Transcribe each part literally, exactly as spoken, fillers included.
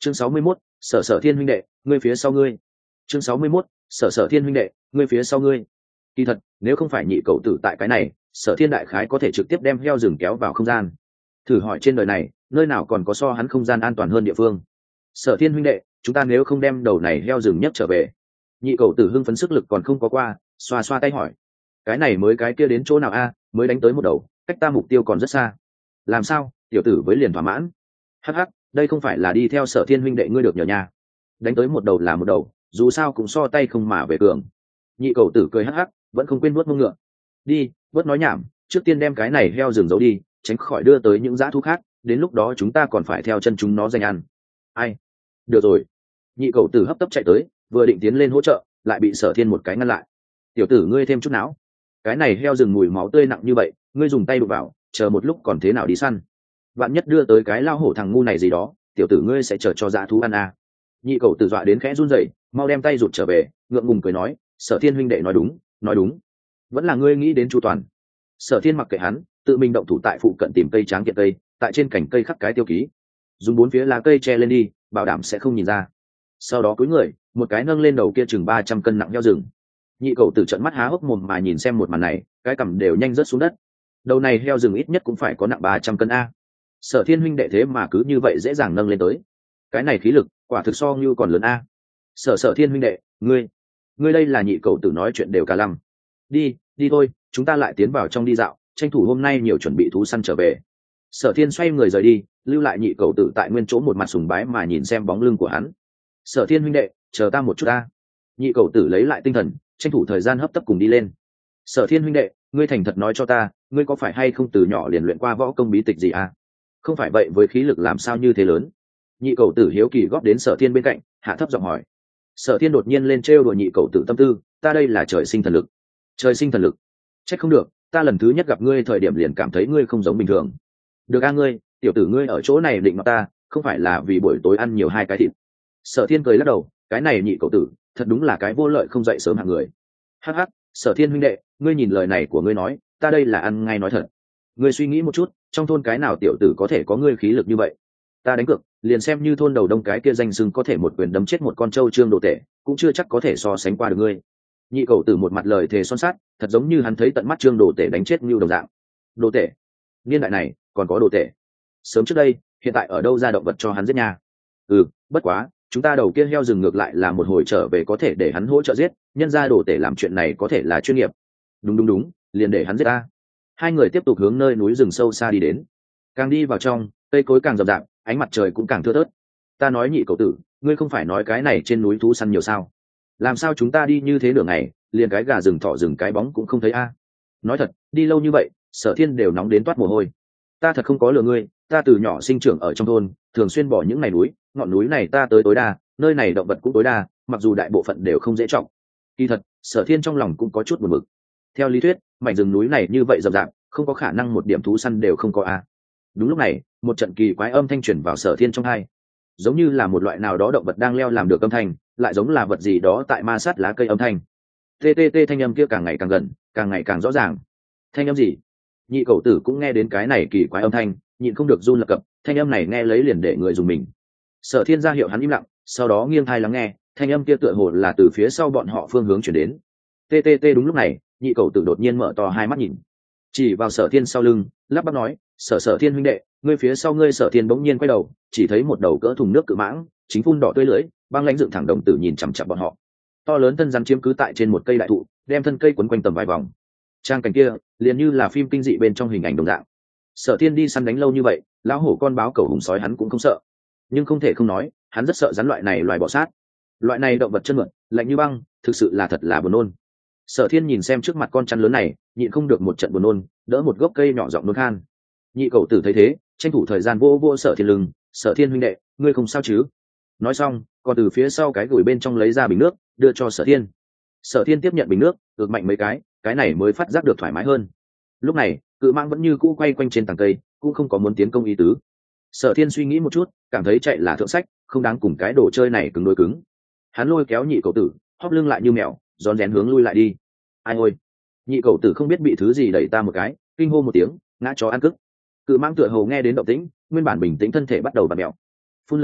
chương sáu mươi mốt, sở sở thiên huynh đệ ngươi phía sau ngươi. chương sáu mươi mốt, sở sở thiên huynh đệ ngươi phía sau ngươi. Kỳ thật nếu không phải nhị cậu tử tại cái này, sở thiên đại khái có thể trực tiếp đem heo rừng kéo vào không gian. Thử hỏi trên đời này nơi nào còn có so hắn không gian an toàn hơn địa phương. Sở thiên huynh đệ, chúng ta nếu không đem đầu này heo rừng nhấc trở về. Nhị cậu tử hưng phấn sức lực còn không có qua, xoa xoa tay hỏi, cái này mới cái kia đến chỗ nào a? Mới đánh tới một đầu, cách ta mục tiêu còn rất xa. Làm sao tiểu tử với liền thỏa mãn? Hắc hắc, đây không phải là đi theo sở thiên huynh đệ ngươi được nhờ nha. Đánh tới một đầu là một đầu, dù sao cũng so tay không mà về cường. Nhị cậu tử cười hắc hắc, vẫn không quên vuốt mông ngựa. Đi, bớt nói nhảm, trước tiên đem cái này heo rừng giấu đi, tránh khỏi đưa tới những dã thú khác, đến lúc đó chúng ta còn phải theo chân chúng nó giành ăn. Ai? Được rồi. Nhị cậu tử hấp tấp chạy tới, vừa định tiến lên hỗ trợ, lại bị sở thiên một cái ngăn lại. Tiểu tử ngươi thêm chút não, cái này heo rừng mùi máu tươi nặng như vậy, ngươi dùng tay đụng vào, chờ một lúc còn thế nào đi săn? Vạn nhất đưa tới cái lao hổ thằng ngu này gì đó, tiểu tử ngươi sẽ chờ cho dã thú ăn à. Nhị cậu tử dọa đến khẽ run rẩy, mau đem tay rụt trở về, ngượng ngùng cười nói, sở thiên huynh đệ nói đúng, nói đúng, vẫn là ngươi nghĩ đến chu toàn. Sở thiên mặc kệ hắn, tự mình động thủ tại phụ cận tìm cây tráng kiện cây, tại trên cành cây khắc cái tiêu ký, dùng bốn phía lá cây che lên đi, bảo đảm sẽ không nhìn ra. Sau đó cúi người, một cái nâng lên đầu kia chừng ba trăm cân nặng heo rừng. Nhị cậu tử trợn mắt há hốc mồm mà nhìn xem một màn này, cái cằm đều nhanh rớt xuống đất. Đầu này heo rừng ít nhất cũng phải có nặng ba trăm cân a. Sở thiên huynh đệ thế mà cứ như vậy dễ dàng nâng lên tới, cái này khí lực quả thực so như còn lớn a. Sở sở thiên huynh đệ, ngươi ngươi đây là nhị cậu tử nói chuyện đều cả lăm. Đi đi thôi, chúng ta lại tiến vào trong đi dạo, tranh thủ hôm nay nhiều chuẩn bị thú săn trở về. Sở thiên xoay người rời đi, lưu lại nhị cậu tử tại nguyên chỗ một mặt sùng bái mà nhìn xem bóng lưng của hắn. Sở thiên huynh đệ, chờ ta một chút ta. Nhị cậu tử lấy lại tinh thần, tranh thủ thời gian hấp tấp cùng đi lên. Sở thiên huynh đệ, ngươi thành thật nói cho ta, ngươi có phải hay không từ nhỏ liền luyện qua võ công bí tịch gì à? Không phải vậy với khí lực làm sao như thế lớn? Nhị cậu tử hiếu kỳ góp đến sở thiên bên cạnh, hạ thấp giọng hỏi. Sở thiên đột nhiên lên trêu đùa nhị cậu tử tâm tư, ta đây là trời sinh thần lực. Trời sinh thần lực? Trách không được, ta lần thứ nhất gặp ngươi thời điểm liền cảm thấy ngươi không giống bình thường. Được a ngươi, tiểu tử ngươi ở chỗ này định mặt ta, không phải là vì buổi tối ăn nhiều hai cái thịt. Sở thiên cười lắc đầu, cái này nhị cậu tử thật đúng là cái vô lợi không dậy sớm hạng người. Hắc hắc, sở thiên huynh đệ, ngươi nhìn lời này của ngươi nói, ta đây là ăn ngay nói thật. Ngươi suy nghĩ một chút, trong thôn cái nào tiểu tử có thể có ngươi khí lực như vậy? Ta đánh cược, liền xem như thôn đầu đông cái kia danh sưng có thể một quyền đấm chết một con trâu trương đồ tể, cũng chưa chắc có thể so sánh qua được ngươi. Nhị cậu tử một mặt lời thề son sắt, thật giống như hắn thấy tận mắt trương đồ tể đánh chết như đồng dạng. Đồ tể? Niên đại này còn có đồ tể? Sớm trước đây, hiện tại ở đâu ra động vật cho hắn giết nha? Ừ, bất quá, chúng ta đầu kia heo rừng ngược lại là một hồi trở về có thể để hắn hỗ trợ giết, nhân ra đồ tể làm chuyện này có thể là chuyên nghiệp. Đúng đúng đúng, liền để hắn giết ta. Hai người tiếp tục hướng nơi núi rừng sâu xa đi đến. Càng đi vào trong, cây cối càng rậm rạp, ánh mặt trời cũng càng thưa thớt. Ta nói nhị cậu tử, ngươi không phải nói cái này trên núi thú săn nhiều sao? Làm sao chúng ta đi như thế nửa ngày, liền cái gà rừng thỏ rừng cái bóng cũng không thấy a? Nói thật, đi lâu như vậy, sở thiên đều nóng đến toát mồ hôi. Ta thật không có lừa ngươi, ta từ nhỏ sinh trưởng ở trong thôn, thường xuyên bỏ những ngày núi, ngọn núi này ta tới tối đa, nơi này động vật cũng tối đa, mặc dù đại bộ phận đều không dễ trọng. Kỳ thật, sở thiên trong lòng cũng có chút buồn bực. Theo lý thuyết, mảnh rừng núi này như vậy rậm rạp, không có khả năng một điểm thú săn đều không có a. Đúng lúc này, một trận kỳ quái âm thanh truyền vào sở thiên trong hai, giống như là một loại nào đó động vật đang leo làm được âm thanh, lại giống là vật gì đó tại ma sát lá cây âm thanh. Tê tê tê, thanh âm kia càng ngày càng gần, càng ngày càng rõ ràng. Thanh âm gì? Nhị cậu tử cũng nghe đến cái này kỳ quái âm thanh, nhịn không được run lập cập, thanh âm này nghe lấy liền để người dùng mình. Sở thiên ra hiệu hắn im lặng, sau đó nghiêng thai lắng nghe, thanh âm kia tựa hồ là từ phía sau bọn họ phương hướng chuyển đến. Tê tê tê, đúng lúc này, nhị cậu tử đột nhiên mở to hai mắt nhìn, chỉ vào sở thiên sau lưng, lắp bắp nói, sở sở thiên huynh đệ, ngươi phía sau ngươi. Sở thiên bỗng nhiên quay đầu, chỉ thấy một đầu cỡ thùng nước cự mãng chính phun đỏ tươi lưỡi, băng lãnh dựng thẳng đồng tử nhìn chằm chằm bọn họ. To lớn thân rắn chiếm cứ tại trên một cây đại thụ, đem thân cây quấn quanh tầm vài vòng. Trang cảnh kia liền như là phim kinh dị bên trong hình ảnh đồng dạng. Sở thiên đi săn đánh lâu như vậy, lão hổ con báo cầu hùng sói hắn cũng không sợ, nhưng không thể không nói, hắn rất sợ rắn loại này loài bọ sát. Loại này động vật chân mượn, lạnh như băng, thực sự là thật là buồn nôn. Sở thiên nhìn xem trước mặt con chăn lớn này, nhịn không được một trận buồn nôn, đỡ một gốc cây nhỏ giọng nôn khan. Nhị cậu tử thấy thế, tranh thủ thời gian vô vô sở thiên lưng, sở thiên huynh đệ, ngươi không sao chứ? Nói xong, còn từ phía sau cái gửi bên trong lấy ra bình nước, đưa cho sở thiên. Sở thiên tiếp nhận bình nước, ực mạnh mấy cái, cái này mới phát giác được thoải mái hơn. Lúc này, cự mãng vẫn như cũ quay quanh trên tàng cây, cũng không có muốn tiến công ý tứ. Sở thiên suy nghĩ một chút, cảm thấy chạy là thượng sách, không đáng cùng cái đồ chơi này cứng đối cứng. Hắn lôi kéo nhị cậu tử, hóp lưng lại như mèo, rón rén hướng lui lại đi. Ai ôi! Nhị cậu tử không biết bị thứ gì đẩy ta một cái, kinh hô một tiếng, ngã chó ăn cức. Cự mãng tựa hồ nghe đến động tĩnh, nguyên bản bình tĩnh thân thể bắt đầu bật mèo, phun lưỡi rắn,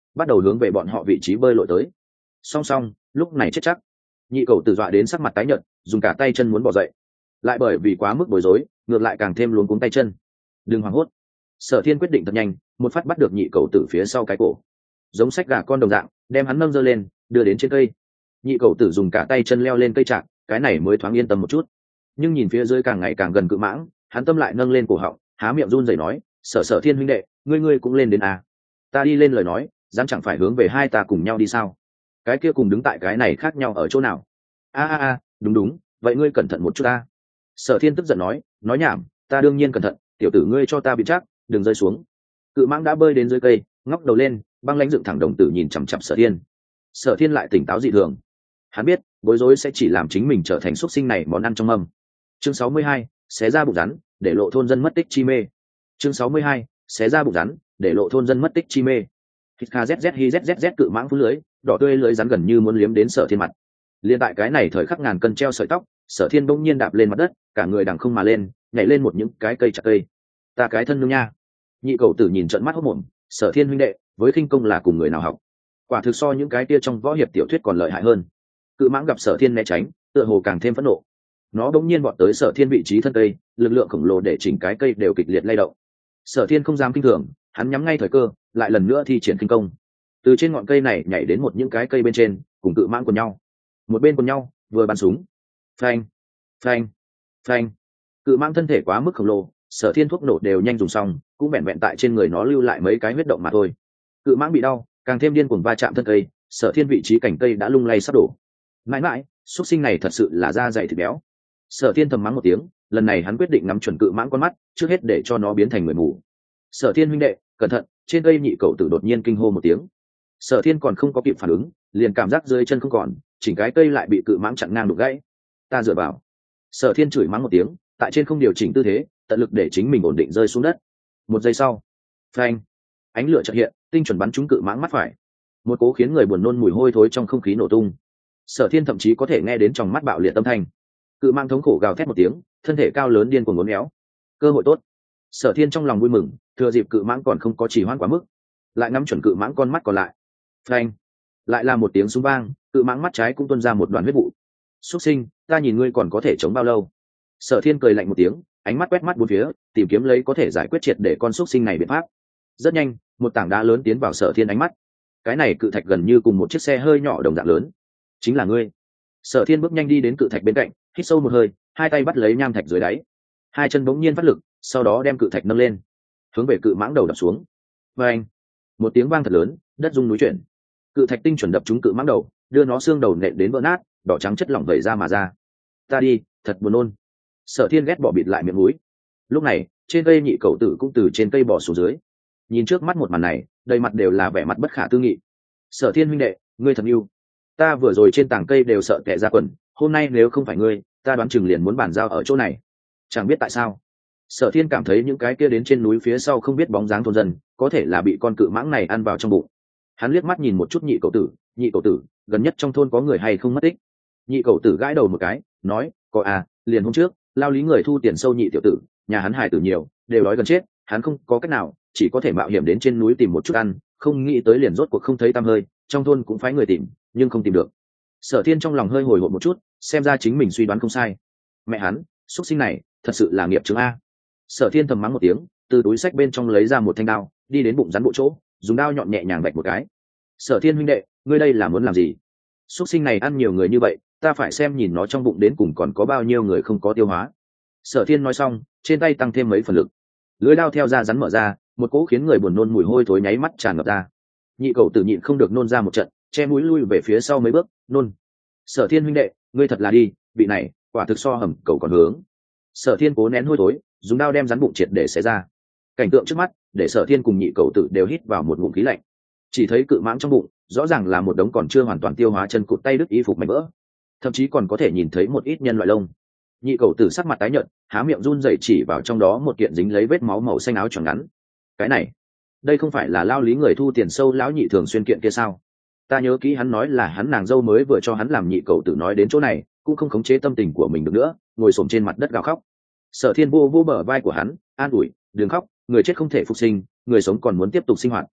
bắt đầu hướng về bọn họ vị trí bơi lội tới. Song song, lúc này chết chắc. Nhị cầu tử dọa đến sắc mặt tái nhợt, dùng cả tay chân muốn bỏ dậy, lại bởi vì quá mức bối rối, ngược lại càng thêm luống cuống tay chân. Đừng hoảng hốt. Sở Thiên quyết định thật nhanh, một phát bắt được nhị cầu tử phía sau cái cổ, giống sách gà con đồng dạng, đem hắn nâng giơ lên, đưa đến trên cây. Nhị cầu tử dùng cả tay chân leo lên cây trạng, cái này mới thoáng yên tâm một chút. Nhưng nhìn phía dưới càng ngày càng gần cự mãng, hắn tâm lại nâng lên cổ họng, há miệng run rẩy nói: "Sở Sở Thiên huynh đệ, ngươi ngươi cũng lên đến à? Ta đi lên lời nói, dám chẳng phải hướng về hai ta cùng nhau đi sao? Cái kia cùng đứng tại cái này khác nhau ở chỗ nào?" "A a a, đúng đúng, vậy ngươi cẩn thận một chút ta." Sở Thiên tức giận nói: "Nói nhảm, ta đương nhiên cẩn thận, tiểu tử ngươi cho ta bị chắc, đừng rơi xuống." Cự mãng đã bơi đến dưới cây, ngóc đầu lên, băng lãnh dựng thẳng đồng tử nhìn chằm chằm Sở Thiên. Sở Thiên lại tỉnh táo dị thường. Hắn biết, bối rối sẽ chỉ làm chính mình trở thành xuất sinh này món ăn trong mâm. Chương sáu mươi hai, xé ra bụng rắn, để lộ thôn dân mất tích chi mê. Chương sáu mươi hai, xé ra bụng rắn, để lộ thôn dân mất tích chi mê. Hít kha zz hi zzz cự mãng phun lưới, đỏ tươi lưới rắn gần như muốn liếm đến Sở Thiên mặt. Liên tại cái này thời khắc ngàn cân treo sợi tóc, Sở Thiên bỗng nhiên đạp lên mặt đất, cả người đằng không mà lên, nhảy lên một những cái cây chặt cây. Ta cái thân nương nha. Nhị cầu tử nhìn trợn mắt hốt mồm, Sở Thiên huynh đệ, với khinh công là cùng người nào học? Quả thực so những cái kia trong võ hiệp tiểu thuyết còn lợi hại hơn. Cự mãng gặp Sở Thiên né tránh, tựa hồ càng thêm phẫn nộ. Nó bỗng nhiên vọt tới Sở Thiên vị trí thân cây, lực lượng khổng lồ để chỉnh cái cây đều kịch liệt lay động. Sở Thiên không dám kinh thường, hắn nhắm ngay thời cơ, lại lần nữa thi triển kinh công. Từ trên ngọn cây này nhảy đến một những cái cây bên trên, cùng cự mãng của nhau. Một bên của nhau, vừa bắn súng. Phanh, phanh, phanh. Cự mãng thân thể quá mức khổng lồ, Sở Thiên thuốc nổ đều nhanh dùng xong, cũng vẹn vẹn tại trên người nó lưu lại mấy cái huyết động mà thôi. Cự mãng bị đau, càng thêm điên cuồng va chạm thân cây, Sở Thiên vị trí cành cây đã lung lay sắp đổ. Mãi mãi, xuất sinh này thật sự là da dày thịt béo. Sở Thiên thầm mắng một tiếng, lần này hắn quyết định ngắm chuẩn cự mãng con mắt, trước hết để cho nó biến thành người mù. Sở Thiên huynh đệ, cẩn thận! Trên cây nhị cậu tử đột nhiên kinh hô một tiếng. Sở Thiên còn không có kịp phản ứng, liền cảm giác dưới chân không còn, chỉnh cái cây lại bị cự mãng chặn ngang đục gãy. Ta dựa vào! Sở Thiên chửi mắng một tiếng, tại trên không điều chỉnh tư thế, tận lực để chính mình ổn định rơi xuống đất. Một giây sau, phanh! Ánh lửa chợt hiện, tinh chuẩn bắn trúng cự mãng mắt phải. Một cố khiến người buồn nôn mùi hôi thối trong không khí nổ tung. Sở Thiên thậm chí có thể nghe đến trong mắt bạo liệt âm thanh. Cự mãng thống khổ gào thét một tiếng, thân thể cao lớn điên cuồng uốn éo. Cơ hội tốt. Sở Thiên trong lòng vui mừng, thừa dịp cự mãng còn không có chỉ hoãn quá mức, lại ngắm chuẩn cự mãng con mắt còn lại. Phanh! Lại là một tiếng súng vang, cự mãng mắt trái cũng tuôn ra một đoàn huyết vụ. Xuất sinh, ta nhìn ngươi còn có thể chống bao lâu? Sở Thiên cười lạnh một tiếng, ánh mắt quét mắt bốn phía, tìm kiếm lấy có thể giải quyết triệt để con xuất sinh này biện pháp. Rất nhanh, một tảng đá lớn tiến vào Sở Thiên ánh mắt. Cái này cự thạch gần như cùng một chiếc xe hơi nhỏ đồng dạng lớn. Chính là ngươi. Sở Thiên bước nhanh đi đến cự thạch bên cạnh, hít sâu một hơi, hai tay bắt lấy nham thạch dưới đáy, hai chân bỗng nhiên phát lực, sau đó đem cự thạch nâng lên, hướng về cự mãng đầu đập xuống. Và anh, một tiếng vang thật lớn, đất rung núi chuyển. Cự thạch tinh chuẩn đập trúng cự mãng đầu, đưa nó xương đầu nện đến vỡ nát, đỏ trắng chất lỏng vẩy ra mà ra. Ta đi, thật buồn nôn. Sở Thiên ghét bỏ bịt lại miệng mũi. Lúc này, trên cây nhị cậu tử cũng từ trên cây bò xuống dưới. Nhìn trước mắt một màn này, đầy mặt đều là vẻ mặt bất khả tư nghị. Sở Thiên huynh đệ, ngươi thật yêu. Ta vừa rồi trên tảng cây đều sợ tè ra quần, hôm nay nếu không phải ngươi, ta đoán chừng liền muốn bàn giao ở chỗ này. Chẳng biết tại sao, Sở Thiên cảm thấy những cái kia đến trên núi phía sau không biết bóng dáng thôn dân, có thể là bị con cự mãng này ăn vào trong bụng. Hắn liếc mắt nhìn một chút nhị cậu tử, nhị cậu tử, gần nhất trong thôn có người hay không mất tích? Nhị cậu tử gãi đầu một cái, nói, có à, liền hôm trước, lao lý người thu tiền sâu nhị tiểu tử, nhà hắn hài tử nhiều, đều đói gần chết, hắn không có cách nào, chỉ có thể mạo hiểm đến trên núi tìm một chút ăn, không nghĩ tới liền rốt cuộc không thấy tăm hơi, trong thôn cũng phái người tìm, nhưng không tìm được. Sở Thiên trong lòng hơi hồi hộp một chút, xem ra chính mình suy đoán không sai. Mẹ hắn, xuất sinh này, thật sự là nghiệp chứng a. Sở Thiên thầm mắng một tiếng, từ túi xách bên trong lấy ra một thanh đao, đi đến bụng rắn bộ chỗ, dùng đao nhọn nhẹ nhàng vạch một cái. Sở Thiên huynh đệ, ngươi đây là muốn làm gì? Xuất sinh này ăn nhiều người như vậy, ta phải xem nhìn nó trong bụng đến cùng còn có bao nhiêu người không có tiêu hóa. Sở Thiên nói xong, trên tay tăng thêm mấy phần lực, lưỡi đao theo da rắn mở ra, một cỗ khiến người buồn nôn mùi hôi thối nháy mắt tràn ngập ra. Nhị cậu tử nhịn không được nôn ra một trận, che mũi lui về phía sau mấy bước, nôn. Sở Thiên huynh đệ, ngươi thật là đi, vị này, quả thực so hầm cầu còn hướng. Sở Thiên cố nén hôi thối, dùng đao đem rắn bụng triệt để xé ra. Cảnh tượng trước mắt, để Sở Thiên cùng nhị cậu tử đều hít vào một ngụm khí lạnh. Chỉ thấy cự mãng trong bụng, rõ ràng là một đống còn chưa hoàn toàn tiêu hóa chân cụt tay đứt y phục mảnh vỡ, thậm chí còn có thể nhìn thấy một ít nhân loại lông. Nhị cậu tử sắc mặt tái nhợt, há miệng run rẩy chỉ vào trong đó một kiện dính lấy vết máu màu xanh áo choàng ngắn. Cái này, đây không phải là lao lý người thu tiền sâu lão nhị thường xuyên kiện kia sao? Ta nhớ kỹ hắn nói là hắn nàng dâu mới vừa cho hắn làm. Nhị cậu tử nói đến chỗ này, cũng không khống chế tâm tình của mình được nữa, ngồi xổm trên mặt đất gào khóc. Sở Thiên vô vô bờ vai của hắn, an ủi, đừng khóc, người chết không thể phục sinh, người sống còn muốn tiếp tục sinh hoạt.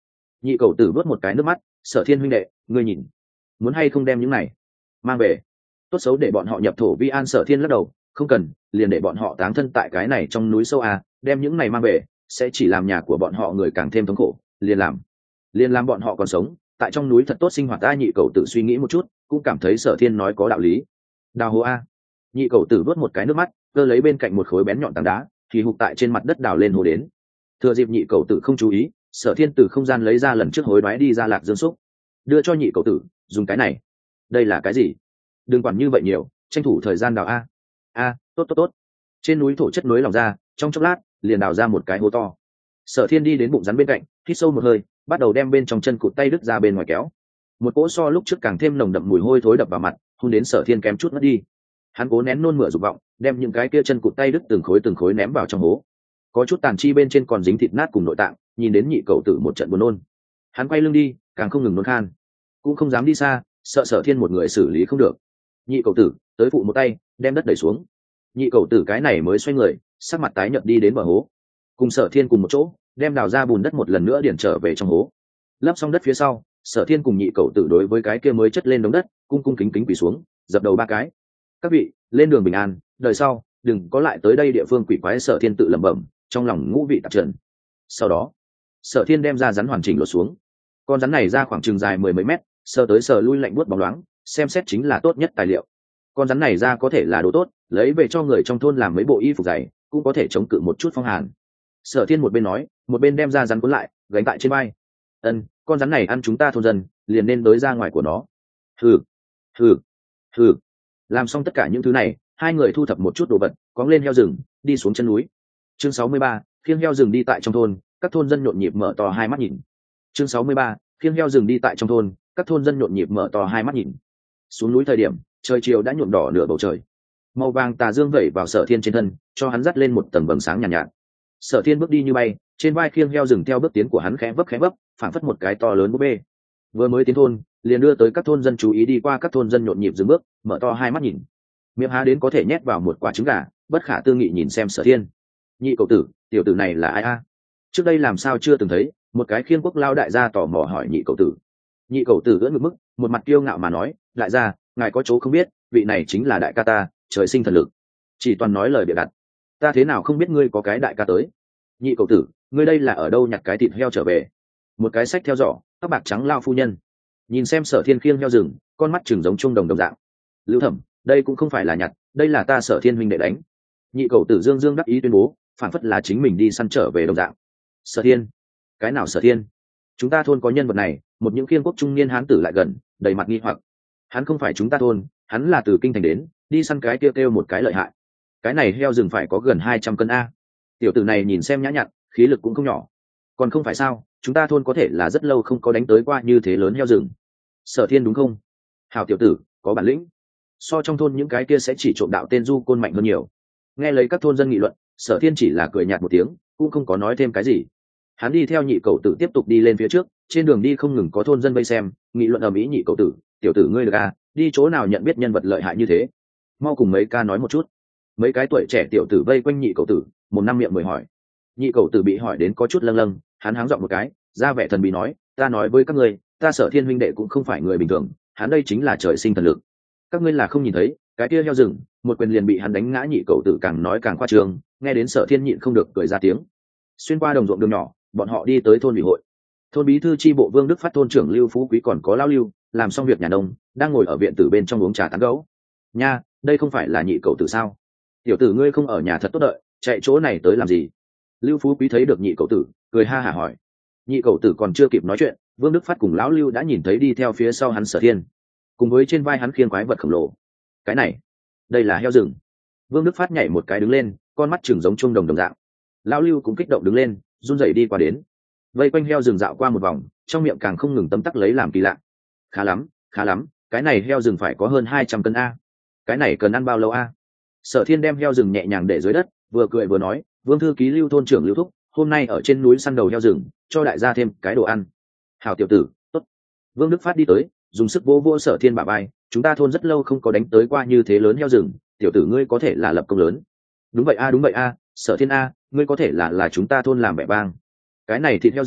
Nhị cầu tử vớt một cái nước mắt, Sở Thiên huynh đệ, ngươi nhìn, muốn hay không đem những này mang về, tốt xấu để bọn họ nhập thổ vi an. Sở Thiên lắc đầu, không cần, liền để bọn họ táng thân tại cái này trong núi sâu à, đem những này mang về sẽ chỉ làm nhà của bọn họ người càng thêm thống khổ, liền làm liền làm bọn họ còn sống tại trong núi thật tốt sinh hoạt. A nhị cầu tử suy nghĩ một chút, cũng cảm thấy Sở Thiên nói có đạo lý. Đào hố a. Nhị cầu tử vớt một cái nước mắt, cơ lấy bên cạnh một khối bén nhọn tảng đá thì hụt tại trên mặt đất đào lên hồ đến. Thừa dịp nhị cầu tử không chú ý, Sở Thiên từ không gian lấy ra lần trước hối đoái đi ra lạc dương xúc, đưa cho nhị cầu tử, dùng cái này. Đây là cái gì? Đừng quản như vậy nhiều, tranh thủ thời gian đào a. A, tốt tốt tốt. Trên núi thổ chất núi lòng ra, trong chốc lát liền đào ra một cái hố to. Sở Thiên đi đến bụng rắn bên cạnh, hít sâu một hơi, bắt đầu đem bên trong chân cụt tay đứt ra bên ngoài kéo. Một cỗ so lúc trước càng thêm nồng đậm mùi hôi thối đập vào mặt, hôn đến Sở Thiên kém chút mất đi. Hắn cố nén nôn mửa dục vọng, đem những cái kia chân cụt tay đứt từng khối từng khối ném vào trong hố. Có chút tàn chi bên trên còn dính thịt nát cùng nội tạng, nhìn đến nhị cậu tử một trận buồn nôn. Hắn quay lưng đi, càng không ngừng nôn khan, cũng không dám đi xa, sợ Sở Thiên một người xử lý không được. Nhị cậu tử tới phụ một tay, đem đất đẩy xuống. Nhị cậu tử cái này mới xoay người, sắc mặt tái nhợt đi đến bờ hố, cùng Sở Thiên cùng một chỗ đem đào ra bùn đất một lần nữa điển trở về trong hố. Lấp xong đất phía sau, Sở Thiên cùng nhị cậu tử đối với cái kia mới chất lên đống đất, cung cung kính kính quỳ xuống, dập đầu ba cái. Các vị, lên đường bình an, đời sau đừng có lại tới đây địa phương quỷ quái. Sở Thiên tự lẩm bẩm, trong lòng ngũ vị tạp trần. Sau đó, Sở Thiên đem ra rắn hoàn chỉnh lột xuống. Con rắn này ra khoảng chừng dài mười mấy mét, sờ tới sờ lui lạnh buốt bóng loáng, xem xét chính là tốt nhất tài liệu. Con rắn này ra có thể là đồ tốt, lấy về cho người trong thôn làm mấy bộ y phục dày, cũng có thể chống cự một chút phong hàn. Sở Thiên một bên nói, một bên đem ra rắn cuốn lại, gánh tại trên vai. Ân, con rắn này ăn chúng ta thôn dân, liền nên tới ra ngoài của nó. Hừ, hừ, hừ. Làm xong tất cả những thứ này, hai người thu thập một chút đồ vật, cóng lên heo rừng, đi xuống chân núi. Chương sáu mươi ba, khiêng heo rừng đi tại trong thôn, các thôn dân nhộn nhịp mở to hai mắt nhìn. Chương sáu mươi ba, khiêng heo rừng đi tại trong thôn, các thôn dân nhộn nhịp mở to hai mắt nhìn. Xuống núi thời điểm, trời chiều đã nhuộm đỏ nửa bầu trời. Màu vàng tà dương vẩy vào Sở Thiên trên thân, cho hắn dắt lên một tầng vầng sáng nhàn nhạt, nhạt. Sở Thiên bước đi như bay, trên vai khiêng heo rừng theo bước tiến của hắn khẽ vấp khẽ vấp, phảng phất một cái to lớn búp bê. Vừa mới tiến thôn, liền đưa tới các thôn dân chú ý. Đi qua các thôn dân nhộn nhịp dừng bước, mở to hai mắt nhìn, miệng há đến có thể nhét vào một quả trứng gà, bất khả tư nghị nhìn xem Sở Thiên. Nhị cậu tử, tiểu tử này là ai a? Trước đây làm sao chưa từng thấy? Một cái khiên quốc lao đại gia tò mò hỏi nhị cậu tử. Nhị cậu tử ưỡn ngực mức, một mặt kiêu ngạo mà nói, đại gia, ngài có chỗ không biết, vị này chính là đại ca ta, trời sinh thần lực. Chỉ toàn nói lời bịa đặt, ta thế nào không biết ngươi có cái đại ca tới? Nhị cậu tử, ngươi đây là ở đâu nhặt cái thịt heo trở về? Một cái sách theo giỏ, tóc bạc trắng lao phu nhân nhìn xem Sở Thiên khiêng heo rừng, con mắt chừng giống trung đồng đồng dạng. Lưu Thẩm, đây cũng không phải là nhặt, đây là ta Sở Thiên huynh đệ đánh. Nhị cậu tử dương dương đắc ý tuyên bố, phản phất là chính mình đi săn trở về đồng dạng. Sở Thiên? Cái nào Sở Thiên? Chúng ta thôn có nhân vật này. Một những khiêng quốc trung niên hán tử lại gần, đầy mặt nghi hoặc. Hắn không phải chúng ta thôn, hắn là từ kinh thành đến, đi săn cái kêu kêu một cái lợi hại. Cái này heo rừng phải có gần hai trăm cân a. Tiểu tử này nhìn xem nhã nhặn, khí lực cũng không nhỏ. Còn không phải sao, chúng ta thôn có thể là rất lâu không có đánh tới qua như thế lớn heo rừng. Sở Thiên đúng không? Hảo tiểu tử, có bản lĩnh. So trong thôn những cái kia sẽ chỉ trộm đạo tên du côn mạnh hơn nhiều. Nghe lấy các thôn dân nghị luận, Sở Thiên chỉ là cười nhạt một tiếng, cũng không có nói thêm cái gì. Hắn đi theo nhị cậu tử tiếp tục đi lên phía trước, trên đường đi không ngừng có thôn dân vây xem, nghị luận ầm ĩ. Nhị cậu tử, tiểu tử ngươi được à, đi chỗ nào nhận biết nhân vật lợi hại như thế? Mau cùng mấy ca nói một chút. Mấy cái tuổi trẻ tiểu tử vây quanh nhị cậu tử, một năm miệng mười hỏi. Nhị cậu tử bị hỏi đến có chút lâng lâng, hắn háng giọng một cái, ra vẻ thần bí nói, ta nói với các ngươi, ta Sở Thiên huynh đệ cũng không phải người bình thường, hắn đây chính là trời sinh thần lực. Các ngươi là không nhìn thấy, cái kia heo rừng, một quyền liền bị hắn đánh ngã. Nhị cậu tử càng nói càng khoa trương, nghe đến Sở Thiên nhịn không được cười ra tiếng. Xuyên qua đồng ruộng đường nhỏ, bọn họ đi tới thôn ủy hội. Thôn bí thư chi bộ Vương Đức Phát, thôn trưởng Lưu Phú Quý còn có lão Lưu, làm xong việc nhà nông, đang ngồi ở viện tử bên trong uống trà tán gẫu. Nha, đây không phải là nhị cậu tử sao? Tiểu tử ngươi không ở nhà thật tốt đợi, chạy chỗ này tới làm gì? Lưu Phú Quý thấy được nhị cậu tử, cười ha hả hỏi. Nhị cậu tử còn chưa kịp nói chuyện, Vương Đức Phát cùng lão Lưu đã nhìn thấy đi theo phía sau hắn Sở Thiên, cùng với trên vai hắn khiêng quái vật khổng lồ. Cái này, đây là heo rừng. Vương Đức Phát nhảy một cái đứng lên, con mắt chừng giống chuông đồng đồng dạng. Lão Lưu cũng kích động đứng lên, run rẩy đi qua đến, vây quanh heo rừng dạo qua một vòng, trong miệng càng không ngừng tấm tắc lấy làm kỳ lạ. Khá lắm, khá lắm, cái này heo rừng phải có hơn hai trăm cân a. Cái này cần ăn bao lâu a? Sở Thiên đem heo rừng nhẹ nhàng để dưới đất, vừa cười vừa nói, Vương thư ký Lưu thôn trưởng Lưu thúc, hôm nay ở trên núi săn đầu heo rừng, cho đại gia thêm cái đồ ăn. Hảo tiểu tử, tốt. Vương Đức Phát đi tới, dùng sức vỗ vỗ Sở Thiên bả vai, chúng ta thôn rất lâu không có đánh tới qua như thế lớn heo rừng, tiểu tử ngươi có thể là lập công lớn. Đúng vậy a, đúng vậy a, Sở Thiên a, ngươi có thể là là chúng ta thôn làm vẻ vang. Cái này thịt heo rừng,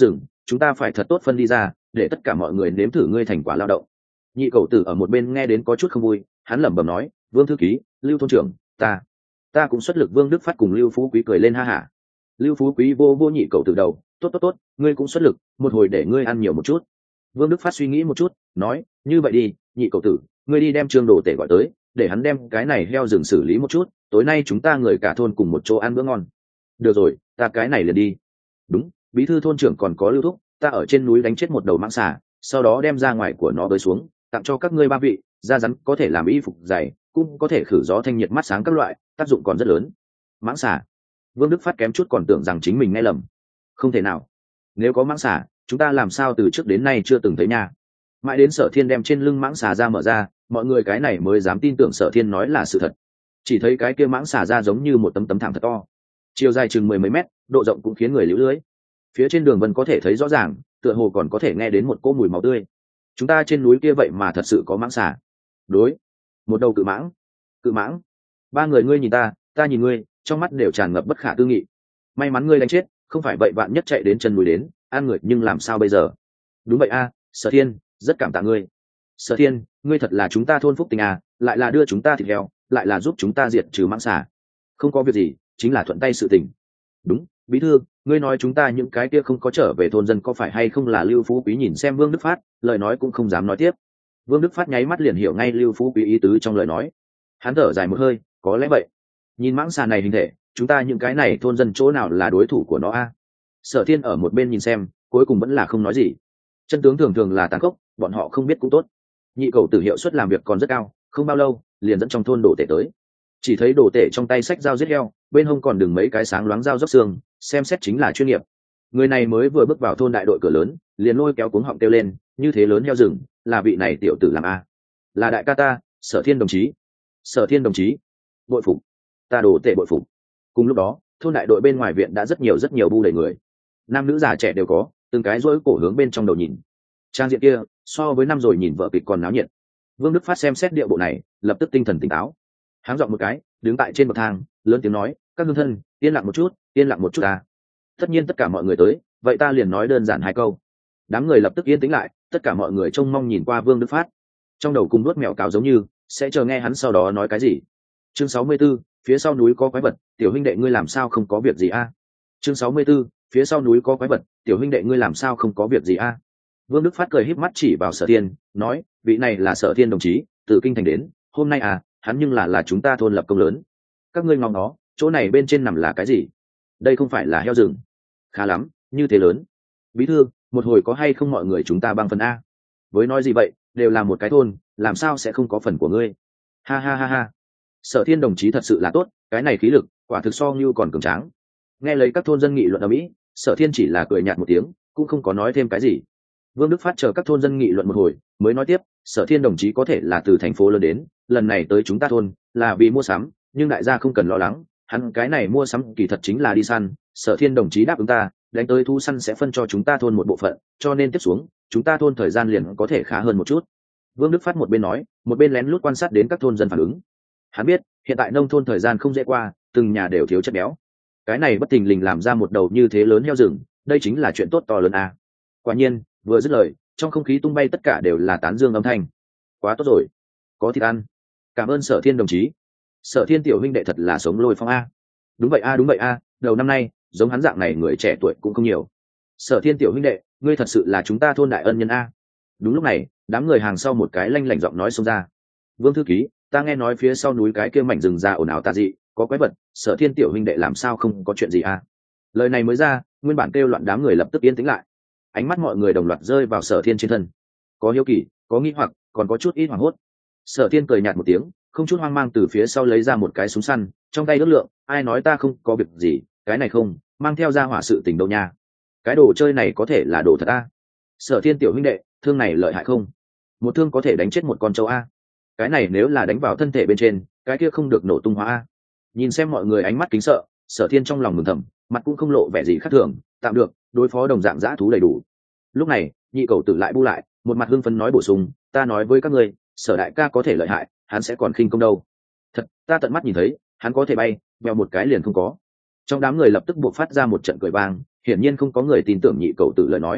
chúng ta phải thật tốt phân đi ra để tất cả mọi người nếm thử ngươi thành quả lao động. Nhị cầu tử ở một bên nghe đến có chút không vui, hắn lẩm bẩm nói, Vương thư ký, Lưu thôn trưởng, ta ta cũng xuất lực. Vương Đức Phát cùng Lưu Phú Quý cười lên ha hả. Lưu Phú Quý vô vô nhị cầu tử đầu, tốt tốt tốt, ngươi cũng xuất lực, một hồi để ngươi ăn nhiều một chút. Vương Đức Phát suy nghĩ một chút, nói, như vậy đi, nhị cầu tử, ngươi đi đem Trương Đồ Tể gọi tới, để hắn đem cái này heo rừng xử lý một chút, tối nay chúng ta người cả thôn cùng một chỗ ăn bữa ngon. Được rồi, ta cái này liền đi. Đúng, bí thư thôn trưởng còn có Lưu thúc, ta ở trên núi đánh chết một đầu mãng xà, sau đó đem ra ngoài của nó bơi xuống, tặng cho các ngươi ba vị, da rắn có thể làm y phục dày, cũng có thể khử gió thanh nhiệt mắt sáng các loại, tác dụng còn rất lớn. Mãng xà? Vương Đức Phát kém chút còn tưởng rằng chính mình nghe lầm. Không thể nào, nếu có mãng xà, chúng ta làm sao từ trước đến nay chưa từng thấy nha. Mãi đến Sở Thiên đem trên lưng mãng xà ra mở ra, mọi người cái này mới dám tin tưởng Sở Thiên nói là sự thật. Chỉ thấy cái kia mãng xà ra giống như một tấm tấm thảm thật to, chiều dài chừng mười mấy mét, độ rộng cũng khiến người liễu lưới. Phía trên đường vân có thể thấy rõ ràng, tựa hồ còn có thể nghe đến một cỗ mùi máu tươi. Chúng ta trên núi kia vậy mà thật sự có mãng xà. Đối, một đầu cự mãng. Cự mãng. Ba người ngươi nhìn ta, ta nhìn ngươi, trong mắt đều tràn ngập bất khả tư nghị. May mắn ngươi đánh chết, không phải vậy bạn nhất chạy đến chân núi đến ăn người, nhưng làm sao bây giờ? Đúng vậy a, Sở Thiên, rất cảm tạ ngươi. Sở Thiên, ngươi thật là chúng ta thôn phúc tình à, lại là đưa chúng ta thịt heo, lại là giúp chúng ta diệt trừ mãng xà. Không có việc gì, chính là thuận tay sự tình. Đúng, bí thư, ngươi nói chúng ta những cái kia không có trở về thôn dân có phải hay không là Lưu Phú Quý? Nhìn xem Vương Đức Phát, lời nói cũng không dám nói tiếp. Vương Đức Phát nháy mắt liền hiểu ngay Lưu Phú Quý ý tứ trong lời nói. Hắn thở dài một hơi, có lẽ vậy. Nhìn mãng xà này hình thể, chúng ta những cái này thôn dân chỗ nào là đối thủ của nó a? Sở Thiên ở một bên nhìn xem, cuối cùng vẫn là không nói gì. Chân tướng thường thường là tàn khốc, bọn họ không biết cũng tốt. Nhị cầu tử hiệu suất làm việc còn rất cao, không bao lâu liền dẫn trong thôn Đồ Tể tới. Chỉ thấy Đồ Tể trong tay xách dao giết heo, bên hông còn đừng mấy cái sáng loáng dao dốc xương, xem xét chính là chuyên nghiệp. Người này mới vừa bước vào thôn đại đội cửa lớn, liền lôi kéo cuống họng kêu lên, như thế lớn heo rừng, là vị này tiểu tử làm a? Là đại ca ta, Sở Thiên đồng chí. Sở Thiên đồng chí, bội phục, ta Đồ Tể bội phục. Cùng lúc đó, thôn đại đội bên ngoài viện đã rất nhiều rất nhiều bu đầy người, nam nữ già trẻ đều có, từng cái rối cổ hướng bên trong đầu nhìn. Trang diện kia so với năm rồi nhìn vợ kịch còn náo nhiệt. Vương Đức Phát xem xét địa bộ này, lập tức tinh thần tỉnh táo. Háng giọng một cái, đứng tại trên bậc thang, lớn tiếng nói, các hương thân, yên lặng một chút, yên lặng một chút ta. Tất nhiên tất cả mọi người tới, vậy ta liền nói đơn giản hai câu. Đám người lập tức yên tĩnh lại, tất cả mọi người trông mong nhìn qua Vương Đức Phát, trong đầu cùng nuốt mèo cào giống như sẽ chờ nghe hắn sau đó nói cái gì. Chương sáu mươi 'bốn, phía sau núi có quái vật, tiểu huynh đệ ngươi làm sao không có việc gì a? Chương sáu mươi 'bốn, phía sau núi có quái vật, tiểu huynh đệ ngươi làm sao không có việc gì a? Vương Đức Phát cười híp mắt chỉ vào Sở Thiên, nói, vị này là Sở Thiên đồng chí, từ kinh thành đến, hôm nay à, hắn nhưng là là chúng ta thôn lập công lớn. Các ngươi ngóng nó, chỗ này bên trên nằm là cái gì? Đây không phải là heo rừng? Khá lắm, như thế lớn. Bí thư, một hồi có hay không mọi người chúng ta bằng phần a? Với nói gì vậy, đều là một cái thôn, làm sao sẽ không có phần của ngươi? Ha ha ha ha. Sở Thiên đồng chí thật sự là tốt, cái này khí lực, quả thực so như còn cường tráng. Nghe lấy các thôn dân nghị luận ở mỹ, Sở Thiên chỉ là cười nhạt một tiếng, cũng không có nói thêm cái gì. Vương Đức Phát chờ các thôn dân nghị luận một hồi, mới nói tiếp, Sở Thiên đồng chí có thể là từ thành phố lớn đến, lần này tới chúng ta thôn là vì mua sắm, nhưng đại gia không cần lo lắng, hắn cái này mua sắm kỳ thật chính là đi săn. Sở Thiên đồng chí đáp ứng ta, đánh tới thu săn sẽ phân cho chúng ta thôn một bộ phận, cho nên tiếp xuống chúng ta thôn thời gian liền có thể khá hơn một chút. Vương Đức Phát một bên nói, một bên lén lút quan sát đến các thôn dân phản ứng. Hắn biết hiện tại nông thôn thời gian không dễ qua, từng nhà đều thiếu chất béo, cái này bất thình lình làm ra một đầu như thế lớn heo rừng, đây chính là chuyện tốt to lớn à. Quả nhiên vừa dứt lời, trong không khí tung bay tất cả đều là tán dương âm thanh. Quá tốt rồi, có thịt ăn. Cảm ơn Sở Thiên đồng chí. Sở Thiên tiểu huynh đệ thật là sống lôi phong a. Đúng vậy a, đúng vậy a, đầu năm nay giống hắn dạng này người trẻ tuổi cũng không nhiều. Sở Thiên tiểu huynh đệ, ngươi thật sự là chúng ta thôn đại ân nhân a. Đúng lúc này, đám người hàng sau một cái lanh lảnh giọng nói xông ra. Vương thư ký, ta nghe nói phía sau núi cái kia mảnh rừng già ồn ào tà dị, có quái vật, Sở Thiên tiểu huynh đệ làm sao không có chuyện gì a? Lời này mới ra, nguyên bản kêu loạn đám người lập tức yên tĩnh lại. Ánh mắt mọi người đồng loạt rơi vào Sở Thiên trên thân, có hiếu kỳ, có nghi hoặc, còn có chút ít hoảng hốt. Sở Thiên cười nhạt một tiếng, không chút hoang mang từ phía sau lấy ra một cái súng săn, trong tay ước lượng, ai nói ta không có việc gì, cái này không mang theo ra hỏa sự tình đâu nha. Cái đồ chơi này có thể là đồ thật a. Sở Thiên tiểu huynh đệ, thương này lợi hại không? Một thương có thể đánh chết một con trâu a. Cái này nếu là đánh vào thân thể bên trên, cái kia không được nổ tung hóa a. Nhìn xem mọi người ánh mắt kính sợ, Sở Thiên trong lòng mừng thầm, mặt cũng không lộ vẻ gì khác thường, tạm được, đối phó đồng dạng dã thú đầy đủ. Lúc này, nhị cầu tử lại bu lại, một mặt hưng phấn nói bổ sung, ta nói với các ngươi, Sở đại ca có thể lợi hại, hắn sẽ còn khinh công đâu. Thật, ta tận mắt nhìn thấy, hắn có thể bay, vèo một cái liền không có. Trong đám người lập tức buộc phát ra một trận cười vang, hiển nhiên không có người tin tưởng nhị cầu tử lời nói,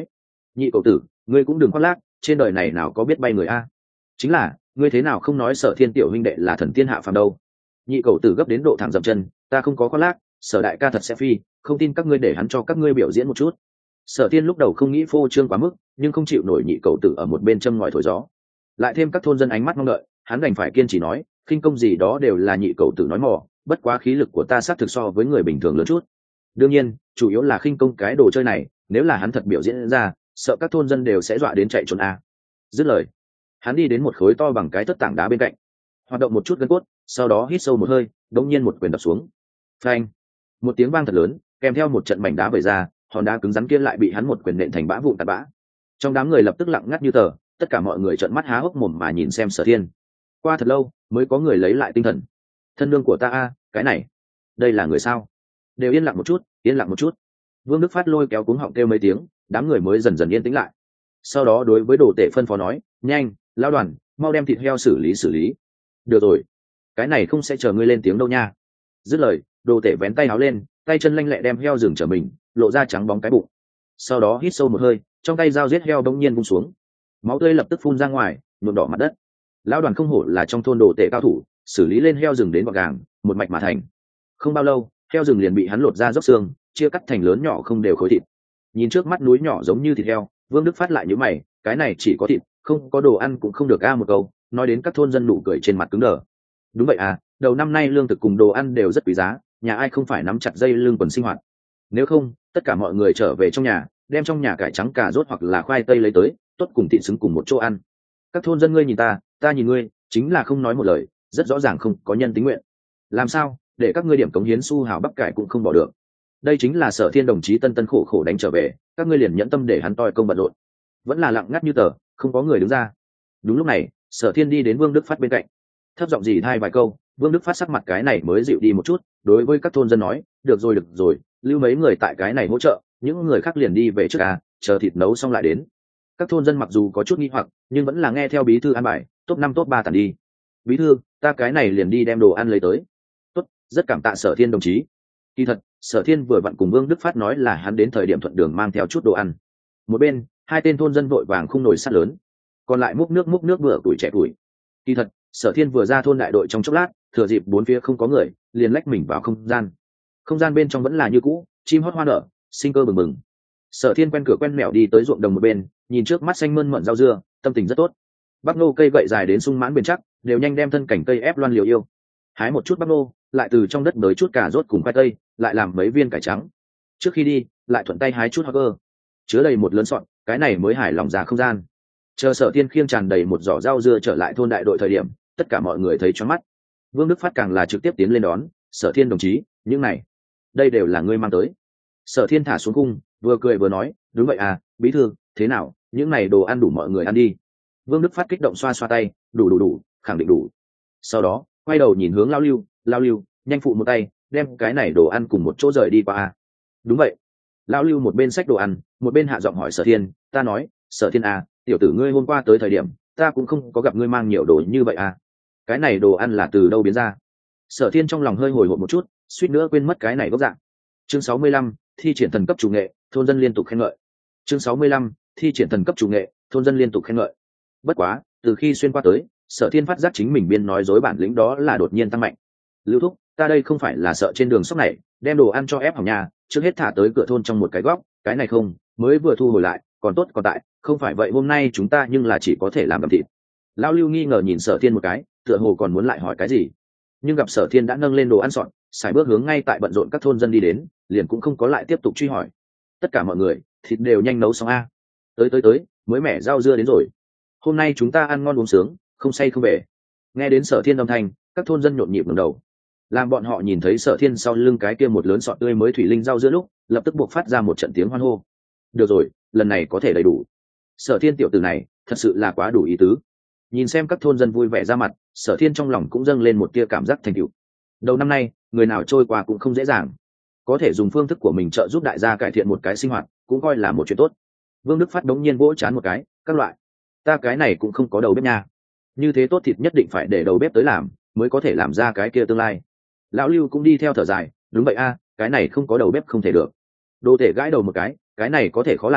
Nhị cậu tử, ngươi cũng đừng khoác lác, trên đời này nào có biết bay người a. Chính là, ngươi thế nào không nói Sở Thiên tiểu huynh đệ là thần tiên hạ phàm đâu. Nhị cậu tử gấp đến độ thẳng dậm chân, ta không có khoác lác, Sở đại ca thật sẽ phi, không tin các ngươi để hắn cho các ngươi biểu diễn một chút. Sở Thiên lúc đầu không nghĩ phô trương quá mức, nhưng không chịu nổi nhị cậu tử ở một bên châm ngòi thổi gió, lại thêm các thôn dân ánh mắt mong đợi, hắn đành phải kiên trì nói, khinh công gì đó đều là nhị cậu tử nói mò, bất quá khí lực của ta xác thực so với người bình thường lớn chút. Đương nhiên, chủ yếu là khinh công cái đồ chơi này, nếu là hắn thật biểu diễn ra, sợ các thôn dân đều sẽ dọa đến chạy trốn a. Dứt lời, hắn đi đến một khối to bằng cái thất tảng đá bên cạnh, hoạt động một chút gân cốt, sau đó hít sâu một hơi, đống nhiên một quyền đập xuống. Phanh! Một tiếng vang thật lớn, kèm theo một trận mảnh đá vẩy ra, hòn đá cứng rắn kia lại bị hắn một quyền nện thành bã vụn tạt bã. Trong đám người lập tức lặng ngắt như tờ, tất cả mọi người trợn mắt há hốc mồm mà nhìn xem Sở Thiên. Qua thật lâu, mới có người lấy lại tinh thần. Thân lương của ta a, cái này, đây là người sao? Đều yên lặng một chút, yên lặng một chút. Vương Đức Phát lôi kéo cuống họng kêu mấy tiếng, đám người mới dần dần yên tĩnh lại. Sau đó đối với đồ tể phân phó nói, nhanh, lão đoàn, mau đem thịt heo xử lý xử lý. Được rồi, cái này không sẽ chờ ngươi lên tiếng đâu nha. Dứt lời, đồ tể vén tay áo lên, tay chân lanh lẹ đem heo rừng trở mình, lộ ra trắng bóng cái bụng. Sau đó hít sâu một hơi, trong tay dao giết heo bỗng nhiên vung xuống, máu tươi lập tức phun ra ngoài, nhuộm đỏ mặt đất. Lão đoàn không hổ là trong thôn đồ tể cao thủ, xử lý lên heo rừng đến gọn gàng, một mạch mà thành. Không bao lâu, heo rừng liền bị hắn lột ra dốc xương, chia cắt thành lớn nhỏ không đều khối thịt. Nhìn trước mắt núi nhỏ giống như thịt heo, Vương Đức Phát lại nhíu mày, cái này chỉ có thịt, không có đồ ăn cũng không được a một câu, nói đến các thôn dân nụ cười trên mặt cứng đờ. Đúng vậy à, đầu năm nay lương thực cùng đồ ăn đều rất quý giá, nhà ai không phải nắm chặt dây lưng quần sinh hoạt. Nếu không, tất cả mọi người trở về trong nhà, đem trong nhà cải trắng cà rốt hoặc là khoai tây lấy tới, tốt cùng thịt xứng cùng một chỗ ăn. Các thôn dân ngươi nhìn ta, ta nhìn ngươi, chính là không nói một lời, rất rõ ràng không có nhân tính nguyện. Làm sao để các ngươi điểm cống hiến xu hào bắp cải cũng không bỏ được? Đây chính là Sở Thiên đồng chí tân tân khổ khổ đánh trở về, các ngươi liền nhẫn tâm để hắn toi công bận rộn. Vẫn là lặng ngắt như tờ, không có người đứng ra. Đúng lúc này, Sở Thiên đi đến Vương Đức Phát bên cạnh, thấp giọng gì thay vài câu. Vương Đức Phát sắc mặt cái này mới dịu đi một chút, đối với các thôn dân nói, được rồi được rồi, lưu mấy người tại cái này hỗ trợ, những người khác liền đi về trước à, chờ thịt nấu xong lại đến. Các thôn dân mặc dù có chút nghi hoặc, nhưng vẫn là nghe theo bí thư an bài, top năm top ba tản đi. Bí thư, ta cái này liền đi đem đồ ăn lấy tới. Tốt, rất cảm tạ Sở Thiên đồng chí. Kỳ thật, Sở Thiên vừa vặn cùng Vương Đức Phát nói là hắn đến thời điểm thuận đường mang theo chút đồ ăn. Một bên, hai tên thôn dân vội vàng khung nồi sắt lớn, còn lại múc nước múc nước vừa tuổi trẻ tuổi. Kỳ thật, Sở Thiên vừa ra thôn đại đội trong chốc lát, thừa dịp bốn phía không có người, liền lách mình vào không gian. Không gian bên trong vẫn là như cũ, chim hót hoa nở, sinh cơ bừng bừng. Sở Thiên quen cửa quen mẹo đi tới ruộng đồng một bên, nhìn trước mắt xanh mơn mởn rau dưa, tâm tình rất tốt. Bắp nô cây gậy dài đến sung mãn bền chắc, đều nhanh đem thân cảnh cây ép loan liều yêu. Hái một chút bắp nô, lại từ trong đất bới chút cà rốt cùng khoai tây, lại làm mấy viên cải trắng. Trước khi đi, lại thuận tay hái chút hoa cơ, chứa đầy một lớn sọt, cái này mới hài lòng ra không gian. Chờ Sở Thiên khiêng tràn đầy một giỏ rau dưa trở lại thôn đại đội thời điểm, tất cả mọi người thấy choáng mắt. Vương Đức Phát càng là trực tiếp tiến lên đón, Sở Thiên đồng chí, những này, đây đều là ngươi mang tới. Sở Thiên thả xuống cung, vừa cười vừa nói, đúng vậy à, bí thư, thế nào, những này đồ ăn đủ mọi người ăn đi. Vương Đức Phát kích động xoa xoa tay, đủ đủ đủ, khẳng định đủ. Sau đó, quay đầu nhìn hướng Lao Lưu, Lao Lưu, nhanh phụ một tay, đem cái này đồ ăn cùng một chỗ rời đi qua à. Đúng vậy. Lao Lưu một bên xách đồ ăn, một bên hạ giọng hỏi Sở Thiên, ta nói, Sở Thiên à, tiểu tử ngươi hôm qua tới thời điểm, ta cũng không có gặp ngươi mang nhiều đồ như vậy à. Cái này đồ ăn là từ đâu biến ra? Sở Thiên trong lòng hơi hồi hộp một chút, suýt nữa quên mất cái này gốc dạng. Chương sáu mươi lăm, thi triển thần cấp chủ nghệ, thôn dân liên tục khen ngợi. Chương sáu mươi lăm, thi triển thần cấp chủ nghệ, thôn dân liên tục khen ngợi. Bất quá, từ khi xuyên qua tới, Sở Thiên phát giác chính mình biên nói dối bản lĩnh đó là đột nhiên tăng mạnh. Lưu thúc, ta đây không phải là sợ trên đường sóc này, đem đồ ăn cho ép hỏng nhà, trước hết thả tới cửa thôn trong một cái góc, cái này không, mới vừa thu hồi lại, còn tốt còn tại, không phải vậy hôm nay chúng ta nhưng là chỉ có thể làm đậm thịt. Lão Lưu nghi ngờ nhìn Sở Thiên một cái, tựa hồ còn muốn lại hỏi cái gì, nhưng gặp Sở Thiên đã nâng lên đồ ăn sọn, xài bước hướng ngay tại bận rộn các thôn dân đi đến, liền cũng không có lại tiếp tục truy hỏi. Tất cả mọi người, thịt đều nhanh nấu xong a. Tới tới tới, mới mẻ rau dưa đến rồi. Hôm nay chúng ta ăn ngon uống sướng, không say không về. Nghe đến Sở Thiên âm thanh, các thôn dân nhộn nhịp ngẩng đầu. Làm bọn họ nhìn thấy Sở Thiên sau lưng cái kia một lớn sọt tươi mới thủy linh rau dưa lúc, lập tức buộc phát ra một trận tiếng hoan hô. Được rồi, lần này có thể đầy đủ. Sở Thiên tiểu tử này, thật sự là quá đủ ý tứ. Nhìn xem các thôn dân vui vẻ ra mặt, Sở Thiên trong lòng cũng dâng lên một tia cảm giác thành tựu. Đầu năm nay, người nào trôi qua cũng không dễ dàng, có thể dùng phương thức của mình trợ giúp đại gia cải thiện một cái sinh hoạt, cũng coi là một chuyện tốt. Vương Đức Phát đống nhiên vỗ chán một cái, các loại, ta cái này cũng không có đầu bếp nha, như thế tốt thịt nhất định phải để đầu bếp tới làm, mới có thể làm ra cái kia tương lai. Lão Lưu cũng đi theo thở dài, đúng vậy a, cái này không có đầu bếp không thể được. Đô Tể gãi đầu một cái, cái này có thể khó làm,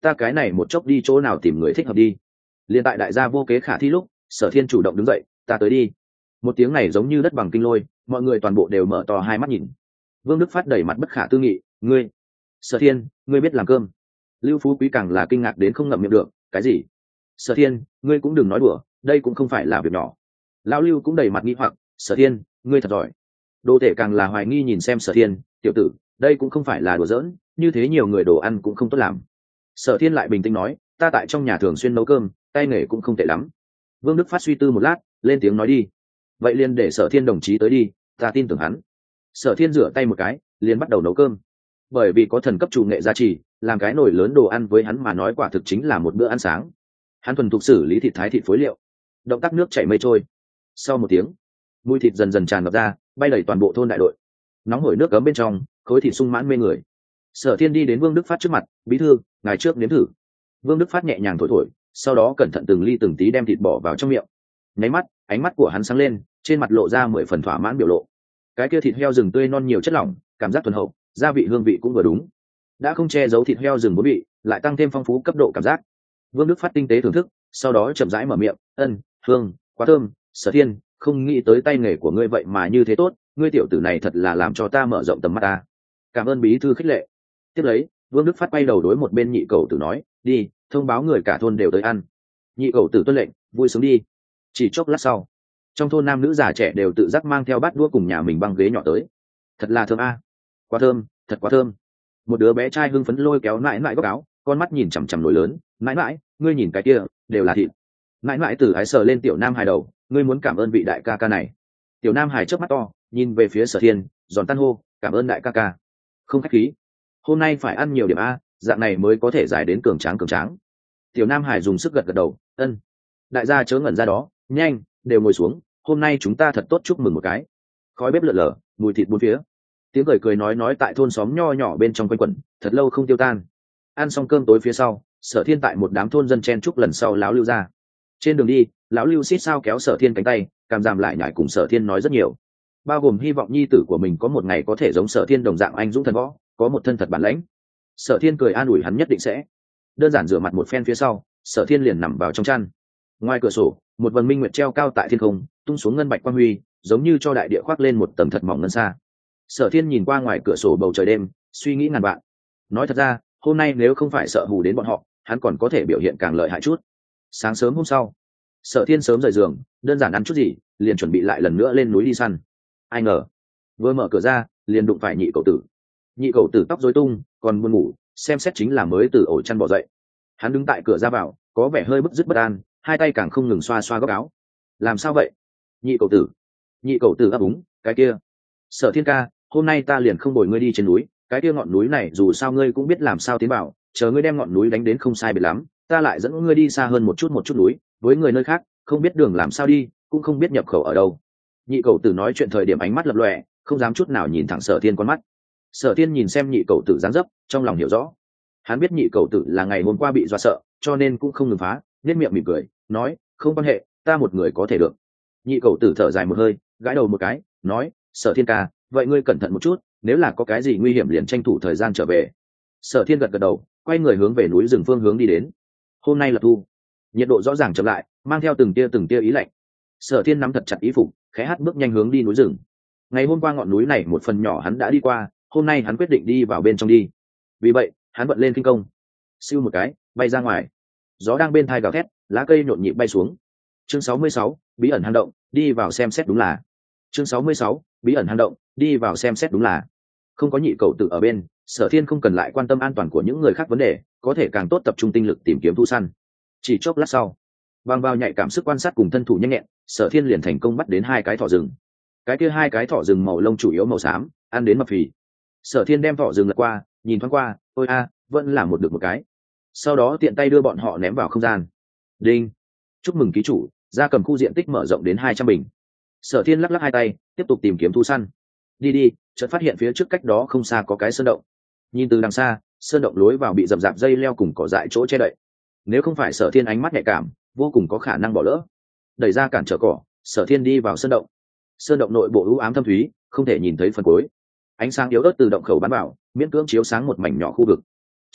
ta cái này một chốc đi chỗ nào tìm người thích hợp đi. Liên tại đại gia vô kế khả thi lúc, Sở Thiên chủ động đứng dậy, ta tới đi. Một tiếng này giống như đất bằng kinh lôi, mọi người toàn bộ đều mở to hai mắt nhìn. Vương Đức Phát đẩy mặt bất khả tư nghị, ngươi, Sở Thiên, ngươi biết làm cơm. Lưu Phú Quý càng là kinh ngạc đến không ngậm miệng được, cái gì? Sở Thiên, ngươi cũng đừng nói đùa, đây cũng không phải là việc nhỏ. Lão Lưu cũng đầy mặt nghi hoặc, Sở Thiên, ngươi thật giỏi. Đô Tể càng là hoài nghi nhìn xem Sở Thiên, tiểu tử, đây cũng không phải là đùa giỡn, như thế nhiều người đồ ăn cũng không tốt làm. Sở Thiên lại bình tĩnh nói, ta tại trong nhà thường xuyên nấu cơm, tay nghề cũng không tệ lắm. Vương Đức Phát suy tư một lát, lên tiếng nói đi. Vậy liền để Sở Thiên đồng chí tới đi, ta tin tưởng hắn. Sở Thiên rửa tay một cái, liền bắt đầu nấu cơm. Bởi vì có thần cấp chủ nghệ gia trì, làm cái nồi lớn đồ ăn với hắn mà nói quả thực chính là một bữa ăn sáng. Hắn thuần thục xử lý thịt thái thịt phối liệu, động tác nước chảy mây trôi. Sau một tiếng, mùi thịt dần dần tràn ngập ra, bay đầy toàn bộ thôn đại đội. Nóng hổi nước cấm bên trong, khối thịt sung mãn mê người. Sở Thiên đi đến Vương Đức Phát trước mặt, bí thư, ngày trước nếm thử. Vương Đức Phát nhẹ nhàng thổi thổi, sau đó cẩn thận từng ly từng tí đem thịt bỏ vào trong miệng. Nháy mắt, ánh mắt của hắn sáng lên, trên mặt lộ ra mười phần thỏa mãn biểu lộ. Cái kia thịt heo rừng tươi non nhiều chất lỏng, cảm giác thuần hậu, gia vị hương vị cũng vừa đúng, đã không che giấu thịt heo rừng bốn vị, lại tăng thêm phong phú cấp độ cảm giác. Vương Đức Phát tinh tế thưởng thức, sau đó chậm rãi mở miệng, ân, hương, quá thơm. Sở Thiên, không nghĩ tới tay nghề của ngươi vậy mà như thế tốt, ngươi tiểu tử này thật là làm cho ta mở rộng tầm mắt ta. Cảm ơn bí thư khích lệ. Tiếp lấy, Vương Đức Phát quay đầu đối một bên nhị cầu tử nói, đi, thông báo người cả thôn đều tới ăn. Nhị cầu tử tuân lệnh, vui sướng đi. Chỉ chốc lát sau, trong thôn nam nữ già trẻ đều tự giác mang theo bát đũa cùng nhà mình băng ghế nhỏ tới. Thật là thơm a, quá thơm, thật quá thơm. Một đứa bé trai hưng phấn lôi kéo mãi mãi góc áo, con mắt nhìn chằm chằm nổi lớn, mãi mãi, ngươi nhìn cái kia, đều là thịt. Mãi mãi từ ái sờ lên tiểu nam hài đầu, ngươi muốn cảm ơn vị đại ca ca này. Tiểu nam hài chớp mắt to, nhìn về phía Sở Thiên, giòn tan hô, cảm ơn đại ca ca. Không khách khí, hôm nay phải ăn nhiều điểm a, dạng này mới có thể giải đến cường tráng cường tráng. Tiểu nam hải dùng sức gật gật đầu, ân. Đại gia chớ ngẩn ra đó, nhanh, đều ngồi xuống, hôm nay chúng ta thật tốt chúc mừng một cái. Khói bếp lượn lờ, mùi thịt bốn phía, tiếng cười cười nói nói tại thôn xóm nho nhỏ bên trong quanh quẩn, thật lâu không tiêu tan. Ăn xong cơm tối phía sau, Sở Thiên tại một đám thôn dân chen chúc lần sau lão Lưu ra. Trên đường đi, lão Lưu xít sao kéo Sở Thiên cánh tay, cảm giảm lại nhảy cùng Sở Thiên nói rất nhiều, bao gồm hy vọng nhi tử của mình có một ngày có thể giống Sở Thiên đồng dạng anh dũng thần võ, có một thân thật bản lãnh. Sở Thiên cười an ủi hắn nhất định sẽ. Đơn giản rửa mặt một phen phía sau, Sở Thiên liền nằm vào trong chăn. Ngoài cửa sổ, một vầng minh nguyệt treo cao tại thiên không, tung xuống ngân bạch quang huy, giống như cho đại địa khoác lên một tầng thật mỏng ngân xa. Sở Thiên nhìn qua ngoài cửa sổ bầu trời đêm, suy nghĩ ngàn vạn. Nói thật ra, hôm nay nếu không phải sợ hù đến bọn họ, hắn còn có thể biểu hiện càng lợi hại chút. Sáng sớm hôm sau, Sở Thiên sớm rời giường, đơn giản ăn chút gì, liền chuẩn bị lại lần nữa lên núi đi săn. Ai ngờ, vừa mở cửa ra, liền đụng phải nhị cậu tử. Nhị cậu tử tóc rối tung, còn buồn ngủ, xem xét chính là mới từ ổ chăn bò dậy. Hắn đứng tại cửa ra vào, có vẻ hơi bứt rứt bất an, hai tay càng không ngừng xoa xoa góc áo. Làm sao vậy? Nhị cậu tử. Nhị cậu tử ấp úng, cái kia. Sở Thiên ca, hôm nay ta liền không bồi ngươi đi trên núi, cái kia ngọn núi này dù sao ngươi cũng biết làm sao tiến vào, chờ ngươi đem ngọn núi đánh đến không sai biệt lắm, ta lại dẫn ngươi đi xa hơn một chút một chút núi, với người nơi khác, không biết đường làm sao đi, cũng không biết nhập khẩu ở đâu. Nhị cậu tử nói chuyện thời điểm ánh mắt lập lòe, không dám chút nào nhìn thẳng Sở Thiên con mắt. Sở Thiên nhìn xem nhị cậu tử dáng dấp, trong lòng hiểu rõ. Hắn biết nhị cậu tử là ngày hôm qua bị dọa sợ, cho nên cũng không ngừng phá, nhếch miệng mỉm cười, nói, không quan hệ, ta một người có thể được. Nhị cậu tử thở dài một hơi, gãi đầu một cái, nói, Sở Thiên ca, vậy ngươi cẩn thận một chút, nếu là có cái gì nguy hiểm liền tranh thủ thời gian trở về. Sở Thiên gật gật đầu, quay người hướng về núi rừng phương hướng đi đến. Hôm nay là thu, nhiệt độ rõ ràng chậm lại, mang theo từng tia từng tia ý lạnh. Sở Thiên nắm thật chặt ý phục, khẽ hát bước nhanh hướng đi núi rừng. Ngày hôm qua ngọn núi này một phần nhỏ hắn đã đi qua, hôm nay hắn quyết định đi vào bên trong đi. Vì vậy, hắn bận lên kinh công, siêu một cái, bay ra ngoài. Gió đang bên thai gào thét, lá cây nhộn nhịp bay xuống. Chương sáu mươi sáu, bí ẩn hang động, đi vào xem xét đúng là. Chương sáu mươi sáu, bí ẩn hang động, đi vào xem xét đúng là. Không có nhị cậu tử ở bên, Sở Thiên không cần lại quan tâm an toàn của những người khác vấn đề, có thể càng tốt tập trung tinh lực tìm kiếm thu săn. Chỉ chốc lát sau, bằng vào nhạy cảm sức quan sát cùng thân thủ nhanh nhẹn, Sở Thiên liền thành công bắt đến hai cái thỏ rừng. Cái kia hai cái thỏ rừng màu lông chủ yếu màu xám, ăn đến mập phì. Sở Thiên đem thỏ rừng lật qua, nhìn thoáng qua, ôi a, vẫn là một được một cái. Sau đó tiện tay đưa bọn họ ném vào không gian. Đinh, chúc mừng ký chủ, gia cầm khu diện tích mở rộng đến hai trăm bình. Sở Thiên lắc lắc hai tay, tiếp tục tìm kiếm thu săn. Đi đi, chợt phát hiện phía trước cách đó không xa có cái sơn động. Nhìn từ đằng xa, sơn động lối vào bị rậm rạp dây leo cùng cỏ dại chỗ che đậy. Nếu không phải Sở Thiên ánh mắt nhạy cảm, vô cùng có khả năng bỏ lỡ. Đẩy ra cản trở cỏ, Sở Thiên đi vào sơn động. Sơn động nội bộ u ám thâm thúy, không thể nhìn thấy phần cuối. Ánh sáng yếu ớt từ động khẩu bắn vào, miễn cưỡng chiếu sáng một mảnh nhỏ khu vực.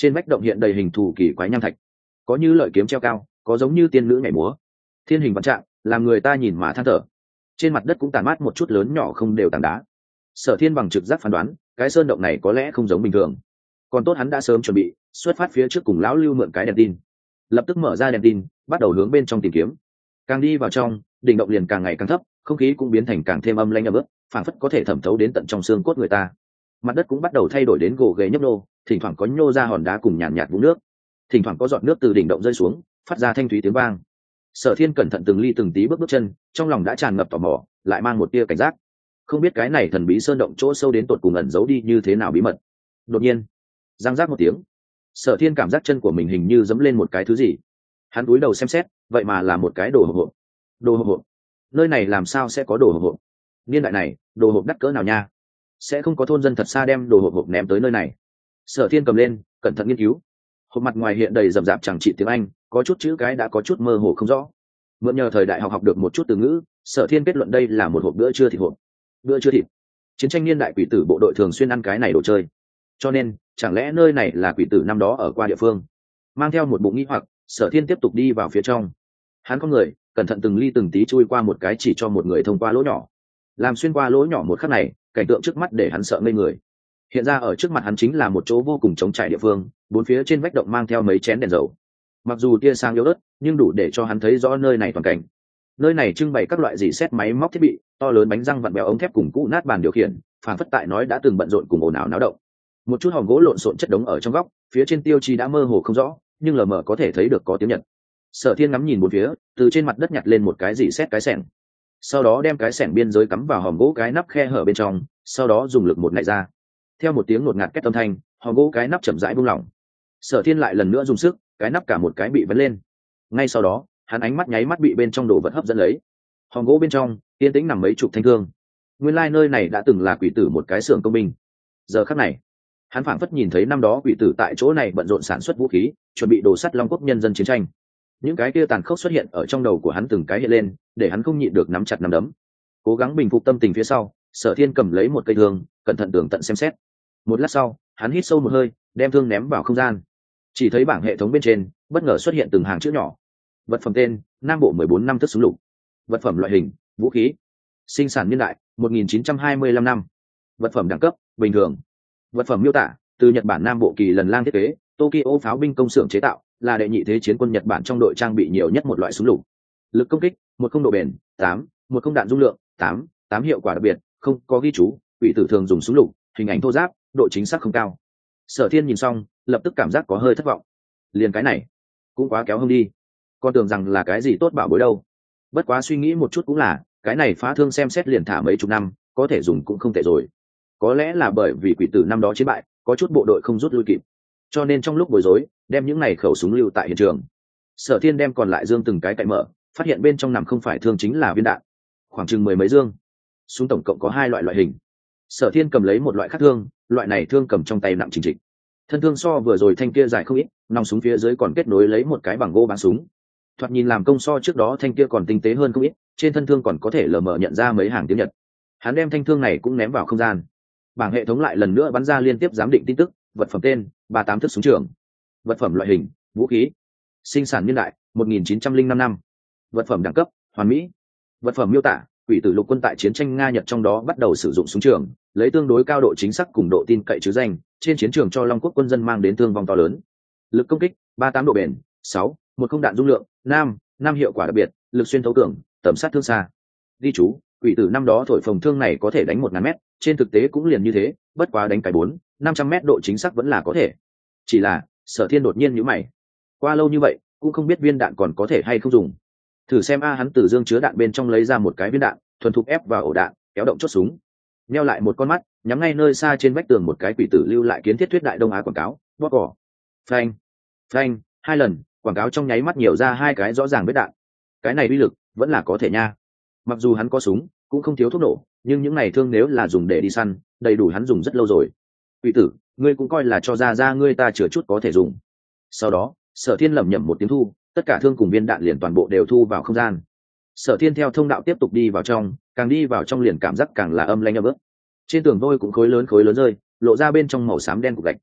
trên vách động hiện đầy hình thù kỳ quái nham thạch, có như lợi kiếm treo cao, có giống như tiên nữ nhảy múa, thiên hình vạn trạng, làm người ta nhìn mà than thở. Trên mặt đất cũng tàn mát một chút lớn nhỏ không đều tảng đá. Sở Thiên bằng trực giác phán đoán, cái sơn động này có lẽ không giống bình thường. Còn tốt hắn đã sớm chuẩn bị, xuất phát phía trước cùng lão Lưu mượn cái đèn tin, lập tức mở ra đèn tin, bắt đầu hướng bên trong tìm kiếm. Càng đi vào trong, đỉnh động liền càng ngày càng thấp, không khí cũng biến thành càng thêm âm lãnh ẩm ướt, phảng phất có thể thẩm thấu đến tận trong xương cốt người ta. Mặt đất cũng bắt đầu thay đổi đến gồ ghề nhấp nô, thỉnh thoảng có nhô ra hòn đá cùng nhàn nhạt, nhạt vũng nước, thỉnh thoảng có giọt nước từ đỉnh động rơi xuống, phát ra thanh thúy tiếng vang. Sở Thiên cẩn thận từng ly từng tí bước bước chân, trong lòng đã tràn ngập tò mò, lại mang một tia cảnh giác. Không biết cái này thần bí sơn động chỗ sâu đến tột cùng ẩn giấu đi như thế nào bí mật. Đột nhiên, răng rác một tiếng, Sở Thiên cảm giác chân của mình hình như dẫm lên một cái thứ gì. Hắn cúi đầu xem xét, vậy mà là một cái đồ hộp hộp. Đồ hộp hộp? Nơi này làm sao sẽ có đồ hộp hộp? Niên đại này, đồ hộp đắt cỡ nào nha? Sẽ không có thôn dân thật xa đem đồ hộp hộp ném tới nơi này. Sở Thiên cầm lên, cẩn thận nghiên cứu. Hộp mặt ngoài hiện đầy rậm rạp chẳng trị tiếng Anh, có chút chữ cái đã có chút mơ hồ không rõ. Mượn nhờ thời đại học học được một chút từ ngữ, Sở Thiên kết luận đây là một hộp bữa trưa thịt hộp. Bữa trưa thịt? Chiến tranh niên đại quỷ tử bộ đội thường xuyên ăn cái này đồ chơi. Cho nên, chẳng lẽ nơi này là quỷ tử năm đó ở qua địa phương? Mang theo một bụng nghi hoặc, Sở Thiên tiếp tục đi vào phía trong. Hắn có người, cẩn thận từng ly từng tí chui qua một cái chỉ cho một người thông qua lỗ nhỏ. Làm xuyên qua lỗ nhỏ một khắc này, cảnh tượng trước mắt để hắn sợ ngây người. Hiện ra ở trước mặt hắn chính là một chỗ vô cùng trống trải địa phương, bốn phía trên vách động mang theo mấy chén đèn dầu. Mặc dù tia sáng yếu ớt, nhưng đủ để cho hắn thấy rõ nơi này toàn cảnh. Nơi này trưng bày các loại dỉ xét máy móc thiết bị, to lớn bánh răng vặn bèo ống thép cùng cũ nát bàn điều khiển, phản phất tại nói đã từng bận rộn cùng ồn ào náo động. Một chút hòm gỗ lộn xộn chất đống ở trong góc, phía trên tiêu chí đã mơ hồ không rõ, nhưng lờ mờ có thể thấy được có tiếng Nhật. Sở Thiên ngắm nhìn bốn phía, từ trên mặt đất nhặt lên một cái dỉ xét cái xẻng, sau đó đem cái xẻng biên giới cắm vào hòm gỗ cái nắp khe hở bên trong, sau đó dùng lực một nạy ra. Theo một tiếng ngột ngạt két âm thanh, hòm gỗ cái nắp chậm rãi buông lỏng. Sở Thiên lại lần nữa dùng sức, cái nắp cả một cái bị vấn lên. Ngay sau đó, hắn ánh mắt nháy mắt bị bên trong đồ vật hấp dẫn lấy. Hòm gỗ bên trong, yên tĩnh nằm mấy chục thanh thương. Nguyên lai nơi này đã từng là quỷ tử một cái xưởng công binh. Giờ khắc này, hắn phảng phất nhìn thấy năm đó quỷ tử tại chỗ này bận rộn sản xuất vũ khí, chuẩn bị đồ sắt Long Quốc nhân dân chiến tranh. Những cái kia tàn khốc xuất hiện ở trong đầu của hắn từng cái hiện lên, để hắn không nhịn được nắm chặt nắm đấm. Cố gắng bình phục tâm tình phía sau, Sở Thiên cầm lấy một cây thương, cẩn thận tường tận xem xét. Một lát sau, hắn hít sâu một hơi, đem thương ném vào không gian. Chỉ thấy bảng hệ thống bên trên bất ngờ xuất hiện từng hàng chữ nhỏ. Vật phẩm tên: Nam Bộ mười bốn năm thức súng lục. Vật phẩm loại hình: vũ khí. Sinh sản niên đại: một nghìn chín trăm hai mươi lăm năm. Vật phẩm đẳng cấp: bình thường. Vật phẩm miêu tả: từ Nhật Bản Nam Bộ kỳ lần lang thiết kế, Tokyo pháo binh công xưởng chế tạo, là đệ nhị thế chiến quân Nhật Bản trong đội trang bị nhiều nhất một loại súng lục. Lực công kích: một không độ bền, tám, một không đạn dung lượng, tám, tám hiệu quả đặc biệt, không có ghi chú, quỷ tử thường dùng súng lục, hình ảnh thô ráp, độ chính xác không cao. Sở Thiên nhìn xong, lập tức cảm giác có hơi thất vọng. Liền cái này, cũng quá kéo hông đi. Con tưởng rằng là cái gì tốt bảo bối đâu. Bất quá suy nghĩ một chút cũng là, cái này phá thương xem xét liền thả mấy chục năm, có thể dùng cũng không tệ rồi. Có lẽ là bởi vì quỷ tử năm đó chiến bại, có chút bộ đội không rút lui kịp, cho nên trong lúc bối rối, đem những này khẩu súng lưu tại hiện trường. Sở Thiên đem còn lại dương từng cái cậy mở, phát hiện bên trong nằm không phải thương chính là viên đạn, khoảng chừng mười mấy dương. Súng tổng cộng có hai loại loại hình. Sở Thiên cầm lấy một loại khác thương, loại này thương cầm trong tay nặng chỉnh trịch. Thân thương so vừa rồi thanh kia dài không ít, nòng súng phía dưới còn kết nối lấy một cái bằng gỗ bắn súng. Thoạt nhìn làm công so trước đó thanh kia còn tinh tế hơn không ít, trên thân thương còn có thể lờ mờ nhận ra mấy hàng tiếng Nhật. Hắn đem thanh thương này cũng ném vào không gian. Bảng hệ thống lại lần nữa bắn ra liên tiếp giám định tin tức. Vật phẩm tên: ba mươi tám thức súng trường. Vật phẩm loại hình: vũ khí. Sinh sản niên đại: một nghìn chín trăm lẻ năm năm. Vật phẩm đẳng cấp: hoàn mỹ. Vật phẩm miêu tả: quỷ tử lục quân tại chiến tranh Nga Nhật trong đó bắt đầu sử dụng súng trường, lấy tương đối cao độ chính xác cùng độ tin cậy chứ danh, trên chiến trường cho Long Quốc quân dân mang đến thương vong to lớn. Lực công kích: ba mươi tám độ bền, sáu, một không đạn dung lượng, năm, năm hiệu quả đặc biệt, lực xuyên thấu cường, tầm sát thương xa. Ghi chú: quỷ tử năm đó thổi phồng thương này có thể đánh một ngàn mét, trên thực tế cũng liền như thế, bất quá đánh cái bốn, năm trăm mét độ chính xác vẫn là có thể. Chỉ là, Sở Thiên đột nhiên nhíu mày. Qua lâu như vậy, cũng không biết viên đạn còn có thể hay không dùng. Thử xem a, hắn từ dương chứa đạn bên trong lấy ra một cái viên đạn, thuần thục ép vào ổ đạn, kéo động chốt súng. Nheo lại một con mắt, nhắm ngay nơi xa trên vách tường một cái quỷ tử lưu lại kiến thiết thuyết đại Đông Á quảng cáo, bóp cỏ. Phanh, phanh, hai lần, quảng cáo trong nháy mắt nhiều ra hai cái rõ ràng vết đạn. Cái này uy lực vẫn là có thể nha. Mặc dù hắn có súng, cũng không thiếu thuốc nổ, nhưng những này thương nếu là dùng để đi săn, đầy đủ hắn dùng rất lâu rồi. Quỷ tử, ngươi cũng coi là cho ra ra ngươi ta chừa chút có thể dùng. Sau đó, Sở Thiên lẩm nhẩm một tiếng thu, tất cả thương cùng viên đạn liền toàn bộ đều thu vào không gian. Sở Thiên theo thông đạo tiếp tục đi vào trong, càng đi vào trong liền cảm giác càng là âm lanh ấm ức. Trên tường vôi cũng khối lớn khối lớn rơi, lộ ra bên trong màu xám đen cục gạch.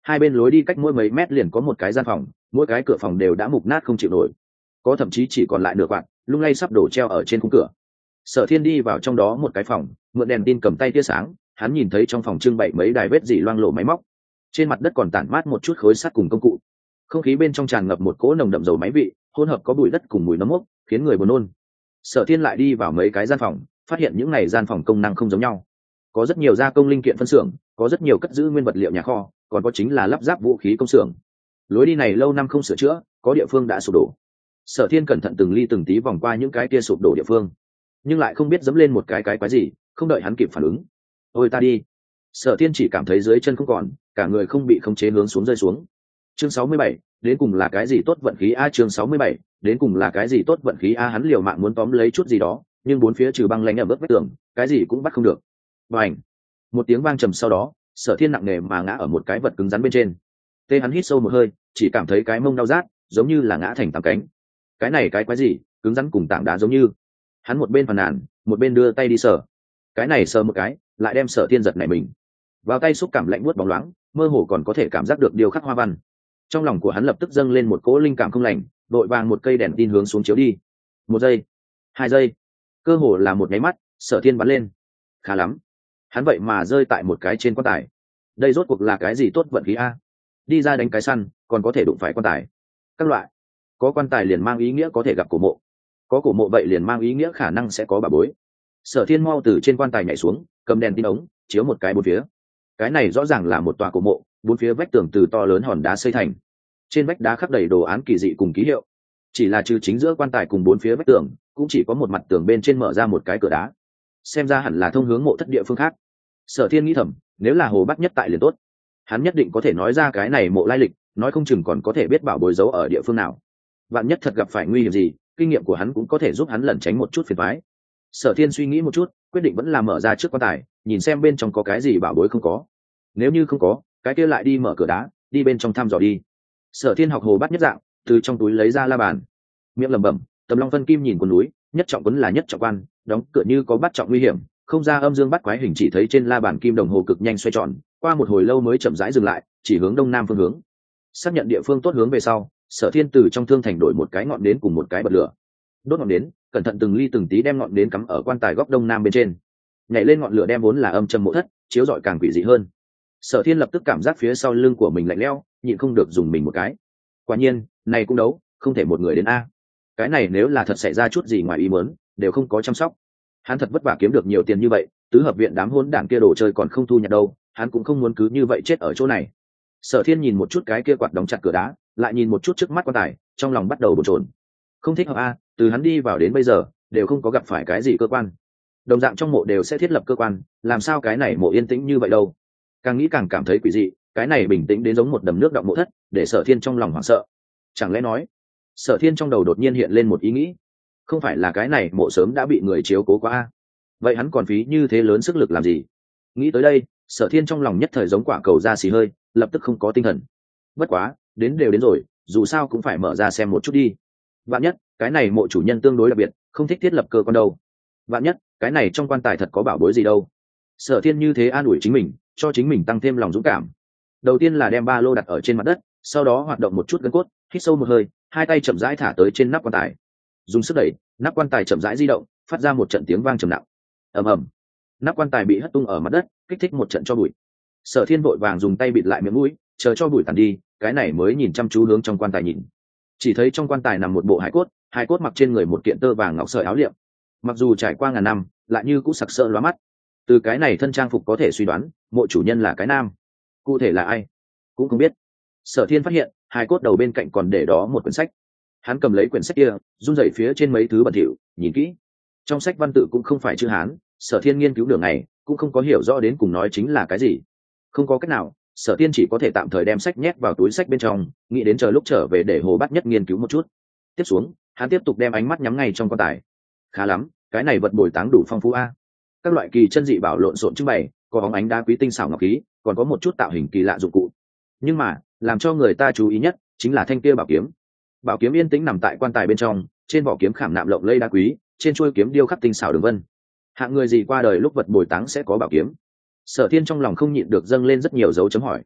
hai bên lối đi cách mỗi mấy mét liền có một cái gian phòng, mỗi cái cửa phòng đều đã mục nát không chịu nổi, có thậm chí chỉ còn lại nửa quạt lung lay sắp đổ treo ở trên khung cửa. Sở Thiên đi vào trong đó một cái phòng, mượn đèn tin cầm tay tia sáng, hắn nhìn thấy trong phòng trưng bày mấy đài vết dỉ loang lổ máy móc, trên mặt đất còn tản mát một chút khối sắt cùng công cụ, không khí bên trong tràn ngập một cỗ nồng đậm dầu máy vị, hỗn hợp có bụi đất cùng mùi nấm mốc, khiến người buồn nôn. Sở Thiên lại đi vào mấy cái gian phòng, phát hiện những này gian phòng công năng không giống nhau, có rất nhiều gia công linh kiện phân xưởng, có rất nhiều cất giữ nguyên vật liệu nhà kho, còn có chính là lắp ráp vũ khí công xưởng. Lối đi này lâu năm không sửa chữa, có địa phương đã sụp đổ. Sở Thiên cẩn thận từng ly từng tí vòng qua những cái kia sụp đổ địa phương, nhưng lại không biết dẫm lên một cái cái quái gì, không đợi hắn kịp phản ứng, ôi ta đi. Sở Thiên chỉ cảm thấy dưới chân không còn, cả người không bị khống chế hướng xuống rơi xuống. Chương sáu mươi bảy, đến cùng là cái gì tốt vận khí a? Chương sáu mươi bảy, đến cùng là cái gì tốt vận khí a? Hắn liều mạng muốn tóm lấy chút gì đó, nhưng bốn phía trừ băng lãnh ở bước vách tường, cái gì cũng bắt không được. Bành! Một tiếng vang trầm sau đó, Sở Thiên nặng nề mà ngã ở một cái vật cứng rắn bên trên. Tê hắn hít sâu một hơi, chỉ cảm thấy cái mông đau rát, giống như là ngã thành tám cánh. Cái này cái quái gì, cứng rắn cùng tảng đá giống như. Hắn một bên phàn nàn, một bên đưa tay đi sờ. Cái này sờ một cái, lại đem Sở Thiên giật nảy mình. Vào tay xúc cảm lạnh buốt bóng loáng, mơ hồ còn có thể cảm giác được điều khắc hoa văn. Trong lòng của hắn lập tức dâng lên một cỗ linh cảm không lành, vội vàng một cây đèn tin hướng xuống chiếu đi. Một giây, hai giây, cơ hồ là một nháy mắt, Sở Thiên bắn lên. Khá lắm, hắn vậy mà rơi tại một cái trên quan tài. Đây rốt cuộc là cái gì tốt vận khí a? Đi ra đánh cái săn, còn có thể đụng phải quan tài. Các loại, có quan tài liền mang ý nghĩa có thể gặp cổ mộ, có cổ mộ vậy liền mang ý nghĩa khả năng sẽ có bà bối. Sở Thiên mau từ trên quan tài nhảy xuống, cầm đèn tin ống chiếu một cái bốn phía. Cái này rõ ràng là một tòa cổ mộ, bốn phía vách tường từ to lớn hòn đá xây thành, trên vách đá khắc đầy đồ án kỳ dị cùng ký hiệu. Chỉ là trừ chính giữa quan tài cùng bốn phía vách tường, cũng chỉ có một mặt tường bên trên mở ra một cái cửa đá, xem ra hẳn là thông hướng mộ thất địa phương khác. Sở Thiên nghĩ thầm, nếu là Hồ Bắc Nhất tại liền tốt, hắn nhất định có thể nói ra cái này mộ lai lịch, nói không chừng còn có thể biết bảo bối giấu ở địa phương nào. Vạn nhất thật gặp phải nguy hiểm gì, kinh nghiệm của hắn cũng có thể giúp hắn lẩn tránh một chút phiền toái. Sở Thiên suy nghĩ một chút, quyết định vẫn là mở ra trước quan tài, nhìn xem bên trong có cái gì bảo bối không có. Nếu như không có, cái kia lại đi mở cửa đá, đi bên trong thăm dò đi. Sở Thiên học Hồ Bắc Nhất dạng, từ trong túi lấy ra la bàn, miệng lẩm bẩm, Tầm Long Vân Kim nhìn quần núi, nhất trọng quấn là nhất trọng quan, đóng cửa như có bắt trọng nguy hiểm, không ra âm dương bắt quái hình, chỉ thấy trên la bàn kim đồng hồ cực nhanh xoay tròn, qua một hồi lâu mới chậm rãi dừng lại, chỉ hướng đông nam phương hướng. Xác nhận địa phương tốt hướng về sau, Sở Thiên từ trong thương thành đổi một cái ngọn nến cùng một cái bật lửa, đốt ngọn nến, cẩn thận từng ly từng tí đem ngọn nến cắm ở quan tài góc đông nam bên trên, nhảy lên ngọn lửa đem vốn là âm trầm mộ thất chiếu rọi càng quỷ dị hơn. Sở Thiên lập tức cảm giác phía sau lưng của mình lạnh lẽo, nhịn không được dùng mình một cái. Quả nhiên, này cũng đấu, không thể một người đến a. Cái này nếu là thật xảy ra chút gì ngoài ý muốn, đều không có chăm sóc. Hắn thật vất vả kiếm được nhiều tiền như vậy, tứ hợp viện đám hỗn đản kia đồ chơi còn không thu nhặt đâu, hắn cũng không muốn cứ như vậy chết ở chỗ này. Sở Thiên nhìn một chút cái kia quạt đóng chặt cửa đá, lại nhìn một chút trước mắt quan tài, trong lòng bắt đầu bồn chồn. Không thích hợp a, từ hắn đi vào đến bây giờ, đều không có gặp phải cái gì cơ quan. Đồng dạng trong mộ đều sẽ thiết lập cơ quan, làm sao cái này mộ yên tĩnh như vậy đâu? Càng nghĩ càng cảm thấy quỷ dị, cái này bình tĩnh đến giống một đầm nước đọng mộ thất, để Sở Thiên trong lòng hoảng sợ. Chẳng lẽ nói, Sở Thiên trong đầu đột nhiên hiện lên một ý nghĩ, không phải là cái này mộ sớm đã bị người chiếu cố quá a? Vậy hắn còn phí như thế lớn sức lực làm gì? Nghĩ tới đây, Sở Thiên trong lòng nhất thời giống quả cầu ra xì hơi, lập tức không có tinh thần. Bất quá, đến đều đến rồi, dù sao cũng phải mở ra xem một chút đi. Vạn nhất, cái này mộ chủ nhân tương đối đặc biệt, không thích thiết lập cơ quan đâu. Vạn nhất, cái này trong quan tài thật có bảo bối gì đâu. Sở Thiên như thế an ủi chính mình, cho chính mình tăng thêm lòng dũng cảm. Đầu tiên là đem ba lô đặt ở trên mặt đất, sau đó hoạt động một chút gân cốt, hít sâu một hơi, hai tay chậm rãi thả tới trên nắp quan tài, dùng sức đẩy, nắp quan tài chậm rãi di động, phát ra một trận tiếng vang trầm nặng. Ầm ầm, nắp quan tài bị hất tung ở mặt đất, kích thích một trận cho bụi. Sở Thiên vội vàng dùng tay bịt lại miệng mũi, chờ cho bụi tàn đi, cái này mới nhìn chăm chú hướng trong quan tài nhìn. Chỉ thấy trong quan tài nằm một bộ hải cốt, hải cốt mặc trên người một kiện tơ vàng ngọc sợi áo liệm, mặc dù trải qua ngàn năm, lại như cũ sặc sỡ lóa mắt. Từ cái này thân trang phục có thể suy đoán, mộ chủ nhân là cái nam, cụ thể là ai cũng không biết. Sở Thiên phát hiện, hải cốt đầu bên cạnh còn để đó một quyển sách. Hắn cầm lấy quyển sách kia, run rẩy phía trên mấy thứ bẩn thỉu, nhìn kỹ. Trong sách văn tự cũng không phải chữ Hán, Sở Thiên nghiên cứu nửa ngày, cũng không có hiểu rõ đến cùng nói chính là cái gì. Không có cách nào, Sở Thiên chỉ có thể tạm thời đem sách nhét vào túi sách bên trong, nghĩ đến chờ lúc trở về để Hồ Bát Nhất nghiên cứu một chút. Tiếp xuống, hắn tiếp tục đem ánh mắt nhắm ngay trong quan tài. Khá lắm, cái này vật bồi táng đủ phong phú a. Các loại kỳ chân dị bảo lộn xộn trưng bày, có bóng ánh đá quý tinh xảo ngọc khí, còn có một chút tạo hình kỳ lạ dụng cụ. Nhưng mà, làm cho người ta chú ý nhất chính là thanh kia bảo kiếm. Bảo kiếm yên tĩnh nằm tại quan tài bên trong, trên vỏ kiếm khảm nạm lộng lẫy đá quý, trên chuôi kiếm điêu khắc tinh xảo đường vân. Hạng người gì qua đời lúc vật bồi táng sẽ có bảo kiếm? Sở Thiên trong lòng không nhịn được dâng lên rất nhiều dấu chấm hỏi.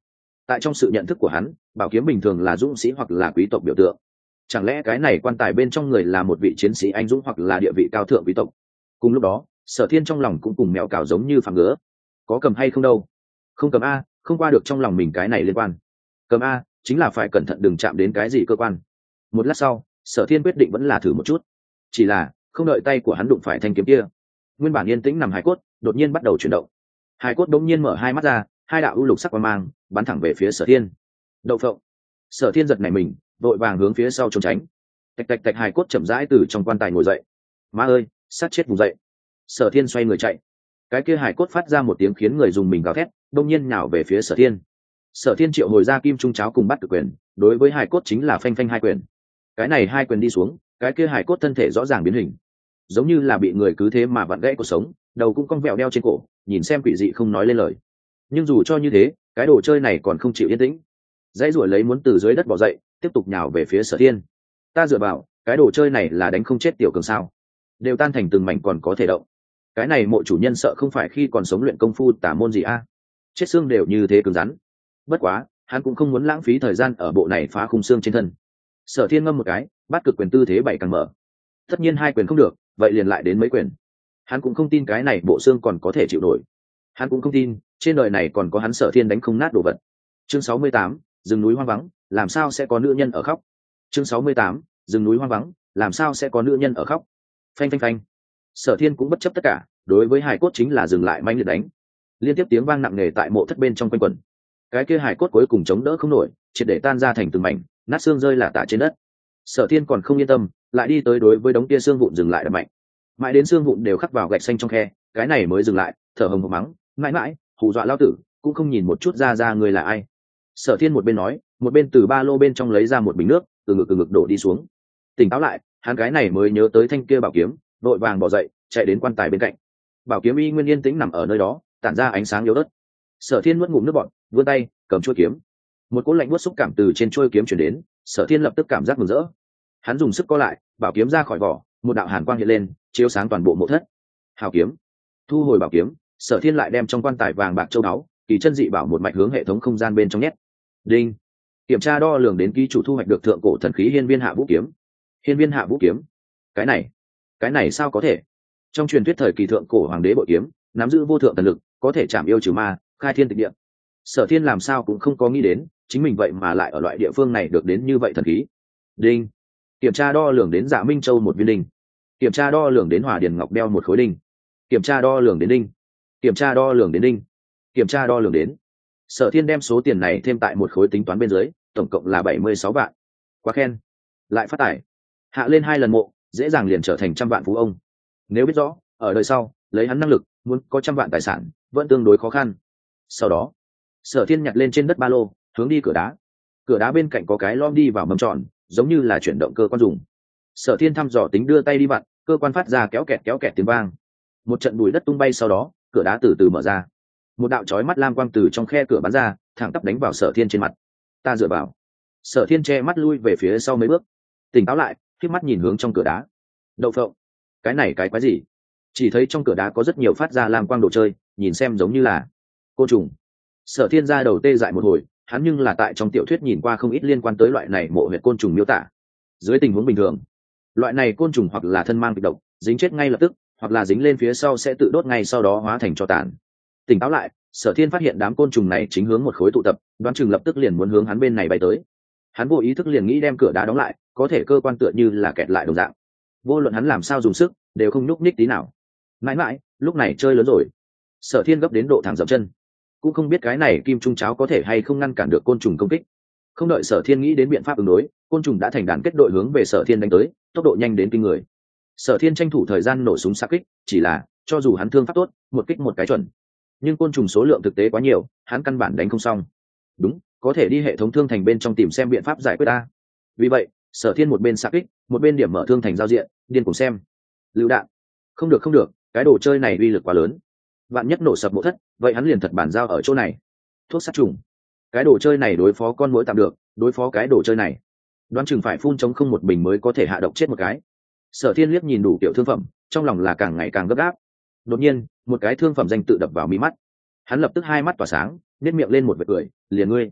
tại trong sự nhận thức của hắn, bảo kiếm bình thường là dũng sĩ hoặc là quý tộc biểu tượng. Chẳng lẽ cái này quan tài bên trong người là một vị chiến sĩ anh dũng hoặc là địa vị cao thượng quý tộc? Cùng lúc đó, Sở Thiên trong lòng cũng cùng mèo cào giống như phẳng ngứa. Có cầm hay không đâu? Không cầm a, không qua được trong lòng mình cái này liên quan. Cầm a, chính là phải cẩn thận đừng chạm đến cái gì cơ quan. Một lát sau, Sở Thiên quyết định vẫn là thử một chút. Chỉ là, không đợi tay của hắn đụng phải thanh kiếm kia, nguyên bản yên tĩnh nằm hài cốt đột nhiên bắt đầu chuyển động. Hài cốt đột nhiên mở hai mắt ra, hai đạo u lục sắc quang mang bắn thẳng về phía Sở Thiên. Đậu phộng. Sở Thiên giật nảy mình, vội vàng hướng phía sau trốn tránh. Tạch tạch tạch, hài cốt chậm rãi từ trong quan tài ngồi dậy. Má ơi, sát chết vùng dậy. Sở Thiên xoay người chạy. Cái kia hài cốt phát ra một tiếng khiến người dùng mình gào thét, đột nhiên nhào về phía Sở Thiên. Sở Thiên triệu hồi ra kim trung cháo cùng bắt cực quyền, đối với hài cốt chính là phanh phanh hai quyền. Cái này hai quyền đi xuống, cái kia hài cốt thân thể rõ ràng biến hình, giống như là bị người cứ thế mà vặn gãy cuộc sống, đầu cũng cong vẹo đeo trên cổ, nhìn xem quỷ dị không nói lên lời. Nhưng dù cho như thế, cái đồ chơi này còn không chịu yên tĩnh, dãy ruổi lấy muốn từ dưới đất bò dậy, tiếp tục nhào về phía Sở Thiên. Ta dựa vào, cái đồ chơi này là đánh không chết tiểu cường sao? Đều tan thành từng mảnh còn có thể động. Cái này mộ chủ nhân sợ không phải khi còn sống luyện công phu tả môn gì a? Chết xương đều như thế cứng rắn. Bất quá, hắn cũng không muốn lãng phí thời gian ở bộ này phá khung xương trên thân. Sở Thiên ngâm một cái, bắt cực quyền tư thế bảy càng mở. Tất nhiên hai quyền không được, vậy liền lại đến mấy quyền. Hắn cũng không tin cái này bộ xương còn có thể chịu nổi. Hắn cũng không tin trên đời này còn có hắn Sở Thiên đánh không nát đồ vật. Chương sáu mươi tám, rừng núi hoang vắng, làm sao sẽ có nữ nhân ở khóc? Chương sáu mươi tám, rừng núi hoang vắng, làm sao sẽ có nữ nhân ở khóc? Phanh phanh phanh. Sở Thiên cũng bất chấp tất cả, đối với hài cốt chính là dừng lại manh liệt đánh. Liên tiếp tiếng vang nặng nề tại mộ thất bên trong quanh quẩn. Cái kia hài cốt cuối cùng chống đỡ không nổi, triệt để tan ra thành từng mảnh, nát xương rơi là tả trên đất. Sở Thiên còn không yên tâm, lại đi tới đối với đống kia xương vụn dừng lại đập mạnh. Mãi đến xương vụn đều khắc vào gạch xanh trong khe, cái này mới dừng lại, thở hồng hộc mắng, mãi mãi, hù dọa lao tử, cũng không nhìn một chút ra ra người là ai. Sở Thiên một bên nói, một bên từ ba lô bên trong lấy ra một bình nước, từ ngực từ ngực đổ đi xuống. Tỉnh táo lại, hắn cái này mới nhớ tới thanh kia bảo kiếm, vội vàng bỏ dậy, chạy đến quan tài bên cạnh. Bảo kiếm y nguyên yên tĩnh nằm ở nơi đó, tản ra ánh sáng yếu ớt. Sở Thiên nuốt ngụm nước bọt, vươn tay, cầm chuôi kiếm. Một cỗ lạnh buốt xúc cảm từ trên chuôi kiếm truyền đến, Sở Thiên lập tức cảm giác mừng rỡ. Hắn dùng sức co lại, bảo kiếm ra khỏi vỏ, một đạo hàn quang hiện lên, chiếu sáng toàn bộ mộ thất. Hào kiếm. Thu hồi bảo kiếm, Sở Thiên lại đem trong quan tài vàng bạc châu báu, kỳ chân dị bảo một mạch hướng hệ thống không gian bên trong nhét. Đinh. Kiểm tra đo lường đến ký chủ thu hoạch được thượng cổ thần khí hiên viên hạ vũ kiếm. Hiên viên hạ vũ kiếm. Cái này, cái này sao có thể? Trong truyền thuyết thời kỳ thượng cổ hoàng đế bội kiếm, nắm giữ vô thượng thần lực, có thể chạm yêu trừ ma, khai thiên tịch địa. Sở Thiên làm sao cũng không có nghĩ đến, chính mình vậy mà lại ở loại địa phương này được đến như vậy thần khí. Đinh. Kiểm tra đo lường đến Dạ Minh Châu một viên đinh. Kiểm tra đo lường đến Hỏa Điền Ngọc đeo một khối đinh. Kiểm tra đo lường đến đinh. Kiểm tra đo lường đến đinh. Kiểm tra đo lường đến. Sở Thiên đem số tiền này thêm tại một khối tính toán bên dưới, tổng cộng là bảy mươi sáu vạn. Quá khen. Lại phát tải. Hạ lên hai lần mộ, dễ dàng liền trở thành trăm vạn phú ông. Nếu biết rõ, ở đời sau, lấy hắn năng lực, muốn có trăm vạn tài sản, vẫn tương đối khó khăn. Sau đó, Sở Thiên nhặt lên trên đất ba lô, hướng đi cửa đá. Cửa đá bên cạnh có cái lom đi vào mâm tròn, giống như là chuyển động cơ quan dùng. Sở Thiên thăm dò tính đưa tay đi vặn, cơ quan phát ra kéo kẹt kéo kẹt tiếng vang. Một trận bụi đất tung bay, sau đó, cửa đá từ từ mở ra. Một đạo chói mắt lam quang từ trong khe cửa bắn ra, thẳng tắp đánh vào Sở Thiên trên mặt. Ta dựa vào. Sở Thiên che mắt lui về phía sau mấy bước, tỉnh táo lại, khép mắt nhìn hướng trong cửa đá. Đậu phộng. Cái này cái quái gì? Chỉ thấy trong cửa đá có rất nhiều phát ra lam quang đồ chơi, nhìn xem giống như là côn trùng. Sở Thiên ra đầu tê dại một hồi, hắn nhưng là tại trong tiểu thuyết nhìn qua không ít liên quan tới loại này mộ huyệt côn trùng miêu tả. Dưới tình huống bình thường, loại này côn trùng hoặc là thân mang kịch độc, dính chết ngay lập tức, hoặc là dính lên phía sau sẽ tự đốt ngay sau đó hóa thành tro tàn. Tỉnh táo lại, Sở Thiên phát hiện đám côn trùng này chính hướng một khối tụ tập, đoán chừng lập tức liền muốn hướng hắn bên này bay tới. Hắn vô ý thức liền nghĩ đem cửa đá đóng lại, có thể cơ quan tựa như là kẹt lại đồng dạng. Vô luận hắn làm sao dùng sức, đều không nhúc nhích tí nào. Mãi mãi, lúc này chơi lớn rồi. Sở Thiên gấp đến độ thẳng dậm chân, cũng không biết cái này kim trung cháo có thể hay không ngăn cản được côn trùng công kích. Không đợi Sở Thiên nghĩ đến biện pháp ứng đối, côn trùng đã thành đàn kết đội hướng về Sở Thiên đánh tới, tốc độ nhanh đến kinh người. Sở Thiên tranh thủ thời gian nổ súng xạ kích, chỉ là cho dù hắn thương pháp tốt, một kích một cái chuẩn, nhưng côn trùng số lượng thực tế quá nhiều, hắn căn bản đánh không xong. Đúng, có thể đi hệ thống thương thành bên trong tìm xem biện pháp giải quyết ta. Vì vậy, Sở Thiên một bên xạ kích, một bên điểm mở thương thành giao diện, điên cùng xem. Lựu đạn. Không được không được, cái đồ chơi này uy lực quá lớn. Vạn nhất nổ sập mộ thất, vậy hắn liền thật bản giao ở chỗ này. Thuốc sát trùng. Cái đồ chơi này đối phó con muỗi tạm được, đối phó cái đồ chơi này, đoán chừng phải phun chống không một bình mới có thể hạ độc chết một cái. Sở Thiên liếc nhìn đủ kiểu thương phẩm, trong lòng là càng ngày càng gấp gáp. Đột nhiên, một cái thương phẩm danh tự đập vào mí mắt. Hắn lập tức hai mắt tỏa sáng, nhếch miệng lên một vệt cười, liền ngươi.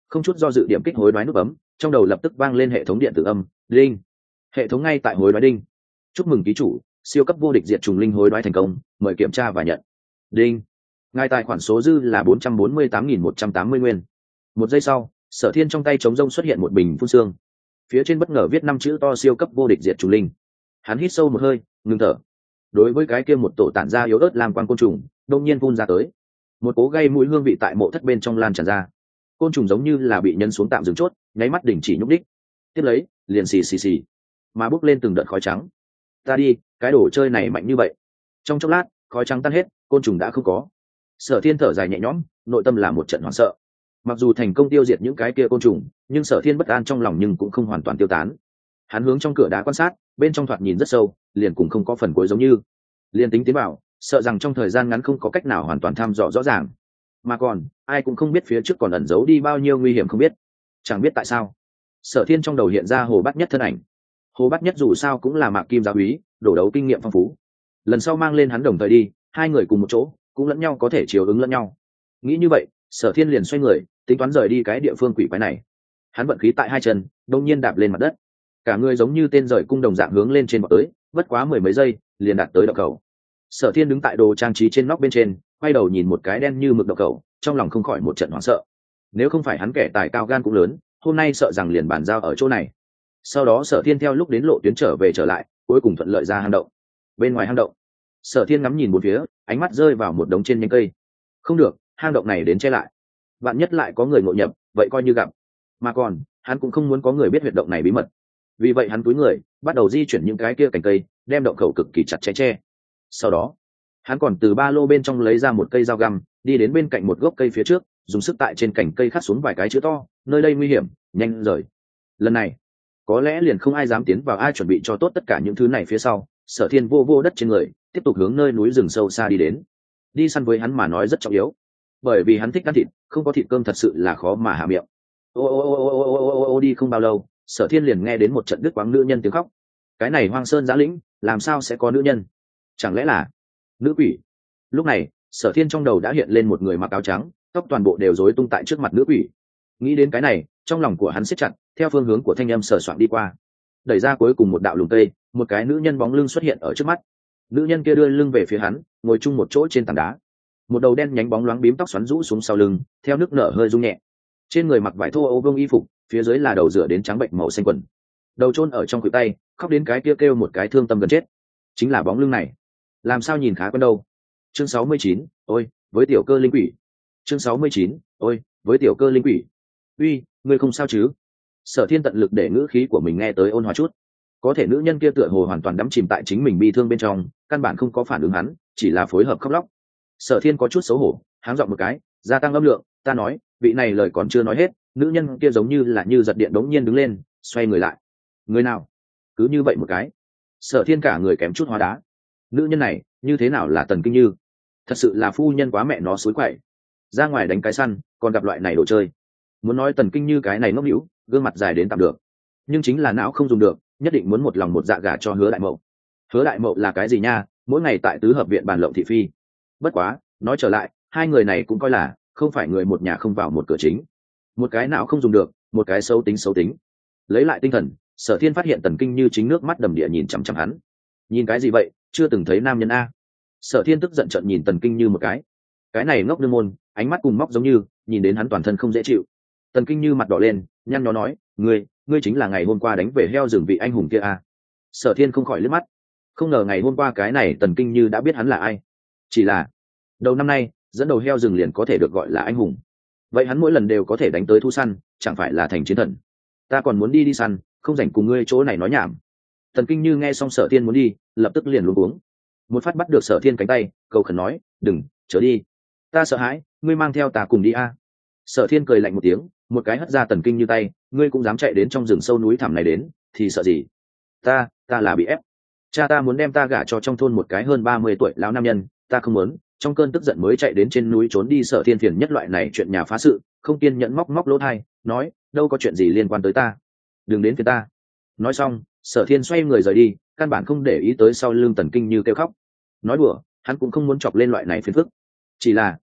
không chút do dự điểm kích hối đoái nút bấm, trong đầu lập tức vang lên hệ thống điện tử âm linh. Hệ thống ngay tại hối đoái đinh. Chúc mừng ký chủ, siêu cấp vô địch diệt trùng linh hối đoái thành công, mời kiểm tra và nhận. Đinh. Ngài tài khoản số dư là bốn trăm bốn mươi tám nghìn một trăm tám mươi nguyên. Một giây sau, Sở Thiên trong tay trống rông xuất hiện một bình phun xương, phía trên bất ngờ viết năm chữ to siêu cấp vô địch diệt trùng linh. Hắn hít sâu một hơi, ngừng thở. Đối với cái kia một tổ tản ra yếu ớt làm quang côn trùng, đột nhiên phun ra tới. Một cố gây mũi hương vị tại mộ thất bên trong lan tràn ra. Côn trùng giống như là bị nhân xuống tạm dừng chốt, nháy mắt đình chỉ nhúc đích. Tiếp lấy, liền xì xì xì, mà bốc lên từng đợt khói trắng. Ta đi, cái đồ chơi này mạnh như vậy. Trong chốc lát, khói trắng tan hết, côn trùng đã không có. Sở Thiên thở dài nhẹ nhõm, nội tâm là một trận hoảng sợ. Mặc dù thành công tiêu diệt những cái kia côn trùng, nhưng Sở Thiên bất an trong lòng nhưng cũng không hoàn toàn tiêu tán. Hắn hướng trong cửa đá quan sát, bên trong thoạt nhìn rất sâu, liền cũng không có phần cuối giống như. Liên tính tiến vào, sợ rằng trong thời gian ngắn không có cách nào hoàn toàn thăm dò rõ ràng. Mà còn, ai cũng không biết phía trước còn ẩn giấu đi bao nhiêu nguy hiểm không biết. Chẳng biết tại sao, Sở Thiên trong đầu hiện ra Hồ Bát Nhất thân ảnh. Hồ Bát Nhất dù sao cũng là Mạc Kim giáo úy, đổ đấu kinh nghiệm phong phú. Lần sau mang lên hắn đồng thời đi, hai người cùng một chỗ, cũng lẫn nhau có thể chiều ứng lẫn nhau. Nghĩ như vậy, Sở Thiên liền xoay người, tính toán rời đi cái địa phương quỷ quái này. Hắn vận khí tại hai chân, đột nhiên đạp lên mặt đất, cả người giống như tên rời cung đồng dạng hướng lên trên bò tới, bất quá mười mấy giây, liền đạt tới đậu cầu. Sở Thiên đứng tại đồ trang trí trên nóc bên trên, quay đầu nhìn một cái đen như mực đậu cầu, trong lòng không khỏi một trận hoảng sợ. Nếu không phải hắn kẻ tài cao gan cũng lớn, hôm nay sợ rằng liền bàn giao ở chỗ này. Sau đó Sở Thiên theo lúc đến lộ tuyến trở về trở lại, cuối cùng thuận lợi ra hang động. Bên ngoài hang động, Sở Thiên ngắm nhìn bốn phía, ánh mắt rơi vào một đống trên nhánh cây. Không được, hang động này đến che lại. Vạn nhất lại có người ngộ nhập, vậy coi như gặp. Mà còn, hắn cũng không muốn có người biết huyệt động này bí mật. Vì vậy hắn cúi người, bắt đầu di chuyển những cái kia cành cây, đem động khẩu cực kỳ chặt chẽ che. Sau đó, hắn còn từ ba lô bên trong lấy ra một cây dao găm, đi đến bên cạnh một gốc cây phía trước, dùng sức tại trên cành cây khắc xuống vài cái chữ to, nơi đây nguy hiểm, nhanh rời. Lần này, có lẽ liền không ai dám tiến vào, ai chuẩn bị cho tốt tất cả những thứ này phía sau. Sở Thiên vô vô đất trên người, tiếp tục hướng nơi núi rừng sâu xa đi đến. Đi săn với hắn mà nói rất trọng yếu, bởi vì hắn thích ăn thịt, không có thịt cơm thật sự là khó mà hạ miệng. Ô ô ô ô ô ô ô ô đi không bao lâu, Sở Thiên liền nghe đến một trận đứt quãng nữ nhân tiếng khóc. Cái này hoang sơn giã lĩnh, làm sao sẽ có nữ nhân? Chẳng lẽ là nữ quỷ? Lúc này, Sở Thiên trong đầu đã hiện lên một người mặc áo trắng, tóc toàn bộ đều rối tung tại trước mặt nữ quỷ. Nghĩ đến cái này, trong lòng của hắn siết chặt, theo phương hướng của thanh âm sờ soạng đi qua. Đẩy ra cuối cùng một đạo lùm cây, một cái nữ nhân bóng lưng xuất hiện ở trước mắt. Nữ nhân kia đưa lưng về phía hắn, ngồi chung một chỗ trên tảng đá. Một đầu đen nhánh bóng loáng bím tóc xoắn rũ xuống sau lưng, theo nước nở hơi rung nhẹ. Trên người mặc vải thô ô vương y phục, phía dưới là đầu rửa đến trắng bệnh màu xanh quần, đầu chôn ở trong khuỷu tay, khóc đến cái kia kêu, kêu một cái thương tâm gần chết. Chính là bóng lưng này, làm sao nhìn khá quen đâu. Chương sáu mươi chín, ôi với tiểu cơ linh quỷ. Chương sáu mươi chín, ôi với tiểu cơ linh quỷ. Uy, ngươi không sao chứ? Sở Thiên tận lực để ngữ khí của mình nghe tới ôn hòa chút. Có thể nữ nhân kia tựa hồ hoàn toàn đắm chìm tại chính mình bi thương bên trong, căn bản không có phản ứng hắn, chỉ là phối hợp khóc lóc. Sở Thiên có chút xấu hổ, háng giọng một cái, gia tăng âm lượng, ta nói, vị này lời còn chưa nói hết, nữ nhân kia giống như là như giật điện đống nhiên đứng lên, xoay người lại. Người nào? Cứ như vậy một cái. Sở Thiên cả người kém chút hóa đá. Nữ nhân này, như thế nào là Tần Kinh Như? Thật sự là phu nhân quá mẹ nó xối quậy. Ra ngoài đánh cái săn, còn gặp loại này đồ chơi. Muốn nói Tần Kinh Như cái này ngốc hữu, gương mặt dài đến tạm được, nhưng chính là não không dùng được, nhất định muốn một lòng một dạ gả cho Hứa Đại Mậu. Hứa Đại Mậu là cái gì nha? Mỗi ngày tại tứ hợp viện bàn lộng thị phi. Bất quá, nói trở lại, hai người này cũng coi là không phải người một nhà không vào một cửa chính. Một cái não không dùng được, một cái xấu tính xấu tính. Lấy lại tinh thần, Sở Thiên phát hiện Tần Kinh Như chính nước mắt đầm địa nhìn chằm chằm hắn. Nhìn cái gì vậy, chưa từng thấy nam nhân a? Sở Thiên tức giận trợn nhìn Tần Kinh Như một cái. Cái này ngốc nương môn, ánh mắt cùng móc giống như, nhìn đến hắn toàn thân không dễ chịu. Tần Kinh Như mặt đỏ lên, nhăn nhó nói, ngươi, ngươi chính là ngày hôm qua đánh về heo rừng vị anh hùng kia a? Sở Thiên không khỏi liếc mắt, không ngờ ngày hôm qua cái này Tần Kinh Như đã biết hắn là ai. Chỉ là đầu năm nay, dẫn đầu heo rừng liền có thể được gọi là anh hùng, vậy hắn mỗi lần đều có thể đánh tới thu săn, chẳng phải là thành chiến thần? Ta còn muốn đi đi săn, không rảnh cùng ngươi chỗ này nói nhảm. Tần Kinh Như nghe xong Sở Thiên muốn đi, lập tức liền luống cuống, một phát bắt được Sở Thiên cánh tay, cầu khẩn nói, đừng, chớ đi, ta sợ hãi, ngươi mang theo ta cùng đi a. Sở Thiên cười lạnh một tiếng, một cái hất ra Tần Kinh Như tay, ngươi cũng dám chạy đến trong rừng sâu núi thẳm này đến, thì sợ gì? Ta, ta là bị ép. Cha ta muốn đem ta gả cho trong thôn một cái hơn ba mươi tuổi lão nam nhân, ta không muốn, trong cơn tức giận mới chạy đến trên núi trốn đi. Sở Thiên phiền nhất loại này chuyện nhà phá sự, không kiên nhẫn móc móc lỗ tai, nói, đâu có chuyện gì liên quan tới ta, đừng đến phía ta. Nói xong, Sở Thiên xoay người rời đi, căn bản không để ý tới sau lưng Tần Kinh Như kêu khóc. Nói đùa, hắn cũng không muốn chọc lên loại này phiền phức. Chỉ là,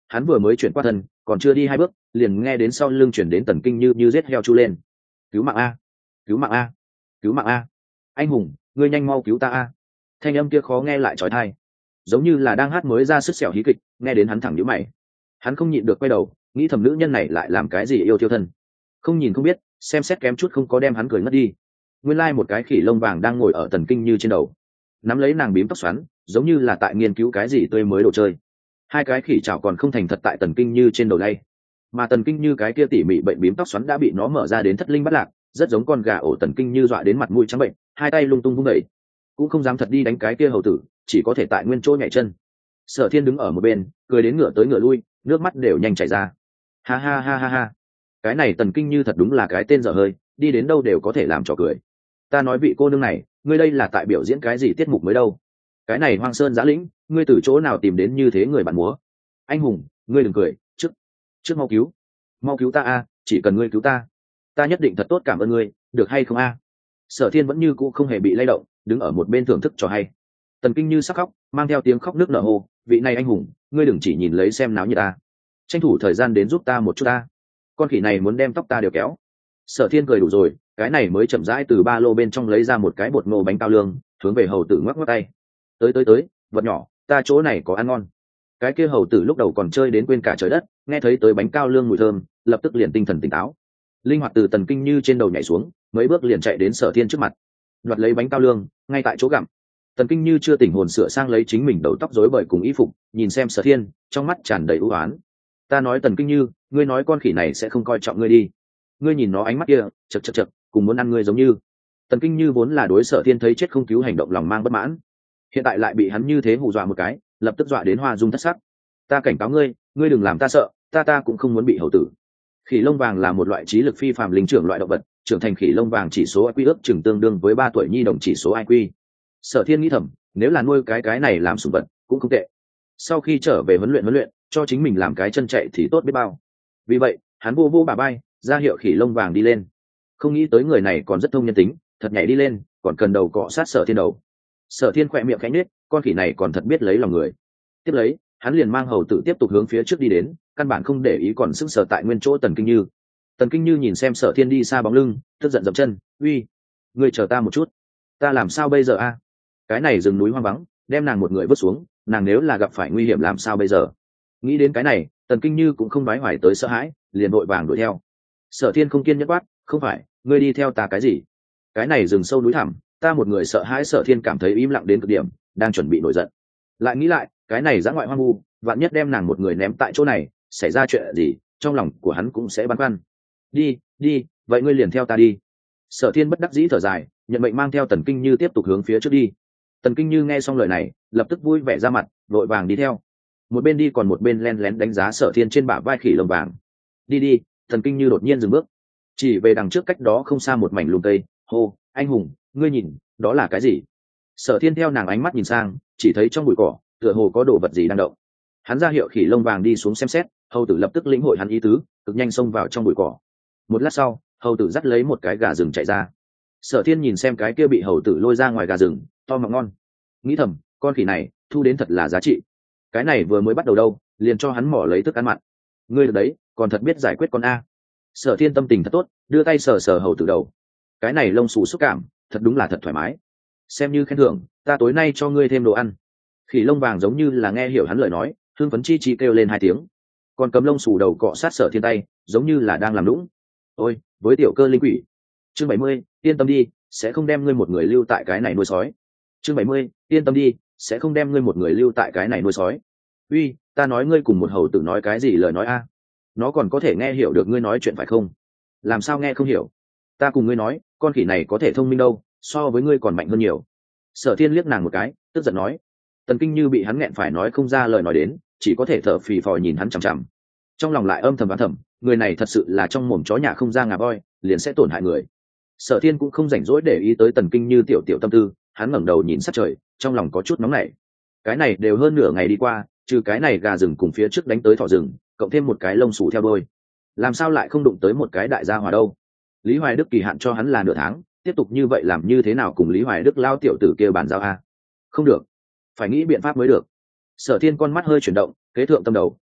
hắn vừa mới chuyển qua thân còn chưa đi hai bước liền nghe đến sau lưng chuyển đến Tần Kinh Như như rết heo chu lên. Cứu mạng a, cứu mạng a, cứu mạng a, anh hùng ngươi nhanh mau cứu ta a. Thanh âm kia khó nghe lại trói thai, giống như là đang hát mới ra sức sẹo hí kịch, nghe đến hắn thẳng nhíu mày. Hắn không nhịn được quay đầu nghĩ thầm nữ nhân này lại làm cái gì yêu thiêu thân, không nhìn không biết, xem xét kém chút không có đem hắn cười ngất đi. Nguyên lai một cái khỉ lông vàng đang ngồi ở Tần Kinh Như trên đầu, nắm lấy nàng bím tóc xoắn, giống như là tại nghiên cứu cái gì tươi mới đồ chơi. Hai cái khỉ chảo còn không thành thật tại Tần Kinh Như trên đầu lay, mà Tần Kinh Như cái kia tỉ mỉ bệnh bím tóc xoắn đã bị nó mở ra đến thất linh bắt lạc, rất giống con gà ổ. Tần Kinh Như dọa đến mặt mũi trắng bệnh, hai tay lung tung vung đẩy, cũng không dám thật đi đánh cái kia hầu tử, chỉ có thể tại nguyên chỗ nhảy chân. Sở Thiên đứng ở một bên cười đến ngửa tới ngửa lui, nước mắt đều nhanh chảy ra. Ha ha ha ha ha, cái này Tần Kinh Như thật đúng là cái tên dở hơi, đi đến đâu đều có thể làm trò cười. Ta nói vị cô nương này, ngươi đây là tại biểu diễn cái gì tiết mục mới đâu? Cái này Hoang Sơn Giã Lĩnh, ngươi từ chỗ nào tìm đến như thế người bạn múa? Anh hùng ngươi đừng cười, trước trước mau cứu mau cứu ta a, chỉ cần ngươi cứu ta ta nhất định thật tốt cảm ơn ngươi, được hay không a? Sở Thiên vẫn như cũ không hề bị lay động, đứng ở một bên thưởng thức trò hay. Tần Kinh Như sắc khóc, mang theo tiếng khóc nước nở hô, vị này anh hùng ngươi đừng chỉ nhìn lấy xem náo như ta, tranh thủ thời gian đến giúp ta một chút ta, con khỉ này muốn đem tóc ta đều kéo. Sở Thiên cười đủ rồi, cái này mới chậm rãi từ ba lô bên trong lấy ra một cái bột ngô bánh cao lương, hướng về hầu tử ngoắc ngoắc tay. Tới tới tới, vật nhỏ, ta chỗ này có ăn ngon. Cái kia hầu tử lúc đầu còn chơi đến quên cả trời đất, nghe thấy tới bánh cao lương mùi thơm, lập tức liền tinh thần tỉnh táo, linh hoạt từ Tần Kinh Như trên đầu nhảy xuống, mấy bước liền chạy đến Sở Thiên trước mặt, đoạt lấy bánh cao lương, ngay tại chỗ gặm. Tần Kinh Như chưa tỉnh hồn sửa sang lấy chính mình đầu tóc rối bời cùng y phục, nhìn xem Sở Thiên, trong mắt tràn đầy ưu oán. Ta nói Tần Kinh Như, ngươi nói con khỉ này sẽ không coi trọng ngươi đi? Ngươi nhìn nó ánh mắt kia, chật chật chật, cùng muốn ăn ngươi giống như. Tần Kinh Như vốn là đối Sở Thiên thấy chết không cứu hành động lòng mang bất mãn, hiện tại lại bị hắn như thế hù dọa một cái, lập tức dọa đến hoa dung thất sắc. Ta cảnh cáo ngươi, ngươi đừng làm ta sợ, ta ta cũng không muốn bị hầu tử. Khỉ lông vàng là một loại trí lực phi phàm linh trưởng loại động vật, trưởng thành khỉ lông vàng chỉ số i kiu ước chừng tương đương với ba tuổi nhi đồng chỉ số i kiu. Sở Thiên nghĩ thầm, nếu là nuôi cái cái này làm sủng vật cũng không tệ. Sau khi trở về huấn luyện huấn luyện, cho chính mình làm cái chân chạy thì tốt biết bao. Vì vậy, hắn vô vô bà bay, ra hiệu khỉ lông vàng đi lên. Không nghĩ tới người này còn rất thông nhân tính, thật nhảy đi lên, còn cần đầu cọ sát Sở Thiên đầu. Sở Thiên khỏe miệng khẽ nhếch, con khỉ này còn thật biết lấy lòng người. Tiếp lấy, hắn liền mang hầu tử tiếp tục hướng phía trước đi đến, căn bản không để ý còn sững sờ tại nguyên chỗ Tần Kinh Như. Tần Kinh Như nhìn xem Sở Thiên đi xa bóng lưng, tức giận dậm chân, uy, ngươi chờ ta một chút, ta làm sao bây giờ a? Cái này rừng núi hoang vắng, đem nàng một người vứt xuống, nàng nếu là gặp phải nguy hiểm làm sao bây giờ? Nghĩ đến cái này, Tần Kinh Như cũng không nói hoài tới sợ hãi, liền vội vàng đuổi theo. Sở Thiên không kiên nhẫn quát, không phải, ngươi đi theo ta cái gì? Cái này rừng sâu núi thẳm, ta một người sợ hãi. Sở Thiên cảm thấy im lặng đến cực điểm, đang chuẩn bị nổi giận. Lại nghĩ lại, cái này dã ngoại hoang vu, vạn nhất đem nàng một người ném tại chỗ này, xảy ra chuyện gì, trong lòng của hắn cũng sẽ băn khoăn. Đi, đi, vậy ngươi liền theo ta đi. Sở Thiên bất đắc dĩ thở dài, nhận mệnh mang theo Tần Kinh Như tiếp tục hướng phía trước đi. Tần Kinh Như nghe xong lời này, lập tức vui vẻ ra mặt, vội vàng đi theo. Một bên đi còn một bên len lén đánh giá Sở Thiên trên bả vai khỉ lông vàng. Đi đi, Tần Kinh Như đột nhiên dừng bước, chỉ về đằng trước cách đó không xa một mảnh lùm cây, hô, anh hùng, ngươi nhìn, đó là cái gì? Sở Thiên theo nàng ánh mắt nhìn sang, chỉ thấy trong bụi cỏ, tựa hồ có đồ vật gì đang động. Hắn ra hiệu khỉ lông vàng đi xuống xem xét, hầu tử lập tức lĩnh hội hắn ý tứ, cực nhanh xông vào trong bụi cỏ. Một lát sau, hầu tử dắt lấy một cái gà rừng chạy ra. Sở Thiên nhìn xem cái kia bị hầu tử lôi ra ngoài gà rừng, to mọng ngon, nghĩ thầm, con khỉ này thu đến thật là giá trị. Cái này vừa mới bắt đầu đâu, liền cho hắn mỏ lấy thức ăn mặn. Ngươi được đấy, còn thật biết giải quyết con a. Sở Thiên tâm tình thật tốt, đưa tay sờ sờ hầu tử đầu. Cái này lông xù xúc cảm, thật đúng là thật thoải mái. Xem như khen thưởng, ta tối nay cho ngươi thêm đồ ăn. Khỉ lông vàng giống như là nghe hiểu hắn lời nói, hương phấn chi chi kêu lên hai tiếng, còn cầm lông xù đầu cọ sát Sở Thiên tay, giống như là đang làm lũng. Ôi, với tiểu cơ linh quỷ. Chương bảy mươi, yên tâm đi, sẽ không đem ngươi một người lưu tại cái này nuôi sói. Chương bảy mươi, yên tâm đi, sẽ không đem ngươi một người lưu tại cái này nuôi sói. Uy, ta nói ngươi cùng một hầu tử nói cái gì lời nói a? Nó còn có thể nghe hiểu được ngươi nói chuyện phải không? Làm sao nghe không hiểu? Ta cùng ngươi nói, con khỉ này có thể thông minh đâu, so với ngươi còn mạnh hơn nhiều. Sở Thiên liếc nàng một cái, tức giận nói. Tần Kinh Như bị hắn nghẹn phải nói không ra lời nói đến, chỉ có thể thở phì phò nhìn hắn chằm chằm. Trong lòng lại âm thầm đoán thầm, người này thật sự là trong mồm chó nhà không ra ngà voi, liền sẽ tổn hại người. Sở Thiên cũng không rảnh rỗi để ý tới Tần Kinh Như tiểu tiểu tâm tư, hắn ngẩng đầu nhìn sát trời, trong lòng có chút nóng nảy. Cái này đều hơn nửa ngày đi qua, trừ cái này gà rừng cùng phía trước đánh tới thỏ rừng, cộng thêm một cái lông xù theo đôi, làm sao lại không đụng tới một cái đại gia hỏa đâu? Lý Hoài Đức kỳ hạn cho hắn là nửa tháng, tiếp tục như vậy làm như thế nào cùng Lý Hoài Đức lao tiểu tử kia bàn giao a? Không được, phải nghĩ biện pháp mới được. Sở Thiên con mắt hơi chuyển động, kế thượng tâm đầu.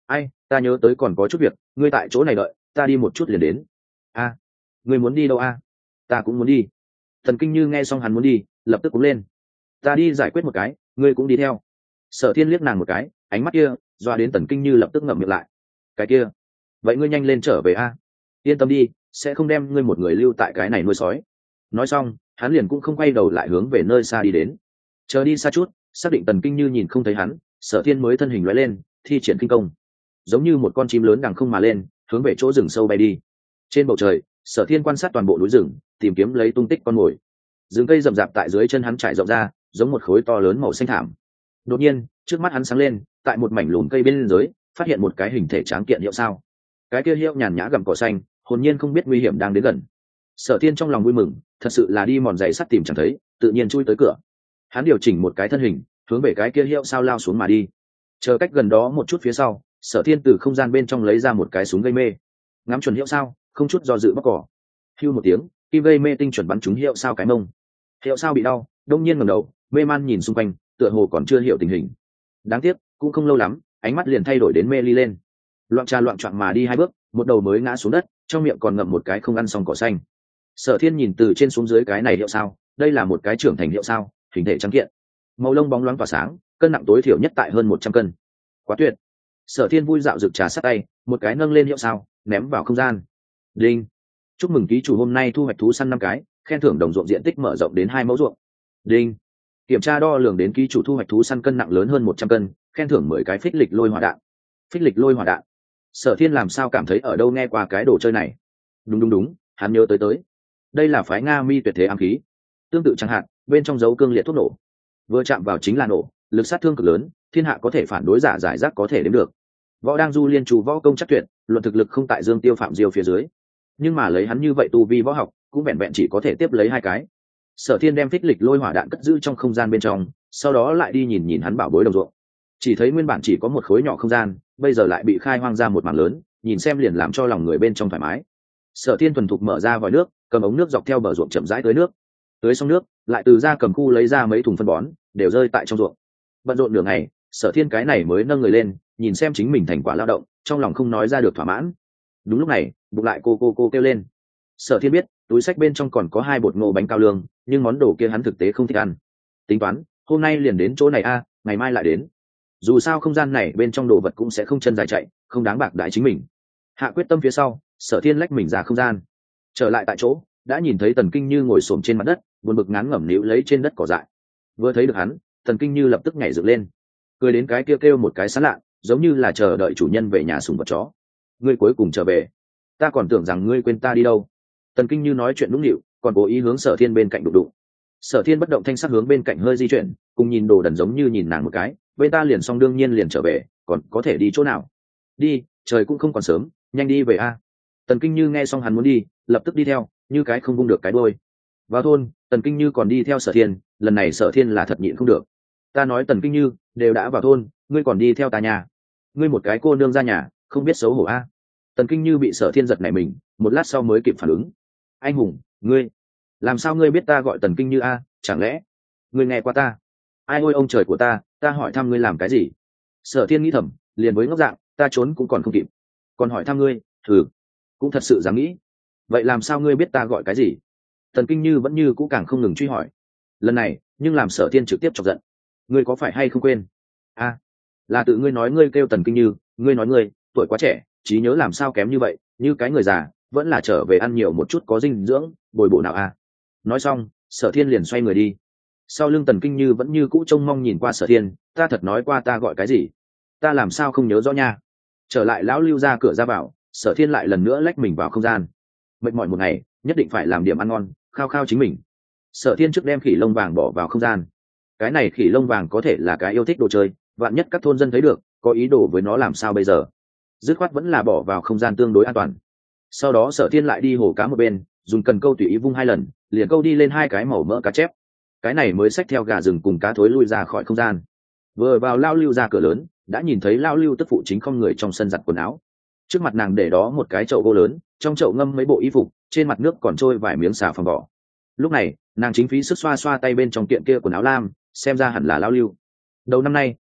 ai, ta nhớ tới còn có chút việc, ngươi tại chỗ này đợi, ta đi một chút liền đến. A, ngươi muốn đi đâu a? Ta cũng muốn đi. Thần Kinh Như nghe xong hắn muốn đi, lập tức cũng lên. Ta đi giải quyết một cái, ngươi cũng đi theo. Sở Thiên liếc nàng một cái, ánh mắt kia doa đến Tần Kinh Như lập tức ngậm miệng lại. Cái kia, vậy ngươi nhanh lên trở về a. Yên tâm đi, sẽ không đem ngươi một người lưu tại cái này nuôi sói. Nói xong, hắn liền cũng không quay đầu lại hướng về nơi xa đi đến. Chờ đi xa chút, xác định Tần Kinh Như nhìn không thấy hắn, Sở Thiên mới thân hình lóe lên, thi triển kinh công, giống như một con chim lớn đằng không mà lên, hướng về chỗ rừng sâu bay đi. Trên bầu trời, Sở Thiên quan sát toàn bộ núi rừng, tìm kiếm lấy tung tích con mồi. Rừng cây rậm rạp tại dưới chân hắn trải rộng ra, giống một khối to lớn màu xanh thảm. Đột nhiên, trước mắt hắn sáng lên, tại một mảnh lùn cây bên dưới, phát hiện một cái hình thể tráng kiện hiệu sao. Cái kia hiệu nhàn nhã gặm cỏ xanh, hồn nhiên không biết nguy hiểm đang đến gần. Sở Thiên trong lòng vui mừng, thật sự là đi mòn giày sắt tìm chẳng thấy, tự nhiên chui tới cửa. Hắn điều chỉnh một cái thân hình, hướng về cái kia hiệu sao lao xuống mà đi. Chờ cách gần đó một chút phía sau, Sở Thiên từ không gian bên trong lấy ra một cái súng gây mê, ngắm chuẩn hiệu sao, không chút do dự bóc cỏ. Hưu một tiếng, kim gây mê tinh chuẩn bắn trúng hiệu sao cái mông. Hiệu sao bị đau, đông nhiên ngẩng đầu, mê man nhìn xung quanh, tựa hồ còn chưa hiểu tình hình. Đáng tiếc, cũng không lâu lắm, ánh mắt liền thay đổi đến mê ly lên. Loạn trà loạn choạng mà đi hai bước, một đầu mới ngã xuống đất, trong miệng còn ngậm một cái không ăn xong cỏ xanh. Sở Thiên nhìn từ trên xuống dưới cái này hiệu sao, đây là một cái trưởng thành hiệu sao, hình thể trắng kiện, màu lông bóng loáng tỏa sáng, cân nặng tối thiểu nhất tại hơn một trăm cân. Quá tuyệt. Sở Thiên vui dạo rực trà sát tay, một cái nâng lên hiệu sao, ném vào không gian. Đinh. Chúc mừng ký chủ hôm nay thu hoạch thú săn năm cái, khen thưởng đồng ruộng diện tích mở rộng đến hai mẫu ruộng. Đinh. Kiểm tra đo lường đến ký chủ thu hoạch thú săn cân nặng lớn hơn một trăm cân, khen thưởng mười cái phích lịch lôi hỏa đạn. Phích lịch lôi hỏa đạn. Sở Thiên làm sao cảm thấy ở đâu nghe qua cái đồ chơi này? Đúng đúng đúng, hắn nhớ tới tới. Đây là phái Nga Mi tuyệt thế ám khí. Tương tự chẳng hạn, bên trong dấu cương liệt thuốc nổ. Vừa chạm vào chính là nổ, lực sát thương cực lớn, thiên hạ có thể phản đối giả giải rác có thể đến được. Võ đang du liên chủ võ công chắc tuyệt, luận thực lực không tại Dương Tiêu Phạm Diêu phía dưới. Nhưng mà lấy hắn như vậy tu vi võ học, cũng vẹn vẹn chỉ có thể tiếp lấy hai cái. Sở Thiên đem phích lịch lôi hỏa đạn cất giữ trong không gian bên trong, sau đó lại đi nhìn nhìn hắn bảo bối đồng ruộng. Chỉ thấy nguyên bản chỉ có một khối nhỏ không gian, bây giờ lại bị khai hoang ra một mảng lớn, nhìn xem liền làm cho lòng người bên trong thoải mái. Sở Thiên thuần thục mở ra vòi nước, cầm ống nước dọc theo bờ ruộng chậm rãi tưới nước. Tưới xong nước, lại từ ra cầm khu lấy ra mấy thùng phân bón, đều rơi tại trong ruộng. Bận rộn nửa ngày, Sở Thiên cái này mới nâng người lên, nhìn xem chính mình thành quả lao động, trong lòng không nói ra được thỏa mãn. Đúng lúc này, bụng lại cô cô cô kêu lên. Sở Thiên biết, túi xách bên trong còn có hai bột ngô bánh cao lương, nhưng món đồ kia hắn thực tế không thích ăn. Tính toán, hôm nay liền đến chỗ này a, ngày mai lại đến. Dù sao không gian này bên trong đồ vật cũng sẽ không chân dài chạy, không đáng bạc đãi chính mình. Hạ quyết tâm phía sau, Sở Thiên lách mình ra không gian. Trở lại tại chỗ, đã nhìn thấy Tần Kinh Như ngồi xổm trên mặt đất, buồn bực ngán ngẩm níu lấy trên đất cỏ dại. Vừa thấy được hắn, Tần Kinh Như lập tức nhảy dựng lên, cười đến cái kêu kêu một cái sán lạ, giống như là chờ đợi chủ nhân về nhà sùng vật chó. Ngươi cuối cùng trở về, ta còn tưởng rằng ngươi quên ta đi đâu. Tần Kinh Như nói chuyện nũng nịu, còn cố ý hướng Sở Thiên bên cạnh đụng đụng. Sở Thiên bất động thanh sắc hướng bên cạnh hơi di chuyển, cùng nhìn đồ đần giống như nhìn nàng một cái, bên ta liền xong đương nhiên liền trở về, còn có thể đi chỗ nào? Đi, trời cũng không còn sớm, nhanh đi về a. Tần Kinh Như nghe xong hắn muốn đi, lập tức đi theo, như cái không vung được cái đuôi. Vào thôn, Tần Kinh Như còn đi theo Sở Thiên, lần này Sở Thiên là thật nhịn không được. Ta nói Tần Kinh Như, đều đã vào thôn, ngươi còn đi theo ta nhà. Ngươi một cái cô nương ra nhà, không biết xấu hổ a. Tần Kinh Như bị Sở Thiên giật nảy mình, một lát sau mới kịp phản ứng. Anh hùng, ngươi, làm sao ngươi biết ta gọi Tần Kinh Như a? Chẳng lẽ ngươi nghe qua ta? Ai ôi ông trời của ta, ta hỏi thăm ngươi làm cái gì? Sở Thiên nghĩ thầm, liền với ngốc dạng, ta trốn cũng còn không kịp, còn hỏi thăm ngươi, thử, cũng thật sự dám nghĩ. Vậy làm sao ngươi biết ta gọi cái gì? Tần Kinh Như vẫn như cũ càng không ngừng truy hỏi. Lần này, nhưng làm Sở Thiên trực tiếp chọc giận. Ngươi có phải hay không quên? A, là tự ngươi nói ngươi kêu Tần Kinh Như, ngươi nói ngươi tuổi quá trẻ, trí nhớ làm sao kém như vậy, như cái người già, vẫn là trở về ăn nhiều một chút có dinh dưỡng, bồi bổ nào a. Nói xong, Sở Thiên liền xoay người đi. Sau lưng Tần Kinh Như vẫn như cũ trông mong nhìn qua Sở Thiên, ta thật nói qua ta gọi cái gì? Ta làm sao không nhớ rõ nha. Trở lại lão Lưu ra cửa ra vào, Sở Thiên lại lần nữa lách mình vào không gian. Mệt mỏi một ngày, nhất định phải làm điểm ăn ngon, khao khao chính mình. Sở Thiên trước đem khỉ lông vàng bỏ vào không gian. Cái này khỉ lông vàng có thể là cái yêu thích đồ chơi, vạn nhất các thôn dân thấy được, có ý đồ với nó làm sao bây giờ? Dứt khoát vẫn là bỏ vào không gian tương đối an toàn. Sau đó Sở Thiên lại đi hồ cá một bên, dùng cần câu tùy ý vung hai lần, liền câu đi lên hai cái màu mỡ cá chép. Cái này mới xách theo gà rừng cùng cá thối lui ra khỏi không gian. Vừa vào lao Lưu ra cửa lớn, đã nhìn thấy lao Lưu tức phụ chính không người trong sân giặt quần áo. Trước mặt nàng để đó một cái chậu gỗ lớn, trong chậu ngâm mấy bộ y phục, trên mặt nước còn trôi vài miếng xà phòng vỏ. Lúc này nàng chính phí sức xoa xoa tay bên trong kiện kia quần áo lam, xem ra hẳn là lao Lưu. Đầu năm nay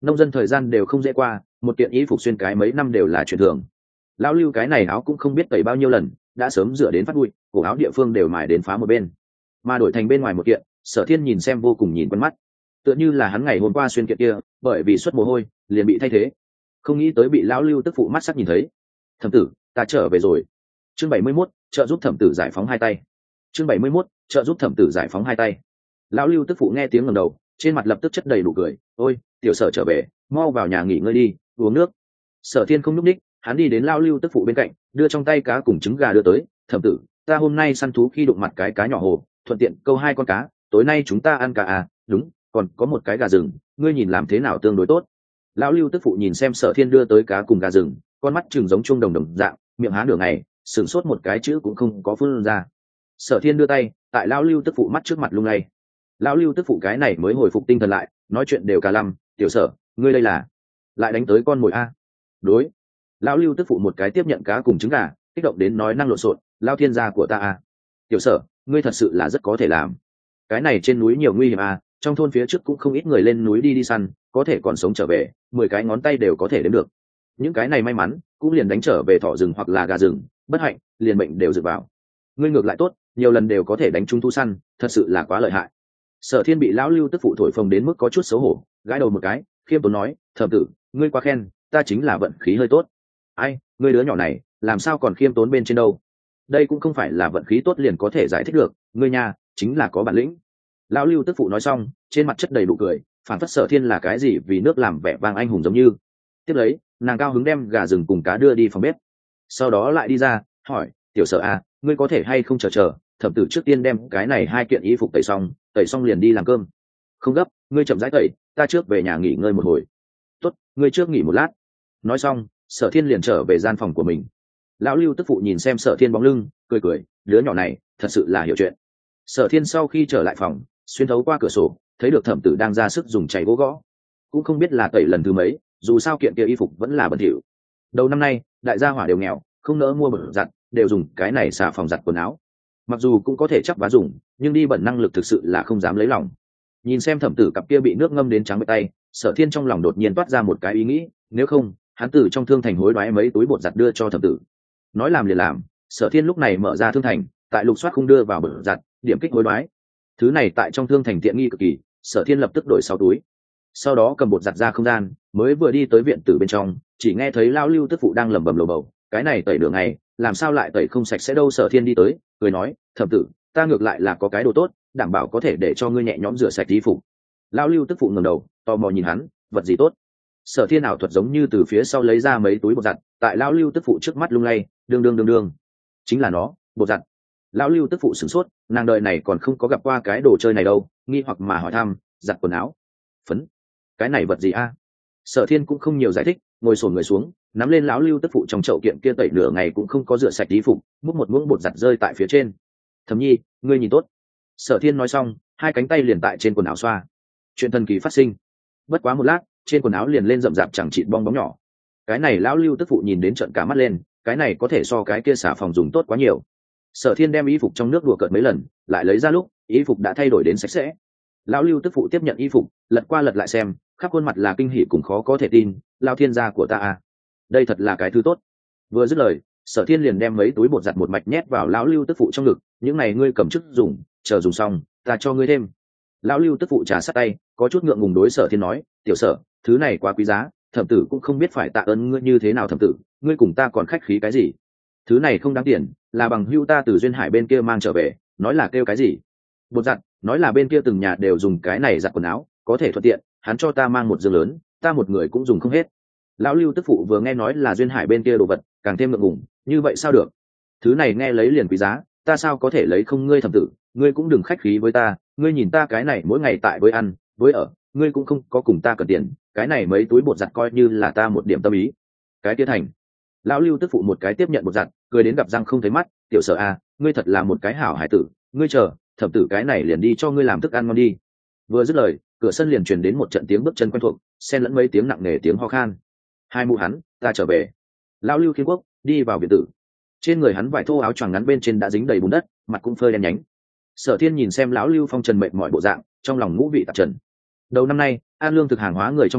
nông dân thời gian đều không dễ qua, một kiện y phục xuyên cái mấy năm đều là chuyện thường. Lão Lưu cái này áo cũng không biết tẩy bao nhiêu lần, đã sớm rửa đến phát bụi, cổ áo địa phương đều mài đến phá một bên, mà đổi thành bên ngoài một kiện. Sở Thiên nhìn xem vô cùng nhìn quen mắt, tựa như là hắn ngày hôm qua xuyên kiện kia, bởi vì xuất mồ hôi liền bị thay thế, không nghĩ tới bị lão Lưu tức phụ mắt sắc nhìn thấy. Thẩm tử, ta trở về rồi. Chương bảy mươi mốt, trợ giúp thẩm tử giải phóng hai tay. Chương bảy mươi mốt, trợ giúp thẩm tử giải phóng hai tay. Lão Lưu tức phụ nghe tiếng ngẩng đầu, trên mặt lập tức chất đầy đủ cười. Ôi, tiểu Sở trở về, mau vào nhà nghỉ ngơi đi, uống nước. Sở Thiên không nhúc nhích, hắn đi đến lão Lưu tức phụ bên cạnh, đưa trong tay cá cùng trứng gà đưa tới. Thẩm tử, ta hôm nay săn thú khi đụng mặt cái cá nhỏ hồ, thuận tiện câu hai con cá, tối nay chúng ta ăn cá à? Đúng, còn có một cái gà rừng, ngươi nhìn làm thế nào tương đối tốt. Lão Lưu tức phụ nhìn xem Sở Thiên đưa tới cá cùng gà rừng, con mắt trừng giống chuông đồng đồng dạng, miệng há nửa ngày, sửng sốt một cái chữ cũng không có phun ra. Sở Thiên đưa tay tại lão Lưu tức phụ mắt trước mặt lung lay. Lão Lưu tức phụ cái này mới hồi phục tinh thần lại, nói chuyện đều cả lăm. Tiểu Sở, ngươi đây là lại đánh tới con mồi a? Đối. Lão Lưu tức phụ một cái tiếp nhận cá cùng trứng gà, kích động đến nói năng lộn xộn. Lao thiên gia của ta a. Tiểu Sở, ngươi thật sự là rất có thể làm. Cái này trên núi nhiều nguy hiểm a, trong thôn phía trước cũng không ít người lên núi đi đi săn, có thể còn sống trở về, mười cái ngón tay đều có thể đếm được. Những cái này may mắn cũng liền đánh trở về thỏ rừng hoặc là gà rừng, bất hạnh liền bệnh đều dựa vào. Ngươi ngược lại tốt, nhiều lần đều có thể đánh trúng thú săn, thật sự là quá lợi hại. Sở Thiên bị lão Lưu tức phụ thổi phồng đến mức có chút xấu hổ, gãi đầu một cái, khiêm tốn nói, thẩm tử, ngươi quá khen, ta chính là vận khí hơi tốt. Ai, ngươi đứa nhỏ này làm sao còn khiêm tốn bên trên đâu? Đây cũng không phải là vận khí tốt liền có thể giải thích được, ngươi nha chính là có bản lĩnh. Lão Lưu tức phụ nói xong, trên mặt chất đầy đủ cười, phản phất Sở Thiên là cái gì vì nước làm vẻ vang anh hùng giống như. Tiếp lấy, nàng cao hứng đem gà rừng cùng cá đưa đi phòng bếp, sau đó lại đi ra hỏi, tiểu Sở à, ngươi có thể hay không chờ chờ thẩm tử trước tiên đem cái này hai kiện y phục tẩy xong, tẩy xong liền đi làm cơm. Không gấp, ngươi chậm rãi tẩy, ta trước về nhà nghỉ ngơi một hồi. Tốt, ngươi trước nghỉ một lát. Nói xong, Sở Thiên liền trở về gian phòng của mình. Lão Lưu tức phụ nhìn xem Sở Thiên bóng lưng, cười cười, đứa nhỏ này thật sự là hiểu chuyện. Sở Thiên sau khi trở lại phòng, xuyên thấu qua cửa sổ, thấy được thẩm tử đang ra sức dùng chày gỗ gõ, cũng không biết là tẩy lần thứ mấy, dù sao kiện kia y phục vẫn là bẩn thỉu. Đầu năm nay đại gia hỏa đều nghèo, không nỡ mua bẩn giặt, đều dùng cái này xà phòng giặt quần áo. Mặc dù cũng có thể chắc vá dùng, nhưng đi bẩn năng lực thực sự là không dám lấy lòng. Nhìn xem thẩm tử cặp kia bị nước ngâm đến trắng bệ tay, Sở Thiên trong lòng đột nhiên toát ra một cái ý nghĩ, nếu không hắn từ trong thương thành hối đoái mấy túi bột giặt đưa cho thẩm tử. Nói làm liền làm, Sở Thiên lúc này mở ra thương thành, tại lục soát khung đưa vào bột giặt, điểm kích hối đoái. Thứ này tại trong thương thành tiện nghi cực kỳ, Sở Thiên lập tức đổi sáu túi, sau đó cầm bột giặt ra không gian, mới vừa đi tới viện tử bên trong, chỉ nghe thấy lão Lưu tức phụ đang lẩm bẩm lầu bầu, cái này tẩy đường này làm sao lại tẩy không sạch sẽ đâu. Sở Thiên đi tới cười nói, thẩm tử, ta ngược lại là có cái đồ tốt, đảm bảo có thể để cho ngươi nhẹ nhõm rửa sạch y phục. Lão Lưu tức phụ ngẩng đầu tò mò nhìn hắn, vật gì tốt? Sở Thiên ảo thuật giống như từ phía sau lấy ra mấy túi bột giặt, tại lão Lưu tức phụ trước mắt lung lay, đương đương đương đương, chính là nó, bột giặt. Lão Lưu tức phụ sửng sốt, nàng đời này còn không có gặp qua cái đồ chơi này đâu, nghi hoặc mà hỏi thăm, giặt quần áo, phấn, cái này vật gì a? Sở Thiên cũng không nhiều giải thích, ngồi xổm người xuống, nắm lên lão Lưu tức phụ trong chậu kiện kia tẩy nửa ngày cũng không có rửa sạch y phục, múc một muỗng bột giặt rơi tại phía trên. Thẩm nhi, ngươi nhìn tốt. Sở Thiên nói xong, hai cánh tay liền tại trên quần áo xoa. Chuyện thần kỳ phát sinh. Bất quá một lát, trên quần áo liền lên rậm rạp chẳng chịt bong bóng nhỏ. Cái này lão Lưu tức phụ nhìn đến trợn cả mắt lên, cái này có thể so cái kia xả phòng dùng tốt quá nhiều. Sở Thiên đem y phục trong nước đùa cợt mấy lần, lại lấy ra lúc y phục đã thay đổi đến sạch sẽ. Lão Lưu tức phụ tiếp nhận y phục, lật qua lật lại xem, khắp khuôn mặt là kinh hỉ cùng khó có thể tin. Lão thiên gia của ta à, đây thật là cái thứ tốt. Vừa dứt lời, Sở Thiên liền đem mấy túi bột giặt một mạch nhét vào lão Lưu tức phụ trong ngực, những này ngươi cầm chức dùng, chờ dùng xong ta cho ngươi thêm. Lão Lưu tức phụ trà sát tay, có chút ngượng ngùng đối Sở Thiên nói, tiểu Sở, thứ này quá quý giá, thẩm tử cũng không biết phải tạ ơn ngươi như thế nào. Thẩm tử, ngươi cùng ta còn khách khí cái gì? Thứ này không đáng tiền, là bằng hữu ta từ duyên hải bên kia mang trở về, nói là kêu cái gì bột giặt, nói là bên kia từng nhà đều dùng cái này giặt quần áo, có thể thuận tiện, hắn cho ta mang một giường lớn, ta một người cũng dùng không hết. Lão Lưu tức phụ vừa nghe nói là duyên hải bên kia đồ vật, càng thêm ngượng ngùng, như vậy sao được? Thứ này nghe lấy liền quý giá, ta sao có thể lấy không? Ngươi thẩm tử, ngươi cũng đừng khách khí với ta, ngươi nhìn ta cái này mỗi ngày tại với ăn với ở, ngươi cũng không có cùng ta cần tiền, cái này mấy túi bột giặt coi như là ta một điểm tâm ý. Cái kia thành. Lão Lưu tức phụ một cái tiếp nhận bột giặt, cười đến gặp răng không thấy mắt, tiểu Sở a, ngươi thật là một cái hảo hải tử, ngươi chờ thẩm tử cái này liền đi cho ngươi làm thức ăn ngon đi. Vừa dứt lời, cửa sân liền truyền đến một trận tiếng bước chân quen thuộc, xen lẫn mấy tiếng nặng nề tiếng ho khan. Hai mụ hắn, ta trở về. Lão Lưu Khiêm Quốc đi vào biệt tử, trên người hắn vải thô áo choàng ngắn bên trên đã dính đầy bùn đất, mặt cũng phơi đen nhánh. Sở Thiên nhìn xem lão Lưu phong trần mệt mỏi bộ dạng, trong lòng ngũ vị tạp trần. Đầu năm nay, an lương thực hàng hóa người trong thành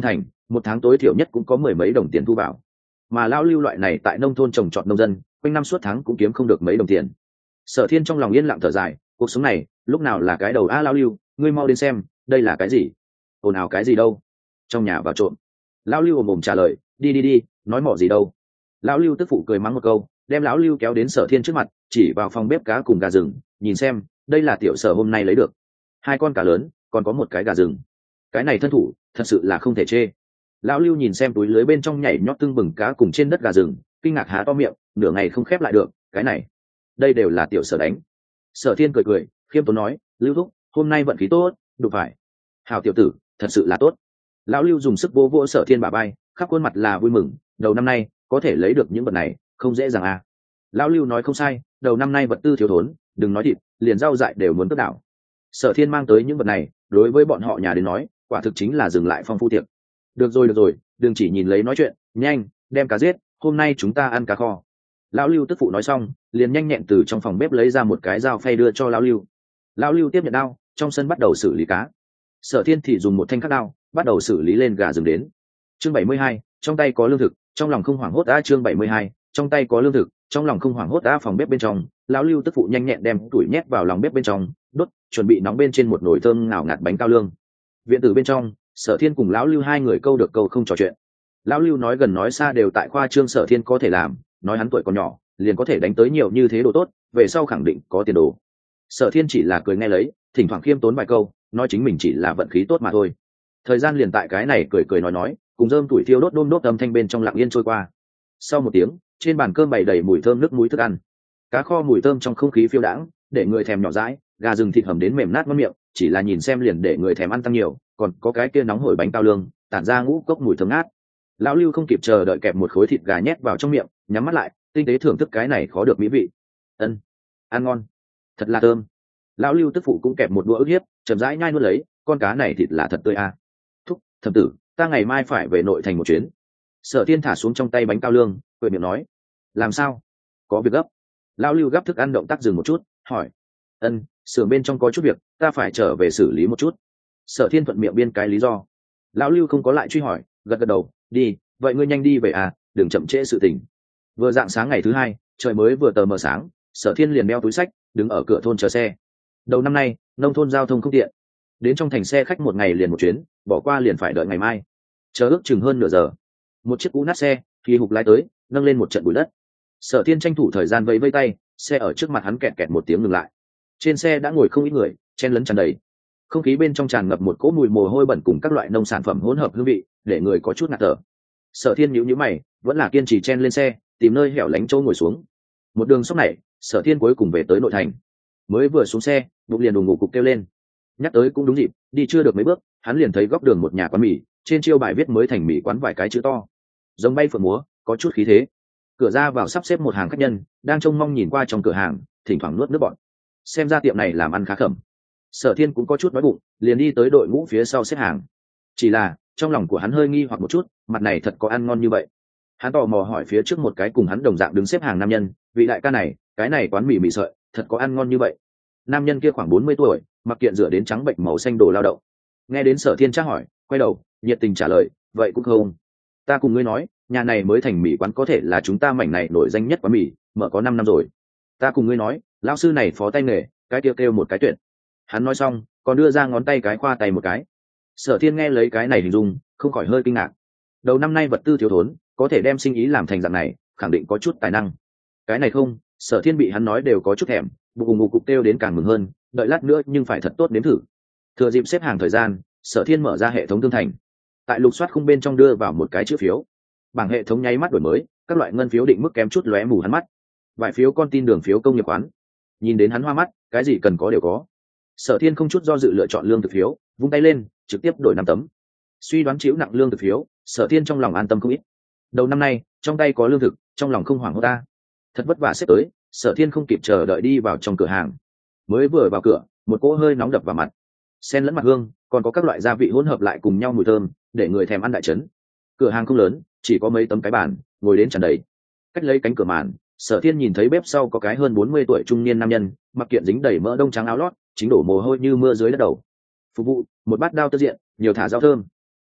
một tháng tối thiểu nhất cũng có mười mấy đồng tiền thu vào, mà lão lưu loại này tại nông thôn trồng trọt nông dân quanh năm suốt tháng cũng kiếm không được mấy đồng tiền. Sở Thiên trong lòng yên lặng thở dài, cuộc sống này lúc nào là cái đầu a. Lão lưu, ngươi mau đến xem đây là cái gì. Ồn ào cái gì đâu. Trong nhà vào trộm. Lão lưu ồm ồm trả lời, đi đi đi, nói mỏ gì đâu. Lão lưu tức phụ cười mắng một câu, đem lão lưu kéo đến Sở Thiên trước mặt, chỉ vào phòng bếp cá cùng gà rừng, nhìn xem đây là tiểu Sở hôm nay lấy được hai con cá lớn, còn có một cái gà rừng. Cái này thân thủ thật sự là không thể chê. Lão lưu nhìn xem túi lưới bên trong nhảy nhót tưng bừng cá cùng trên đất gà rừng, kinh ngạc há to miệng, nửa ngày không khép lại được. Cái này đây đều là tiểu Sở đánh. Sở Thiên cười cười, khiêm tốn nói, lưu thúc hôm nay vận khí tốt, đủ phải. Hào tiểu tử thật sự là tốt. Lão lưu dùng sức vô vỗ Sở Thiên bả vai, khắp khuôn mặt là vui mừng, đầu năm nay có thể lấy được những vật này không dễ dàng à. Lão lưu nói không sai, đầu năm nay vật tư thiếu thốn, đừng nói thịt, liền rau dại đều muốn cất đảo. Sở Thiên mang tới những vật này đối với bọn họ nhà đến nói quả thực chính là dừng lại phong phu tiệc. Được rồi được rồi, đừng chỉ nhìn lấy nói chuyện, nhanh đem cá giết, hôm nay chúng ta ăn cá kho. Lão lưu tức phụ nói xong liền nhanh nhẹn từ trong phòng bếp lấy ra một cái dao phay đưa cho lão lưu. Lão lưu tiếp nhận đao, trong sân bắt đầu xử lý cá. Sở Thiên thì dùng một thanh khắc đao bắt đầu xử lý lên gà rừng đến. Chương bảy mươi hai, trong tay có lương thực, trong lòng không hoảng hốt. Đã chương bảy mươi hai, trong tay có lương thực, trong lòng không hoảng hốt. Đã phòng bếp bên trong, lão lưu tức phụ nhanh nhẹn đem tuổi nhét vào lòng bếp bên trong, đốt, chuẩn bị nóng bên trên một nồi thơm ngào ngạt bánh cao lương. Viện tử bên trong, Sở Thiên cùng lão lưu hai người câu được câu không trò chuyện. Lão lưu nói gần nói xa đều tại khoa trương Sở Thiên có thể làm, nói hắn tuổi còn nhỏ liền có thể đánh tới nhiều như thế đồ tốt, về sau khẳng định có tiền đồ. Sở Thiên chỉ là cười nghe lấy, thỉnh thoảng khiêm tốn vài câu, nói chính mình chỉ là vận khí tốt mà thôi. Thời gian liền tại cái này cười cười nói nói, cùng rơm tuổi thiêu đốt đôm đốt âm thanh bên trong lặng yên trôi qua. Sau một tiếng, trên bàn cơm bày đầy mùi thơm nước muối thức ăn, cá kho mùi thơm trong không khí phiêu đãng, để người thèm nhỏ dãi, gà rừng thịt hầm đến mềm nát ngon miệng, chỉ là nhìn xem liền để người thèm ăn tăng nhiều, còn có cái kia nóng hổi bánh cao lương, tản ra ngũ cốc mùi thơm ngát. Lão lưu không kịp chờ đợi kẹp một khối thịt gà nhét vào trong miệng, nhắm mắt lại, tinh tế thưởng thức cái này khó được mỹ vị. Ân, ăn ngon, thật là thơm. Lão lưu tức phụ cũng kẹp một đũa ức hiếp, chậm rãi nhai nuốt lấy, con cá này thịt là thật tươi à. Thúc, thẩm tử, ta ngày mai phải về nội thành một chuyến. Sở Thiên thả xuống trong tay bánh cao lương, cười miệng nói, làm sao? Có việc gấp. Lão lưu gấp thức ăn động tác dừng một chút, hỏi, ân, xưởng bên trong có chút việc, ta phải trở về xử lý một chút. Sở Thiên thuận miệng biên cái lý do. Lão lưu không có lại truy hỏi, gật gật đầu, đi, vậy ngươi nhanh đi về à, đừng chậm trễ sự tình. Vừa dạng sáng ngày thứ hai, trời mới vừa tờ mờ sáng, Sở Thiên liền đeo túi sách, đứng ở cửa thôn chờ xe. Đầu năm nay, nông thôn giao thông không tiện, đến trong thành xe khách một ngày liền một chuyến, bỏ qua liền phải đợi ngày mai. Chờ ước chừng hơn nửa giờ, một chiếc cũ nát xe khi hục lái tới, nâng lên một trận bụi đất. Sở Thiên tranh thủ thời gian vẫy vẫy tay, xe ở trước mặt hắn kẹt kẹt một tiếng ngừng lại. Trên xe đã ngồi không ít người, chen lấn tràn đầy. Không khí bên trong tràn ngập một cỗ mùi mồ hôi bẩn cùng các loại nông sản phẩm hỗn hợp hương vị, để người có chút ngạt thở. Sở Thiên nhíu nhíu mày, vẫn là kiên trì chen lên xe, tìm nơi hẻo lánh chỗ ngồi xuống. Một đường sóc này, Sở Thiên cuối cùng về tới nội thành. Mới vừa xuống xe, bụng liền đùng ngủ cục kêu lên. Nhắc tới cũng đúng dịp, đi chưa được mấy bước, hắn liền thấy góc đường một nhà quán mì, trên chiêu bài viết mới thành mì quán vài cái chữ to, giống bay phượng múa, có chút khí thế. Cửa ra vào sắp xếp một hàng khách nhân, đang trông mong nhìn qua trong cửa hàng, thỉnh thoảng nuốt nước bọt. Xem ra tiệm này làm ăn khá khẩm. Sở Thiên cũng có chút đói bụng, liền đi tới đội ngũ phía sau xếp hàng. Chỉ là trong lòng của hắn hơi nghi hoặc một chút, mặt này thật có ăn ngon như vậy. Hắn tò mò hỏi phía trước một cái cùng hắn đồng dạng đứng xếp hàng nam nhân, vị đại ca này, cái này quán mì mì sợi, thật có ăn ngon như vậy? Nam nhân kia khoảng bốn mươi tuổi, mặc kiện rửa đến trắng bệnh màu xanh đồ lao động. Nghe đến Sở Thiên tra hỏi, quay đầu, nhiệt tình trả lời, vậy cũng không. Ta cùng ngươi nói, nhà này mới thành mì quán có thể là chúng ta mảnh này nổi danh nhất quán mì, mở có năm năm rồi. Ta cùng ngươi nói, lão sư này phó tay nghề, cái kia kêu, kêu một cái tuyệt. Hắn nói xong, còn đưa ra ngón tay cái khoa tay một cái. Sở Thiên nghe lấy cái này hình dung, không khỏi hơi kinh ngạc. Đầu năm nay vật tư thiếu thốn, có thể đem sinh ý làm thành dạng này, khẳng định có chút tài năng. Cái này không, Sở Thiên bị hắn nói đều có chút thèm, bụng ùng ục cục kêu đến càng mừng hơn, đợi lát nữa nhưng phải thật tốt nếm thử. Thừa dịp xếp hàng thời gian, Sở Thiên mở ra hệ thống thương thành. Tại lục soát khung bên trong đưa vào một cái chữ phiếu. Bảng hệ thống nháy mắt đổi mới, các loại ngân phiếu định mức kém chút lóe mù hắn mắt. Vài phiếu con tin đường phiếu công nghiệp quán. Nhìn đến hắn hoa mắt, cái gì cần có đều có. Sở Thiên không chút do dự lựa chọn lương thực phiếu, vung tay lên, trực tiếp đổi năm tấm. Suy đoán chịu nặng lương thực phiếu, Sở Thiên trong lòng an tâm không ít. Đầu năm nay, trong tay có lương thực, trong lòng không hoảng hốt ta. Thật vất vả xếp tới, Sở Thiên không kịp chờ đợi đi vào trong cửa hàng. Mới vừa vào cửa, một cỗ hơi nóng đập vào mặt. Xen lẫn mặt hương, còn có các loại gia vị hỗn hợp lại cùng nhau mùi thơm, để người thèm ăn đại chấn. Cửa hàng không lớn, chỉ có mấy tấm cái bàn, ngồi đến tràn đầy. Cách lấy cánh cửa màn, Sở Thiên nhìn thấy bếp sau có cái hơn bốn mươi tuổi trung niên nam nhân, mặc kiện dính đầy mỡ đông trắng áo lót, chính đổ mồ hôi như mưa dưới đất đầu. Phục vụ, một bát đao tơ diện, nhiều thả rau thơm.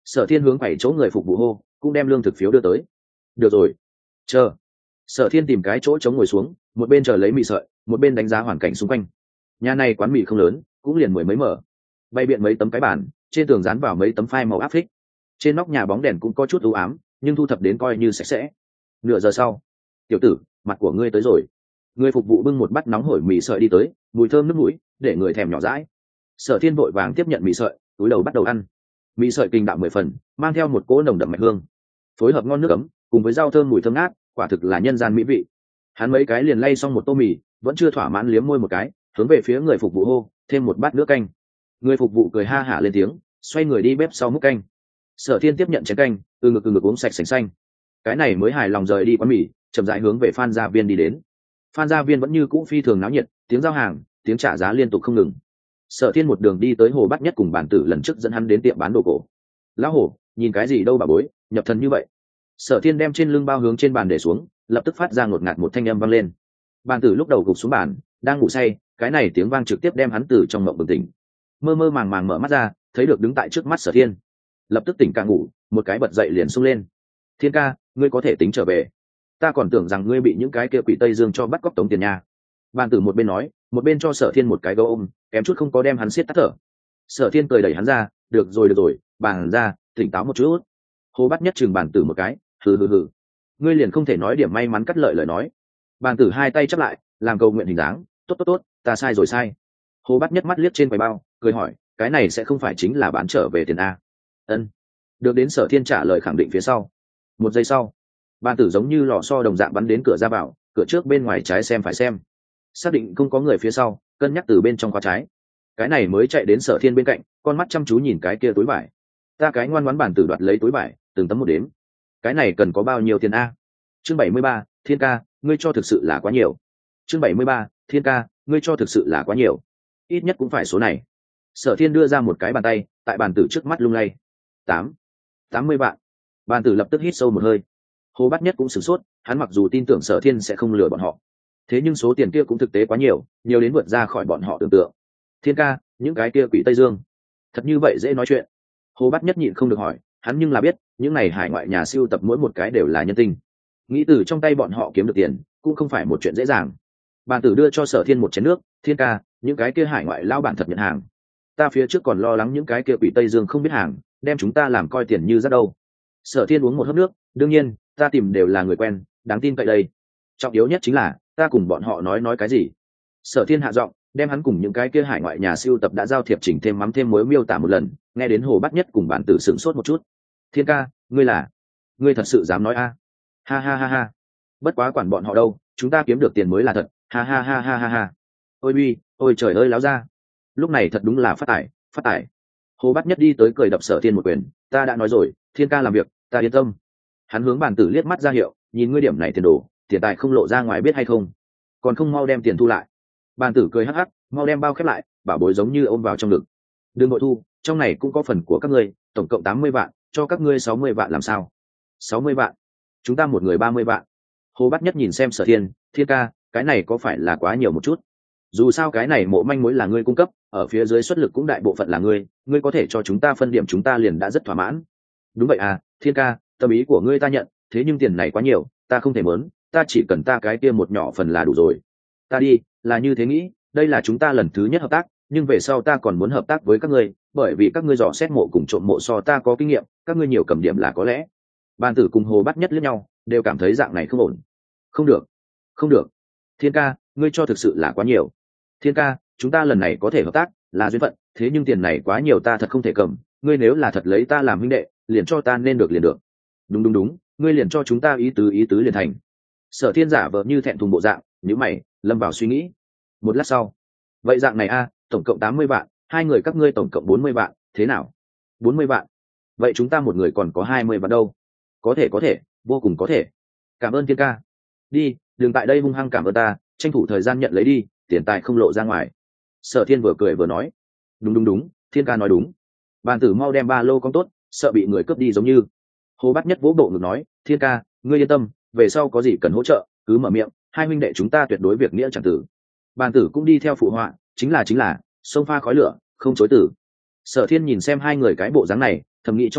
Sở Thiên hướng bảy chỗ người phục vụ hô, cũng đem lương thực phiếu đưa tới. Được rồi, chờ. Sở Thiên tìm cái chỗ trống ngồi xuống, một bên chờ lấy mì sợi, một bên đánh giá hoàn cảnh xung quanh. Nhà này quán mì không lớn, cũng liền mười mấy mở. Bày biện mấy tấm cái bàn, trên tường dán vào mấy tấm phai màu áp phích. Trên nóc nhà bóng đèn cũng có chút u ám, nhưng thu thập đến coi như sạch sẽ. Nửa giờ sau, tiểu tử, mặt của ngươi tới rồi. Người phục vụ bưng một bát nóng hổi mì sợi đi tới, mùi thơm nước mũi, để người thèm nhỏ dãi. Sở Thiên vội vàng tiếp nhận mì sợi, túi đầu bắt đầu ăn. Mì sợi kinh đạo mười phần, mang theo một cỗ nồng đậm mạch hương, phối hợp ngon nước ấm, cùng với rau thơm mùi thơm ngát, quả thực là nhân gian mỹ vị. Hắn mấy cái liền lay xong một tô mì, vẫn chưa thỏa mãn liếm môi một cái, hướng về phía người phục vụ hô, thêm một bát nước canh. Người phục vụ cười ha hả lên tiếng, xoay người đi bếp sau múc canh. Sở Thiên tiếp nhận chén canh, từ ngực từ ngực uống sạch sành xanh. Cái này mới hài lòng rời đi quán mì, chậm rãi hướng về Phan Gia Viên đi đến. Phan Gia Viên vẫn như cũ phi thường náo nhiệt, tiếng giao hàng, tiếng trả giá liên tục không ngừng. Sở Thiên một đường đi tới Hồ Bát Nhất cùng bản tử lần trước dẫn hắn đến tiệm bán đồ cổ. Lão Hồ, nhìn cái gì đâu bà bối, nhập thần như vậy. Sở Thiên đem trên lưng bao hướng trên bàn để xuống, lập tức phát ra ngột ngạt một thanh âm vang lên. Bản tử lúc đầu gục xuống bàn, đang ngủ say, cái này tiếng vang trực tiếp đem hắn từ trong mộng bừng tỉnh. Mơ mơ màng màng mở mắt ra, thấy được đứng tại trước mắt Sở Thiên, lập tức tỉnh cả ngủ, một cái bật dậy liền xông lên. Thiên ca, ngươi có thể tính trở về. Ta còn tưởng rằng ngươi bị những cái kia quỷ Tây Dương cho bắt cóc tống tiền nha. Bản tử một bên nói, một bên cho Sở Thiên một cái gấu ôm, kém chút không có đem hắn siết tắt thở. Sở Thiên cười đẩy hắn ra, được rồi được rồi, bàn ra, tỉnh táo một chút. Hồ Bát Nhất chừng bản tử một cái, hừ hừ hừ, ngươi liền không thể nói điểm may mắn cắt lợi lời nói. Bản tử hai tay chắp lại, làm cầu nguyện hình dáng, tốt tốt tốt, ta sai rồi sai. Hồ Bát Nhất mắt liếc trên quầy bao, cười hỏi, cái này sẽ không phải chính là bán trở về tiền a? Ân. Được đến Sở Thiên trả lời khẳng định phía sau. Một giây sau, bản tử giống như lò xo đồng dạng bắn đến cửa ra vào, cửa trước bên ngoài trái xem phải xem, xác định không có người phía sau, cân nhắc từ bên trong khóa trái. Cái này mới chạy đến Sở Thiên bên cạnh, con mắt chăm chú nhìn cái kia túi vải. Ta cái ngoan ngoãn bản tử đoạt lấy túi vải, từng tấm một đếm. Cái này cần có bao nhiêu tiền a? Chương bảy mươi ba, Thiên ca, ngươi cho thực sự là quá nhiều. Chương bảy mươi ba, Thiên ca, ngươi cho thực sự là quá nhiều. Ít nhất cũng phải số này. Sở Thiên đưa ra một cái bàn tay, tại bàn tử trước mắt lung lay. Tám, tám mươi vạn. Bàn tử lập tức hít sâu một hơi. Hồ Bát Nhất cũng sửng sốt, hắn mặc dù tin tưởng Sở Thiên sẽ không lừa bọn họ, thế nhưng số tiền kia cũng thực tế quá nhiều, nhiều đến vượt ra khỏi bọn họ tưởng tượng. Thiên ca, những cái kia quỷ Tây Dương, thật như vậy dễ nói chuyện? Hồ Bát Nhất nhịn không được hỏi, hắn nhưng là biết, những này hải ngoại nhà siêu tập mỗi một cái đều là nhân tình. Nghĩ từ trong tay bọn họ kiếm được tiền, cũng không phải một chuyện dễ dàng. Bàn tử đưa cho Sở Thiên một chén nước, Thiên ca, những cái kia hải ngoại lao bản thật nhận hàng. Ta phía trước còn lo lắng những cái kia quỷ Tây Dương không biết hàng, đem chúng ta làm coi tiền như rất đâu. Sở Thiên uống một hớp nước, đương nhiên, ta tìm đều là người quen, đáng tin cậy đây. Trọng yếu nhất chính là, ta cùng bọn họ nói nói cái gì. Sở Thiên hạ giọng, đem hắn cùng những cái kia hải ngoại nhà siêu tập đã giao thiệp chỉnh thêm mắm thêm muối miêu tả một lần, nghe đến Hồ Bát Nhất cùng bản tử sửng sốt một chút. Thiên ca, ngươi là, ngươi thật sự dám nói a? Ha ha ha ha. Bất quá quản bọn họ đâu, chúng ta kiếm được tiền mới là thật. Ha ha ha ha ha ha. Ôi bi, ôi trời ơi láo ra. Lúc này thật đúng là phát tải, phát tải. Hồ Bát Nhất đi tới cười đập Sở Thiên một quyền, ta đã nói rồi, Thiên ca làm việc, ta yên tâm. Hắn hướng bản tử liếc mắt ra hiệu, nhìn ngươi điểm này tiền đồ, tiền tài không lộ ra ngoài biết hay không? Còn không mau đem tiền thu lại. Bản tử cười hắc hắc, mau đem bao khép lại, bảo bối giống như ôm vào trong ngực. Đừng nội thu, trong này cũng có phần của các ngươi, tổng cộng tám mươi vạn, cho các ngươi sáu mươi vạn làm sao? Sáu mươi vạn. Chúng ta một người ba mươi vạn. Hồ Bát Nhất nhìn xem Sở Thiên, Thiên ca, cái này có phải là quá nhiều một chút? Dù sao cái này mộ manh mối là ngươi cung cấp, ở phía dưới xuất lực cũng đại bộ phận là ngươi, ngươi có thể cho chúng ta phân điểm chúng ta liền đã rất thỏa mãn. Đúng vậy à, Thiên ca, tâm ý của ngươi ta nhận, thế nhưng tiền này quá nhiều, ta không thể muốn, ta chỉ cần ta cái kia một nhỏ phần là đủ rồi. Ta đi, là như thế nghĩ, đây là chúng ta lần thứ nhất hợp tác, nhưng về sau ta còn muốn hợp tác với các ngươi, bởi vì các ngươi dò xét mộ cùng trộm mộ so ta có kinh nghiệm, các ngươi nhiều cầm điểm là có lẽ. Bàn tử cùng Hồ Bát Nhất liếc nhau, đều cảm thấy dạng này không ổn. Không được, không được. Thiên ca, ngươi cho thực sự là quá nhiều. Thiên ca, chúng ta lần này có thể hợp tác, là duyên phận, thế nhưng tiền này quá nhiều ta thật không thể cầm, ngươi nếu là thật lấy ta làm huynh đệ, liền cho ta nên được liền được. Đúng đúng đúng, ngươi liền cho chúng ta ý tứ ý tứ liền thành. Sở Thiên giả vờ như thẹn thùng bộ dạng, nhíu mày, lâm vào suy nghĩ. Một lát sau, vậy dạng này a, tổng cộng tám mươi vạn, hai người các ngươi tổng cộng bốn mươi vạn, thế nào? Bốn mươi vạn. Vậy chúng ta một người còn có hai mươi vạn đâu? Có thể có thể, vô cùng có thể. Cảm ơn Thiên ca. Đi, đừng tại đây hung hăng cảm ơn ta, tranh thủ thời gian nhận lấy đi, tiền tài không lộ ra ngoài. Sở Thiên vừa cười vừa nói. Đúng đúng đúng, Thiên ca nói đúng. Bàn tử mau đem ba lô con tốt, sợ bị người cướp đi giống như. Hồ Bát Nhất vỗ bộ ngực nói, Thiên ca, ngươi yên tâm, về sau có gì cần hỗ trợ, cứ mở miệng, hai huynh đệ chúng ta tuyệt đối việc nghĩa chẳng tử. Bàn tử cũng đi theo phụ họa, chính là chính là, sông pha khói lửa, không chối tử. Sở Thiên nhìn xem hai người cái bộ dáng này, thầm nghĩ trong lòng,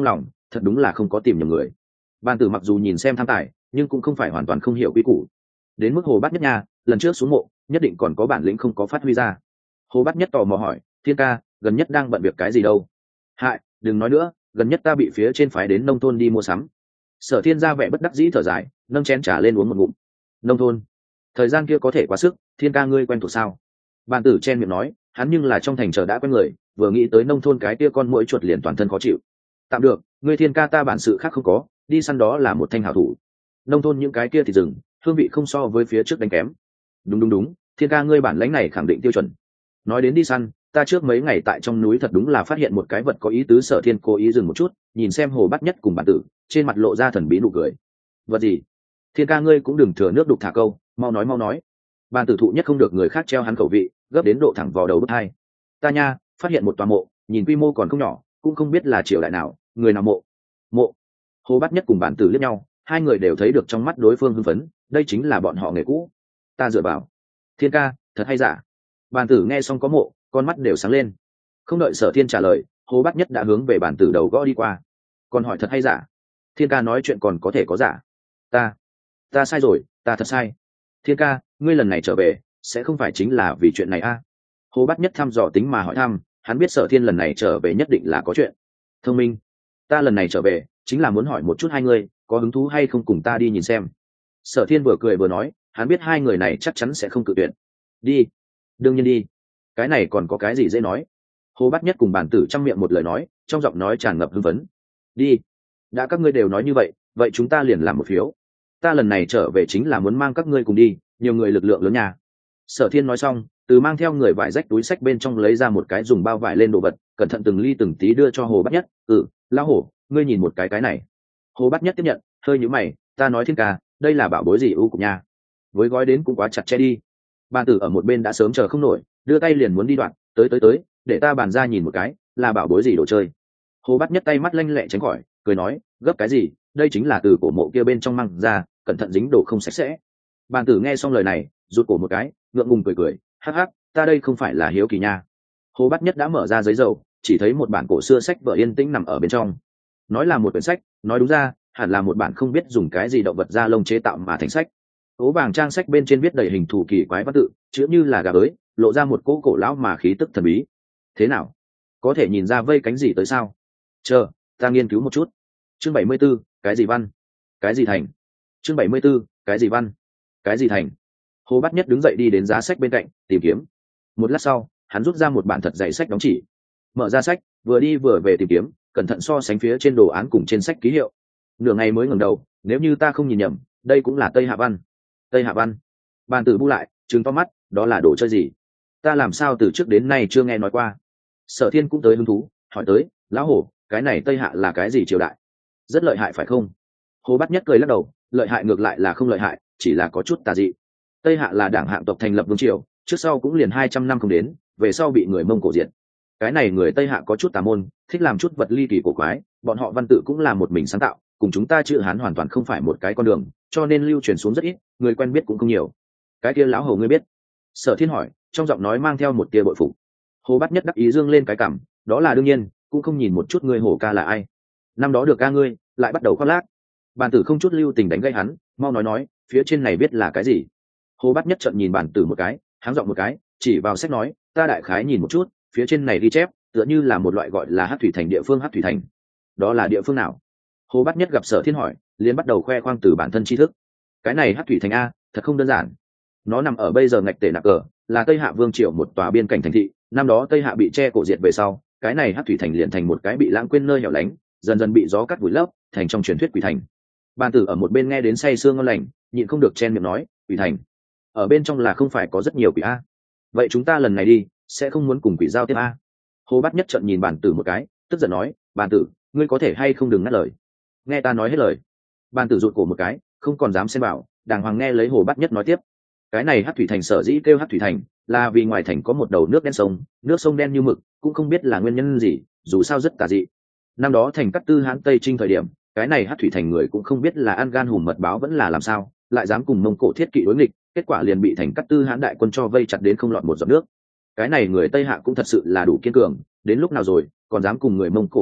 thật đúng là không có tìm nhầm người. Bàn tử mặc dù nhìn xem tham tài nhưng cũng không phải hoàn toàn không hiểu quy củ. Đến mức Hồ Bát Nhất nha, lần trước xuống mộ nhất định còn có bản lĩnh không có phát huy ra. Hồ Bát Nhất tò mò hỏi, Thiên ca gần nhất đang bận việc cái gì đâu? Hại, đừng nói nữa, gần nhất ta bị phía trên phái đến nông thôn đi mua sắm. Sở Thiên ra vẻ bất đắc dĩ thở dài, nâng chén trà lên uống một ngụm. Nông thôn, thời gian kia có thể quá sức, Thiên ca ngươi quen thuộc sao? Bàn tử chen miệng nói, hắn nhưng là trong thành chờ đã quen người, vừa nghĩ tới nông thôn cái kia con muỗi chuột liền toàn thân khó chịu. Tạm được, ngươi Thiên ca ta bản sự khác không có, đi săn đó là một thanh hảo thủ. Nông thôn những cái kia thì rừng, hương vị không so với phía trước đánh kém. Đúng đúng đúng, Thiên ca ngươi bản lãnh này khẳng định tiêu chuẩn. Nói đến đi săn, ta trước mấy ngày tại trong núi thật đúng là phát hiện một cái vật có ý tứ. Sở Thiên cố ý dừng một chút, nhìn xem Hồ Bát Nhất cùng bản tử, trên mặt lộ ra thần bí nụ cười. Vật gì? Thiên ca ngươi cũng đừng thừa nước đục thả câu, mau nói mau nói. Bản tử thụ nhất không được người khác treo hắn khẩu vị, gấp đến độ thẳng vào đầu bứt hai. Ta nha, phát hiện một tòa mộ, nhìn quy mô còn không nhỏ, cũng không biết là triều đại nào, người nào mộ. Mộ. Hồ Bát Nhất cùng bản tử liếc nhau, hai người đều thấy được trong mắt đối phương hưng phấn, đây chính là bọn họ nghề cũ. Ta dựa vào. Thiên ca, thật hay giả? Bản tử nghe xong có mộ, con mắt đều sáng lên. Không đợi Sở Thiên trả lời, Hồ Bát Nhất đã hướng về bản tử đầu gõ đi qua. Còn hỏi thật hay giả? Thiên ca nói chuyện còn có thể có giả? Ta, ta sai rồi, ta thật sai. Thiên ca, ngươi lần này trở về, sẽ không phải chính là vì chuyện này a? À? Hồ Bát Nhất thăm dò tính mà hỏi thăm, hắn biết Sở Thiên lần này trở về nhất định là có chuyện. Thông minh, ta lần này trở về chính là muốn hỏi một chút hai người có hứng thú hay không cùng ta đi nhìn xem. Sở Thiên vừa cười vừa nói, hắn biết hai người này chắc chắn sẽ không cự tuyệt. Đi, đương nhiên đi. Cái này còn có cái gì dễ nói? Hồ Bát Nhất cùng bản tử trong miệng một lời nói, trong giọng nói tràn ngập hưng phấn. Đi, đã các ngươi đều nói như vậy, vậy chúng ta liền làm một phiếu. Ta lần này trở về chính là muốn mang các ngươi cùng đi, nhiều người lực lượng lớn nhà. Sở Thiên nói xong, từ mang theo người vải rách túi sách bên trong lấy ra một cái dùng bao vải lên đồ vật, cẩn thận từng ly từng tí đưa cho Hồ Bát Nhất. Ừ, lão hổ, ngươi nhìn một cái cái này. Hồ Bát Nhất tiếp nhận, hơi nhíu mày, ta nói Thiên ca, đây là bảo bối gì ưu cục nha? Với gói đến cũng quá chặt chẽ đi. Bàn tử ở một bên đã sớm chờ không nổi, đưa tay liền muốn đi đoạn, tới tới tới, để ta bàn ra nhìn một cái, là bảo bối gì đồ chơi. Hồ Bát Nhất tay mắt lanh lẹ tránh khỏi, cười nói, gấp cái gì, đây chính là từ cổ mộ kia bên trong mang ra, cẩn thận dính đồ không sạch sẽ. Bàn tử nghe xong lời này, rụt cổ một cái, ngượng ngùng cười cười, hắc hắc, ta đây không phải là hiếu kỳ nha. Hồ Bát Nhất đã mở ra giấy dầu, chỉ thấy một bản cổ xưa sách vở yên tĩnh nằm ở bên trong. Nói là một quyển sách, nói đúng ra hẳn là một bản không biết dùng cái gì động vật da lông chế tạo mà thành sách. Ố vàng trang sách bên trên viết đầy hình thù kỳ quái văn tự, chữ như là gà bới, lộ ra một cỗ cổ lão mà khí tức thần bí. Thế nào, có thể nhìn ra vây cánh gì tới sao? Chờ, ta nghiên cứu một chút. Chương bảy mươi 74, cái gì văn? Cái gì thành? Chương bảy mươi 74, cái gì văn? Cái gì thành? Hồ Bát Nhất đứng dậy đi đến giá sách bên cạnh, tìm kiếm. Một lát sau, hắn rút ra một bản thật dày sách đóng chỉ. Mở ra sách, vừa đi vừa về tìm kiếm, cẩn thận so sánh phía trên đồ án cùng trên sách ký hiệu. Nửa ngày mới ngẩng đầu, nếu như ta không nhìn nhầm, đây cũng là Tây Hạ văn. Tây Hạ văn. Bàn tử bu lại, trừng to mắt, đó là đồ chơi gì? Ta làm sao từ trước đến nay chưa nghe nói qua. Sở Thiên cũng tới hứng thú, hỏi tới, lão hổ, cái này Tây Hạ là cái gì triều đại? Rất lợi hại phải không? Hồ Bát Nhất cười lắc đầu, lợi hại ngược lại là không lợi hại, chỉ là có chút tà dị. Tây Hạ là đảng hạng tộc thành lập vương triều, trước sau cũng liền hai trăm năm không đến, về sau bị người Mông Cổ diệt. Cái này người Tây Hạ có chút tà môn, thích làm chút vật ly kỳ cổ quái, bọn họ văn tự cũng là một mình sáng tạo, cùng chúng ta chữ Hán hoàn toàn không phải một cái con đường, cho nên lưu truyền xuống rất ít, người quen biết cũng không nhiều. Cái kia lão hầu ngươi biết? Sở Thiên hỏi, trong giọng nói mang theo một tia bội phục. Hồ Bát Nhất đắc ý dương lên cái cằm, đó là đương nhiên, cũng không nhìn một chút ngươi hổ ca là ai. Năm đó được ca ngươi, lại bắt đầu khoác lác. Bản tử không chút lưu tình đánh gây hắn, mau nói nói, phía trên này biết là cái gì? Hồ Bát Nhất trợn nhìn bản tử một cái, háng giọng một cái, chỉ vào sách nói, ta đại khái nhìn một chút, phía trên này ghi chép, tựa như là một loại gọi là Hắc Thủy Thành địa phương. Hắc Thủy Thành, đó là địa phương nào? Hồ Bát Nhất gặp Sở Thiên hỏi, liền bắt đầu khoe khoang từ bản thân tri thức. Cái này Hắc Thủy Thành a, thật không đơn giản. Nó nằm ở bây giờ ngạch tể nạc cờ, là Tây Hạ vương triều một tòa biên cảnh thành thị. Năm đó Tây Hạ bị che cổ diệt về sau, cái này Hắc Thủy Thành liền thành một cái bị lãng quên nơi hẻo lánh, dần dần bị gió cắt vùi lấp, thành trong truyền thuyết quỷ thành. Bàn tử ở một bên nghe đến say sương ngon lành, nhịn không được chen miệng nói, quỷ thành, ở bên trong là không phải có rất nhiều quỷ a? Vậy chúng ta lần này đi, sẽ không muốn cùng quỷ giao tiếp a? Hồ Bát Nhất trợn nhìn Bàn tử một cái, tức giận nói, Bàn tử, ngươi có thể hay không đừng ngắt lời. Nghe ta nói hết lời. Bàn tử rụt cổ một cái, không còn dám xen vào, đàng hoàng nghe lấy Hồ Bát Nhất nói tiếp. Cái này Hắc Thủy Thành sở dĩ kêu Hắc Thủy Thành, là vì ngoài thành có một đầu nước đen sông, nước sông đen như mực, cũng không biết là nguyên nhân gì, dù sao rất tà dị. Năm đó thành Cát Tư Hán Tây Trinh thời điểm, cái này Hắc Thủy Thành người cũng không biết là ăn gan hùm mật báo vẫn là làm sao, lại dám cùng Mông Cổ thiết kỵ đối nghịch, kết quả liền bị thành Cát Tư Hán đại quân cho vây chặt đến không lọt một giọt nước. Cái này người Tây Hạ cũng thật sự là đủ kiên cường, đến lúc nào rồi, còn dám cùng người Mông Cổ đối nghịch,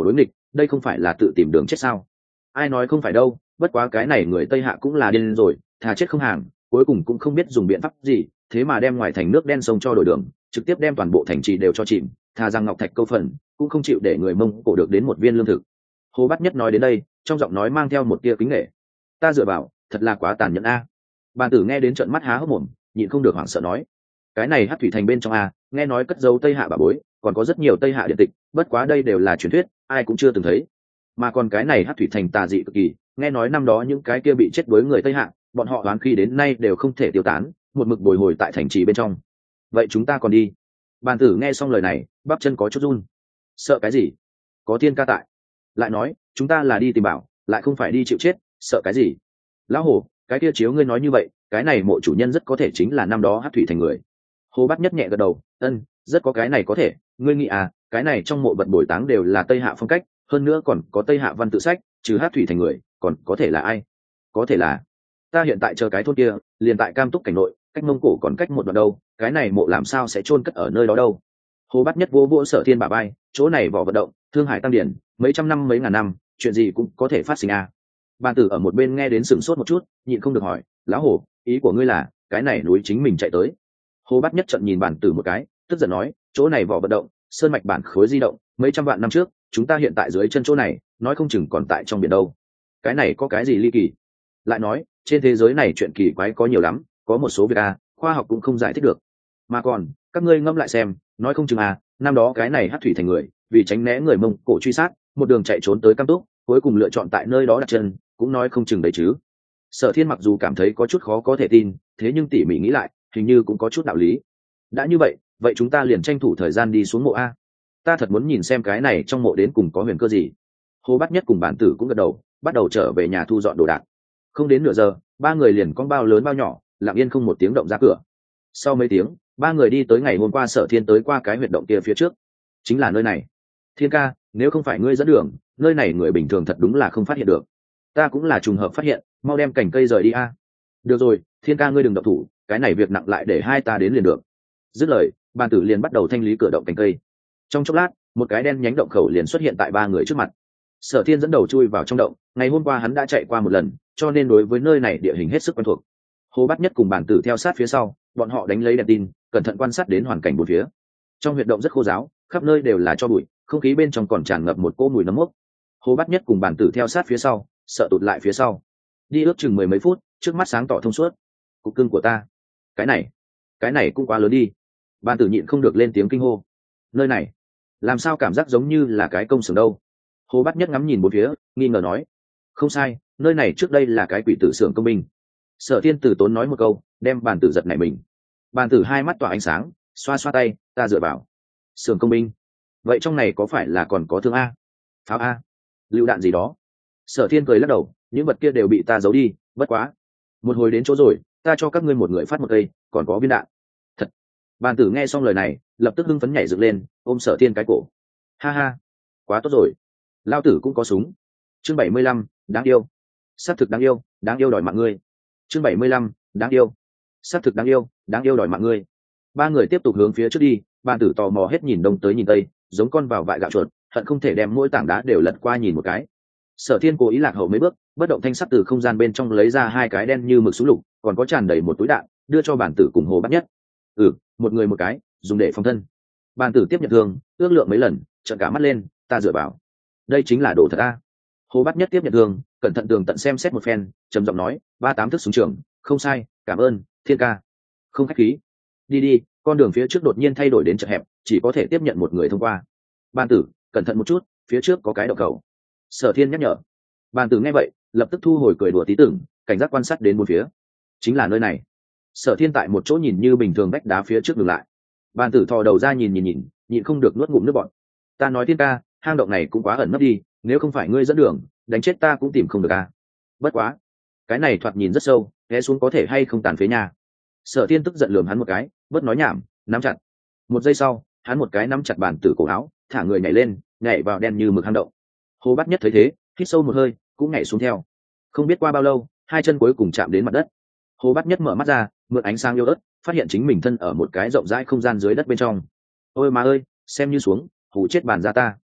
đây không phải là tự tìm đường chết sao? Ai nói không phải đâu, bất quá cái này người Tây Hạ cũng là điên rồi, thà chết không hàng, cuối cùng cũng không biết dùng biện pháp gì, thế mà đem ngoài thành nước đen sông cho đổi đường, trực tiếp đem toàn bộ thành trì đều cho chìm, thà rằng ngọc thạch câu phần, cũng không chịu để người Mông Cổ được đến một viên lương thực. Hồ Bát Nhất nói đến đây, trong giọng nói mang theo một tia kính nể. Ta dựa vào, thật là quá tàn nhẫn a. Bàn tử nghe đến trợn mắt há hốc mồm, nhịn không được hoảng sợ nói: cái này Hắc thủy thành bên trong a, nghe nói cất dấu Tây Hạ bà bối, còn có rất nhiều Tây Hạ điện tịch, bất quá đây đều là truyền thuyết, ai cũng chưa từng thấy. Mà còn cái này Hắc thủy thành tà dị cực kỳ, nghe nói năm đó những cái kia bị chết đuối người Tây Hạ, bọn họ đoán khi đến nay đều không thể tiêu tán, một mực bồi hồi tại thành trì bên trong. Vậy chúng ta còn đi? Bàn tử nghe xong lời này, bắp chân có chút run. Sợ cái gì? Có thiên ca tại. Lại nói, chúng ta là đi tìm bảo, lại không phải đi chịu chết, sợ cái gì? Lão Hồ, cái kia chiếu ngươi nói như vậy, cái này mộ chủ nhân rất có thể chính là năm đó Hắc thủy thành người. Hồ Bát Nhất nhẹ gật đầu, ân, rất có cái này có thể. Ngươi nghĩ à, cái này trong mộ vật bồi táng đều là Tây Hạ phong cách, hơn nữa còn có Tây Hạ văn tự sách, trừ Hắc thủy thành người, còn có thể là ai? Có thể là ta hiện tại chờ cái thôn kia, liền tại Cam Túc cảnh nội, cách Mông Cổ còn cách một đoạn đâu, cái này mộ làm sao sẽ chôn cất ở nơi đó đâu? Hồ Bát Nhất vô vỗ Sở Thiên bả vai, chỗ này vỏ vận động, Thương Hải tăng điển, mấy trăm năm mấy ngàn năm, chuyện gì cũng có thể phát sinh à? Bàn tử ở một bên nghe đến sửng sốt một chút, nhịn không được hỏi: lão Hồ, ý của ngươi là cái này núi chính mình chạy tới? Hồ Bát Nhất trợn nhìn bàn tử một cái, tức giận nói: chỗ này vỏ vận động, sơn mạch bản khối di động, mấy trăm vạn năm trước, chúng ta hiện tại dưới chân chỗ này, nói không chừng còn tại trong biển đâu. Cái này có cái gì ly kỳ? Lại nói, trên thế giới này chuyện kỳ quái có nhiều lắm, có một số việc à, khoa học cũng không giải thích được. Mà còn, các ngươi ngẫm lại xem, nói không chừng à, năm đó cái này Hắc thủy thành người, vì tránh né người Mông Cổ truy sát, một đường chạy trốn tới Cam Túc, cuối cùng lựa chọn tại nơi đó đặt chân, cũng nói không chừng đấy chứ. Sở Thiên mặc dù cảm thấy có chút khó có thể tin, thế nhưng tỉ mỉ nghĩ lại, hình như cũng có chút đạo lý. Đã như vậy, vậy chúng ta liền tranh thủ thời gian đi xuống mộ a. Ta thật muốn nhìn xem cái này trong mộ đến cùng có huyền cơ gì. Hồ Bát Nhất cùng bản tử cũng gật đầu, bắt đầu trở về nhà thu dọn đồ đạc. Không đến nửa giờ, ba người liền con bao lớn bao nhỏ, lặng yên không một tiếng động ra cửa. Sau mấy tiếng, ba người đi tới ngày hôm qua Sở Thiên tới qua cái huyệt động kia phía trước. Chính là nơi này. Thiên ca, nếu không phải ngươi dẫn đường, nơi này người bình thường thật đúng là không phát hiện được. Ta cũng là trùng hợp phát hiện, mau đem cành cây rời đi a. Được rồi, Thiên ca ngươi đừng động thủ, cái này việc nặng lại để hai ta đến liền được. Dứt lời, bàn tử liền bắt đầu thanh lý cửa động cành cây. Trong chốc lát, một cái đen nhánh động khẩu liền xuất hiện tại ba người trước mặt. Sở Thiên dẫn đầu chui vào trong động, ngày hôm qua hắn đã chạy qua một lần, cho nên đối với nơi này địa hình hết sức quen thuộc. Hồ Bát Nhất cùng bản tử theo sát phía sau, bọn họ đánh lấy đèn tin, cẩn thận quan sát đến hoàn cảnh bốn phía. Trong huyệt động rất khô ráo, khắp nơi đều là tro bụi, không khí bên trong còn tràn ngập một cỗ mùi nấm mốc. Hồ Bát Nhất cùng bản tử theo sát phía sau, sợ tụt lại phía sau. Đi ước chừng mười mấy phút, trước mắt sáng tỏ thông suốt. Cục cưng của ta, cái này, cái này cũng quá lớn đi. Bản tử nhịn không được lên tiếng kinh hô. Nơi này, làm sao cảm giác giống như là cái công xưởng đâu? Hồ Bát Nhất ngắm nhìn bốn phía, nghi ngờ nói: không sai, nơi này trước đây là cái quỷ tử xưởng công binh. Sở Thiên Tử tốn nói một câu, đem bàn tử giật nảy mình. Bàn tử hai mắt tỏa ánh sáng, xoa xoa tay, ta dựa vào. Xưởng công binh, vậy trong này có phải là còn có thương a, pháo a, lựu đạn gì đó? Sở Thiên cười lắc đầu, những vật kia đều bị ta giấu đi, bất quá, một hồi đến chỗ rồi, ta cho các ngươi một người phát một cây, còn có viên đạn. Thật. Bàn tử nghe xong lời này, lập tức hưng phấn nhảy dựng lên, ôm Sở Thiên cái cổ. Ha ha, quá tốt rồi, lao tử cũng có súng. Chương bảy mươi lăm, đáng yêu. Xác thực đáng yêu, đáng yêu đòi mạng ngươi. Chương bảy mươi lăm, đáng yêu. Xác thực đáng yêu, đáng yêu đòi mạng ngươi. Ba người tiếp tục hướng phía trước đi, bàn tử tò mò hết nhìn đông tới nhìn tây, giống con vào vại gạo chuột, hận không thể đem mỗi tảng đá đều lật qua nhìn một cái. Sở Thiên cố ý lạc hậu mấy bước, bất động thanh sắc từ không gian bên trong lấy ra hai cái đen như mực súng lục, còn có tràn đầy một túi đạn, đưa cho bản tử cùng Hồ Bát Nhất. Ừ, một người một cái, dùng để phòng thân. Bản tử tiếp nhận thương, ước lượng mấy lần, trợn cả mắt lên, ta dựa vào. Đây chính là đồ thật a. Hồ Bát Nhất tiếp nhận thương, cẩn thận tường tận xem xét một phen, trầm giọng nói: ba tám thức súng trường, không sai, cảm ơn, Thiên ca. Không khách khí. Đi đi, con đường phía trước đột nhiên thay đổi đến chật hẹp, chỉ có thể tiếp nhận một người thông qua. Ban tử, cẩn thận một chút, phía trước có cái động cầu. Sở Thiên nhắc nhở. Ban tử nghe vậy, lập tức thu hồi cười đùa tí tưởng, cảnh giác quan sát đến bốn phía. Chính là nơi này. Sở Thiên tại một chỗ nhìn như bình thường vách đá phía trước dừng lại. Ban tử thò đầu ra nhìn nhìn nhìn, nhịn không được nuốt ngụm nước bọt. Ta nói Thiên ca, hang động này cũng quá ẩn nấp đi, nếu không phải ngươi dẫn đường, đánh chết ta cũng tìm không được a. Bất quá, cái này thoạt nhìn rất sâu, nghe xuống có thể hay không tàn phế nhà. Sở Thiên tức giận lườm hắn một cái, bớt nói nhảm, nắm chặt. Một giây sau, hắn một cái nắm chặt bàn tử cổ áo, thả người nhảy lên, nhảy vào đen như mực hang động. Hồ Bát Nhất thấy thế, hít sâu một hơi, cũng nhảy xuống theo. Không biết qua bao lâu, hai chân cuối cùng chạm đến mặt đất. Hồ Bát Nhất mở mắt ra, mượn ánh sáng yếu ớt, phát hiện chính mình thân ở một cái rộng rãi không gian dưới đất bên trong. Ôi má ơi, xem như xuống, hù chết bàn ra ta.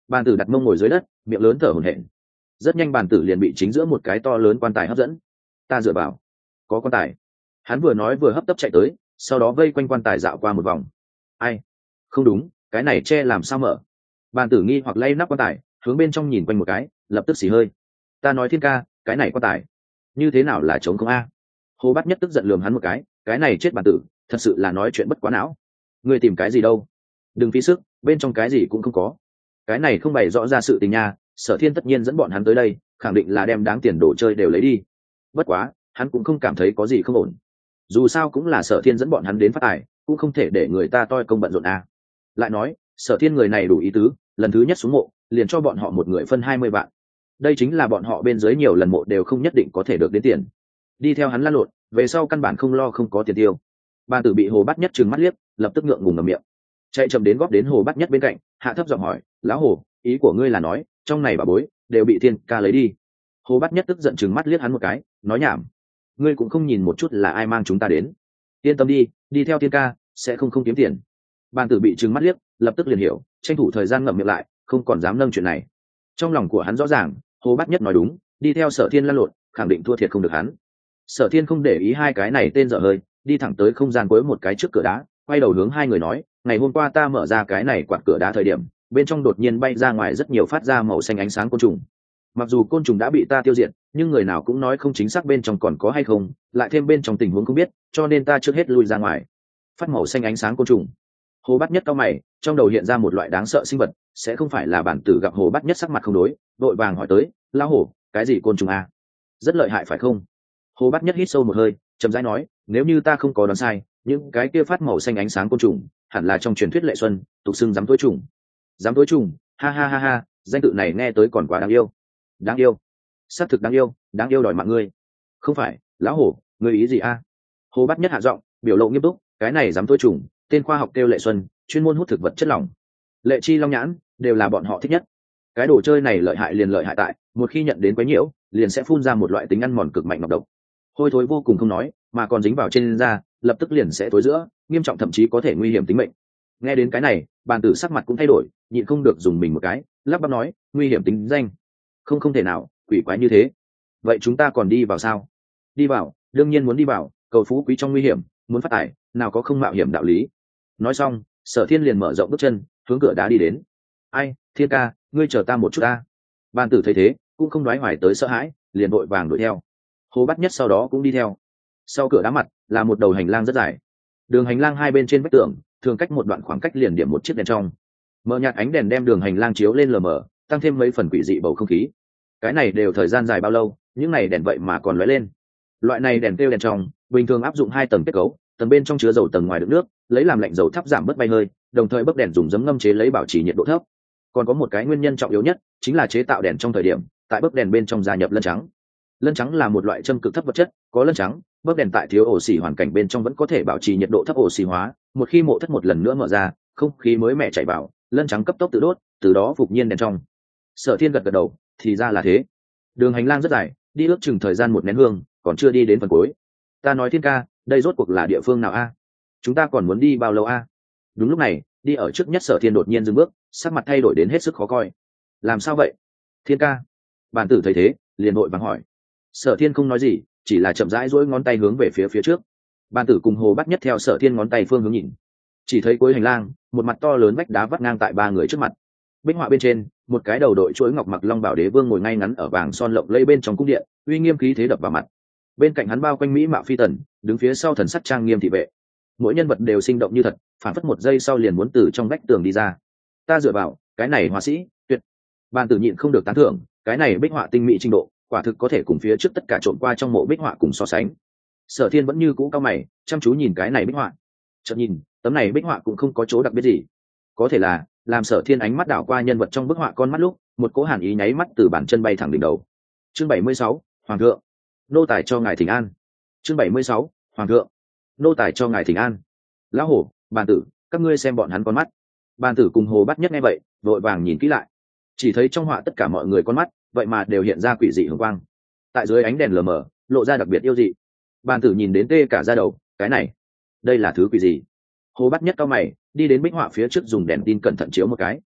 Bàn tử đặt mông ngồi dưới đất, miệng lớn thở hổn hển. Rất nhanh bàn tử liền bị chính giữa một cái to lớn quan tài hấp dẫn. Ta dựa vào, có quan tài. Hắn vừa nói vừa hấp tấp chạy tới, sau đó vây quanh quan tài dạo qua một vòng. Ai? Không đúng, cái này che làm sao mở? Bàn tử nghi hoặc lay nắp quan tài, hướng bên trong nhìn quanh một cái, lập tức xì hơi. Ta nói Thiên ca, cái này quan tài như thế nào là trống không a? Hồ Bát Nhất tức giận lườm hắn một cái, cái này chết bàn tử, thật sự là nói chuyện bất quá não. Ngươi tìm cái gì đâu? Đừng phí sức, bên trong cái gì cũng không có. Cái này không bày rõ ra sự tình nha, Sở Thiên tất nhiên dẫn bọn hắn tới đây, khẳng định là đem đáng tiền đồ chơi đều lấy đi. Bất quá, hắn cũng không cảm thấy có gì không ổn. Dù sao cũng là Sở Thiên dẫn bọn hắn đến phát tài, cũng không thể để người ta toi công bận rộn a. Lại nói, Sở Thiên người này đủ ý tứ, lần thứ nhất xuống mộ, liền cho bọn họ một người phân hai mươi vạn. Đây chính là bọn họ bên dưới nhiều lần mộ đều không nhất định có thể được đến tiền. Đi theo hắn lăn lộn, về sau căn bản không lo không có tiền tiêu. Bàn tử bị Hồ Bát Nhất trừng mắt liếc, lập tức ngượng ngùng ngậm miệng. Chạy chậm đến góp đến Hồ Bát Nhất bên cạnh, hạ thấp giọng hỏi, lão Hồ, ý của ngươi là nói, trong này bà bối đều bị Thiên ca lấy đi? Hồ Bát Nhất tức giận trừng mắt liếc hắn một cái, nói nhảm. Ngươi cũng không nhìn một chút là ai mang chúng ta đến. Yên tâm đi, đi theo Thiên ca, sẽ không không kiếm tiền. Bàn tử bị trừng mắt liếc, lập tức liền hiểu, tranh thủ thời gian ngậm miệng lại, không còn dám nâng chuyện này. Trong lòng của hắn rõ ràng, Hồ Bát Nhất nói đúng, đi theo Sở Thiên lăn lộn, khẳng định thua thiệt không được hắn. Sở Thiên không để ý hai cái này tên dở hơi, đi thẳng tới không gian cuối một cái trước cửa đá, quay đầu hướng hai người nói, ngày hôm qua ta mở ra cái này quạt cửa đá thời điểm, bên trong đột nhiên bay ra ngoài rất nhiều phát ra màu xanh ánh sáng côn trùng. Mặc dù côn trùng đã bị ta tiêu diệt, nhưng người nào cũng nói không chính xác bên trong còn có hay không, lại thêm bên trong tình huống không biết, cho nên ta trước hết lui ra ngoài. Phát màu xanh ánh sáng côn trùng. Hồ Bát Nhất cao mày, trong đầu hiện ra một loại đáng sợ sinh vật, sẽ không phải là bản tử gặp Hồ Bát Nhất sắc mặt không đối, đội vàng hỏi tới, lão Hồ, cái gì côn trùng a? Rất lợi hại phải không? Hồ Bát Nhất hít sâu một hơi, chậm rãi nói, nếu như ta không có đoán sai, những cái kia phát màu xanh ánh sáng côn trùng, hẳn là trong truyền thuyết lệ xuân, tục xưng giám tối trùng. Giám tối trùng, ha ha ha ha, danh tự này nghe tới còn quá đáng yêu. Đáng yêu? Xác thực đáng yêu, đáng yêu đòi mạng ngươi. Không phải, lão Hồ, ngươi ý gì a? Hồ Bát Nhất hạ giọng, biểu lộ nghiêm túc, cái này giám tối trùng, tên khoa học kêu lệ xuân, chuyên môn hút thực vật chất lỏng. Lệ chi long nhãn đều là bọn họ thích nhất. Cái đồ chơi này lợi hại liền lợi hại tại, một khi nhận đến quấy nhiễu, liền sẽ phun ra một loại tính ăn mòn cực mạnh nọc độc. Hôi thối vô cùng không nói, mà còn dính vào trên da, lập tức liền sẽ tối giữa, nghiêm trọng thậm chí có thể nguy hiểm tính mệnh. Nghe đến cái này, bàn tử sắc mặt cũng thay đổi, nhịn không được dùng mình một cái, lắp bắp nói, nguy hiểm tính danh. Không không thể nào, quỷ quái như thế. Vậy chúng ta còn đi vào sao? Đi vào, đương nhiên muốn đi vào, cầu phú quý trong nguy hiểm, muốn phát tài, nào có không mạo hiểm đạo lý. Nói xong, Sở Thiên liền mở rộng bước chân, hướng cửa đá đi đến. Ai, Thiên ca, ngươi chờ ta một chút ta. Bàn tử thấy thế, cũng không đoái hoài tới sợ hãi, liền vội vàng đuổi theo. Hồ Bát Nhất sau đó cũng đi theo. Sau cửa đá mặt là một đầu hành lang rất dài. Đường hành lang hai bên trên vách tường, thường cách một đoạn khoảng cách liền điểm một chiếc đèn trong. Mở nhạt ánh đèn đem đường hành lang chiếu lên lờ mờ, tăng thêm mấy phần quỷ dị bầu không khí. Cái này đều thời gian dài bao lâu, những này đèn vậy mà còn lóe lên. Loại này đèn kêu đèn trong, bình thường áp dụng hai tầng kết cấu, tầng bên trong chứa dầu, tầng ngoài đựng nước, lấy làm lạnh dầu thắp giảm bớt bay hơi, đồng thời bấc đèn dùng giấm ngâm chế lấy bảo trì nhiệt độ thấp. Còn có một cái nguyên nhân trọng yếu nhất, chính là chế tạo đèn trong thời điểm, tại bấc đèn bên trong gia nhập lân trắng. Lân trắng là một loại châm cực thấp vật chất, có lân trắng, bấc đèn tại thiếu oxy hoàn cảnh bên trong vẫn có thể bảo trì nhiệt độ thấp oxy hóa, một khi mộ thất một lần nữa mở ra, không khí mới mẻ chảy vào, lân trắng cấp tốc tự đốt, từ đó phục nhiên đèn trong. Sở Thiên gật gật đầu, thì ra là thế. Đường hành lang rất dài, đi ước chừng thời gian một nén hương, còn chưa đi đến phần cuối. Ta nói Thiên ca, đây rốt cuộc là địa phương nào a? Chúng ta còn muốn đi bao lâu a? Đúng lúc này, đi ở trước nhất Sở Thiên đột nhiên dừng bước, sắc mặt thay đổi đến hết sức khó coi. Làm sao vậy? Thiên ca. Bàn tử thấy thế, liền vội vàng hỏi. Sở Thiên không nói gì, chỉ là chậm rãi duỗi ngón tay hướng về phía phía trước. Bàn tử cùng Hồ Bát Nhất theo Sở Thiên ngón tay phương hướng nhìn, chỉ thấy cuối hành lang, một mặt to lớn vách đá vắt ngang tại ba người trước mặt. Bích họa bên trên, một cái đầu đội chuỗi ngọc mặc long bảo đế vương ngồi ngay ngắn ở vàng son lộng lẫy bên trong cung điện, uy nghiêm khí thế đập vào mặt. Bên cạnh hắn bao quanh mỹ mạo phi tần, đứng phía sau thần sắc trang nghiêm thị vệ. Mỗi nhân vật đều sinh động như thật, phản phất một giây sau liền muốn từ trong vách tường đi ra. Ta dựa vào, cái này họa sĩ tuyệt. Bàn tử nhịn không được tán thưởng, cái này bích họa tinh mỹ trình độ, quả thực có thể cùng phía trước tất cả trộn qua trong mộ bích họa cùng so sánh. Sở Thiên vẫn như cũ cao mày, chăm chú nhìn cái này bích họa. Chợt nhìn, tấm này bích họa cũng không có chỗ đặc biệt gì. Có thể là, làm Sở Thiên ánh mắt đảo qua nhân vật trong bức họa con mắt lúc, một cỗ hàn ý nháy mắt từ bàn chân bay thẳng đỉnh đầu. Chương bảy mươi sáu, Hoàng thượng, nô tài cho ngài thỉnh an. Chương bảy mươi sáu, Hoàng thượng, nô tài cho ngài thỉnh an. Lão Hổ, Bàn tử, các ngươi xem bọn hắn con mắt. Bàn tử cùng Hồ Bát Nhất nghe vậy, vội vàng nhìn kỹ lại. Chỉ thấy trong họa tất cả mọi người con mắt, vậy mà đều hiện ra quỷ dị hường quang. Tại dưới ánh đèn lờ mờ, lộ ra đặc biệt yêu dị. Bàn tử nhìn đến tê cả da đầu, cái này, đây là thứ quỷ gì? Hồ Bát Nhất cao mày, đi đến bích họa phía trước dùng đèn tin cẩn thận chiếu một cái.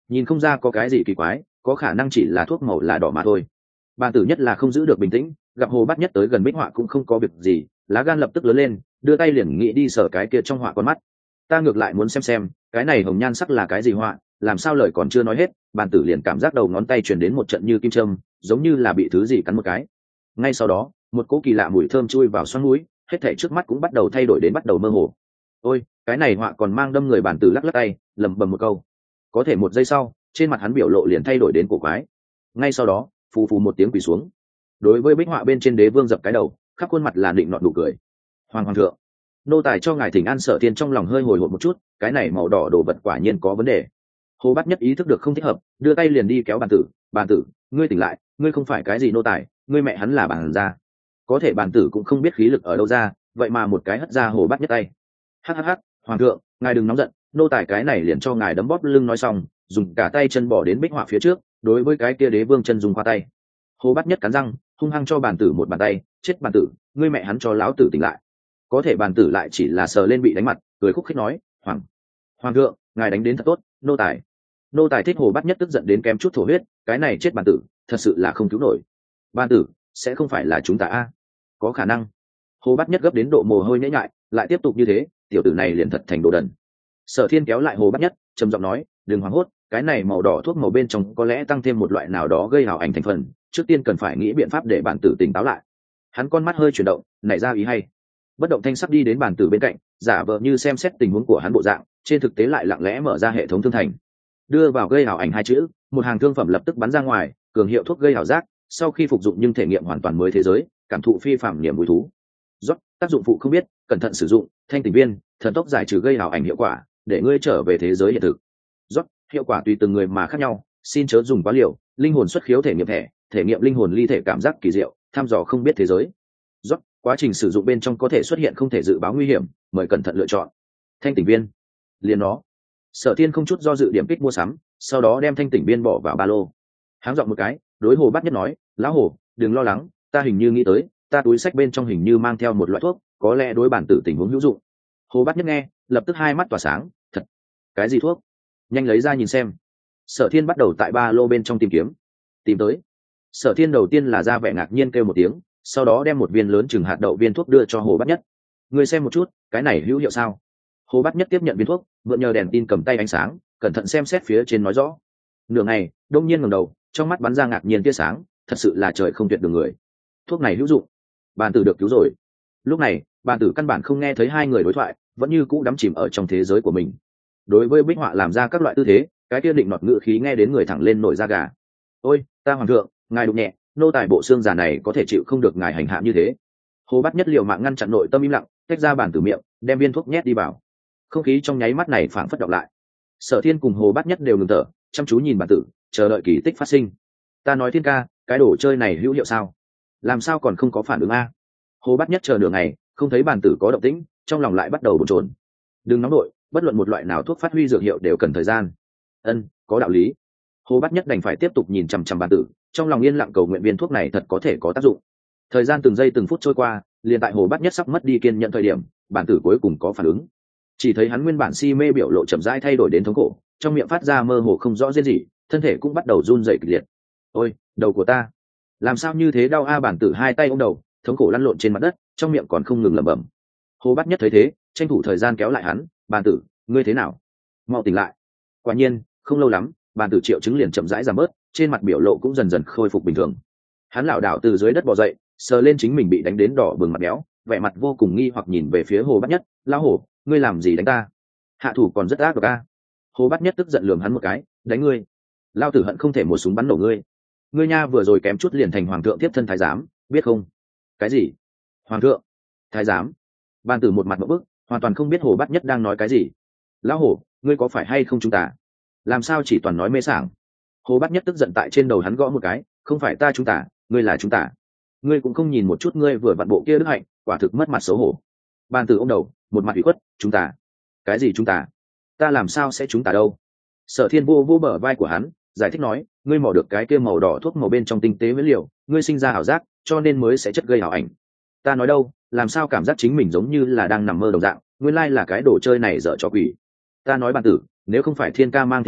nhìn không ra có cái gì kỳ quái, có khả năng chỉ là thuốc màu là đỏ mà thôi. Bàn tử nhất là không giữ được bình tĩnh, gặp hồ bát nhất tới gần bích họa cũng không có việc gì, lá gan lập tức lớn lên, đưa tay liền nghĩ đi sờ cái kia trong họa con mắt. Ta ngược lại muốn xem xem cái này hồng nhan sắc là cái gì họa, làm sao lời còn chưa nói hết, bàn tử liền cảm giác đầu ngón tay truyền đến một trận như kim châm, giống như là bị thứ gì cắn một cái. Ngay sau đó một cỗ kỳ lạ mùi thơm chui vào xoắn mũi, hết thảy trước mắt cũng bắt đầu thay đổi đến bắt đầu mơ hồ. Ôi, cái này họa còn mang đâm người, bàn tử lắc lắc tay lẩm bẩm một câu. Có thể một giây sau trên mặt hắn biểu lộ liền thay đổi đến cổ quái. Ngay sau đó phù phù một tiếng quỳ xuống, đối với bích họa bên trên đế vương dập cái đầu, khắp khuôn mặt là định nọt nụ cười. Hoàng hoàng thượng, nô tài cho ngài thỉnh an. Sở Thiên trong lòng hơi hồi hộp một chút, cái này màu đỏ đồ vật quả nhiên có vấn đề. Hồ Bát Nhất ý thức được không thích hợp, đưa tay liền đi kéo bàn tử. Bàn tử, ngươi tỉnh lại, ngươi không phải cái gì nô tài, ngươi mẹ hắn là bàn gia. Có thể bàn tử cũng không biết khí lực ở đâu ra, vậy mà một cái hất ra Hồ Bát Nhất tay. Hắc hắc hắc, hoàng thượng, ngài đừng nóng giận, nô tài cái này liền cho ngài đấm bóp lưng. Nói xong dùng cả tay chân bỏ đến bích họa phía trước, đối với cái kia đế vương chân dùng qua tay. Hồ Bát Nhất cắn răng hung hăng cho bàn tử một bàn tay. Chết bàn tử, ngươi mẹ hắn cho lão tử tỉnh lại. Có thể bàn tử lại chỉ là sờ lên bị đánh mặt, cười khúc khích nói, hoàng hoàng thượng, ngài đánh đến thật tốt, nô tài nô tài thích. Hồ Bát Nhất tức giận đến kém chút thổ huyết, cái này chết bàn tử thật sự là không cứu nổi. Bàn tử sẽ không phải là chúng ta a? Có khả năng. Hồ Bát Nhất gấp đến độ mồ hôi nhễ nhại, lại tiếp tục như thế tiểu tử này liền thật thành đồ đần. Sở Thiên kéo lại Hồ Bát Nhất trầm giọng nói, đừng hoảng hốt, cái này màu đỏ thuốc màu bên trong có lẽ tăng thêm một loại nào đó gây hào ảnh thành phần, trước tiên cần phải nghĩ biện pháp để bản tử tỉnh táo lại. Hắn con mắt hơi chuyển động, nảy ra ý hay. Bất động thanh sắc đi đến bàn tử bên cạnh, giả vờ như xem xét tình huống của hắn bộ dạng, trên thực tế lại lặng lẽ mở ra hệ thống thương thành, đưa vào gây ảo ảnh hai chữ, một hàng thương phẩm lập tức bắn ra ngoài, cường hiệu thuốc gây ảo giác, sau khi phục dụng nhưng thể nghiệm hoàn toàn mới thế giới, cảm thụ phi phàm niềm vui thú. Rót, tác dụng phụ không biết, cẩn thận sử dụng, thanh tỉnh viên, thần tốc giải trừ gây ảo ảnh hiệu quả, để ngươi trở về thế giới hiện thực. Rót, hiệu quả tùy từng người mà khác nhau, xin chớ dùng quá liều. Linh hồn xuất khiếu thể nghiệm thẻ, thể nghiệm linh hồn ly thể cảm giác kỳ diệu, thăm dò không biết thế giới. Rót, quá trình sử dụng bên trong có thể xuất hiện không thể dự báo nguy hiểm, mời cẩn thận lựa chọn. Thanh tỉnh viên, liền nó. Sở Thiên không chút do dự điểm kích mua sắm, sau đó đem thanh tỉnh viên bỏ vào ba lô. Háng giọng một cái, đối Hồ Bát Nhất nói, lão Hồ, đừng lo lắng, ta hình như nghĩ tới, ta túi sách bên trong hình như mang theo một loại thuốc, có lẽ đối bản tử tình huống hữu dụng. Hồ Bát Nhất nghe, lập tức hai mắt tỏa sáng, thật, cái gì thuốc? Nhanh lấy ra nhìn xem. Sở Thiên bắt đầu tại ba lô bên trong tìm kiếm. Tìm tới. Sở Thiên đầu tiên là ra vẻ ngạc nhiên kêu một tiếng, sau đó đem một viên lớn chừng hạt đậu viên thuốc đưa cho Hồ Bát Nhất. Ngươi xem một chút, cái này hữu hiệu sao? Hồ Bát Nhất tiếp nhận viên thuốc, mượn nhờ đèn tin cầm tay ánh sáng, cẩn thận xem xét phía trên nói rõ. Nửa ngày, đông nhiên ngẩng đầu, trong mắt bắn ra ngạc nhiên tia sáng, thật sự là trời không tuyệt đường người. Thuốc này hữu dụng, bàn tử được cứu rồi. Lúc này, bàn tử căn bản không nghe thấy hai người đối thoại, vẫn như cũ đắm chìm ở trong thế giới của mình. Đối với bích họa làm ra các loại tư thế, cái kia định nọt ngữ khí nghe đến người thẳng lên nổi da gà. Ôi, ta hoàng thượng, ngài đụng nhẹ, nô tài bộ xương già này có thể chịu không được ngài hành hạ như thế. Hồ Bát Nhất liều mạng ngăn chặn nội tâm im lặng, tách ra bàn tử miệng, đem viên thuốc nhét đi vào. Không khí trong nháy mắt này phảng phất đọc lại. Sở Thiên cùng Hồ Bát Nhất đều ngừng thở, chăm chú nhìn bàn tử, chờ đợi kỳ tích phát sinh. Ta nói Thiên ca, cái đồ chơi này hữu hiệu sao? Làm sao còn không có phản ứng a? Hồ Bát Nhất chờ nửa ngày, không thấy bàn tử có động tĩnh, trong lòng lại bắt đầu bồn chồn. Đừng nóng đội, bất luận một loại nào thuốc phát huy dược hiệu đều cần thời gian. Ân, có đạo lý. Hồ Bát Nhất đành phải tiếp tục nhìn chằm chằm bàn tử, trong lòng yên lặng cầu nguyện viên thuốc này thật có thể có tác dụng. Thời gian từng giây từng phút trôi qua, liền tại Hồ Bát Nhất sắp mất đi kiên nhẫn thời điểm, bản tử cuối cùng có phản ứng. Chỉ thấy hắn nguyên bản si mê biểu lộ chậm rãi thay đổi đến thống khổ, trong miệng phát ra mơ hồ không rõ rên gì, thân thể cũng bắt đầu run rẩy kịch liệt. Ôi, đầu của ta, làm sao như thế đau a? Bản tử hai tay ôm đầu, thống khổ lăn lộn trên mặt đất, trong miệng còn không ngừng lẩm bẩm. Hồ Bát Nhất thấy thế, tranh thủ thời gian kéo lại hắn, bản tử, ngươi thế nào? Mau tỉnh lại. Quả nhiên, không lâu lắm, bản tử triệu chứng liền chậm rãi giảm bớt, trên mặt biểu lộ cũng dần dần khôi phục bình thường. Hắn lảo đảo từ dưới đất bò dậy, sờ lên chính mình bị đánh đến đỏ bừng mặt béo, vẻ mặt vô cùng nghi hoặc nhìn về phía Hồ Bát Nhất, lão Hồ, ngươi làm gì đánh ta? Hạ thủ còn rất ác độc a. Hồ Bát Nhất tức giận lườm hắn một cái, đánh ngươi, lao tử hận không thể một súng bắn nổ ngươi. Ngươi nha vừa rồi kém chút liền thành hoàng thượng tiếp thân thái giám, biết không? Cái gì? Hoàng thượng? Thái giám? Ban tử một mặt ngộp bức, hoàn toàn không biết Hồ Bát Nhất đang nói cái gì. Lão Hồ, ngươi có phải hay không chúng ta? Làm sao chỉ toàn nói mê sảng? Hồ Bát Nhất tức giận tại trên đầu hắn gõ một cái, không phải ta chúng ta, ngươi là chúng ta. Ngươi cũng không nhìn một chút ngươi vừa vặn bộ kia đức hạnh, quả thực mất mặt xấu hổ. Ban tử ôm đầu, một mặt ủy khuất, chúng ta? Cái gì chúng ta? Ta làm sao sẽ chúng ta đâu? Sở Thiên vô vô bờ vai của hắn, giải thích nói, ngươi mò được cái kia màu đỏ thuốc màu bên trong tinh tế với liệu, ngươi sinh ra ảo giác, cho nên mới sẽ chất gây ảo ảnh. Ta nói đâu, làm sao cảm giác chính mình giống như là đang nằm mơ đồng dạng, nguyên lai là cái đồ chơi này dở trò quỷ. Ta nói bản tử, nếu không phải Thiên ca mang theo thuốc,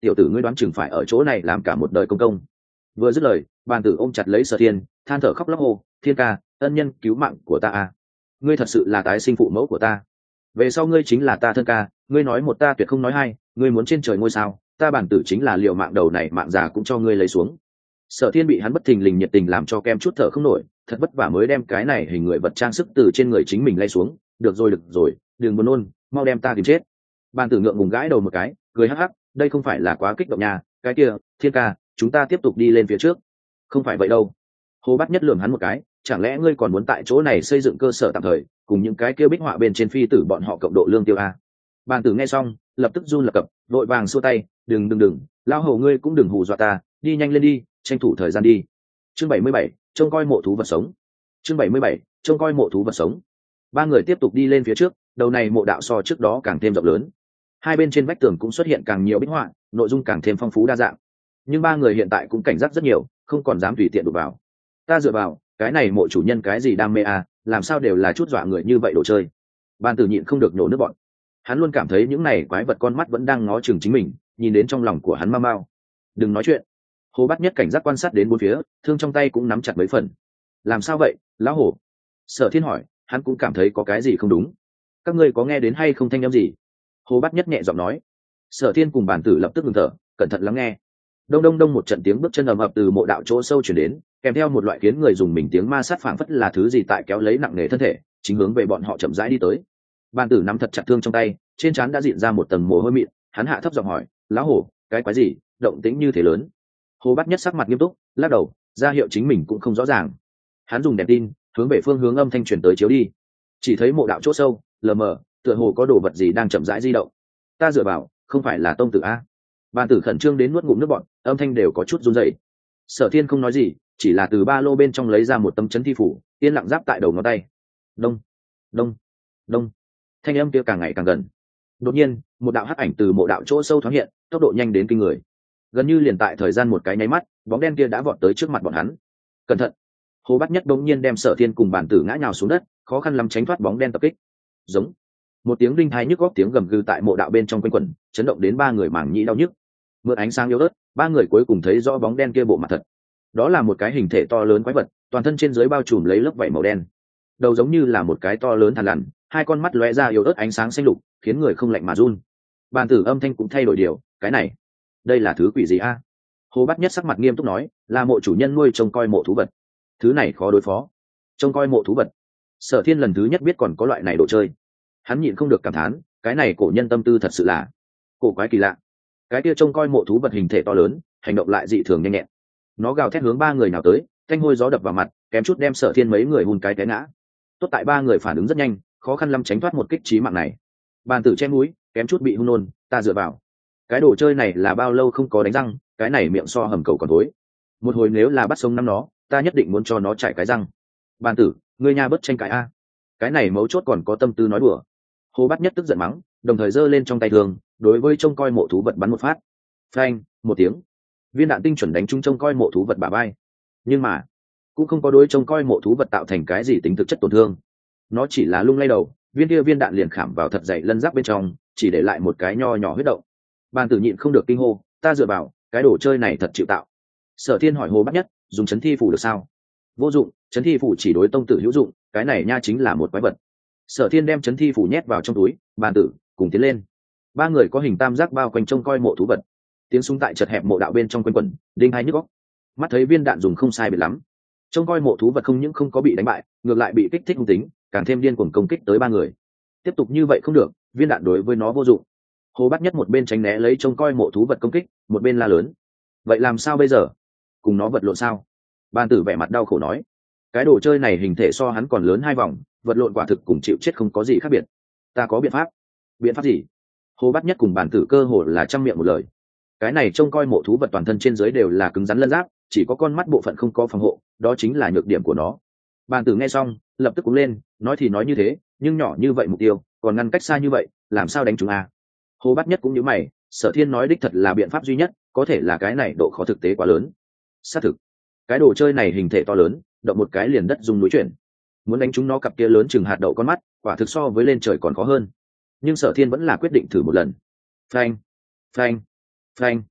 tiểu tử ngươi đoán chừng phải ở chỗ này làm cả một đời công công. Vừa dứt lời, bàn tử ôm chặt lấy Sở Thiên, than thở khóc lóc hô, Thiên ca, ân nhân cứu mạng của ta à, ngươi thật sự là tái sinh phụ mẫu của ta, về sau ngươi chính là ta thân ca, ngươi nói một ta tuyệt không nói hai, ngươi muốn trên trời ngôi sao, ta bản tử chính là liều mạng đầu này mạng già cũng cho ngươi lấy xuống. Sở Thiên bị hắn bất thình lình nhiệt tình làm cho kem chút thở không nổi, thật vất vả mới đem cái này hình người vật trang sức từ trên người chính mình lay xuống. Được rồi được rồi, đừng buồn nôn, mau đem ta tìm chết. Bàn tử ngượng ngùng gãi đầu một cái, cười hắc hắc, đây không phải là quá kích động nha, cái kia, Thiên ca, chúng ta tiếp tục đi lên phía trước. Không phải vậy đâu. Hồ Bát Nhất lườm hắn một cái, chẳng lẽ ngươi còn muốn tại chỗ này xây dựng cơ sở tạm thời, cùng những cái kia bích họa bên trên phi tử bọn họ cộng độ lương tiêu a? Bàn tử nghe xong, lập tức run lập cập, vội vàng xua tay, đừng đừng đừng, lao hầu ngươi cũng đừng hù dọa ta, đi nhanh lên đi, tranh thủ thời gian đi. Chương bảy mươi bảy, trông coi mộ thú vật sống. Chương bảy mươi bảy, trông coi mộ thú vật sống. Ba người tiếp tục đi lên phía trước, đầu này mộ đạo so trước đó càng thêm rộng lớn. Hai bên trên vách tường cũng xuất hiện càng nhiều bích họa, nội dung càng thêm phong phú đa dạng. Nhưng ba người hiện tại cũng cảnh giác rất nhiều, không còn dám tùy tiện đụng vào. Ta dựa vào, cái này mộ chủ nhân cái gì đam mê à, làm sao đều là chút dọa người như vậy đồ chơi. Ban Tử nhịn không được nổ nước bọn. Hắn luôn cảm thấy những này quái vật con mắt vẫn đang ngó chừng chính mình, nhìn đến trong lòng của hắn mau mau. Đừng nói chuyện. Hồ Bát Nhất cảnh giác quan sát đến bốn phía, thương trong tay cũng nắm chặt mấy phần. Làm sao vậy, lão hổ? Sở Thiên hỏi, hắn cũng cảm thấy có cái gì không đúng. Các ngươi có nghe đến hay không thanh âm gì? Hồ Bát Nhất nhẹ giọng nói. Sở Thiên cùng Bản Tử lập tức ngừng thở, cẩn thận lắng nghe. Đông đông đông một trận tiếng bước chân ầm ầm từ mộ đạo chỗ sâu truyền đến, kèm theo một loại khiến người dùng mình tiếng ma sát phảng phất là thứ gì tại kéo lấy nặng nề thân thể, chính hướng về bọn họ chậm rãi đi tới. Bản Tử nắm thật chặt thương trong tay, trên trán đã diện ra một tầng mồ hôi mịn, hắn hạ thấp giọng hỏi, lão hổ, cái quái gì, động tĩnh như thế lớn? Hồ Bát Nhất sắc mặt nghiêm túc, lắc đầu, ra hiệu chính mình cũng không rõ ràng. Hắn dùng đèn tin hướng về phương hướng âm thanh truyền tới chiếu đi, chỉ thấy mộ đạo chỗ sâu lờ mờ, tựa hồ có đồ vật gì đang chậm rãi di động. Ta dựa vào, không phải là tông tử a? Bàn Tử khẩn trương đến nuốt ngụm nước bọt, âm thanh đều có chút run rẩy. Sở Thiên không nói gì, chỉ là từ ba lô bên trong lấy ra một tấm chấn thi phủ, yên lặng giáp tại đầu ngón tay. Đông, đông, đông. Thanh âm kia càng ngày càng gần. Đột nhiên, một đạo hắc ảnh từ mộ đạo chỗ sâu thoáng hiện, tốc độ nhanh đến kinh người. Gần như liền tại thời gian một cái nháy mắt, bóng đen kia đã vọt tới trước mặt bọn hắn. Cẩn thận! Hồ Bát Nhất đống nhiên đem Sở Thiên cùng Bản Tử ngã nhào xuống đất, khó khăn lắm tránh thoát bóng đen tập kích. Giống! Một tiếng đinh tai nhức óc tiếng gầm gừ tại mộ đạo bên trong quanh quẩn, chấn động đến ba người màng nhĩ đau nhức. Mượn ánh sáng yếu ớt, ba người cuối cùng thấy rõ bóng đen kia bộ mặt thật. Đó là một cái hình thể to lớn quái vật, toàn thân trên dưới bao trùm lấy lớp vảy màu đen. Đầu giống như là một cái to lớn thằn lằn, hai con mắt lóe ra yếu ớt ánh sáng xanh lục, khiến người không lạnh mà run. Bản Tử âm thanh cũng thay đổi điều, cái này, đây là thứ quỷ gì a? Hồ Bát Nhất sắc mặt nghiêm túc nói, là mộ chủ nhân nuôi trông coi mộ thú vật, thứ này khó đối phó. Trông coi mộ thú vật? Sở Thiên lần thứ nhất biết còn có loại này đồ chơi, hắn nhịn không được cảm thán, cái này cổ nhân tâm tư thật sự là cổ quái kỳ lạ. Cái kia trông coi mộ thú vật hình thể to lớn, hành động lại dị thường nhanh nhẹn. Nó gào thét hướng ba người nào tới, thanh hôi gió đập vào mặt, kém chút đem Sở Thiên mấy người hùn cái té ngã. Tốt tại ba người phản ứng rất nhanh, khó khăn lắm tránh thoát một kích chí mạng này. Bàn Tử che mũi, kém chút bị hôn nôn, ta dựa vào. Cái đồ chơi này là bao lâu không có đánh răng, cái này miệng so hầm cầu còn thối. Một hồi nếu là bắt sống năm nó, ta nhất định muốn cho nó chảy cái răng. Bàn Tử, ngươi nha bất tranh cãi a. Cái này mấu chốt còn có tâm tư nói đùa. Hồ Bát Nhất tức giận mắng, đồng thời giơ lên trong tay thường, đối với trông coi mộ thú vật bắn một phát. Phanh, một tiếng, viên đạn tinh chuẩn đánh trúng trông coi mộ thú vật bả vai. Nhưng mà, cũng không có đối trông coi mộ thú vật tạo thành cái gì tính thực chất tổn thương. Nó chỉ là lung lay đầu, viên kia viên đạn liền khảm vào thật dày lân giáp bên trong, chỉ để lại một cái nho nhỏ huyết động. Bàn Tử nhịn không được kinh hô, ta dựa vào, cái đồ chơi này thật chịu tạo. Sở Thiên hỏi Hồ Bát Nhất, dùng chấn thi phủ được sao? Vô dụng, chấn thi phủ chỉ đối tông tử hữu dụng, cái này nha chính là một quái vật. Sở Thiên đem chấn thi phủ nhét vào trong túi, Bàn Tử cùng tiến lên. Ba người có hình tam giác bao quanh trông coi mộ thú vật. Tiếng súng tại chật hẹp mộ đạo bên trong quanh quẩn, đinh hai nhức óc. Mắt thấy viên đạn dùng không sai biệt lắm, trông coi mộ thú vật không những không có bị đánh bại, ngược lại bị kích thích hung tính, càng thêm điên cuồng công kích tới ba người. Tiếp tục như vậy không được, viên đạn đối với nó vô dụng. Hồ Bát Nhất một bên tránh né lấy trông coi mộ thú vật công kích, một bên la lớn, vậy làm sao bây giờ? Cùng nó vật lộn sao? Bàn Tử vẻ mặt đau khổ nói, cái đồ chơi này hình thể so hắn còn lớn hai vòng, vật lộn quả thực cùng chịu chết không có gì khác biệt. Ta có biện pháp. Biện pháp gì? Hồ Bát Nhất cùng Bàn Tử cơ hồ là trăm miệng một lời. Cái này trông coi mộ thú vật toàn thân trên dưới đều là cứng rắn lân giáp, chỉ có con mắt bộ phận không có phòng hộ, đó chính là nhược điểm của nó. Bàn Tử nghe xong, lập tức cũng lên, nói thì nói như thế, nhưng nhỏ như vậy mục tiêu, còn ngăn cách xa như vậy, làm sao đánh chúng a? Hồ Bát Nhất cũng như mày, Sở Thiên nói đích thật là biện pháp duy nhất, có thể là cái này độ khó thực tế quá lớn. Xác thực, cái đồ chơi này hình thể to lớn, động một cái liền đất rung núi chuyển. Muốn đánh chúng nó cặp kia lớn chừng hạt đậu con mắt, quả thực so với lên trời còn khó hơn. Nhưng Sở Thiên vẫn là quyết định thử một lần. Phanh, phanh, phanh.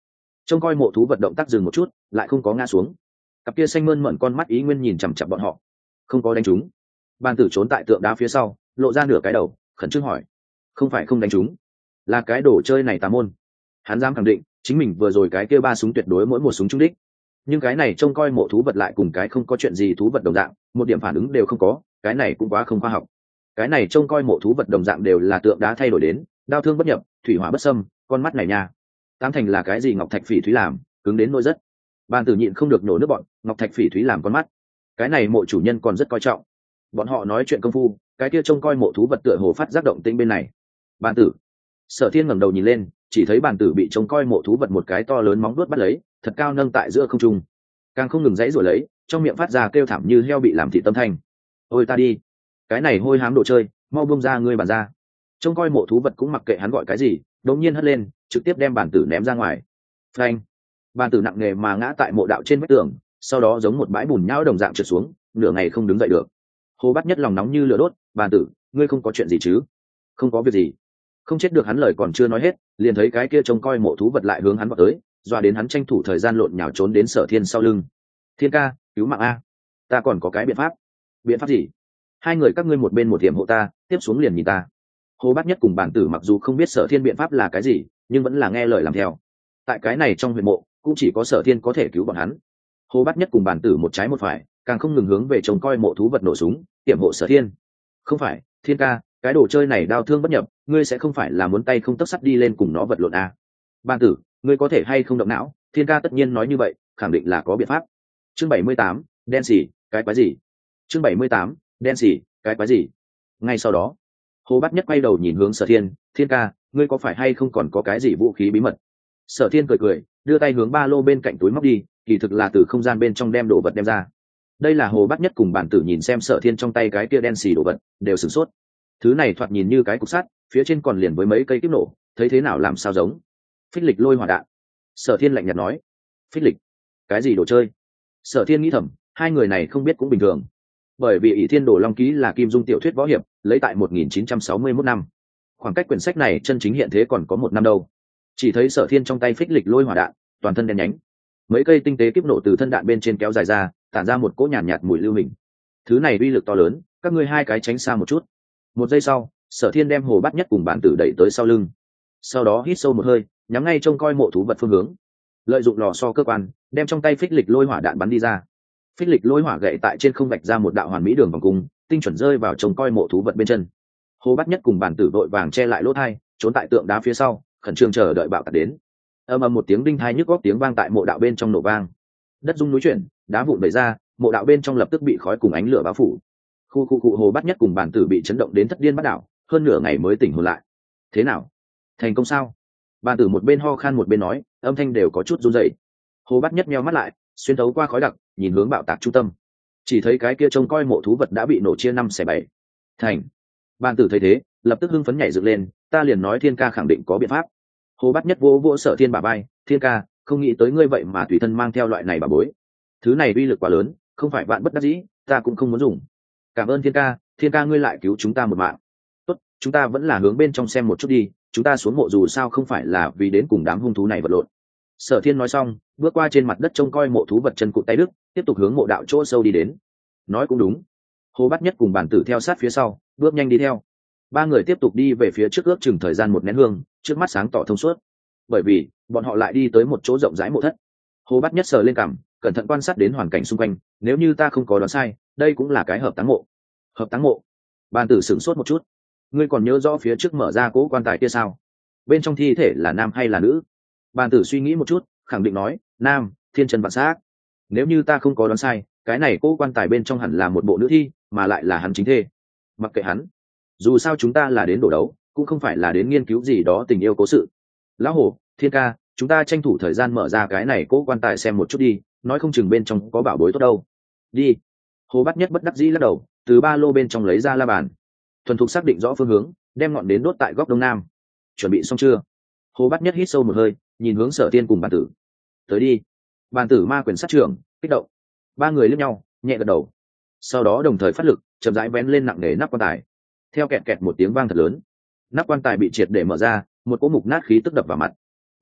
trông coi mộ thú vật động tác dừng một chút, lại không có ngã xuống. Cặp kia xanh mơn mởn con mắt ý nguyên nhìn chằm chằm bọn họ, không có đánh trúng. Bàn tử trốn tại tượng đá phía sau, lộ ra nửa cái đầu, khẩn trương hỏi: không phải không đánh trúng, là cái đồ chơi này tà môn. Hắn dám khẳng định chính mình vừa rồi cái kia ba súng tuyệt đối mỗi một súng trúng đích, nhưng cái này trông coi mộ thú vật lại cùng cái không có chuyện gì thú vật đồng dạng, một điểm phản ứng đều không có, cái này cũng quá không khoa học. Cái này trông coi mộ thú vật đồng dạng đều là tượng đá thay đổi đến, đao thương bất nhập, thủy hỏa bất xâm, con mắt này nha, tám thành là cái gì ngọc thạch phỉ thúy làm, cứng đến nỗi rất. Bàn tử nhịn không được nổ nước bọn, ngọc thạch phỉ thúy làm con mắt, cái này mộ chủ nhân còn rất coi trọng. Bọn họ nói chuyện công phu, cái kia trông coi mộ thú vật tựa hồ phát giác động tĩnh bên này. Bàn tử, Sở Thiên ngẩng đầu nhìn lên, chỉ thấy bàn tử bị trông coi mộ thú vật một cái to lớn móng vuốt bắt lấy, thật cao nâng tại giữa không trung, càng không ngừng dãy rồi lấy, trong miệng phát ra kêu thảm như heo bị làm thịt tâm thanh. Ôi ta đi, cái này hôi hám đồ chơi, mau buông ra ngươi bản ra. Trông coi mộ thú vật cũng mặc kệ hắn gọi cái gì, đột nhiên hất lên, trực tiếp đem bản tử ném ra ngoài. Phanh! Bản tử nặng nề mà ngã tại mộ đạo trên vách tường, sau đó giống một bãi bùn nhão đồng dạng trượt xuống, nửa ngày không đứng dậy được. Hồ Bát Nhất lòng nóng như lửa đốt, bản tử, ngươi không có chuyện gì chứ? Không có việc gì. Không chết được. Hắn lời còn chưa nói hết, liền thấy cái kia trông coi mộ thú vật lại hướng hắn vào tới, doa đến hắn tranh thủ thời gian lộn nhào trốn đến Sở Thiên sau lưng. Thiên ca, cứu mạng a! Ta còn có cái biện pháp. Biện pháp gì? Hai người các ngươi một bên một hiểm hộ ta, tiếp xuống liền nhìn ta. Hồ Bát Nhất cùng bản tử mặc dù không biết Sở Thiên biện pháp là cái gì, nhưng vẫn là nghe lời làm theo. Tại cái này trong huyệt mộ, cũng chỉ có Sở Thiên có thể cứu bọn hắn. Hồ Bát Nhất cùng bản tử một trái một phải, càng không ngừng hướng về trông coi mộ thú vật nổ súng, hiểm hộ Sở Thiên. Không phải, Thiên ca, cái đồ chơi này đau thương bất nhập, ngươi sẽ không phải là muốn tay không tấc sắt đi lên cùng nó vật lộn à? Bản tử, ngươi có thể hay không động não? Thiên ca tất nhiên nói như vậy, khẳng định là có biện pháp. Chương bảy mươi tám, đen xỉ, cái quái gì? Chương bảy mươi tám, đen xỉ, cái quái gì? Ngay sau đó, Hồ Bát Nhất quay đầu nhìn hướng Sở Thiên, Thiên ca, ngươi có phải hay không còn có cái gì vũ khí bí mật? Sở Thiên cười cười, đưa tay hướng ba lô bên cạnh túi móc đi, kỳ thực là từ không gian bên trong đem đồ vật đem ra. Đây là Hồ Bát Nhất cùng bản tử nhìn xem Sở Thiên trong tay cái kia đen xì đồ vật, đều sửng sốt. Thứ này thoạt nhìn như cái cục sắt, phía trên còn liền với mấy cây kiếp nổ, thấy thế nào làm sao giống phích lịch lôi hỏa đạn. Sở Thiên lạnh nhạt nói, phích lịch, cái gì đồ chơi? Sở Thiên nghĩ thầm, hai người này không biết cũng bình thường, bởi vì ỷ thiên đồ long ký là kim dung tiểu thuyết võ hiệp, lấy tại một nghìn chín trăm sáu mươi mốt năm, khoảng cách quyển sách này chân chính hiện thế còn có một năm đâu. Chỉ thấy Sở Thiên trong tay phích lịch lôi hỏa đạn, toàn thân đen nhánh, mấy cây tinh tế kiếp nổ từ thân đạn bên trên kéo dài ra, tản ra một cỗ nhàn nhạt, nhạt mùi lưu hình. Thứ này uy lực to lớn, các ngươi hai cái tránh xa một chút. Một giây sau, Sở Thiên đem Hồ Bát Nhất cùng bản tử đẩy tới sau lưng, sau đó hít sâu một hơi, nhắm ngay trông coi mộ thú vật phương hướng, lợi dụng lò xo cơ quan, đem trong tay phích lịch lôi hỏa đạn bắn đi ra. Phích lịch lôi hỏa gậy tại trên không vạch ra một đạo hoàn mỹ đường vòng cung, tinh chuẩn rơi vào trông coi mộ thú vật bên chân. Hồ Bát Nhất cùng bản tử vội vàng che lại lỗ thai, trốn tại tượng đá phía sau, khẩn trương chờ đợi bạo tạc đến. Ầm ầm một tiếng đinh thai nhức góc tiếng vang tại mộ đạo bên trong nổ vang, đất rung núi chuyển, đá vụn vẩy ra, mộ đạo bên trong lập tức bị khói cùng ánh lửa bao phủ. Khu khu cụ Hồ Bát Nhất cùng bản tử bị chấn động đến thất điên bắt đảo, hơn nửa ngày mới tỉnh hồn lại. Thế nào, thành công sao? Bản tử một bên ho khan một bên nói, âm thanh đều có chút run rẩy. Hồ Bát Nhất meo mắt lại, xuyên thấu qua khói đặc, nhìn hướng bạo tạc trung tâm, chỉ thấy cái kia trông coi mộ thú vật đã bị nổ chia năm xẻ bảy. Thành. Bản tử thấy thế, lập tức hưng phấn nhảy dựng lên, ta liền nói Thiên ca khẳng định có biện pháp. Hồ Bát Nhất vỗ vỗ Sở Thiên bả vai, Thiên ca, không nghĩ tới ngươi vậy mà tùy thân mang theo loại này bà bối. Thứ này uy lực quá lớn, không phải bạn bất đắc dĩ, ta cũng không muốn dùng. Cảm ơn Thiên ca, Thiên ca ngươi lại cứu chúng ta một mạng. Tốt, chúng ta vẫn là hướng bên trong xem một chút đi, chúng ta xuống mộ dù sao không phải là vì đến cùng đám hung thú này vật lộn. Sở Thiên nói xong, bước qua trên mặt đất trông coi mộ thú vật chân cụt tay đức, tiếp tục hướng mộ đạo chỗ sâu đi đến. Nói cũng đúng. Hồ Bát Nhất cùng bản tử theo sát phía sau, bước nhanh đi theo. Ba người tiếp tục đi về phía trước, ước chừng thời gian một nén hương, trước mắt sáng tỏ thông suốt. Bởi vì bọn họ lại đi tới một chỗ rộng rãi mộ thất. Hồ Bát Nhất sờ lên cằm, cẩn thận quan sát đến hoàn cảnh xung quanh, nếu như ta không có đoán sai, đây cũng là cái hợp táng mộ. Hợp táng mộ? Bản tử sửng sốt một chút. Ngươi còn nhớ rõ phía trước mở ra cố quan tài kia sao? Bên trong thi thể là nam hay là nữ? Bản tử suy nghĩ một chút, khẳng định nói, nam, thiên trần vạn xác. Nếu như ta không có đoán sai, cái này cố quan tài bên trong hẳn là một bộ nữ thi, mà lại là hắn chính thê. Mặc kệ hắn, dù sao chúng ta là đến đổ đấu, cũng không phải là đến nghiên cứu gì đó tình yêu cố sự. Lão Hồ, Thiên ca, chúng ta tranh thủ thời gian mở ra cái này cố quan tài xem một chút đi, nói không chừng bên trong có bảo bối tốt đâu. Đi. Hồ Bát Nhất bất đắc dĩ lắc đầu, từ ba lô bên trong lấy ra la bàn, thuần thục xác định rõ phương hướng, đem ngọn đến đốt tại góc đông nam. Chuẩn bị xong chưa? Hồ Bát Nhất hít sâu một hơi, nhìn hướng Sở Thiên cùng bản tử. Tới đi. Bản tử ma quyền sát trưởng, kích động. Ba người liếc nhau, nhẹ gật đầu. Sau đó đồng thời phát lực, chậm rãi vén lên nặng nề nắp quan tài. Theo kẹt kẹt một tiếng vang thật lớn, nắp quan tài bị triệt để mở ra, một cỗ mục nát khí tức đập vào mặt.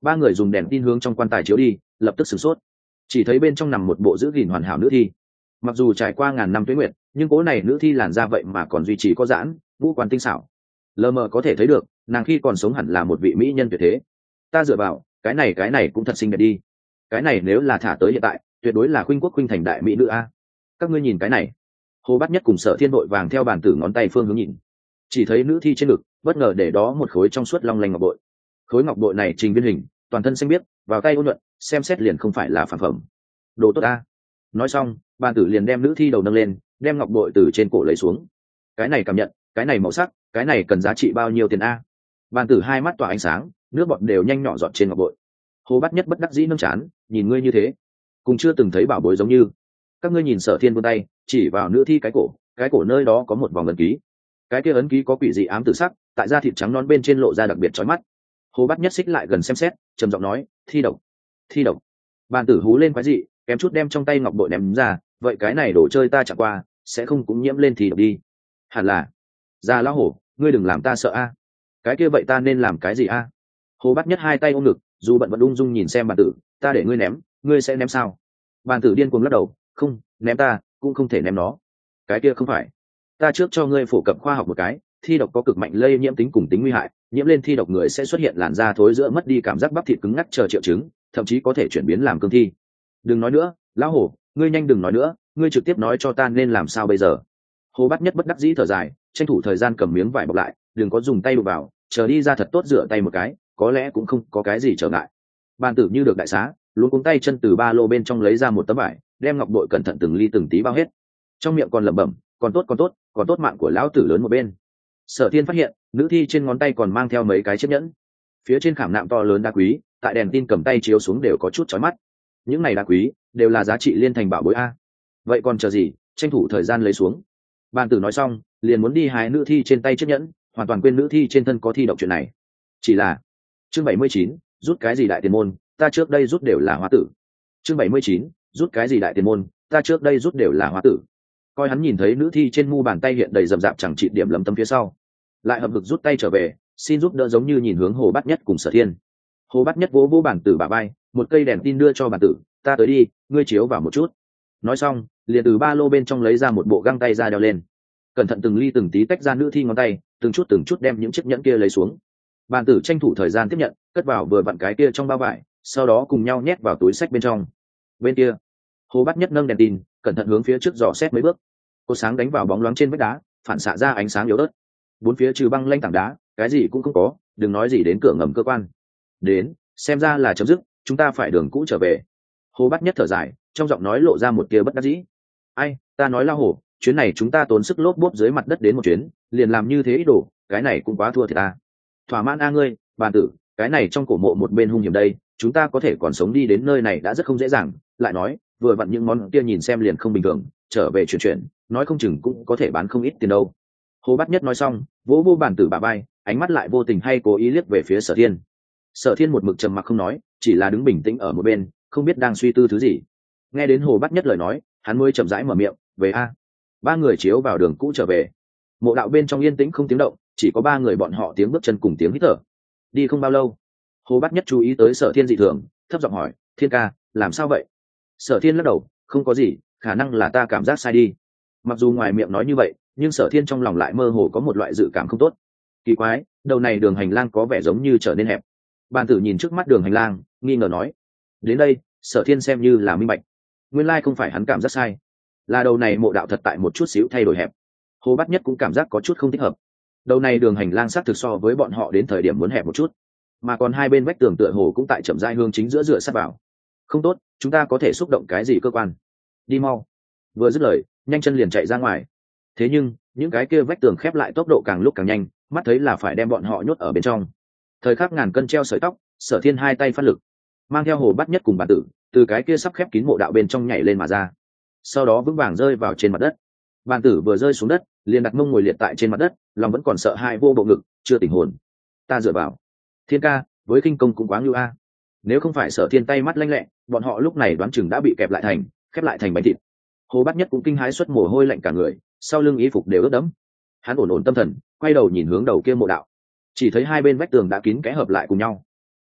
ba người dùng đèn tin hướng trong quan tài chiếu đi, lập tức sửng sốt, chỉ thấy bên trong nằm một bộ giữ gìn hoàn hảo nữ thi. Mặc dù trải qua ngàn năm tuế nguyệt, nhưng cố này nữ thi làn da vậy mà còn duy trì có giãn, ngũ quan tinh xảo, lờ mờ có thể thấy được nàng khi còn sống hẳn là một vị mỹ nhân tuyệt thế. Ta dựa vào, cái này cái này cũng thật xinh đẹp đi. Cái này nếu là thả tới hiện tại, tuyệt đối là khuynh quốc khuynh thành đại mỹ nữ a. Các ngươi nhìn cái này. Hồ Bát Nhất cùng Sở Thiên vội vàng theo bàn tử ngón tay phương hướng nhìn, chỉ thấy nữ thi trên ngực bất ngờ để đó một khối trong suốt long lanh ngọc bội. Khối ngọc bội này trình viên hình, toàn thân xanh biếc, vào tay ôn nhuận, xem xét liền không phải là phản phẩm. Đồ tốt a. Nói xong, bàn tử liền đem nữ thi đầu nâng lên, đem ngọc bội từ trên cổ lấy xuống. Cái này cảm nhận, cái này màu sắc, cái này cần giá trị bao nhiêu tiền a? Bàn tử hai mắt tỏa ánh sáng, nước bọt đều nhanh nhỏ giọt trên ngọc bội. Hồ Bát Nhất bất đắc dĩ nâng chán, nhìn ngươi như thế, cùng chưa từng thấy bảo bối giống như. Các ngươi nhìn. Sở Thiên vươn tay chỉ vào nữ thi cái cổ, cái cổ nơi đó có một vòng ấn ký. Cái kia ấn ký có quỷ dị ám tử sắc, tại da thịt trắng non bên trên lộ ra đặc biệt chói mắt. Hồ Bát Nhất xích lại gần xem xét, trầm giọng nói, thi độc, thi độc. Bàn tử hú lên quái dị, kém chút đem trong tay ngọc bội ném ra. Vậy cái này đồ chơi ta chẳng qua, sẽ không cũng nhiễm lên thì độc đi? Hẳn là. Già lão hổ, ngươi đừng làm ta sợ a. Cái kia vậy ta nên làm cái gì a? Hồ Bát Nhất hai tay ôm ngực, dù bận vẫn ung dung nhìn xem bàn tử, ta để ngươi ném, ngươi sẽ ném sao? Bàn tử điên cuồng lắc đầu, không, ném ta cũng không thể ném nó. Cái kia không phải, ta trước cho ngươi phổ cập khoa học một cái, thi độc có cực mạnh lây nhiễm tính cùng tính nguy hại, nhiễm lên thi độc người sẽ xuất hiện làn da thối rữa, mất đi cảm giác bắp thịt cứng ngắc chờ triệu chứng, thậm chí có thể chuyển biến làm cương thi. Đừng nói nữa, lão hổ, ngươi nhanh đừng nói nữa, ngươi trực tiếp nói cho ta nên làm sao bây giờ. Hồ Bát Nhất bất đắc dĩ thở dài, tranh thủ thời gian cầm miếng vải bọc lại, đừng có dùng tay đụng vào, chờ đi ra thật tốt rửa tay một cái, có lẽ cũng không có cái gì trở ngại. Bàn tử như được đại xá, luống cuống tay chân từ ba lô bên trong lấy ra một tấm vải, đem ngọc bội cẩn thận từng ly từng tí bao hết, trong miệng còn lẩm bẩm, còn tốt còn tốt, còn tốt mạng của lão tử lớn một bên. Sở Thiên phát hiện nữ thi trên ngón tay còn mang theo mấy cái chiếc nhẫn, phía trên khảm nạm to lớn đá quý, tại đèn tin cầm tay chiếu xuống đều có chút chói mắt. Những này đá quý đều là giá trị liên thành bảo bối a. Vậy còn chờ gì, tranh thủ thời gian lấy xuống. Bàn tử nói xong, liền muốn đi hái nữ thi trên tay chiếc nhẫn, hoàn toàn quên nữ thi trên thân có thi độc chuyện này. Chỉ là chương bảy mươi chín, rút cái gì đại tiền môn, ta trước đây rút đều là hóa tử. Chương bảy mươi chín, rút cái gì đại tiền môn, ta trước đây rút đều là hóa tử. Coi hắn nhìn thấy nữ thi trên mu bàn tay hiện đầy rậm rạp chẳng trị điểm lấm tấm phía sau, lại hợp lực rút tay trở về, xin giúp đỡ, giống như nhìn hướng Hồ Bát Nhất cùng Sở Thiên. Hồ Bát Nhất vỗ vỗ bàn tử bả vai, một cây đèn tin đưa cho bàn tử, ta tới đi, ngươi chiếu vào một chút. Nói xong, liền từ ba lô bên trong lấy ra một bộ găng tay ra đeo lên, cẩn thận từng ly từng tí tách ra nữ thi ngón tay, từng chút từng chút đem những chiếc nhẫn kia lấy xuống. Bàn tử tranh thủ thời gian tiếp nhận, cất vào vừa vặn cái kia trong bao vải, sau đó cùng nhau nhét vào túi sách bên trong. Bên kia, Hồ Bát Nhất nâng đèn tin, cẩn thận hướng phía trước dò xét mấy bước. Cột sáng đánh vào bóng loáng trên vách đá, phản xạ ra ánh sáng yếu ớt. Bốn phía trừ băng lanh tảng đá, cái gì cũng không có, đừng nói gì đến cửa ngầm cơ quan. Đến, xem ra là chấm dứt, chúng ta phải đường cũ trở về. Hồ Bát Nhất thở dài, trong giọng nói lộ ra một tia bất đắc dĩ. Ai, ta nói lao hổ, chuyến này chúng ta tốn sức lốp bốp dưới mặt đất đến một chuyến, liền làm như thế ít đồ, cái này cũng quá thua thiệt ta. Thỏa mãn a ngươi, bàn tử, cái này trong cổ mộ một bên hung hiểm đây, chúng ta có thể còn sống đi đến nơi này đã rất không dễ dàng. Lại nói, vừa vặn những món kia nhìn xem liền không bình thường, trở về chuyển chuyển, nói không chừng cũng có thể bán không ít tiền đâu. Hồ Bát Nhất nói xong, vỗ vô bàn tử bả vai, ánh mắt lại vô tình hay cố ý liếc về phía Sở Thiên. Sở Thiên một mực trầm mặc không nói, chỉ là đứng bình tĩnh ở một bên, không biết đang suy tư thứ gì. Nghe đến Hồ Bát Nhất lời nói, hắn mới chậm rãi mở miệng, về a. Ba người chiếu vào đường cũ trở về. Mộ đạo bên trong yên tĩnh không tiếng động, chỉ có ba người bọn họ tiếng bước chân cùng tiếng hít thở. Đi không bao lâu, Hồ Bát Nhất chú ý tới Sở Thiên dị thường, thấp giọng hỏi, Thiên ca, làm sao vậy? Sở Thiên lắc đầu, không có gì, khả năng là ta cảm giác sai đi. Mặc dù ngoài miệng nói như vậy, nhưng Sở Thiên trong lòng lại mơ hồ có một loại dự cảm không tốt. Kỳ quái, đầu này đường hành lang có vẻ giống như trở nên hẹp. Bàn tử nhìn trước mắt đường hành lang, nghi ngờ nói, đến đây, Sở Thiên xem như là minh bạch. Nguyên lai không phải hắn cảm giác sai, là đầu này mộ đạo thật tại một chút xíu thay đổi hẹp. Hồ Bát Nhất cũng cảm giác có chút không thích hợp. Đầu này đường hành lang xác thực so với bọn họ đến thời điểm muốn hẹp một chút, mà còn hai bên vách tường tựa hồ cũng tại chậm rãi hướng chính giữa dựa sát vào. Không tốt, chúng ta có thể xúc động cái gì cơ quan? Đi mau! Vừa dứt lời, nhanh chân liền chạy ra ngoài. Thế nhưng những cái kia vách tường khép lại tốc độ càng lúc càng nhanh, mắt thấy là phải đem bọn họ nhốt ở bên trong. Thời khắc ngàn cân treo sợi tóc, Sở Thiên hai tay phát lực, mang theo Hồ Bát Nhất cùng Bàn tử từ cái kia sắp khép kín mộ đạo bên trong nhảy lên mà ra, sau đó vững vàng rơi vào trên mặt đất. Bàn tử vừa rơi xuống đất, liền đặt mông ngồi liệt tại trên mặt đất, lòng vẫn còn sợ hai vô bộ ngực, chưa tỉnh hồn. Ta dựa vào, Thiên ca, với kinh công cũng quá ngưu a. Nếu không phải Sở Thiên tay mắt lanh lẹ, bọn họ lúc này đoán chừng đã bị kẹp lại thành, khép lại thành bánh thịt. Hồ Bát Nhất cũng kinh hãi xuất mồ hôi lạnh cả người, sau lưng y phục đều ướt đẫm. Hắn ổn ổn tâm thần, quay đầu nhìn hướng đầu kia mộ đạo, chỉ thấy hai bên vách tường đã kín kẽ hợp lại cùng nhau.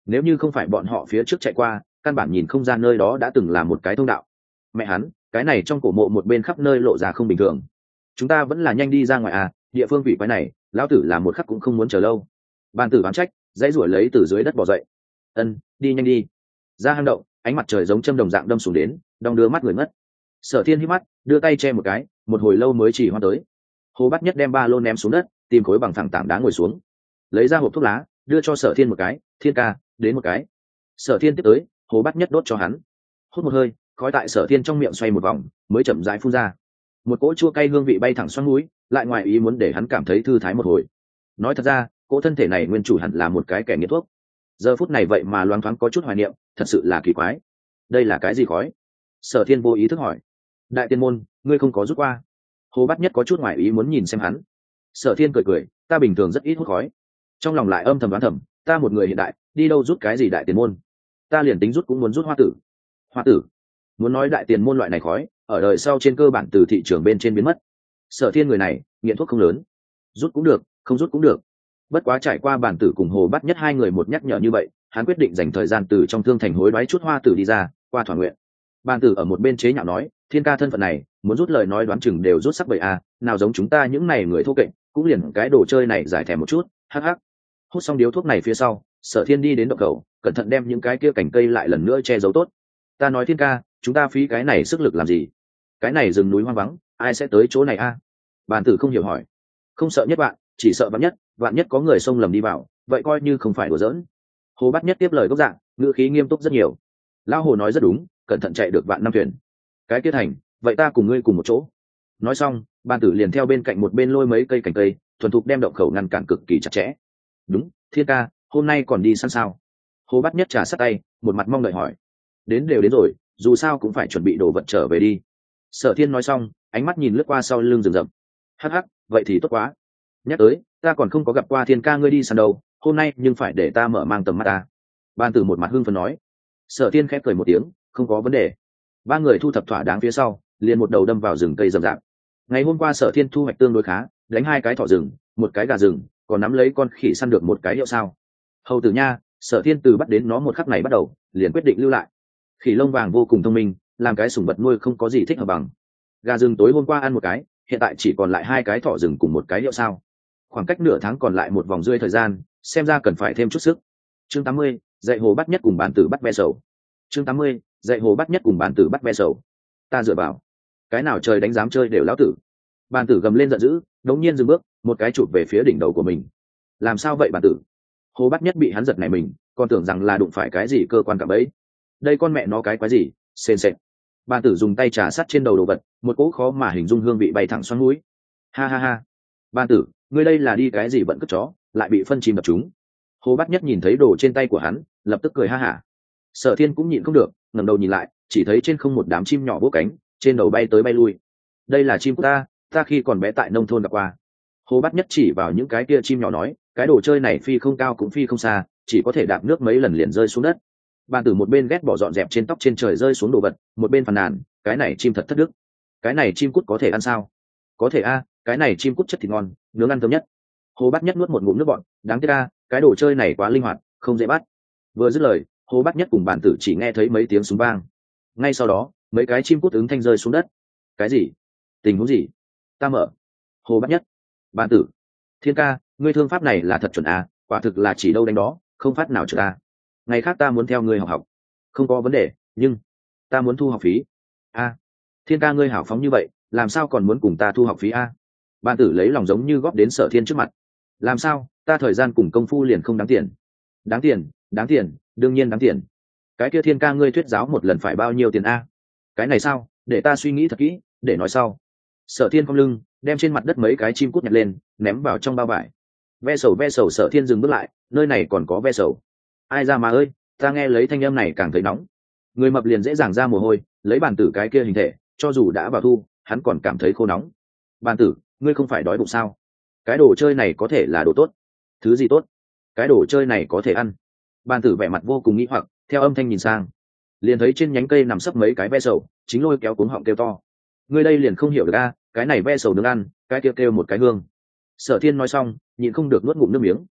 nếu như không phải bọn họ phía trước chạy qua, căn bản nhìn không ra nơi đó đã từng là một cái thông đạo. Mẹ hắn, cái này trong cổ mộ một bên khắp nơi lộ ra không bình thường. Chúng ta vẫn là nhanh đi ra ngoài à, địa phương quỷ quái này lão tử làm một khắc cũng không muốn chờ lâu. Bàn tử bán trách, dãy ruổi lấy từ dưới đất bò dậy. Ân, đi nhanh đi. Ra hang động, ánh mặt trời giống châm đồng dạng đâm xuống đến, đong đưa mắt người mất. Sở Thiên hít mắt, đưa tay che một cái, một hồi lâu mới chỉ hoa tới. Hồ Bát Nhất đem ba lô ném xuống đất, tìm khối bằng phẳng tảng đá ngồi xuống, lấy ra hộp thuốc lá, đưa cho Sở Thiên một cái. Thiên ca, đến một cái. Sở Thiên tiếp tới, Hồ Bát Nhất đốt cho hắn. Hút một hơi, khói tại Sở Thiên trong miệng xoay một vòng, mới chậm rãi phun ra. Một cỗ chua cay hương vị bay thẳng xoắn mũi, lại ngoài ý muốn để hắn cảm thấy thư thái một hồi. Nói thật ra, cỗ thân thể này nguyên chủ hẳn là một cái kẻ nghiện thuốc. Giờ phút này vậy mà loáng thoáng có chút hoài niệm, thật sự là kỳ quái. Đây là cái gì khói? Sở Thiên vô ý thức hỏi. Đại tiên môn, ngươi không có rút qua? Hồ Bát Nhất có chút ngoài ý muốn nhìn xem hắn. Sở Thiên cười cười, ta bình thường rất ít hút khói. Trong lòng lại âm thầm đoán thầm, ta một người hiện đại, đi đâu rút cái gì đại tiền môn? Ta liền tính rút cũng muốn rút hoa tử. Hoa tử? Muốn nói đại tiền môn loại này khói, ở đời sau trên cơ bản từ thị trường bên trên biến mất. Sở Thiên người này, nghiện thuốc không lớn, rút cũng được, không rút cũng được. Bất quá trải qua bản tử cùng Hồ Bát Nhất hai người một nhắc nhở như vậy, hắn quyết định dành thời gian từ trong thương thành hối đoái chút hoa tử đi ra, qua thỏa nguyện. Bản tử ở một bên chế nhạo nói, Thiên ca thân phận này, muốn rút lời nói đoán chừng đều rút sắc bậy à, nào giống chúng ta những này người thô kệch, cũng liền cái đồ chơi này giải thèm một chút, hắc hắc. Hút xong điếu thuốc này phía sau, Sở Thiên đi đến động khẩu, cẩn thận đem những cái kia cành cây lại lần nữa che giấu tốt. Ta nói Thiên ca, chúng ta phí cái này sức lực làm gì? Cái này rừng núi hoang vắng, ai sẽ tới chỗ này a? À? Bản tử không hiểu hỏi. Không sợ nhất bạn, chỉ sợ vạn nhất, vạn nhất có người xông lầm đi vào, vậy coi như không phải đùa giỡn. Hồ Bát Nhất tiếp lời gốc dạng, ngữ khí nghiêm túc rất nhiều. Lão Hồ nói rất đúng, cẩn thận chạy được vạn năm thuyền. Cái kia thành, vậy ta cùng ngươi cùng một chỗ. Nói xong, Bản tử liền theo bên cạnh một bên lôi mấy cây cành cây, thuần thục đem động khẩu ngăn cản cực kỳ chặt chẽ. Đúng, Thiên ca, hôm nay còn đi săn sao? Hồ Bát Nhất trà sát tay, một mặt mong đợi hỏi. Đến đều đến rồi, dù sao cũng phải chuẩn bị đồ vật trở về đi. Sở Thiên nói xong, ánh mắt nhìn lướt qua sau lưng rừng rậm. Hắc hắc, vậy thì tốt quá. Nhắc tới, ta còn không có gặp qua Thiên ca ngươi đi săn đâu, hôm nay nhưng phải để ta mở mang tầm mắt ta. Ban tử một mặt hưng phấn nói. Sở Thiên khép cười một tiếng, không có vấn đề. Ba người thu thập thỏa đáng phía sau, liền một đầu đâm vào rừng cây rậm rạp. Ngày hôm qua Sở Thiên thu hoạch tương đối khá, đánh hai cái thỏ rừng, một cái gà rừng, còn nắm lấy con khỉ săn được một cái hiệu sao. Hầu tử nha, Sở Thiên từ bắt đến nó một khắc này bắt đầu, liền quyết định lưu lại. Khỉ lông vàng vô cùng thông minh, làm cái sủng vật nuôi không có gì thích hợp bằng. Gà rừng tối hôm qua ăn một cái, hiện tại chỉ còn lại hai cái thỏ rừng cùng một cái hiệu sao. Khoảng cách nửa tháng còn lại một vòng rưỡi thời gian, xem ra cần phải thêm chút sức. Chương tám mươi, dạy Hồ Bát Nhất cùng Bản tử bắt ve sầu. Chương tám mươi, dạy Hồ Bát Nhất cùng Bản tử bắt ve sầu. Ta dựa vào, cái nào trời đánh dám chơi đều lão tử. Bản tử gầm lên giận dữ, đống nhiên dừng bước, một cái chụp về phía đỉnh đầu của mình. Làm sao vậy Bản tử? Hồ Bát Nhất bị hắn giật này mình, còn tưởng rằng là đụng phải cái gì cơ quan cạm bẫy. Đây con mẹ nó cái quái gì? Sền sệt. Bản tử dùng tay trà sát trên đầu đồ vật, một cỗ khó mà hình dung hương vị bay thẳng xoắn mũi. Ha ha ha. Bản tử, ngươi đây là đi cái gì bận cất chó, lại bị phân chim đập chúng. Hồ Bát Nhất nhìn thấy đồ trên tay của hắn, lập tức cười ha hả. Sở Thiên cũng nhịn không được, ngẩng đầu nhìn lại, chỉ thấy trên không một đám chim nhỏ vỗ cánh, trên đầu bay tới bay lui. Đây là chim của ta, ta khi còn bé tại nông thôn gặp qua. Hồ Bát Nhất chỉ vào những cái kia chim nhỏ nói, cái đồ chơi này phi không cao cũng phi không xa, chỉ có thể đạp nước mấy lần liền rơi xuống đất. Bản tử một bên ghét bỏ dọn dẹp trên tóc trên trời rơi xuống đồ vật, một bên phàn nàn, cái này chim thật thất đức. Cái này chim cút có thể ăn sao? Có thể a, cái này chim cút chất thịt ngon, nướng ăn thơm nhất. Hồ Bát Nhất nuốt một ngụm nước bọt, đáng tiếc a, cái đồ chơi này quá linh hoạt, không dễ bắt. Vừa dứt lời, Hồ Bát Nhất cùng Bản tử chỉ nghe thấy mấy tiếng súng vang. Ngay sau đó, mấy cái chim cút ứng thanh rơi xuống đất. Cái gì? Tình huống gì? Ta mở. Hồ Bát Nhất, Bản tử, Thiên ca, ngươi thương pháp này là thật chuẩn a, quả thực là chỉ đâu đánh đó, không phát nào trượt a. Ngày khác ta muốn theo ngươi học học. Không có vấn đề, nhưng ta muốn thu học phí. A, Thiên ca ngươi hảo phóng như vậy, làm sao còn muốn cùng ta thu học phí a? Bản tử lấy lòng giống như góp đến Sở Thiên trước mặt. Làm sao, ta thời gian cùng công phu liền không đáng tiền? Đáng tiền, đáng tiền, đương nhiên đáng tiền. Cái kia Thiên ca ngươi thuyết giáo một lần phải bao nhiêu tiền a? Cái này sao, để ta suy nghĩ thật kỹ, để nói sau. Sở Thiên cong lưng, đem trên mặt đất mấy cái chim cút nhặt lên, ném vào trong bao vải. Ve sầu ve sầu. Sở Thiên dừng bước lại, nơi này còn có ve sầu. Ai ra mà ơi, ta nghe lấy thanh âm này càng thấy nóng. Người mập liền dễ dàng ra mồ hôi, lấy Bản tử cái kia hình thể, cho dù đã vào thu, hắn còn cảm thấy khô nóng. Bản tử, ngươi không phải đói bụng sao? Cái đồ chơi này có thể là đồ tốt. Thứ gì tốt? Cái đồ chơi này có thể ăn. Bản tử vẻ mặt vô cùng nghĩ hoặc, theo âm thanh nhìn sang, liền thấy trên nhánh cây nằm sấp mấy cái ve sầu, chính lôi kéo cuống họng kêu to. Ngươi đây liền không hiểu được a, cái này ve sầu nướng ăn, cái kia kêu, kêu một cái hương. Sở Thiên nói xong, nhịn không được nuốt ngụm nước miếng.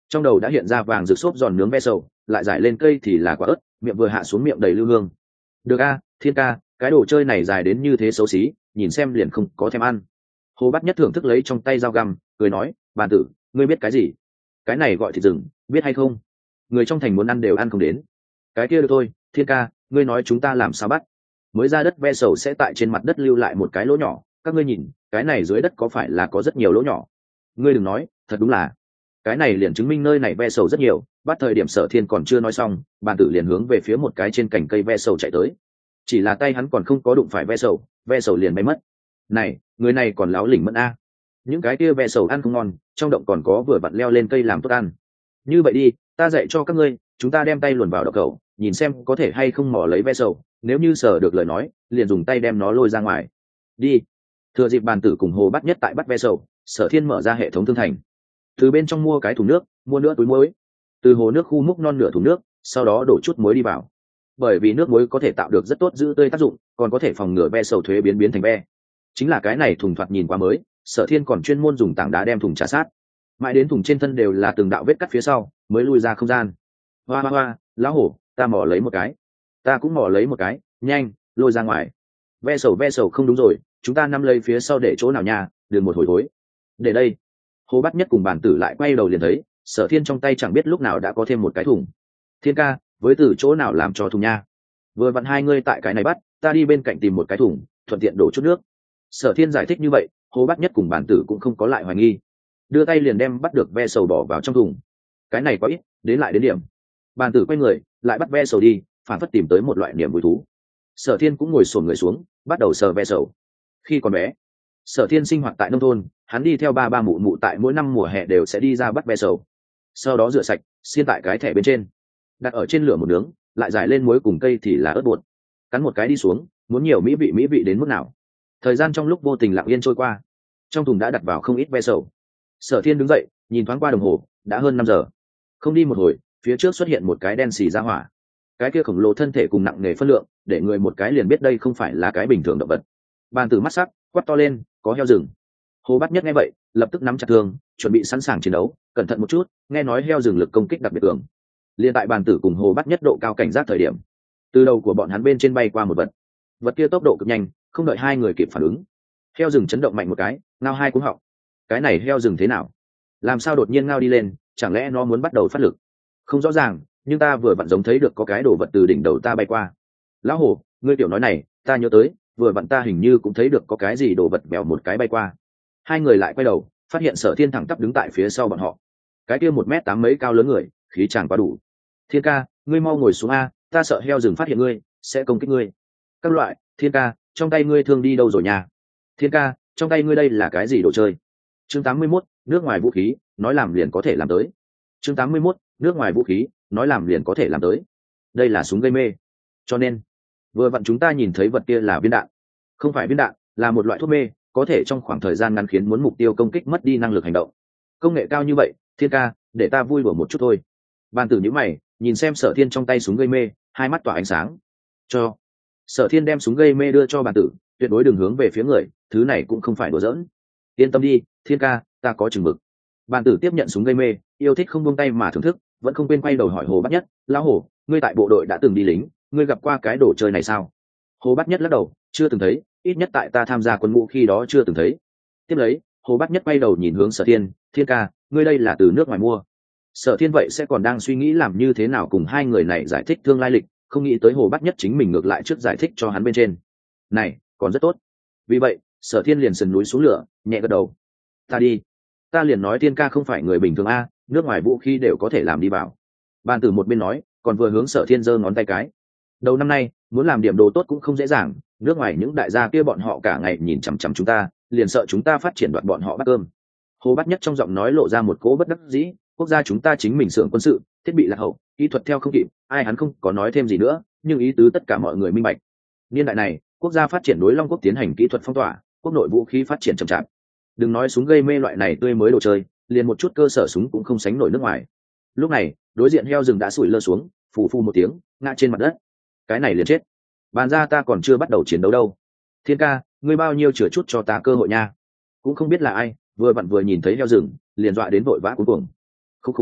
trong đầu đã hiện ra vàng rực xốp giòn nướng ve sầu, lại giải lên cây thì là quả ớt, miệng vừa hạ xuống miệng đầy lưu hương. Được a, Thiên ca, cái đồ chơi này dài đến như thế xấu xí, nhìn xem liền không có thèm ăn. Hồ Bát Nhất thưởng thức lấy trong tay dao găm, cười nói, bàn tử, ngươi biết cái gì? Cái này gọi thịt rừng, biết hay không? Người trong thành muốn ăn đều ăn không đến. Cái kia được thôi, Thiên ca, ngươi nói chúng ta làm sao bắt? Mới ra đất ve sầu sẽ tại trên mặt đất lưu lại một cái lỗ nhỏ, các ngươi nhìn, cái này dưới đất có phải là có rất nhiều lỗ nhỏ? Ngươi đừng nói, thật đúng là. Cái này liền chứng minh nơi này ve sầu rất nhiều. Bắt thời điểm Sở Thiên còn chưa nói xong, bàn tử liền hướng về phía một cái trên cành cây ve sầu chạy tới. Chỉ là tay hắn còn không có đụng phải ve sầu, ve sầu liền bay mất. Này, người này còn láo lỉnh mẫn a. Những cái kia ve sầu ăn không ngon, trong động còn có vừa vặn leo lên cây làm tốt ăn. Như vậy đi, ta dạy cho các ngươi, chúng ta đem tay luồn vào đậu cầu, nhìn xem có thể hay không mò lấy ve sầu, nếu như sở được lời nói, liền dùng tay đem nó lôi ra ngoài. Đi. Thừa dịp bàn tử cùng Hồ Bát Nhất tại bắt ve sầu, Sở Thiên mở ra hệ thống thương thành, từ bên trong mua cái thùng nước, mua nữa túi muối, từ hồ nước khu múc non nửa thùng nước, sau đó đổ chút muối đi vào. Bởi vì nước muối có thể tạo được rất tốt giữ tươi tác dụng, còn có thể phòng ngừa ve sầu thuế biến biến thành ve. Chính là cái này thùng thoạt nhìn quá mới, Sở Thiên còn chuyên môn dùng tảng đá đem thùng trà sát, mãi đến thùng trên thân đều là từng đạo vết cắt phía sau, mới lui ra không gian. Hoa hoa hoa, lão hổ, ta mò lấy một cái, ta cũng mò lấy một cái, nhanh, lôi ra ngoài. Ve sầu ve sầu không đúng rồi, chúng ta nắm lấy phía sau để chỗ nào nha, đừng một hồi thối. Để đây. Hồ Bát Nhất cùng bàn tử lại quay đầu liền thấy, Sở Thiên trong tay chẳng biết lúc nào đã có thêm một cái thùng. Thiên ca, với từ chỗ nào làm cho thùng nha? Vừa vặn hai ngươi tại cái này bắt, ta đi bên cạnh tìm một cái thùng, thuận tiện đổ chút nước. Sở Thiên giải thích như vậy, Hồ Bát Nhất cùng bàn tử cũng không có lại hoài nghi, đưa tay liền đem bắt được ve sầu bỏ vào trong thùng. Cái này quá ít, đến lại đến điểm. Bàn tử quay người, lại bắt ve sầu đi, phản phất tìm tới một loại niềm vui thú. Sở Thiên cũng ngồi xổm người xuống, bắt đầu sờ ve sầu. Khi còn bé, Sở Thiên sinh hoạt tại nông thôn, hắn đi theo ba ba mụ mụ tại mỗi năm mùa hè đều sẽ đi ra bắt ve sầu, sau đó rửa sạch, xiên tại cái thẻ bên trên, đặt ở trên lửa một nướng, lại giải lên muối cùng cây thì là ớt bột, cắn một cái đi xuống, muốn nhiều mỹ vị mỹ vị đến mức nào. Thời gian trong lúc vô tình lặng yên trôi qua, trong thùng đã đặt vào không ít ve sầu. Sở Thiên đứng dậy, nhìn thoáng qua đồng hồ, đã hơn năm giờ. Không đi một hồi, phía trước xuất hiện một cái đen xì ra hỏa. Cái kia khổng lồ thân thể cùng nặng nề phân lượng, để người một cái liền biết đây không phải là cái bình thường động vật. Bàn tử mắt sắc, quát to lên, có heo rừng. Hồ Bát Nhất nghe vậy, lập tức nắm chặt thương, chuẩn bị sẵn sàng chiến đấu. Cẩn thận một chút, nghe nói heo rừng lực công kích đặc biệt cường. Liên tại bàn tử cùng Hồ Bát Nhất độ cao cảnh giác thời điểm, từ đầu của bọn hắn bên trên bay qua một vật. Vật kia tốc độ cực nhanh, không đợi hai người kịp phản ứng, heo rừng chấn động mạnh một cái, ngao hai cú họng. Cái này heo rừng thế nào? Làm sao đột nhiên ngao đi lên? Chẳng lẽ nó muốn bắt đầu phát lực? Không rõ ràng, nhưng ta vừa vặn giống thấy được có cái đồ vật từ đỉnh đầu ta bay qua. Lão hổ, ngươi tiểu nói này, ta nhớ tới, vừa vặn ta hình như cũng thấy được có cái gì đồ vật bèo một cái bay qua. Hai người lại quay đầu, phát hiện Sở Thiên thẳng tắp đứng tại phía sau bọn họ. Cái kia một mét tám mấy cao lớn người, khí chàng quá đủ. Thiên ca, ngươi mau ngồi xuống a, ta sợ heo rừng phát hiện ngươi, sẽ công kích ngươi. Các loại, Thiên ca, trong tay ngươi thương đi đâu rồi nha? Thiên ca, trong tay ngươi đây là cái gì đồ chơi? Chương tám mươi mốt, nước ngoài vũ khí, nói làm liền có thể làm tới. Chương tám mươi mốt, nước ngoài vũ khí, nói làm liền có thể làm tới. Đây là súng gây mê. Cho nên, vừa vặn chúng ta nhìn thấy vật kia là viên đạn. Không phải viên đạn, là một loại thuốc mê, có thể trong khoảng thời gian ngắn khiến muốn mục tiêu công kích mất đi năng lực hành động. Công nghệ cao như vậy, Thiên ca, để ta vui đùa một chút thôi. Bàn tử nhíu mày, nhìn xem Sở Thiên trong tay súng gây mê, hai mắt tỏa ánh sáng. Cho. Sở Thiên đem súng gây mê đưa cho bàn tử, tuyệt đối đừng hướng về phía người, thứ này cũng không phải đùa giỡn. Yên tâm đi, Thiên ca, ta có chừng mực. Bàn tử tiếp nhận súng gây mê, yêu thích không buông tay mà thưởng thức, vẫn không quên quay đầu hỏi Hồ Bát Nhất, lão hổ, ngươi tại bộ đội đã từng đi lính, ngươi gặp qua cái đồ chơi này sao? Hồ Bát Nhất lắc đầu, chưa từng thấy, ít nhất tại ta tham gia quân ngũ khi đó chưa từng thấy. Tiếp lấy, Hồ Bát Nhất quay đầu nhìn hướng Sở Thiên, Thiên ca, ngươi đây là từ nước ngoài mua. Sở Thiên vậy sẽ còn đang suy nghĩ làm như thế nào cùng hai người này giải thích thương lai lịch, không nghĩ tới Hồ Bát Nhất chính mình ngược lại trước giải thích cho hắn bên trên. Này, còn rất tốt. Vì vậy, Sở Thiên liền sườn núi xuống lửa, nhẹ gật đầu. Ta đi. Ta liền nói Thiên ca không phải người bình thường a, nước ngoài vũ khí đều có thể làm đi vào. Bàn tử một bên nói, còn vừa hướng Sở Thiên giơ ngón tay cái. Đầu năm nay, muốn làm điểm đồ tốt cũng không dễ dàng, nước ngoài những đại gia kia bọn họ cả ngày nhìn chằm chằm chúng ta, liền sợ chúng ta phát triển đoạt bọn họ bắt cơm. Hồ Bát Nhất trong giọng nói lộ ra một cỗ bất đắc dĩ, quốc gia chúng ta chính mình xưởng quân sự, thiết bị lạc hậu, kỹ thuật theo không kịp, ai hắn không có nói thêm gì nữa, nhưng ý tứ tất cả mọi người minh bạch. Niên đại này, quốc gia phát triển đối Long Quốc tiến hành kỹ thuật phong tỏa, quốc nội vũ khí phát triển chậm chạp. Đừng nói súng gây mê loại này tươi mới đồ chơi, liền một chút cơ sở súng cũng không sánh nổi nước ngoài. Lúc này, đối diện heo rừng đã sủi lơ xuống, phù phù một tiếng, ngã trên mặt đất. Cái này liền chết. Bàn ra ta còn chưa bắt đầu chiến đấu đâu. Thiên ca, ngươi bao nhiêu chừa chút cho ta cơ hội nha. Cũng không biết là ai, vừa vặn vừa nhìn thấy heo rừng, liền dọa đến vội vã cuống cuồng. Khúc khúc hắc hắc,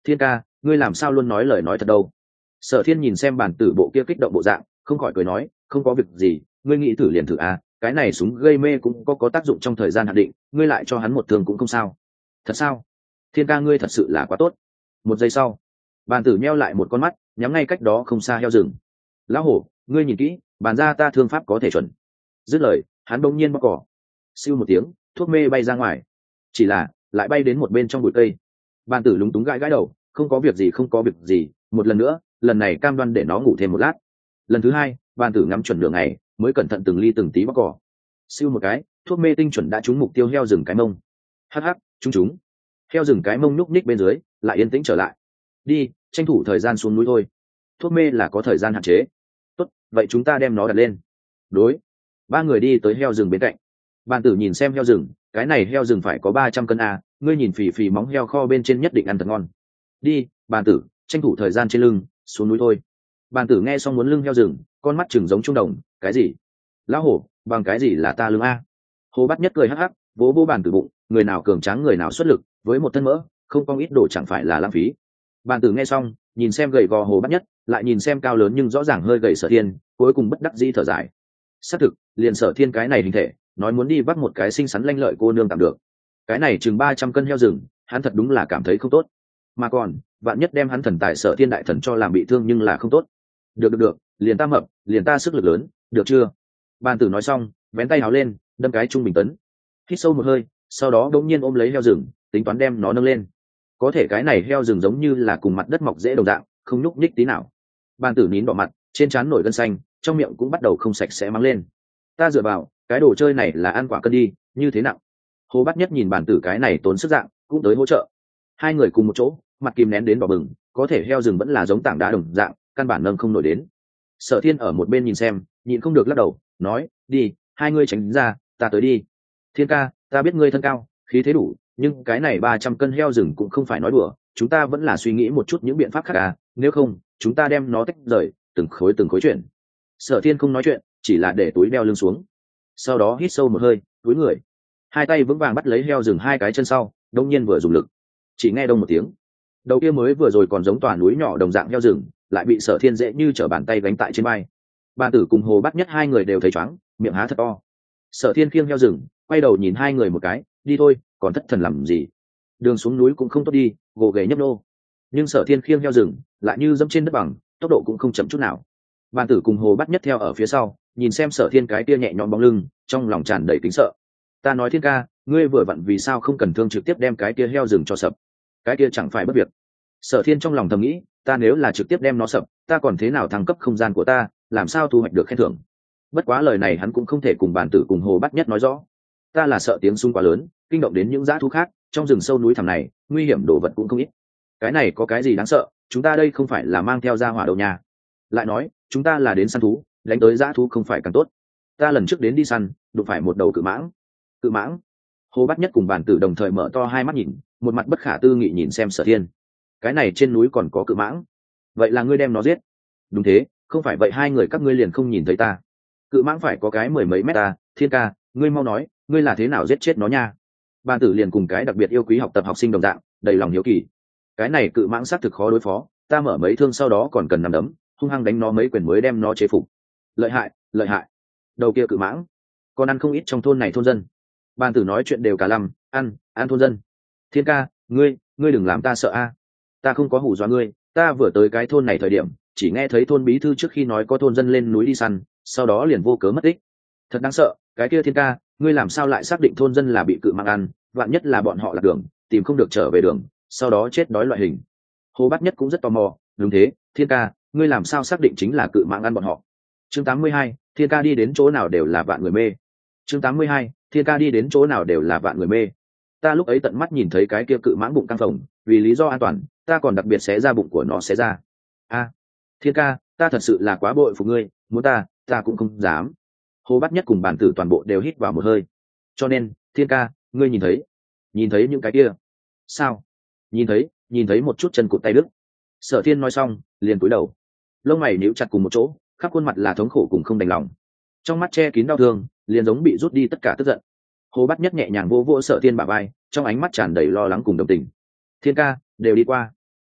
thiên ca, ngươi làm sao luôn nói lời nói thật đâu. Sở Thiên nhìn xem bản tử bộ kia kích động bộ dạng, không khỏi cười nói, không có việc gì, ngươi nghĩ thử liền thử à, cái này súng gây mê cũng có có tác dụng trong thời gian hạn định, ngươi lại cho hắn một thương cũng không sao. Thật sao? Thiên ca ngươi thật sự là quá tốt. Một giây sau, bản tử nheo lại một con mắt, nhắm ngay cách đó không xa heo rừng. Lão hổ, ngươi nhìn kỹ, bàn ra ta thương pháp có thể chuẩn. Dứt lời, hắn bỗng nhiên bóc cỏ. Siêu một tiếng, thuốc mê bay ra ngoài. Chỉ là, lại bay đến một bên trong bụi cây. Bản tử lúng túng gãi gãi đầu, không có việc gì không có việc gì, một lần nữa, lần này cam đoan để nó ngủ thêm một lát. Lần thứ hai, bản tử ngắm chuẩn đường này, mới cẩn thận từng ly từng tí bóc cỏ. Siêu một cái, thuốc mê tinh chuẩn đã trúng mục tiêu heo rừng cái mông. Hắc hắc, trúng trúng. Heo rừng cái mông núc ních bên dưới, lại yên tĩnh trở lại. Đi, tranh thủ thời gian xuống núi thôi. Thuốc mê là có thời gian hạn chế. Tốt, vậy chúng ta đem nó đặt lên. Đối. Ba người đi tới heo rừng bên cạnh. Bàn tử nhìn xem heo rừng, cái này heo rừng phải có ba trăm cân a, ngươi nhìn phì phì móng heo kho bên trên nhất định ăn thật ngon. Đi, bàn tử, tranh thủ thời gian trên lưng, xuống núi thôi. Bàn tử nghe xong muốn lưng heo rừng, con mắt chừng giống trung đồng, cái gì? Lão hổ, bằng cái gì là ta lưng a? Hồ Bát Nhất cười hắc hắc, vỗ vỗ bàn tử bụng, người nào cường tráng người nào xuất lực, với một thân mỡ, không có ít đồ chẳng phải là lãng phí. Bàn tử nghe xong, nhìn xem gầy gò Hồ Bát Nhất, lại nhìn xem cao lớn nhưng rõ ràng hơi gầy Sở Thiên, cuối cùng bất đắc dĩ thở dài. Xác thực, liền Sở Thiên cái này hình thể, nói muốn đi vắt một cái xinh xắn lanh lợi cô nương tạm được. Cái này chừng ba trăm cân heo rừng, hắn thật đúng là cảm thấy không tốt. Mà còn, vạn nhất đem hắn thần tài Sở Thiên đại thần cho làm bị thương nhưng là không tốt. Được được được, liền ta mập, liền ta sức lực lớn, được chưa? Bàn tử nói xong, vén tay áo lên, đâm cái trung bình tấn. Hít sâu một hơi, sau đó đột nhiên ôm lấy heo rừng, tính toán đem nó nâng lên. Có thể cái này heo rừng giống như là cùng mặt đất mọc dễ đồng dạng, không nhúc nhích tí nào. Bàn tử nín đỏ mặt, trên trán nổi gân xanh, trong miệng cũng bắt đầu không sạch sẽ mắng lên. Ta dựa vào, cái đồ chơi này là ăn quả cân đi, như thế nào? Hồ Bát Nhất nhìn bàn tử cái này tốn sức dạng, cũng tới hỗ trợ. Hai người cùng một chỗ, mặt kìm nén đến đỏ bừng, có thể heo rừng vẫn là giống tảng đá đồng dạng, căn bản nâng không nổi đến. Sở Thiên ở một bên nhìn xem, nhịn không được lắc đầu, nói, đi, hai ngươi tránh ra, ta tới đi. Thiên ca, ta biết ngươi thân cao, khí thế đủ, nhưng cái này ba trăm cân heo rừng cũng không phải nói đùa, chúng ta vẫn là suy nghĩ một chút những biện pháp khác à, nếu không, chúng ta đem nó tách rời, từng khối từng khối chuyển. Sở Thiên không nói chuyện, chỉ là để túi đeo lưng xuống. Sau đó hít sâu một hơi, túi người. Hai tay vững vàng bắt lấy heo rừng hai cái chân sau, đông nhiên vừa dùng lực. Chỉ nghe đông một tiếng. Đầu kia mới vừa rồi còn giống tòa núi nhỏ đồng dạng heo rừng, lại bị Sở Thiên dễ như trở bàn tay gánh tại trên vai. Bàn tử cùng Hồ Bát Nhất hai người đều thấy chóng, miệng há thật to. Sở Thiên khiêng heo rừng, quay đầu nhìn hai người một cái, đi thôi, còn thất thần làm gì? Đường xuống núi cũng không tốt đi, gồ ghề nhấp nô. Nhưng Sở Thiên khiêng heo rừng, lại như dẫm trên đất bằng, tốc độ cũng không chậm chút nào. Bàn tử cùng Hồ Bát Nhất theo ở phía sau, nhìn xem Sở Thiên cái tia nhẹ nhõm bóng lưng, trong lòng tràn đầy kính sợ. Ta nói Thiên ca, ngươi vừa vặn vì sao không cần thương trực tiếp đem cái tia heo rừng cho sập? Cái tia chẳng phải bất việc. Sở Thiên trong lòng thầm nghĩ, ta nếu là trực tiếp đem nó sập, ta còn thế nào thăng cấp không gian của ta, làm sao thu hoạch được khen thưởng? Bất quá lời này hắn cũng không thể cùng Bàn tử cùng Hồ Bát Nhất nói rõ. Ta là sợ tiếng súng quá lớn, kinh động đến những dã thú khác, trong rừng sâu núi thẳm này, nguy hiểm đồ vật cũng không ít. Cái này có cái gì đáng sợ, chúng ta đây không phải là mang theo ra hỏa đâu nha. Lại nói, chúng ta là đến săn thú, đánh tới dã thú không phải càng tốt. Ta lần trước đến đi săn, đụng phải một đầu cự mãng. Cự mãng? Hồ Bát Nhất cùng Bàn tử đồng thời mở to hai mắt nhìn, một mặt bất khả tư nghị nhìn xem Sở Thiên. Cái này trên núi còn có cự mãng? Vậy là ngươi đem nó giết? Đúng thế, không phải vậy hai người các ngươi liền không nhìn thấy ta. Cự mãng phải có cái mười mấy mét ta, Thiên ca, ngươi mau nói, ngươi là thế nào giết chết nó nha? Bàn tử liền cùng cái đặc biệt yêu quý học tập học sinh đồng dạng, đầy lòng hiếu kỳ. Cái này cự mãng xác thực khó đối phó, ta mở mấy thương sau đó còn cần nằm đấm, hung hăng đánh nó mấy quyền mới đem nó chế phục. Lợi hại, lợi hại. Đầu kia cự mãng, còn ăn không ít trong thôn này thôn dân. Bàn tử nói chuyện đều cả lăm, ăn, ăn thôn dân. Thiên ca, ngươi, ngươi đừng làm ta sợ a. Ta không có hù dọa ngươi, ta vừa tới cái thôn này thời điểm, chỉ nghe thấy thôn bí thư trước khi nói có thôn dân lên núi đi săn, sau đó liền vô cớ mất tích. Thật đáng sợ, cái kia Thiên ca, ngươi làm sao lại xác định thôn dân là bị cự mãng ăn, vạn nhất là bọn họ lạc đường, tìm không được trở về đường, sau đó chết đói loại hình. Hồ Bát Nhất cũng rất tò mò, đúng thế, Thiên ca, ngươi làm sao xác định chính là cự mãng ăn bọn họ? Chương tám mươi hai, Thiên ca đi đến chỗ nào đều là vạn người mê. Chương tám mươi hai, Thiên ca đi đến chỗ nào đều là vạn người mê. Ta lúc ấy tận mắt nhìn thấy cái kia cự mãng bụng căng phồng, vì lý do an toàn, ta còn đặc biệt xé ra bụng của nó xé ra. A, Thiên ca, ta thật sự là quá bội phục ngươi, muốn ta, ta cũng không dám. Hồ Bát Nhất cùng Bàn tử toàn bộ đều hít vào một hơi. Cho nên, Thiên ca, ngươi nhìn thấy, nhìn thấy những cái kia? Sao? Nhìn thấy, nhìn thấy một chút chân cụt tay đứt. Sở Thiên nói xong, liền cúi đầu, lông mày níu chặt cùng một chỗ, khắp khuôn mặt là thống khổ cùng không đành lòng, trong mắt che kín đau thương, liền giống bị rút đi tất cả tức giận. Hồ Bát Nhất nhẹ nhàng vỗ vỗ Sở Thiên bả vai, trong ánh mắt tràn đầy lo lắng cùng đồng tình. Thiên ca, đều đi qua.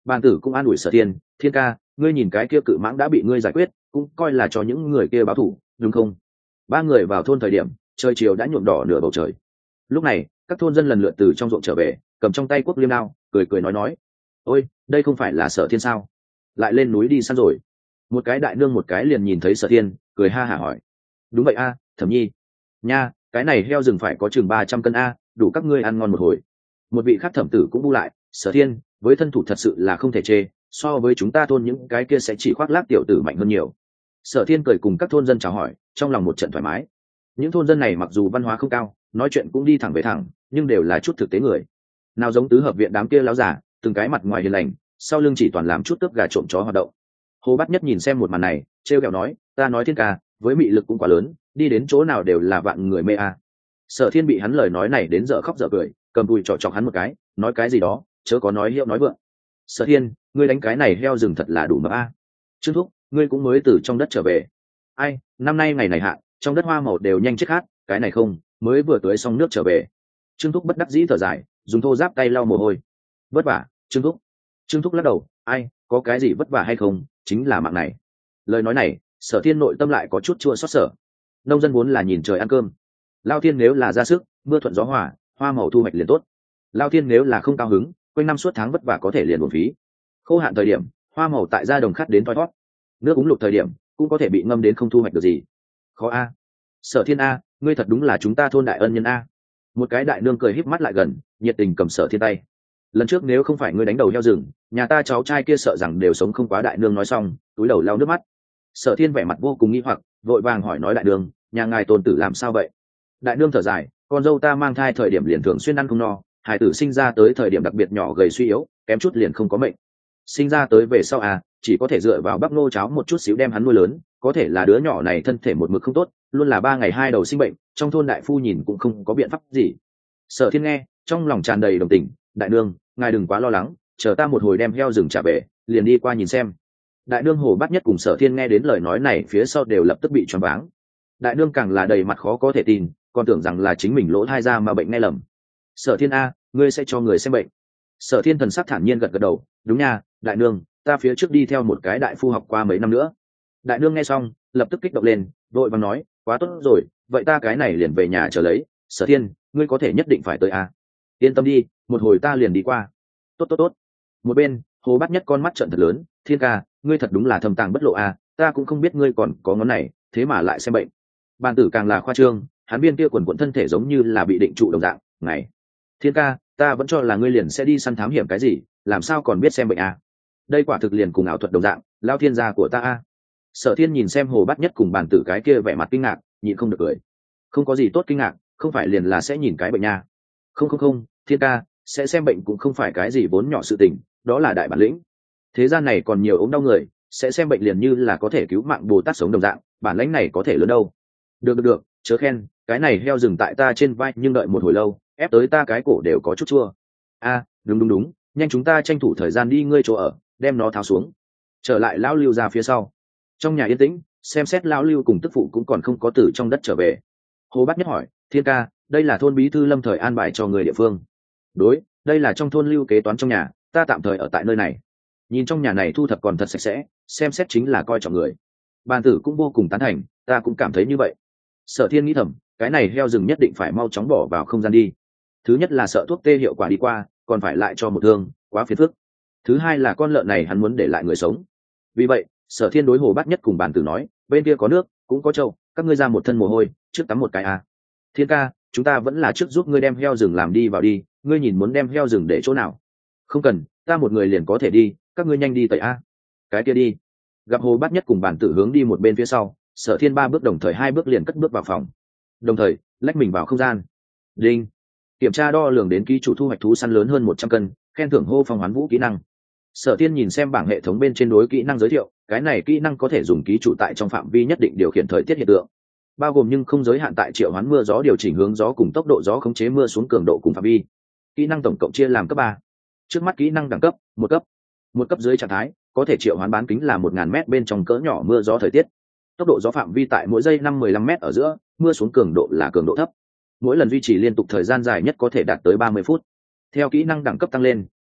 Bàn tử cũng an ủi Sở Thiên, Thiên ca, ngươi nhìn cái kia cự mãng đã bị ngươi giải quyết, cũng coi là cho những người kia báo thù, đúng không? Ba người vào thôn thời điểm, trời chiều đã nhuộm đỏ nửa bầu trời. Lúc này, các thôn dân lần lượt từ trong ruộng trở về, cầm trong tay cuốc liêm đao, cười cười nói nói: "Ôi, đây không phải là Sở Thiên sao? Lại lên núi đi săn rồi." Một cái đại nương một cái liền nhìn thấy Sở Thiên, cười ha hả hỏi: "Đúng vậy a, Thẩm Nhi. Nha, cái này heo rừng phải có chừng ba trăm cân a, đủ các ngươi ăn ngon một hồi." Một vị khác thẩm tử cũng bu lại: "Sở Thiên, với thân thủ thật sự là không thể chê, so với chúng ta thôn những cái kia sẽ chỉ khoác lác tiểu tử mạnh hơn nhiều." Sở Thiên cười cùng các thôn dân chào hỏi, trong lòng một trận thoải mái. Những thôn dân này mặc dù văn hóa không cao, nói chuyện cũng đi thẳng về thẳng, nhưng đều là chút thực tế người. Nào giống tứ hợp viện đám kia láo giả, từng cái mặt ngoài hiền lành, sau lưng chỉ toàn làm chút tước gà trộm chó hoạt động. Hồ Bát Nhất nhìn xem một màn này, trêu ghẹo nói: "Ta nói Thiên ca, với mị lực cũng quá lớn, đi đến chỗ nào đều là vạn người mê a." Sở Thiên bị hắn lời nói này đến dở khóc dở cười, cầm đùi trọ chọc hắn một cái, nói cái gì đó, chớ có nói hiệu nói vượng. Sở Thiên, ngươi đánh cái này heo rừng thật là đủ mập a. Trương Thúc, ngươi cũng mới từ trong đất trở về. Ai, năm nay ngày này hạ, trong đất hoa màu đều nhanh chết khát, cái này không, mới vừa tưới xong nước trở về. Trương Thúc bất đắc dĩ thở dài, dùng thô giáp tay lau mồ hôi. Vất vả, Trương Thúc. Trương Thúc lắc đầu, ai, có cái gì vất vả hay không, chính là mạng này. Lời nói này, Sở Thiên nội tâm lại có chút chua xót sở. Nông dân vốn là nhìn trời ăn cơm. Lao Thiên nếu là ra sức, mưa thuận gió hòa, hoa màu thu hoạch liền tốt. Lao Thiên nếu là không cao hứng, quanh năm suốt tháng vất vả có thể liền uổng phí. Khô hạn thời điểm, hoa màu tại gia đồng khát đến thoi thoát. Nước uống lụt thời điểm, cũng có thể bị ngâm đến không thu hoạch được gì. Khó a. Sở Thiên a, ngươi thật đúng là chúng ta thôn đại ân nhân a. Một cái đại nương cười híp mắt lại gần, nhiệt tình cầm Sở Thiên tay. Lần trước nếu không phải ngươi đánh đầu heo rừng, nhà ta cháu trai kia sợ rằng đều sống không quá. Đại nương nói xong, túi đầu lau nước mắt. Sở Thiên vẻ mặt vô cùng nghi hoặc, vội vàng hỏi nói: đại nương, nhà ngài tôn tử làm sao vậy? Đại nương thở dài, con dâu ta mang thai thời điểm liền thường xuyên ăn không no, hải tử sinh ra tới thời điểm đặc biệt nhỏ gầy suy yếu, kém chút liền không có mệnh. Sinh ra tới về sau à, chỉ có thể dựa vào bắp nô cháo một chút xíu đem hắn nuôi lớn, có thể là đứa nhỏ này thân thể một mực không tốt, luôn là ba ngày hai đầu sinh bệnh, trong thôn đại phu nhìn cũng không có biện pháp gì. Sở Thiên nghe, trong lòng tràn đầy đồng tình, đại nương, ngài đừng quá lo lắng, chờ ta một hồi đem heo rừng trả về, liền đi qua nhìn xem. Đại nương Hồ Bát Nhất cùng Sở Thiên nghe đến lời nói này phía sau đều lập tức bị choáng váng. Đại nương càng là đầy mặt khó có thể tin, còn tưởng rằng là chính mình lỗ thai ra mà bệnh nghe lầm. Sở Thiên a, ngươi sẽ cho người xem bệnh? Sở Thiên thần sắc thản nhiên gật gật đầu, đúng nha, đại nương, ta phía trước đi theo một cái đại phu học qua mấy năm nữa. Đại nương nghe xong, lập tức kích động lên, vội vàng nói, quá tốt rồi, vậy ta cái này liền về nhà chờ lấy. Sở Thiên, ngươi có thể nhất định phải tới a. Yên tâm đi, một hồi ta liền đi qua. Tốt tốt tốt. Một bên, Hồ Bát Nhất con mắt trợn thật lớn, Thiên ca, ngươi thật đúng là thâm tàng bất lộ a, ta cũng không biết ngươi còn có ngón này, thế mà lại xem bệnh. Bàn tử càng là khoa trương, hắn biên kia quần quần thân thể giống như là bị định trụ đồng dạng. Này, Thiên ca, ta vẫn cho là ngươi liền sẽ đi săn thám hiểm cái gì, làm sao còn biết xem bệnh a? Đây quả thực liền cùng ảo thuật đồng dạng, lao thiên gia của ta a. Sở Thiên nhìn xem Hồ Bát Nhất cùng bàn tử cái kia vẻ mặt kinh ngạc, nhịn không được cười. Không có gì tốt kinh ngạc, không phải liền là sẽ nhìn cái bệnh nha. Không không không, Thiên ca, sẽ xem bệnh cũng không phải cái gì vốn nhỏ sự tình, đó là đại bản lĩnh. Thế gian này còn nhiều ốm đau người, sẽ xem bệnh liền như là có thể cứu mạng Bồ Tát sống đồng dạng, bản lĩnh này có thể lớn đâu. Được được được, chớ khen, cái này heo rừng tại ta trên vai nhưng đợi một hồi lâu, ép tới ta cái cổ đều có chút chua. A, đúng đúng đúng, nhanh chúng ta tranh thủ thời gian đi ngươi chỗ ở, đem nó tháo xuống. Trở lại lão Lưu ra phía sau. Trong nhà yên tĩnh, xem xét lão Lưu cùng tức phụ cũng còn không có từ trong đất trở về. Hồ Bát Nhất hỏi, Thiên ca, đây là thôn bí thư lâm thời an bài cho người địa phương? Đối, đây là trong thôn lưu kế toán trong nhà, ta tạm thời ở tại nơi này. Nhìn trong nhà này thu thập còn thật sạch sẽ, xem xét chính là coi trọng người. Bàn tử cũng vô cùng tán thành, ta cũng cảm thấy như vậy. Sở Thiên nghĩ thầm, cái này heo rừng nhất định phải mau chóng bỏ vào không gian đi. Thứ nhất là sợ thuốc tê hiệu quả đi qua, còn phải lại cho một thương, quá phiền phức. Thứ hai là con lợn này hắn muốn để lại người sống. Vì vậy, Sở Thiên đối Hồ Bát Nhất cùng bàn tử nói, bên kia có nước, cũng có trâu, các ngươi ra một thân mồ hôi, trước tắm một cái à. Thiên ca, chúng ta vẫn là trước giúp ngươi đem heo rừng làm đi vào đi, ngươi nhìn muốn đem heo rừng để chỗ nào? Không cần, ta một người liền có thể đi, các ngươi nhanh đi tẩy a. Cái kia đi. Gặp Hồ Bát Nhất cùng bàn tử hướng đi một bên phía sau, Sở Thiên ba bước đồng thời hai bước liền cất bước vào phòng, đồng thời lách mình vào không gian. Đinh. Kiểm tra đo lường đến ký chủ thu hoạch thú săn lớn hơn một trăm cân, khen thưởng hô phong hoán vũ kỹ năng. Sở Thiên nhìn xem bảng hệ thống bên trên đối kỹ năng giới thiệu, cái này kỹ năng có thể dùng ký chủ tại trong phạm vi nhất định điều khiển thời tiết hiện tượng, bao gồm nhưng không giới hạn tại triệu hoán mưa gió, điều chỉnh hướng gió cùng tốc độ gió, khống chế mưa xuống cường độ cùng phạm vi. Kỹ năng tổng cộng chia làm cấp ba. Trước mắt kỹ năng đẳng cấp một cấp. Một cấp dưới trạng thái có thể triệu hoán bán kính là một ngàn mét bên trong cỡ nhỏ mưa gió thời tiết, tốc độ gió phạm vi tại mỗi giây năm mười lăm mét ở giữa, mưa xuống cường độ là cường độ thấp, mỗi lần duy trì liên tục thời gian dài nhất có thể đạt tới ba mươi phút. Theo kỹ năng đẳng cấp tăng lên,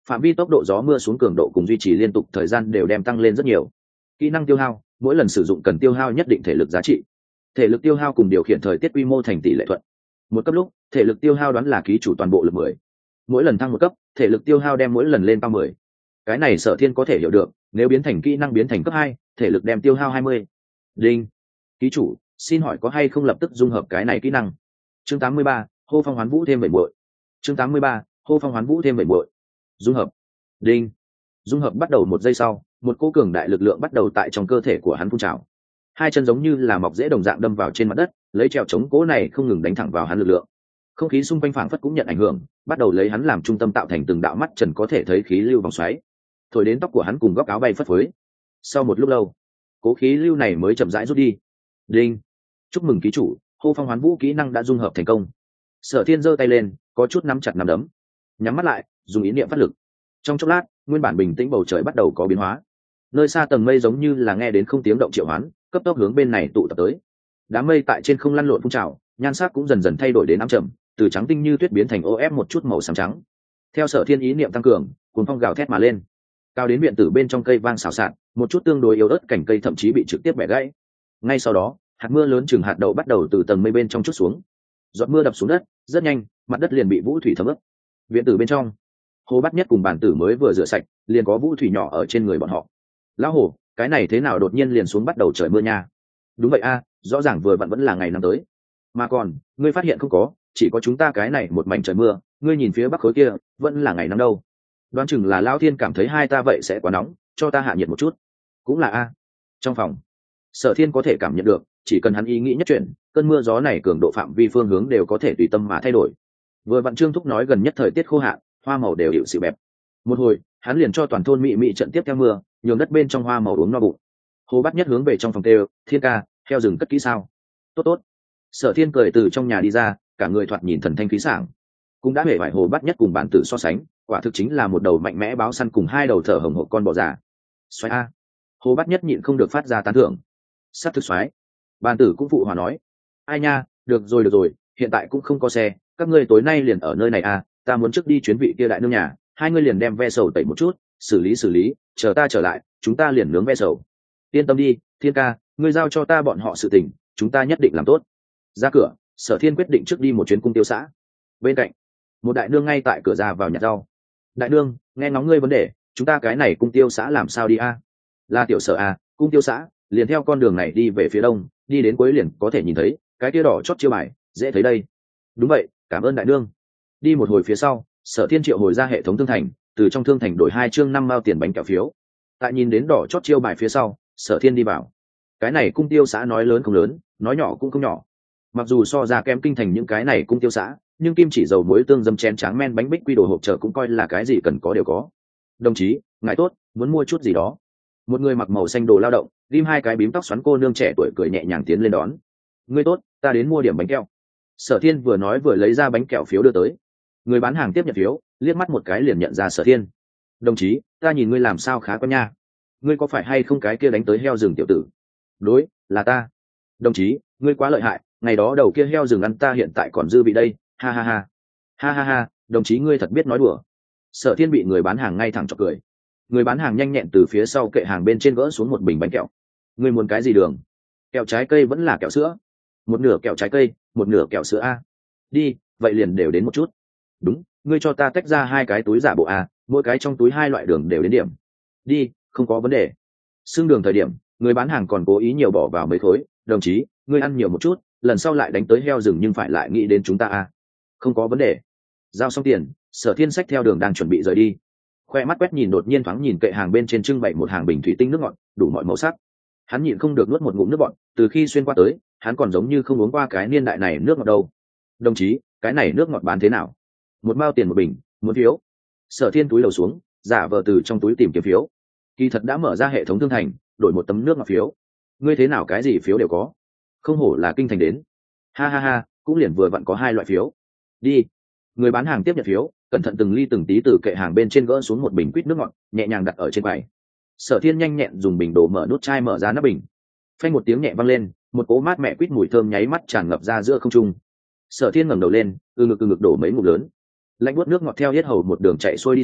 phạm vi tốc độ gió mưa xuống cường độ cùng duy trì liên tục thời gian đều đem tăng lên rất nhiều. Kỹ năng tiêu hao, mỗi lần sử dụng cần tiêu hao nhất định thể lực giá trị. Thể lực tiêu hao cùng điều khiển thời tiết quy mô thành tỷ lệ thuận. Một cấp lúc, thể lực tiêu hao đoán là ký chủ toàn bộ lực mười. Mỗi lần thăng một cấp, thể lực tiêu hao đem mỗi lần lên cao mười. Cái này Sở Thiên có thể hiểu được, nếu biến thành kỹ năng biến thành cấp hai, thể lực đem tiêu hao hai mươi. Đinh. Ký chủ, xin hỏi có hay không lập tức dung hợp cái này kỹ năng. Chương tám mươi ba, hô phong hoán vũ thêm bảy muội. Chương tám mươi ba, hô phong hoán vũ thêm bảy muội. Dung hợp. Đinh. Dung hợp bắt đầu một giây sau, một cỗ cường đại lực lượng bắt đầu tại trong cơ thể của hắn phun trào. Hai chân giống như là mọc rễ đồng dạng đâm vào trên mặt đất, lấy trèo chống cỗ này không ngừng đánh thẳng vào hắn lực lượng. Không khí xung quanh phảng phất cũng nhận ảnh hưởng, bắt đầu lấy hắn làm trung tâm tạo thành từng đạo mắt trần có thể thấy khí lưu vòng xoáy, thổi đến tóc của hắn cùng góc áo bay phất phới. Sau một lúc lâu, cố khí lưu này mới chậm rãi rút đi. Đinh. Chúc mừng ký chủ, hô phong hoán vũ kỹ năng đã dung hợp thành công. Sở Thiên giơ tay lên, có chút nắm chặt nắm đấm, nhắm mắt lại, dùng ý niệm phát lực. Trong chốc lát, nguyên bản bình tĩnh bầu trời bắt đầu có biến hóa. Nơi xa tầng mây giống như là nghe đến không tiếng động triệu hoán, cấp tốc hướng bên này tụ tập tới. Đám mây tại trên không lăn lộn phun trào, nhan sắc cũng dần dần thay đổi đến ám trầm, từ trắng tinh như tuyết biến thành ô ép một chút màu xám trắng. Theo Sở Thiên ý niệm tăng cường, cuồng phong gào thét mà lên, cao đến viện tử bên trong cây vang xào xạc, một chút tương đối yếu ớt cành cây thậm chí bị trực tiếp bẻ gãy. Ngay sau đó, hạt mưa lớn chừng hạt đậu bắt đầu từ tầng mây bên trong chút xuống. Giọt mưa đập xuống đất, rất nhanh, mặt đất liền bị vũ thủy thấm ướt. Viện tử bên trong, Hồ Bát Nhất cùng Bản Tử mới vừa rửa sạch, liền có vũ thủy nhỏ ở trên người bọn họ. Lão Hồ, cái này thế nào đột nhiên liền xuống bắt đầu trời mưa nha? Đúng vậy a, rõ ràng vừa vặn vẫn là ngày năm tới. Mà còn, ngươi phát hiện không có, chỉ có chúng ta cái này một mảnh trời mưa, ngươi nhìn phía bắc khối kia, vẫn là ngày năm đâu. Đoán chừng là Lão Thiên cảm thấy hai ta vậy sẽ quá nóng, cho ta hạ nhiệt một chút. Cũng là a. Trong phòng, Sở Thiên có thể cảm nhận được, chỉ cần hắn ý nghĩ nhất chuyển, cơn mưa gió này cường độ phạm vi phương hướng đều có thể tùy tâm mà thay đổi. Vừa vặn Trương Thúc nói gần nhất thời tiết khô hạn, hoa màu đều hiệu xịu bẹp. Một hồi, hắn liền cho toàn thôn mị mị trận tiếp theo mưa, nhường đất bên trong hoa màu uống no bụng. Hồ Bát Nhất hướng về trong phòng kêu, Thiên ca, heo rừng cất kỹ sao? Tốt tốt. Sở Thiên cười từ trong nhà đi ra, cả người thoạt nhìn thần thanh khí sảng. Cũng đã hề vải Hồ Bát Nhất cùng Bản Tử so sánh, quả thực chính là một đầu mạnh mẽ báo săn cùng hai đầu thở hồng hộc con bò già. Xoáy a. Hồ Bát Nhất nhịn không được phát ra tán thưởng. Sát thực xoáy. Bản Tử cũng phụ hòa nói, ai nha, được rồi được rồi, hiện tại cũng không có xe, các ngươi tối nay liền ở nơi này à, ta muốn trước đi chuyến vị kia đại nương nhà, hai ngươi liền đem ve sầu tẩy một chút, xử lý xử lý, chờ ta trở lại, chúng ta liền nướng ve sầu. Yên tâm đi, Thiên ca, ngươi giao cho ta bọn họ sự tình, chúng ta nhất định làm tốt. Ra cửa, Sở Thiên quyết định trước đi một chuyến cung tiêu xã. Bên cạnh, một đại nương ngay tại cửa ra vào nhặt rau. Đại nương, nghe ngóng ngươi vấn đề, chúng ta cái này cung tiêu xã làm sao đi a? À? Là tiểu Sở à, cung tiêu xã, liền theo con đường này đi về phía đông, đi đến cuối liền có thể nhìn thấy, cái kia đỏ chót chiêu bài, dễ thấy đây. Đúng vậy, cảm ơn đại nương. Đi một hồi phía sau, Sở Thiên triệu hồi ra hệ thống thương thành, từ trong thương thành đổi hai chương năm mao tiền bánh kẹo phiếu. Tại nhìn đến đỏ chót chiêu bài phía sau, Sở Thiên đi vào. Cái này cung tiêu xã nói lớn không lớn, nói nhỏ cũng không nhỏ. Mặc dù so ra kém kinh thành những cái này cung tiêu xã, nhưng kim chỉ dầu muối tương dâm chén tráng men bánh bích quy đồ hộp chợ cũng coi là cái gì cần có đều có. Đồng chí, ngài tốt, muốn mua chút gì đó? Một người mặc màu xanh đồ lao động, ghim hai cái bím tóc xoắn cô nương trẻ tuổi cười nhẹ nhàng tiến lên đón. Ngươi tốt, ta đến mua điểm bánh kẹo. Sở Thiên vừa nói vừa lấy ra bánh kẹo phiếu đưa tới. Người bán hàng tiếp nhận phiếu, liếc mắt một cái liền nhận ra Sở Thiên. Đồng chí, ta nhìn ngươi làm sao khá quá nha. Ngươi có phải hay không cái kia đánh tới heo rừng tiểu tử? Đối, là ta. Đồng chí, ngươi quá lợi hại, ngày đó đầu kia heo rừng ăn ta hiện tại còn dư bị đây, ha ha ha. Ha ha ha, đồng chí ngươi thật biết nói đùa. Sở Thiên bị người bán hàng ngay thẳng chọc cười. Người bán hàng nhanh nhẹn từ phía sau kệ hàng bên trên gỡ xuống một bình bánh kẹo. Ngươi muốn cái gì đường? Kẹo trái cây vẫn là kẹo sữa? Một nửa kẹo trái cây, một nửa kẹo sữa a. Đi, vậy liền đều đến một chút. Đúng, ngươi cho ta tách ra hai cái túi giả bộ a, mỗi cái trong túi hai loại đường đều đến điểm. Đi, không có vấn đề. Xưng đường thời điểm, người bán hàng còn cố ý nhiều bỏ vào mấy khối. Đồng chí, ngươi ăn nhiều một chút, lần sau lại đánh tới heo rừng nhưng phải lại nghĩ đến chúng ta a. Không có vấn đề. Giao xong tiền, Sở Thiên xách theo đường đang chuẩn bị rời đi. Khoe mắt quét nhìn đột nhiên thoáng nhìn kệ hàng bên trên trưng bày một hàng bình thủy tinh nước ngọt, đủ mọi màu sắc. Hắn nhịn không được nuốt một ngụm nước bọt, từ khi xuyên qua tới, hắn còn giống như không uống qua cái niên đại này nước ngọt đâu. Đồng chí, cái này nước ngọt bán thế nào? Một mao tiền một bình, muốn phiếu? Sở Thiên túi đầu xuống, giả vờ từ trong túi tìm kiếm phiếu. Kỳ thật đã mở ra hệ thống thương thành, đổi một tấm nước ngọt phiếu. Ngươi thế nào cái gì phiếu đều có? Không hổ là kinh thành đến. Ha ha ha, cũng liền vừa vặn có hai loại phiếu. Đi. Người bán hàng tiếp nhận phiếu, cẩn thận từng ly từng tí từ kệ hàng bên trên gỡ xuống một bình quýt nước ngọt, nhẹ nhàng đặt ở trên quầy. Sở Thiên nhanh nhẹn dùng bình đổ mở nút chai mở ra nắp bình. Phanh một tiếng nhẹ vang lên, một cỗ mát mẹ quýt mùi thơm nháy mắt tràn ngập ra giữa không trung. Sở Thiên ngẩng đầu lên, từ ngực từ ngực đổ mấy ngụm lớn. Lạnh buốt nước ngọt theo hết hầu một đường chạy xuôi đi xuống,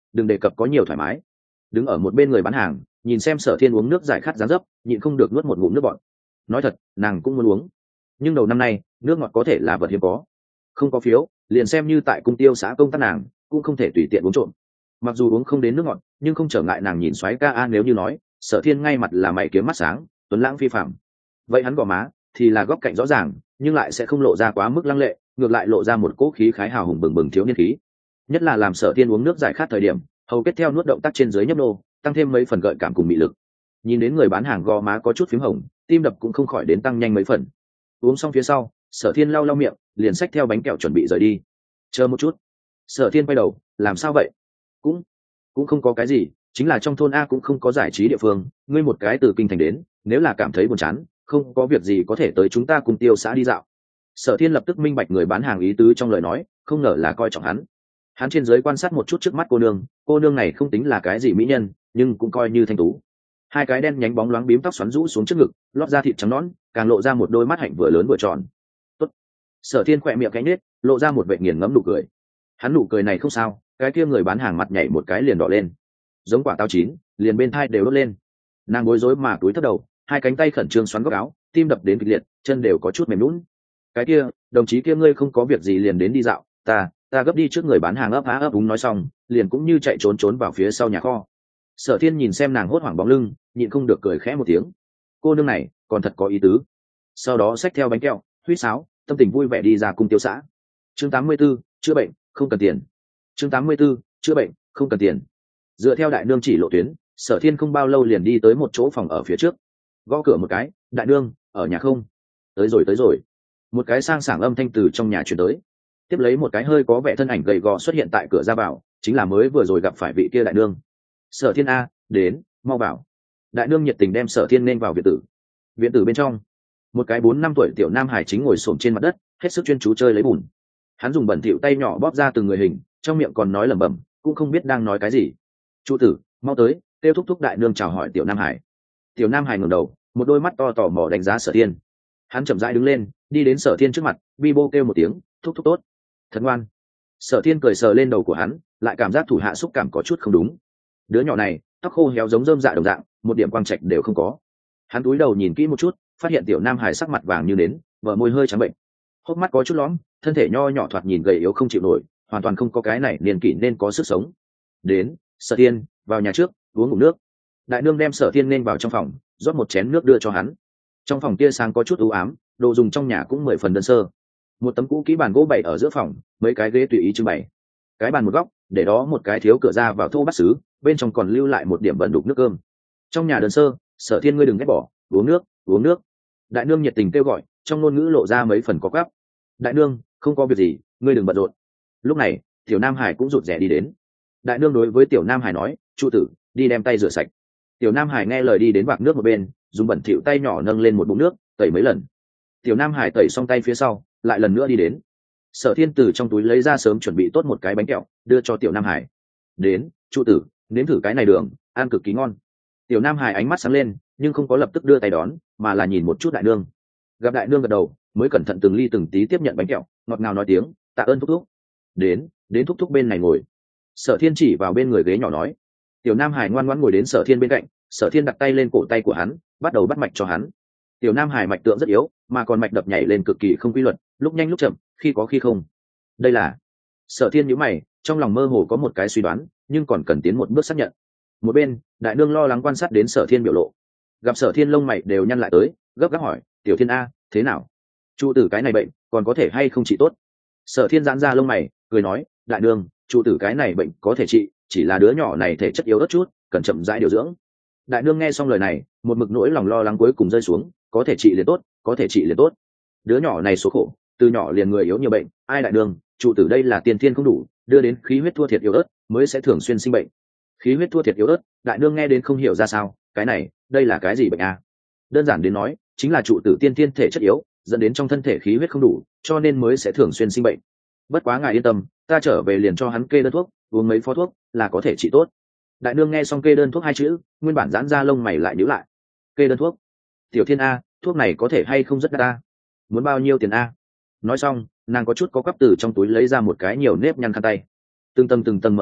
đừng đề cập có nhiều thoải mái. Đứng ở một bên người bán hàng nhìn xem Sở Thiên uống nước giải khát dáng dấp, nhịn không được nuốt một ngụm nước bọt. Nói thật, nàng cũng muốn uống, nhưng đầu năm nay nước ngọt có thể là vật hiếm có, không có phiếu liền xem như tại cung tiêu xã công tác nàng cũng không thể tùy tiện uống trộm. Mặc dù uống không đến nước ngọt nhưng không trở ngại nàng nhìn xoáy ca a. Nếu như nói Sở Thiên ngay mặt là mày kiếm mắt sáng, tuấn lãng phi phạm, vậy hắn gò má thì là góc cạnh rõ ràng nhưng lại sẽ không lộ ra quá mức lăng lệ, ngược lại lộ ra một cỗ khí khái hào hùng bừng bừng thiếu niên khí. Nhất là làm Sở Thiên uống nước giải khát thời điểm, hầu kết theo nuốt động tác trên dưới nhấp nô, tăng thêm mấy phần gợi cảm cùng mị lực. Nhìn đến người bán hàng gò má có chút phím hồng, tim đập cũng không khỏi đến tăng nhanh mấy phần. Uống xong phía sau, Sở Thiên lau lau miệng, liền xách theo bánh kẹo chuẩn bị rời đi. Chờ một chút. Sở Thiên quay đầu, làm sao vậy? Cũng cũng không có cái gì, chính là trong thôn a cũng không có giải trí địa phương, ngươi một cái từ kinh thành đến, nếu là cảm thấy buồn chán, không có việc gì có thể tới chúng ta cùng tiêu xã đi dạo. Sở Thiên lập tức minh bạch người bán hàng ý tứ trong lời nói, không ngờ là coi trọng hắn. Hắn trên dưới quan sát một chút trước mắt cô nương, cô nương này không tính là cái gì mỹ nhân, nhưng cũng coi như thanh tú. Hai cái đen nhánh bóng loáng bím tóc xoắn rũ xuống trước ngực, lót ra thịt trắng nõn, càng lộ ra một đôi mắt hạnh vừa lớn vừa tròn. Tốt. Sở Thiên khỏe miệng cánh nết, lộ ra một vẻ nghiền ngẫm nụ cười. Hắn nụ cười này không sao, cái kia người bán hàng mặt nhảy một cái liền đỏ lên, giống quả táo chín, liền bên thai đều đốt lên. Nàng bối rối mà túi thấp đầu, hai cánh tay khẩn trương xoắn góc áo, tim đập đến kịch liệt, chân đều có chút mềm nhũn. Cái kia, đồng chí kia ngươi không có việc gì liền đến đi dạo, ta, ta gấp đi trước người bán hàng ấp á ấp úng nói xong, liền cũng như chạy trốn trốn vào phía sau nhà kho. Sở Thiên nhìn xem nàng hốt hoảng bóng lưng, nhịn không được cười khẽ một tiếng. Cô nương này còn thật có ý tứ. Sau đó xách theo bánh kẹo, huýt sáo, tâm tình vui vẻ đi ra cung tiêu xã. Chương tám mươi 84, chữa bệnh không cần tiền. Chương tám mươi 84, chữa bệnh không cần tiền. Dựa theo đại nương chỉ lộ tuyến, Sở Thiên không bao lâu liền đi tới một chỗ phòng ở phía trước. Gõ cửa một cái, đại nương ở nhà không? Tới rồi tới rồi. Một cái sang sảng âm thanh từ trong nhà truyền tới. Tiếp lấy một cái hơi có vẻ thân ảnh gầy gò xuất hiện tại cửa ra vào, chính là mới vừa rồi gặp phải vị kia đại nương. Sở Thiên a, đến, mau vào. Đại nương nhiệt tình đem Sở Thiên nên vào viện tử. Viện tử bên trong, một cái bốn năm tuổi tiểu nam hải chính ngồi xổm trên mặt đất, hết sức chuyên chú chơi lấy bùn. Hắn dùng bẩn thỉu tay nhỏ bóp ra từng người hình, trong miệng còn nói lẩm bẩm, cũng không biết đang nói cái gì. Chu tử, mau tới, kêu thúc thúc. Đại nương chào hỏi tiểu nam hải. Tiểu nam hải ngẩng đầu, một đôi mắt to tò mò đánh giá Sở Thiên. Hắn chậm rãi đứng lên, đi đến Sở Thiên trước mặt, bi bô kêu một tiếng, thúc thúc tốt. Thật ngoan. Sở Thiên cười sờ lên đầu của hắn, lại cảm giác thủ hạ xúc cảm có chút không đúng. Đứa nhỏ này tóc khô héo giống rơm dạ đồng dạng, một điểm quang trạch đều không có. Hắn cúi đầu nhìn kỹ một chút, phát hiện tiểu nam hải sắc mặt vàng như nến, vợ môi hơi trắng bệnh, hốc mắt có chút lõm, thân thể nho nhỏ thoạt nhìn gầy yếu không chịu nổi, hoàn toàn không có cái này niên kỷ nên có sức sống. Đến, Sở Thiên, vào nhà trước, uống ngụm nước. Đại nương đem Sở Thiên nên vào trong phòng, rót một chén nước đưa cho hắn. Trong phòng tia sáng có chút u ám, đồ dùng trong nhà cũng mười phần đơn sơ. Một tấm cũ kỹ bàn gỗ bày ở giữa phòng, mấy cái ghế tùy ý trưng bày. Cái bàn một góc, để đó một cái thiếu cửa ra vào thô bát sứ, bên trong còn lưu lại một điểm bẩn đục nước cơm. Trong nhà đơn sơ, Sở Thiên ngươi đừng ghét bỏ, uống nước, uống nước. Đại nương nhiệt tình kêu gọi, trong ngôn ngữ lộ ra mấy phần có quắp. Đại nương, không có việc gì, ngươi đừng bận rộn. Lúc này, tiểu nam hải cũng rụt rè đi đến. Đại nương đối với tiểu nam hải nói, chu tử, đi đem tay rửa sạch. Tiểu nam hải nghe lời đi đến vạc nước một bên, dùng bẩn thỉu tay nhỏ nâng lên một bụng nước, tẩy mấy lần. Tiểu nam hải tẩy xong tay phía sau, lại lần nữa đi đến. Sở Thiên từ trong túi lấy ra sớm chuẩn bị tốt một cái bánh kẹo, đưa cho tiểu nam hải. Đến, chu tử, nếm thử cái này đường, ăn cực kỳ ngon. Tiểu nam hải ánh mắt sáng lên, nhưng không có lập tức đưa tay đón, mà là nhìn một chút đại nương. Gặp đại nương gật đầu, mới cẩn thận từng ly từng tí tiếp nhận bánh kẹo, ngọt ngào nói tiếng, tạ ơn thúc thúc. Đến, đến thúc thúc bên này ngồi. Sở Thiên chỉ vào bên người ghế nhỏ nói. Tiểu nam hải ngoan ngoãn ngồi đến Sở Thiên bên cạnh. Sở Thiên đặt tay lên cổ tay của hắn, bắt đầu bắt mạch cho hắn. Tiểu nam hải mạch tượng rất yếu, mà còn mạch đập nhảy lên cực kỳ không quy luật, lúc nhanh lúc chậm, khi có khi không. Đây là... Sở Thiên nhíu mày, trong lòng mơ hồ có một cái suy đoán, nhưng còn cần tiến một bước xác nhận. Một bên, đại nương lo lắng quan sát đến Sở Thiên biểu lộ. Gặp Sở Thiên lông mày đều nhăn lại tới, gấp gáp hỏi, tiểu Thiên a, thế nào? Trụ tử cái này bệnh còn có thể hay không trị tốt? Sở Thiên giãn ra lông mày, cười nói, đại nương, trụ tử cái này bệnh có thể trị, chỉ là đứa nhỏ này thể chất yếu ớt chút, cần chậm rãi điều dưỡng. Đại nương nghe xong lời này, một mực nỗi lòng lo lắng cuối cùng rơi xuống, có thể trị liền tốt, có thể trị liền tốt. Đứa nhỏ này số khổ, từ nhỏ liền người yếu nhiều bệnh, ai đại nương, trụ tử đây là tiền thiên không đủ, đưa đến khí huyết thua thiệt yếu ớt, mới sẽ thường xuyên sinh bệnh. Khí huyết thua thiệt yếu ớt, đại nương nghe đến không hiểu ra sao, cái này, đây là cái gì bệnh a? Đơn giản đến nói, chính là trụ tử tiên thiên thể chất yếu, dẫn đến trong thân thể khí huyết không đủ, cho nên mới sẽ thường xuyên sinh bệnh. Bất quá ngài yên tâm, ta trở về liền cho hắn kê đơn thuốc, uống mấy phó thuốc là có thể trị tốt. Đại nương nghe xong kê đơn thuốc hai chữ, nguyên bản giãn ra lông mày lại nhíu lại. Kê đơn thuốc? Tiểu Thiên a, thuốc này có thể hay không rất đắt a? Muốn bao nhiêu tiền a? Nói xong, nàng có chút có quắp từ trong túi lấy ra một cái nhiều nếp nhăn khăn tay. Từng tầng từng tầng mở ra,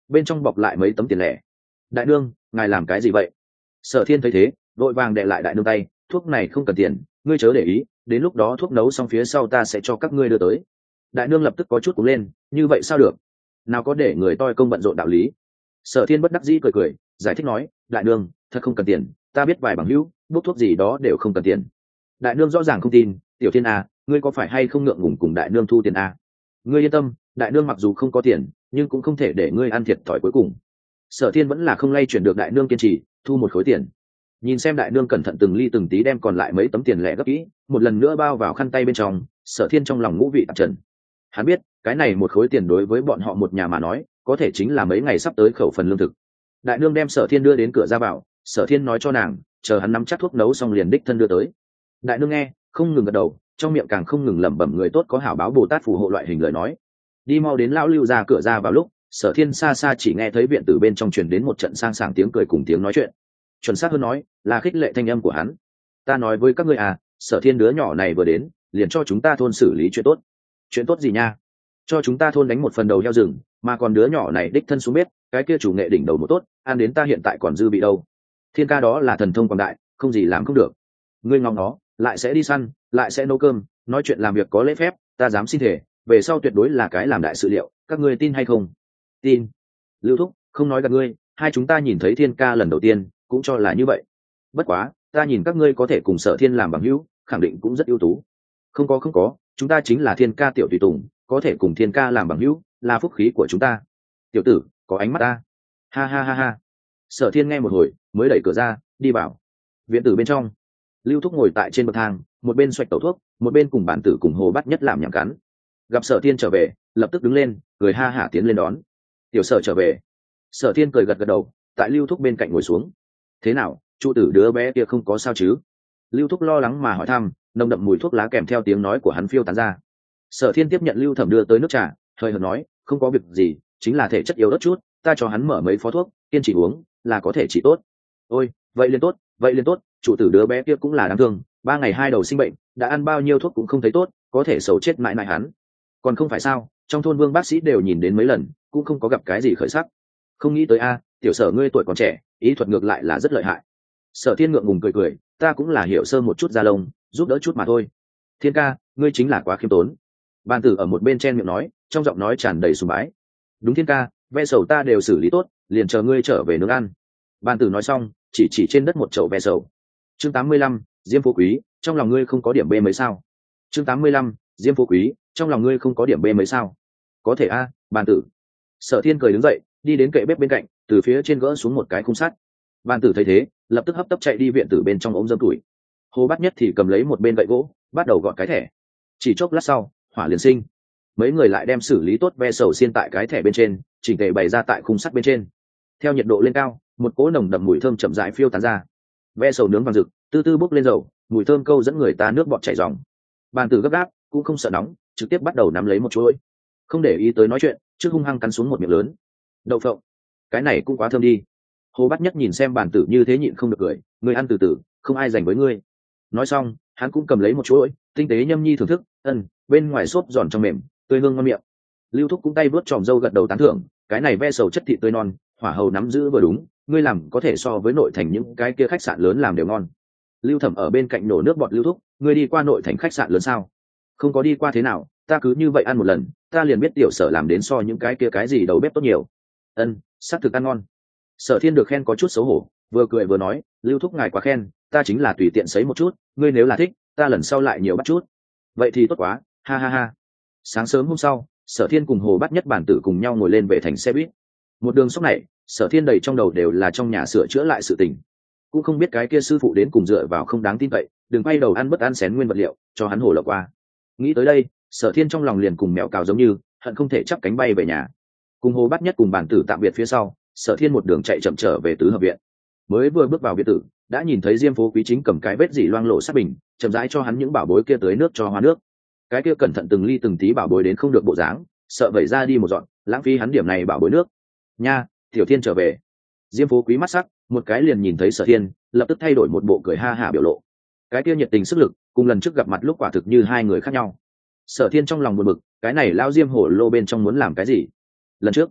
bên trong bọc lại mấy tấm tiền lẻ. Đại nương, ngài làm cái gì vậy? Sở Thiên thấy thế vội vàng đè lại đại nương tay, thuốc này không cần tiền, ngươi chớ để ý, đến lúc đó thuốc nấu xong phía sau ta sẽ cho các ngươi đưa tới. Đại nương lập tức có chút cú lên, như vậy sao được, nào có để người toi công bận rộn đạo lý. Sở Thiên bất đắc dĩ cười cười giải thích nói, đại nương thật không cần tiền, ta biết vài bằng hữu bốc thuốc gì đó đều không cần tiền. Đại nương rõ ràng không tin, tiểu Thiên à, ngươi có phải hay không ngượng ngùng cùng đại nương thu tiền à? Ngươi yên tâm, đại nương mặc dù không có tiền nhưng cũng không thể để ngươi ăn thiệt thòi cuối cùng. Sở Thiên vẫn là không lay chuyển được đại nương kiên trì, thu một khối tiền. Nhìn xem đại nương cẩn thận từng ly từng tí đem còn lại mấy tấm tiền lẻ gấp kỹ, một lần nữa bao vào khăn tay bên trong. Sở Thiên trong lòng ngũ vị tạp trần. Hắn biết cái này một khối tiền đối với bọn họ một nhà mà nói có thể chính là mấy ngày sắp tới khẩu phần lương thực. Đại nương đem Sở Thiên đưa đến cửa ra vào, Sở Thiên nói cho nàng chờ hắn nắm chắc thuốc nấu xong liền đích thân đưa tới. Đại nương nghe không ngừng gật đầu, trong miệng càng không ngừng lẩm bẩm người tốt có hảo báo Bồ Tát phù hộ loại hình lời nói. Đi mau đến lão lưu ra cửa ra vào lúc Sở Thiên xa xa chỉ nghe thấy viện tử bên trong truyền đến một trận sang sảng tiếng cười cùng tiếng nói chuyện. Chuẩn xác hơn nói là khích lệ thanh âm của hắn. Ta nói với các ngươi à, Sở Thiên đứa nhỏ này vừa đến liền cho chúng ta thôn xử lý chuyện tốt. Chuyện tốt gì nha? Cho chúng ta thôn đánh một phần đầu heo rừng, mà còn đứa nhỏ này đích thân xuống bếp, cái kia chủ nghệ đỉnh đầu một tốt, ăn đến ta hiện tại còn dư bị đâu. Thiên ca đó là thần thông quảng đại, không gì làm không được. Ngươi ngóng nó lại sẽ đi săn, lại sẽ nấu cơm, nói chuyện làm việc có lễ phép, ta dám xin thể về sau tuyệt đối là cái làm đại sự liệu, các ngươi tin hay không? Tin. Lưu thúc không nói gặp ngươi, hai chúng ta nhìn thấy Thiên ca lần đầu tiên cũng cho là như vậy. Bất quá ta nhìn các ngươi có thể cùng Sở Thiên làm bằng hữu, khẳng định cũng rất ưu tú. Không có không có, chúng ta chính là Thiên ca tiểu tùy tùng, có thể cùng Thiên ca làm bằng hữu là phúc khí của chúng ta. Tiểu tử có ánh mắt ta. Ha ha ha ha. Sở Thiên nghe một hồi mới đẩy cửa ra đi vào viện tử bên trong. Lưu thúc ngồi tại trên bậc thang, một bên xoạch tẩu thuốc, một bên cùng bản tử cùng Hồ Bát Nhất làm nhảm cắn. Gặp Sở Thiên trở về lập tức đứng lên cười ha hả tiến lên đón. Tiểu Sở trở về. Sở Thiên cười gật gật đầu, tại Lưu thúc bên cạnh ngồi xuống. Thế nào, trụ tử đứa bé kia không có sao chứ? Lưu thúc lo lắng mà hỏi thăm, nồng đậm mùi thuốc lá kèm theo tiếng nói của hắn phiêu tán ra. Sở Thiên tiếp nhận Lưu Thẩm đưa tới nước trà, hơi hợt nói, không có việc gì, chính là thể chất yếu ớt chút, ta cho hắn mở mấy phó thuốc, kiên trì uống là có thể trị tốt. Ôi, vậy liền tốt, vậy liền tốt, chủ tử đứa bé kia cũng là đáng thương, ba ngày hai đầu sinh bệnh, đã ăn bao nhiêu thuốc cũng không thấy tốt, có thể xấu chết mãi mãi hắn. Còn không phải sao, trong thôn Vương bác sĩ đều nhìn đến mấy lần, cũng không có gặp cái gì khởi sắc. Không nghĩ tới a, tiểu Sở ngươi tuổi còn trẻ, ý thuật ngược lại là rất lợi hại. Sở Thiên ngượng ngùng cười cười, ta cũng là hiểu sơ một chút da lông, giúp đỡ chút mà thôi. Thiên ca, ngươi chính là quá khiêm tốn. Bàn tử ở một bên chen miệng nói, trong giọng nói tràn đầy sùng bái. Đúng Thiên ca, ve sầu ta đều xử lý tốt, liền chờ ngươi trở về nướng ăn. Bàn tử nói xong chỉ chỉ trên đất một chậu ve sầu. Chương tám mươi lăm, Diêm Phú Quý, trong lòng ngươi không có điểm B mấy sao? Chương tám mươi lăm, Diêm Phú Quý, trong lòng ngươi không có điểm B mấy sao? Có thể a, Bàn tử. Sở Thiên cười đứng dậy, đi đến kệ bếp bên cạnh, từ phía trên gỡ xuống một cái khung sắt. Bàn tử thấy thế lập tức hấp tấp chạy đi viện tử bên trong ống dâm tuổi. Hồ Bát Nhất thì cầm lấy một bên gậy gỗ bắt đầu gọt cái thẻ. Chỉ chốc lát sau hỏa liền sinh, mấy người lại đem xử lý tốt ve sầu xiên tại cái thẻ bên trên, chỉnh tề bày ra tại khung sắt bên trên. Theo nhiệt độ lên cao, một cỗ nồng đậm mùi thơm chậm rãi phiêu tán ra. Ve sầu nướng vàng rực, từ từ bốc lên dầu, mùi thơm câu dẫn người ta nước bọt chảy ròng. Bàn tử gấp gáp cũng không sợ nóng, trực tiếp bắt đầu nắm lấy một chuỗi, không để ý tới nói chuyện, trước hung hăng cắn xuống một miệng lớn. Đậu phộng, cái này cũng quá thơm đi. Hồ Bát Nhất nhìn xem Bàn tử như thế nhịn không được cười, người ăn từ từ, không ai dành với ngươi. Nói xong hắn cũng cầm lấy một chuỗi, tinh tế nhâm nhi thưởng thức, ân, bên ngoài xốp giòn trong mềm, tươi hương ngon miệng. Lưu thúc cũng tay vớt tròm râu gật đầu tán thưởng, cái này ve sầu chất thịt tươi non, hỏa hầu nắm giữ vừa đúng, ngươi làm có thể so với nội thành những cái kia khách sạn lớn làm đều ngon. Lưu Thẩm ở bên cạnh nổ nước bọt. Lưu thúc, ngươi đi qua nội thành khách sạn lớn sao? Không có đi qua. Thế nào, ta cứ như vậy ăn một lần, ta liền biết tiểu Sở làm đến so những cái kia cái gì đầu bếp tốt nhiều. Ân, xác thực ăn ngon. Sở Thiên được khen có chút xấu hổ, vừa cười vừa nói, Lưu thúc ngài quá khen, ta chính là tùy tiện sấy một chút, ngươi nếu là thích, ta lần sau lại nhiều bắt chút. Vậy thì tốt quá, ha ha ha. Sáng sớm hôm sau, Sở Thiên cùng Hồ Bát Nhất Bản tử cùng nhau ngồi lên về thành xe buýt. Một đường sốc này, Sở Thiên đầy trong đầu đều là trong nhà sửa chữa lại sự tình, cũng không biết cái kia sư phụ đến cùng dựa vào không đáng tin cậy, đừng quay đầu ăn bất ăn xén nguyên vật liệu, cho hắn hổ lộng qua. Nghĩ tới đây, Sở Thiên trong lòng liền cùng mèo cào giống như, hận không thể chắp cánh bay về nhà. Cùng Hồ Bát Nhất cùng Bản tử tạm biệt phía sau, Sở Thiên một đường chạy chậm trở về tứ hợp viện. Mới vừa bước vào viện tử, đã nhìn thấy Diêm Phố Quý chính cầm cái vết dỉ loang lổ sát bình, chậm rãi cho hắn những bảo bối kia tới nước cho hoa nước. Cái kia cẩn thận từng ly từng tí bảo bối đến không được bộ dáng, sợ vẩy ra đi một dọn, lãng phí hắn điểm này bảo bối nước. Nha, Tiểu Thiên trở về. Diêm Phố Quý mắt sắc, một cái liền nhìn thấy Sở Thiên, lập tức thay đổi một bộ cười ha hả biểu lộ. Cái kia nhiệt tình sức lực, cùng lần trước gặp mặt lúc quả thực như hai người khác nhau. Sở Thiên trong lòng buồn bực, cái này lão Diêm hổ lô bên trong muốn làm cái gì? Lần trước,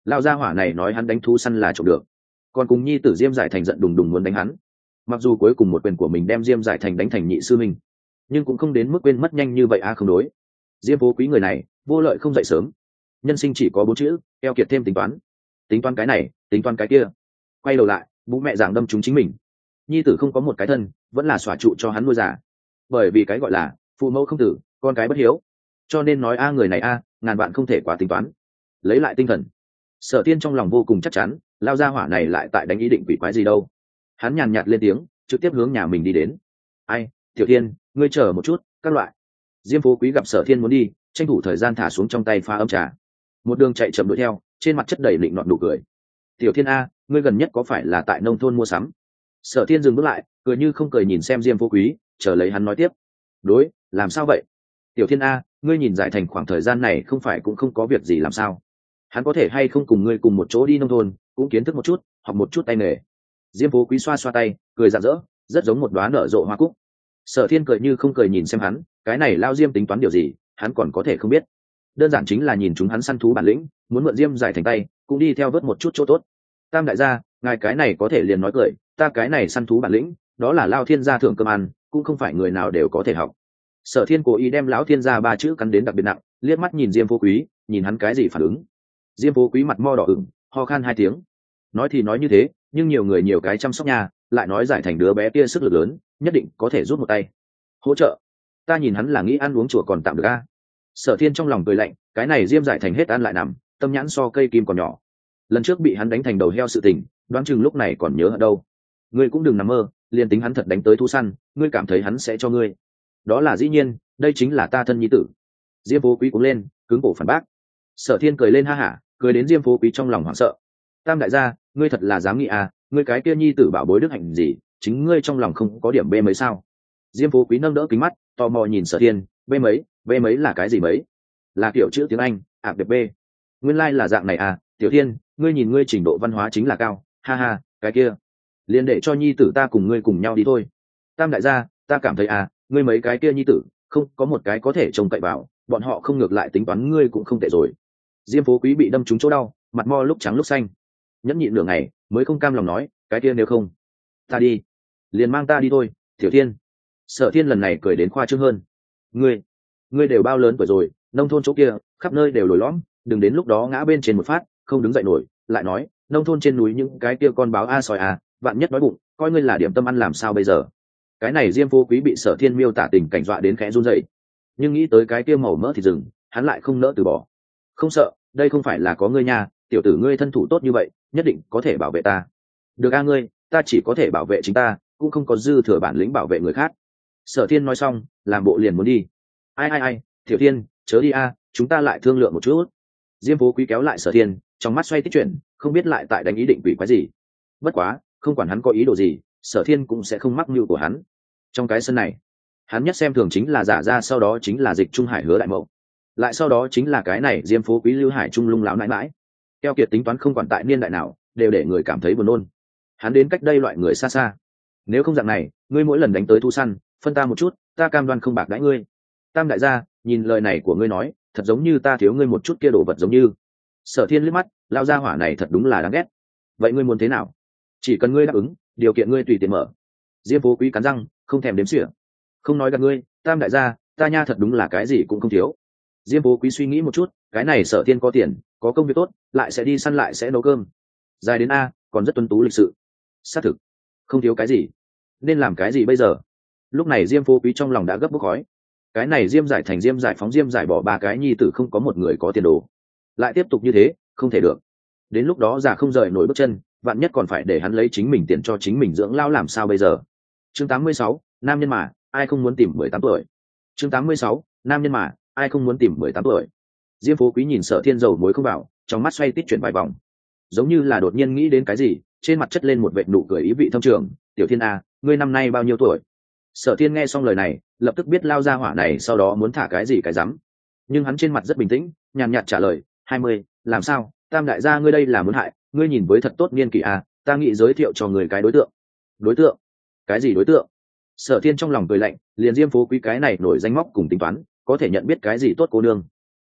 Lao gia hỏa này nói hắn đánh thú săn là trộm được, còn cùng nhi tử Diêm Giải Thành giận đùng đùng muốn đánh hắn. Mặc dù cuối cùng một quyền của mình đem Diêm Giải Thành đánh thành nhị sư minh, nhưng cũng không đến mức quên mất nhanh như vậy a. Không đối, Diêm Phố Quý người này vô lợi không dậy sớm, nhân sinh chỉ có bốn chữ, keo kiệt thêm tính toán. Tính toán cái này, tính toán cái kia, quay đầu lại bố mẹ giảng đâm chúng chính mình. Nhi tử không có một cái thân, vẫn là xóa trụ cho hắn nuôi già. Bởi vì cái gọi là phụ mẫu không tử, con cái bất hiếu, cho nên nói a người này a ngàn vạn không thể quá tính toán. Lấy lại tinh thần, Sở Thiên trong lòng vô cùng chắc chắn, Lao gia hỏa này lại tại đánh ý định quỷ quái gì đâu. Hắn nhàn nhạt lên tiếng, trực tiếp hướng nhà mình đi đến. Ai, Tiểu Thiên, ngươi chờ một chút, các loại. Diêm Phố Quý gặp Sở Thiên muốn đi, tranh thủ thời gian thả xuống trong tay pha ấm trà, một đường chạy chậm đuổi theo, trên mặt chất đầy lịnh nọt nụ cười. Tiểu Thiên a, ngươi gần nhất có phải là tại nông thôn mua sắm? Sở Thiên dừng bước lại, cười như không cười nhìn xem Diêm Phố Quý, chờ lấy hắn nói tiếp. Đối, làm sao vậy? Tiểu Thiên a, ngươi nhìn Giải Thành khoảng thời gian này không phải cũng không có việc gì làm sao? Hắn có thể hay không cùng ngươi cùng một chỗ đi nông thôn, cũng kiến thức một chút, học một chút tay nghề. Diêm Phố Quý xoa xoa tay, cười rạng rỡ, rất giống một đóa nở rộ hoa cúc. Sở Thiên cười như không cười nhìn xem hắn, cái này Lao Diêm tính toán điều gì, hắn còn có thể không biết. Đơn giản chính là nhìn chúng hắn săn thú bản lĩnh, muốn mượn Diêm Giải Thành tay, cũng đi theo vớt một chút chỗ tốt. Tam đại gia, ngài cái này có thể liền nói cười, ta cái này săn thú bản lĩnh, đó là Lao Thiên gia thưởng cơm ăn, cũng không phải người nào đều có thể học. Sở Thiên cố ý đem lão Thiên gia ba chữ cắn đến đặc biệt nặng, liếc mắt nhìn Diêm Phố Quý, nhìn hắn cái gì phản ứng. Diêm Phố Quý mặt mo đỏ ửng, ho khan hai tiếng. Nói thì nói như thế, nhưng nhiều người nhiều cái chăm sóc nhà, lại nói Giải Thành đứa bé kia sức lực lớn, nhất định có thể rút một tay hỗ trợ. Ta nhìn hắn là nghĩ ăn uống chùa còn tạm được a. Sở Thiên trong lòng cười lạnh, cái này Diêm Giải Thành hết ăn lại nằm, tâm nhãn so cây kim còn nhỏ. Lần trước bị hắn đánh thành đầu heo sự tình, đoán chừng lúc này còn nhớ ở đâu. Ngươi cũng đừng nằm mơ, liền tính hắn thật đánh tới thú săn, ngươi cảm thấy hắn sẽ cho ngươi? Đó là dĩ nhiên, đây chính là ta thân nhi tử. Diêm Phố Quý cũng lên, cứng cổ phản bác. Sở Thiên cười lên ha hả, cười đến Diêm Phố Quý trong lòng hoảng sợ. Tam đại gia, ngươi thật là dám nghĩ à, ngươi cái kia nhi tử bảo bối đức hạnh gì, chính ngươi trong lòng không có điểm bê mấy sao? Diêm Phố Quý nâng đỡ kính mắt, tò mò nhìn Sở Thiên, bê mấy, bê mấy là cái gì mấy? Là kiểu chữ tiếng Anh, ạp đẹp bê. Nguyên lai like là dạng này à, Tiểu Thiên, ngươi nhìn ngươi trình độ văn hóa chính là cao, ha ha, cái kia, liền để cho nhi tử ta cùng ngươi cùng nhau đi thôi. Tam đại gia, ta cảm thấy à, ngươi mấy cái kia nhi tử, không có một cái có thể trông cậy vào, bọn họ không ngược lại tính toán ngươi cũng không tệ rồi. Diêm Phố Quý bị đâm trúng chỗ đau, mặt mo lúc trắng lúc xanh, nhẫn nhịn nửa ngày mới không cam lòng nói, cái kia nếu không, ta đi, liền mang ta đi thôi, Tiểu Thiên. Sở Thiên lần này cười đến khoa trương hơn. Ngươi, ngươi đều bao lớn tuổi rồi, nông thôn chỗ kia, khắp nơi đều lồi lõm, đừng đến lúc đó ngã bên trên một phát, không đứng dậy nổi. Lại nói, nông thôn trên núi những cái kia con báo a sói à, vạn nhất đói bụng, coi ngươi là điểm tâm ăn làm sao bây giờ? Cái này Diêm Phố Quý bị Sở Thiên miêu tả tình cảnh dọa đến khẽ run rẩy, nhưng nghĩ tới cái kia màu mỡ thịt rừng, hắn lại không nỡ từ bỏ. Không sợ, đây không phải là có ngươi nha, tiểu tử ngươi thân thủ tốt như vậy, nhất định có thể bảo vệ ta. Được a ngươi, ta chỉ có thể bảo vệ chính ta, cũng không có dư thừa bản lĩnh bảo vệ người khác. Sở Thiên nói xong, làm bộ liền muốn đi. Ai ai ai, Tiểu Thiên, chớ đi a, chúng ta lại thương lượng một chút. Diêm Phố Quý kéo lại Sở Thiên, trong mắt xoay tích chuyển, không biết lại tại đánh ý định quỷ quái gì. Bất quá, không quản hắn có ý đồ gì, Sở Thiên cũng sẽ không mắc mưu của hắn. Trong cái sân này, hắn nhất xem thường chính là giả ra, sau đó chính là Dịch Trung Hải Hứa Đại Mậu, lại sau đó chính là cái này Diêm Phố Quý Lưu Hải Trung Lung lão nãi nãi. Keo kiệt tính toán không quản tại niên đại nào, đều để người cảm thấy buồn nôn. Hắn đến cách đây loại người xa xa. Nếu không dạng này, ngươi mỗi lần đánh tới thu săn, phân ta một chút, ta cam đoan không bạc đãi ngươi. Tam đại gia, nhìn lời này của ngươi nói, thật giống như ta thiếu ngươi một chút kia đồ vật giống như. Sở Thiên liếc mắt, lao gia hỏa này thật đúng là đáng ghét. Vậy ngươi muốn thế nào? Chỉ cần ngươi đáp ứng, điều kiện ngươi tùy tiện mở. Diêm Phố Quý cắn răng, không thèm đếm xỉa. Không nói gạt ngươi, Tam đại gia, ta nha thật đúng là cái gì cũng không thiếu. Diêm Phố Quý suy nghĩ một chút, cái này Sở Thiên có tiền, có công việc tốt, lại sẽ đi săn lại sẽ nấu cơm, dài đến a, còn rất tuấn tú lịch sự. Xác thực, không thiếu cái gì. Nên làm cái gì bây giờ? Lúc này Diêm Phố Quý trong lòng đã gấp bốc khói. Cái này Diêm Giải Thành, Diêm Giải Phóng, Diêm Giải bỏ ba cái nhi tử không có một người có tiền đồ, lại tiếp tục như thế, không thể được. Đến lúc đó già không rời nổi bước chân, vạn nhất còn phải để hắn lấy chính mình tiền cho chính mình dưỡng lao làm sao bây giờ? Chương tám mươi sáu, nam nhân mà, ai không muốn tìm mười tám tuổi. Chương tám mươi sáu, nam nhân mà, ai không muốn tìm mười tám tuổi. Diêm Phố Quý nhìn Sở Thiên dầu muối không vào, trong mắt xoay tít chuyển vài vòng, giống như là đột nhiên nghĩ đến cái gì, trên mặt chất lên một vệt nụ cười ý vị thâm trường. Tiểu Thiên a, ngươi năm nay bao nhiêu tuổi? Sở Thiên nghe xong lời này, lập tức biết lao ra hỏa này sau đó muốn thả cái gì cái rắm, nhưng hắn trên mặt rất bình tĩnh, nhàn nhạt trả lời, hai mươi. Làm sao, Tam đại gia ngươi đây là muốn hại, ngươi nhìn với thật tốt niên kỷ a, ta nghĩ giới thiệu cho người cái đối tượng. Đối tượng? Cái gì đối tượng? Sở Thiên trong lòng cười lạnh, liền Diêm Phố Quý cái này nổi danh móc cùng tính toán, có thể nhận biết cái gì tốt cô nương.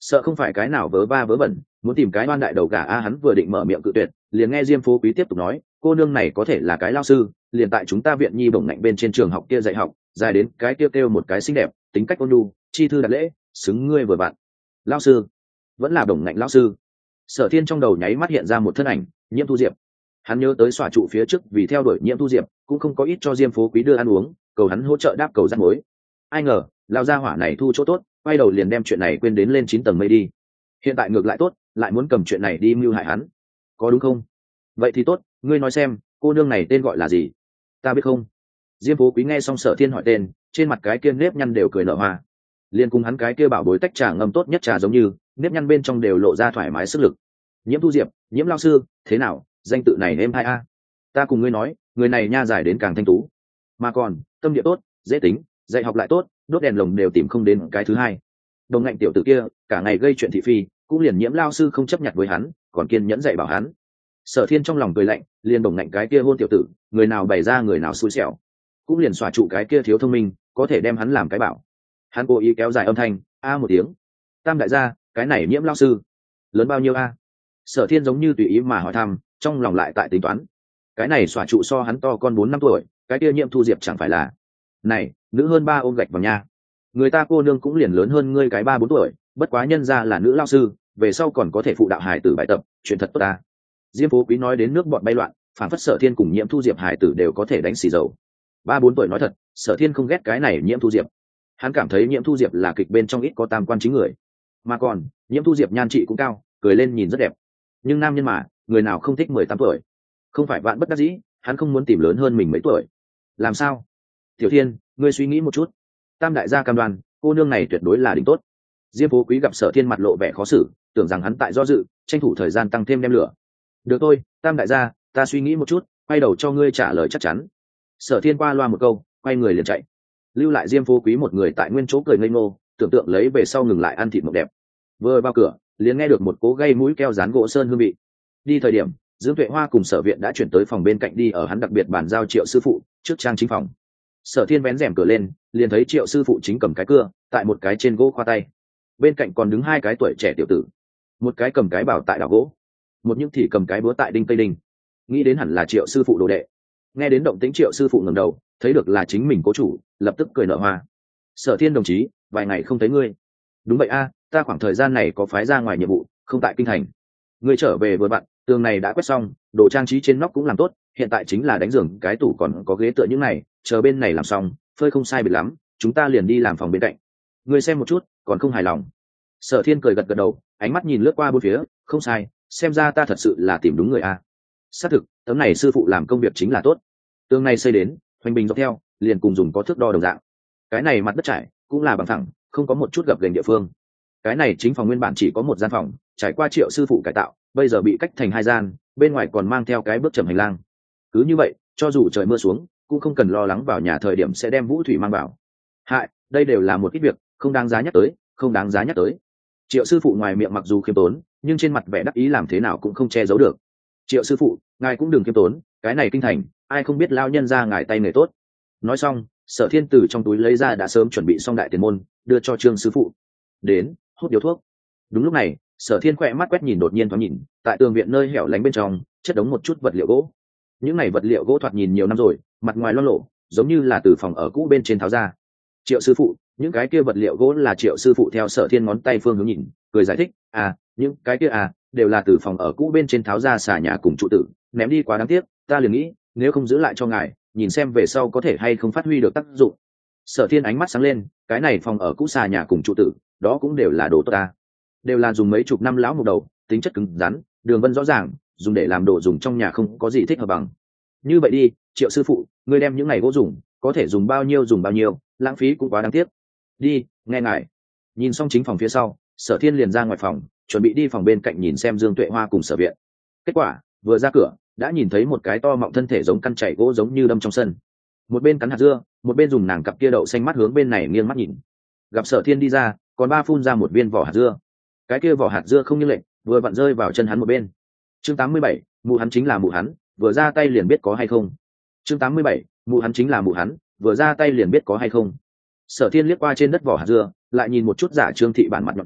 sợ không phải cái nào vớ va vớ vẩn muốn tìm cái oan đại đầu gà a. Hắn vừa định mở miệng cự tuyệt, liền nghe Diêm Phố Quý tiếp tục nói, cô nương này có thể là cái lao sư, liền tại chúng ta viện nhi bổng ngạnh bên trên trường học kia dạy học, dài đến cái kia kêu một cái xinh đẹp, tính cách ôn nhu, chi thư đặt lễ, xứng ngươi vừa bạn. Lao sư, vẫn là bổng ngạnh lao sư. Sở Thiên trong đầu nháy mắt hiện ra một thân ảnh, Nhiễm Thu Diệp. Hắn nhớ tới xòa trụ phía trước vì theo đuổi Nhiễm Thu Diệp, cũng không có ít cho Diêm Phố Quý đưa ăn uống, cầu hắn hỗ trợ đáp cầu rắc mối. Ai ngờ, lao gia hỏa này thu chỗ tốt, quay đầu liền đem chuyện này quên đến lên chín tầng mây đi. Hiện tại ngược lại tốt, lại muốn cầm chuyện này đi mưu hại hắn, có đúng không? Vậy thì tốt, ngươi nói xem, cô nương này tên gọi là gì? Ta biết không? Diêm Phố Quý nghe xong Sở Thiên hỏi tên, trên mặt cái kia nếp nhăn đều cười nở hoa. Liên cùng hắn cái kia bảo bối tách trà ngâm tốt nhất trà giống như, nếp nhăn bên trong đều lộ ra thoải mái sức lực. Nhiễm Thu Diệp, Nhiễm lao sư, thế nào, danh tự này em hai a? Ta cùng ngươi nói, người này nha dài đến càng thanh tú, mà còn tâm địa tốt, dễ tính, dạy học lại tốt, đốt đèn lồng đều tìm không đến cái thứ hai. Đồng ngạnh tiểu tử kia, cả ngày gây chuyện thị phi, cũng liền Nhiễm lao sư không chấp nhận với hắn, còn kiên nhẫn dạy bảo hắn. Sở Thiên trong lòng cười lạnh, liền đồng ngạnh cái kia hôn tiểu tử, người nào bày ra người nào xui xẻo, cũng liền xòa trụ cái kia thiếu thông minh, có thể đem hắn làm cái bảo. Hắn cố ý kéo dài âm thanh, a một tiếng. Tam đại gia, cái này Nhiễm lao sư lớn bao nhiêu a? Sở Thiên giống như tùy ý mà hỏi thăm, trong lòng lại tại tính toán. Cái này xòa trụ so hắn to con bốn năm tuổi, cái kia Nhiễm Thu Diệp chẳng phải là này nữ hơn ba ôm gạch vào nha. Người ta cô nương cũng liền lớn hơn ngươi cái ba bốn tuổi, bất quá nhân ra là nữ lao sư, về sau còn có thể phụ đạo hài tử bài tập, chuyện thật tốt ta. Diêm Phố Quý nói đến nước bọt bay loạn, phản phất Sở Thiên cùng Nhiễm Thu Diệp hài tử đều có thể đánh xì dầu. Ba bốn tuổi nói thật, Sở Thiên không ghét cái này Nhiễm Thu Diệp. Hắn cảm thấy Nhiễm Thu Diệp là kịch bên trong ít có tam quan chính người, mà còn Nhiễm Thu Diệp nhan trị cũng cao, cười lên nhìn rất đẹp. Nhưng nam nhân mà, người nào không thích mười tám tuổi? Không phải vạn bất đắc dĩ, hắn không muốn tìm lớn hơn mình mấy tuổi. Làm sao? Tiểu Thiên, ngươi suy nghĩ một chút. Tam đại gia cam đoan, cô nương này tuyệt đối là đỉnh tốt. Diêm Phố Quý gặp Sở Thiên mặt lộ vẻ khó xử, tưởng rằng hắn tại do dự, tranh thủ thời gian tăng thêm đem lửa. Được thôi, Tam đại gia, ta suy nghĩ một chút, quay đầu cho ngươi trả lời chắc chắn. Sở Thiên qua loa một câu, quay người liền chạy, lưu lại Diêm Phố Quý một người tại nguyên chỗ cười ngây ngô, tưởng tượng lấy về sau ngừng lại ăn thịt mộng đẹp. Vừa vào cửa, liền nghe được một cố gây mũi keo dán gỗ sơn hương vị. Đi thời điểm, Dương Tuệ Hoa cùng Sở Viện đã chuyển tới phòng bên cạnh đi ở hắn đặc biệt bàn giao Triệu sư phụ trước trang chính phòng. Sở Thiên vén rèm cửa lên, liền thấy Triệu sư phụ chính cầm cái cưa, tại một cái trên gỗ khoa tay. Bên cạnh còn đứng hai cái tuổi trẻ tiểu tử, một cái cầm cái bảo tại đào gỗ, một những thì cầm cái búa tại đinh tây đinh. Nghĩ đến hẳn là Triệu sư phụ đồ đệ. Nghe đến động tĩnh Triệu sư phụ ngẩng đầu, thấy được là chính mình cố chủ, lập tức cười nở hoa. Sở Thiên đồng chí, vài ngày không thấy ngươi. Đúng vậy a, ta khoảng thời gian này có phái ra ngoài nhiệm vụ, không tại kinh thành. Ngươi trở về vừa vặn, tường này đã quét xong, đồ trang trí trên nóc cũng làm tốt, hiện tại chính là đánh giường cái tủ còn có ghế tựa những này, chờ bên này làm xong, phơi không sai biệt lắm, chúng ta liền đi làm phòng bên cạnh. Ngươi xem một chút, còn không hài lòng? Sở Thiên cười gật gật đầu, ánh mắt nhìn lướt qua bốn phía, không sai, xem ra ta thật sự là tìm đúng người a. Xác thực, tấm này sư phụ làm công việc chính là tốt. Tường này xây đến, hoành bình dọc theo, liền cùng dùng có thước đo đồng dạng. Cái này mặt đất trải, cũng là bằng thẳng, không có một chút gập ghềnh địa phương. Cái này chính phòng nguyên bản chỉ có một gian phòng, trải qua Triệu sư phụ cải tạo, bây giờ bị cách thành hai gian, bên ngoài còn mang theo cái bước chậm hành lang. Cứ như vậy, cho dù trời mưa xuống, cũng không cần lo lắng vào nhà thời điểm sẽ đem vũ thủy mang vào. Hại, đây đều là một ít việc không đáng giá nhắc tới, không đáng giá nhắc tới. Triệu sư phụ ngoài miệng mặc dù khiêm tốn, nhưng trên mặt vẻ đắc ý làm thế nào cũng không che giấu được. Triệu sư phụ, ngài cũng đừng khiêm tốn, cái này kinh thành, ai không biết lao nhân ra ngài tay nghề tốt. Nói xong, Sở Thiên từ trong túi lấy ra đã sớm chuẩn bị xong đại tiền môn, đưa cho Trương sư phụ. Đến, hút điếu thuốc. Đúng lúc này, Sở Thiên khỏe mắt quét nhìn đột nhiên thoáng nhìn, tại tường viện nơi hẻo lánh bên trong, chất đống một chút vật liệu gỗ. Những này vật liệu gỗ thoạt nhìn nhiều năm rồi, mặt ngoài loang lổ, giống như là từ phòng ở cũ bên trên tháo ra. Triệu sư phụ, những cái kia vật liệu gỗ là Triệu sư phụ theo Sở Thiên ngón tay phương hướng nhìn, cười giải thích, à, những cái kia à, đều là từ phòng ở cũ bên trên tháo ra xà nhà cùng trụ tử, ném đi quá đáng tiếc, ta liền nghĩ, nếu không giữ lại cho ngài, nhìn xem về sau có thể hay không phát huy được tác dụng. Sở Thiên ánh mắt sáng lên, cái này phòng ở cũ xà nhà cùng trụ tử, đó cũng đều là đồ tốt ta, đều là dùng mấy chục năm lão mục đầu, tính chất cứng rắn, đường vân rõ ràng, dùng để làm đồ dùng trong nhà không có gì thích hợp bằng. Như vậy đi, Triệu sư phụ, ngươi đem những này gỗ dùng, có thể dùng bao nhiêu dùng bao nhiêu, lãng phí cũng quá đáng tiếc. Đi, nghe ngài. Nhìn xong chính phòng phía sau, Sở Thiên liền ra ngoài phòng, chuẩn bị đi phòng bên cạnh nhìn xem Dương Tuệ Hoa cùng Sở Viện. Kết quả, vừa ra cửa, đã nhìn thấy một cái to mọng thân thể giống căn chảy gỗ giống như đâm trong sân. Một bên cắn hạt dưa, một bên dùng nàng cặp kia đậu xanh mắt hướng bên này nghiêng mắt nhìn. Gặp Sở Thiên đi ra, còn ba phun ra một viên vỏ hạt dưa. Cái kia vỏ hạt dưa không như lệnh, vừa vặn rơi vào chân hắn một bên. Chương tám mươi bảy, mụ hắn chính là mụ hắn, vừa ra tay liền biết có hay không. Chương tám mươi bảy, mụ hắn chính là mụ hắn, vừa ra tay liền biết có hay không. Sở Thiên liếc qua trên đất vỏ hạt dưa, lại nhìn một chút giả Trương thị bản mặt nhọn kia,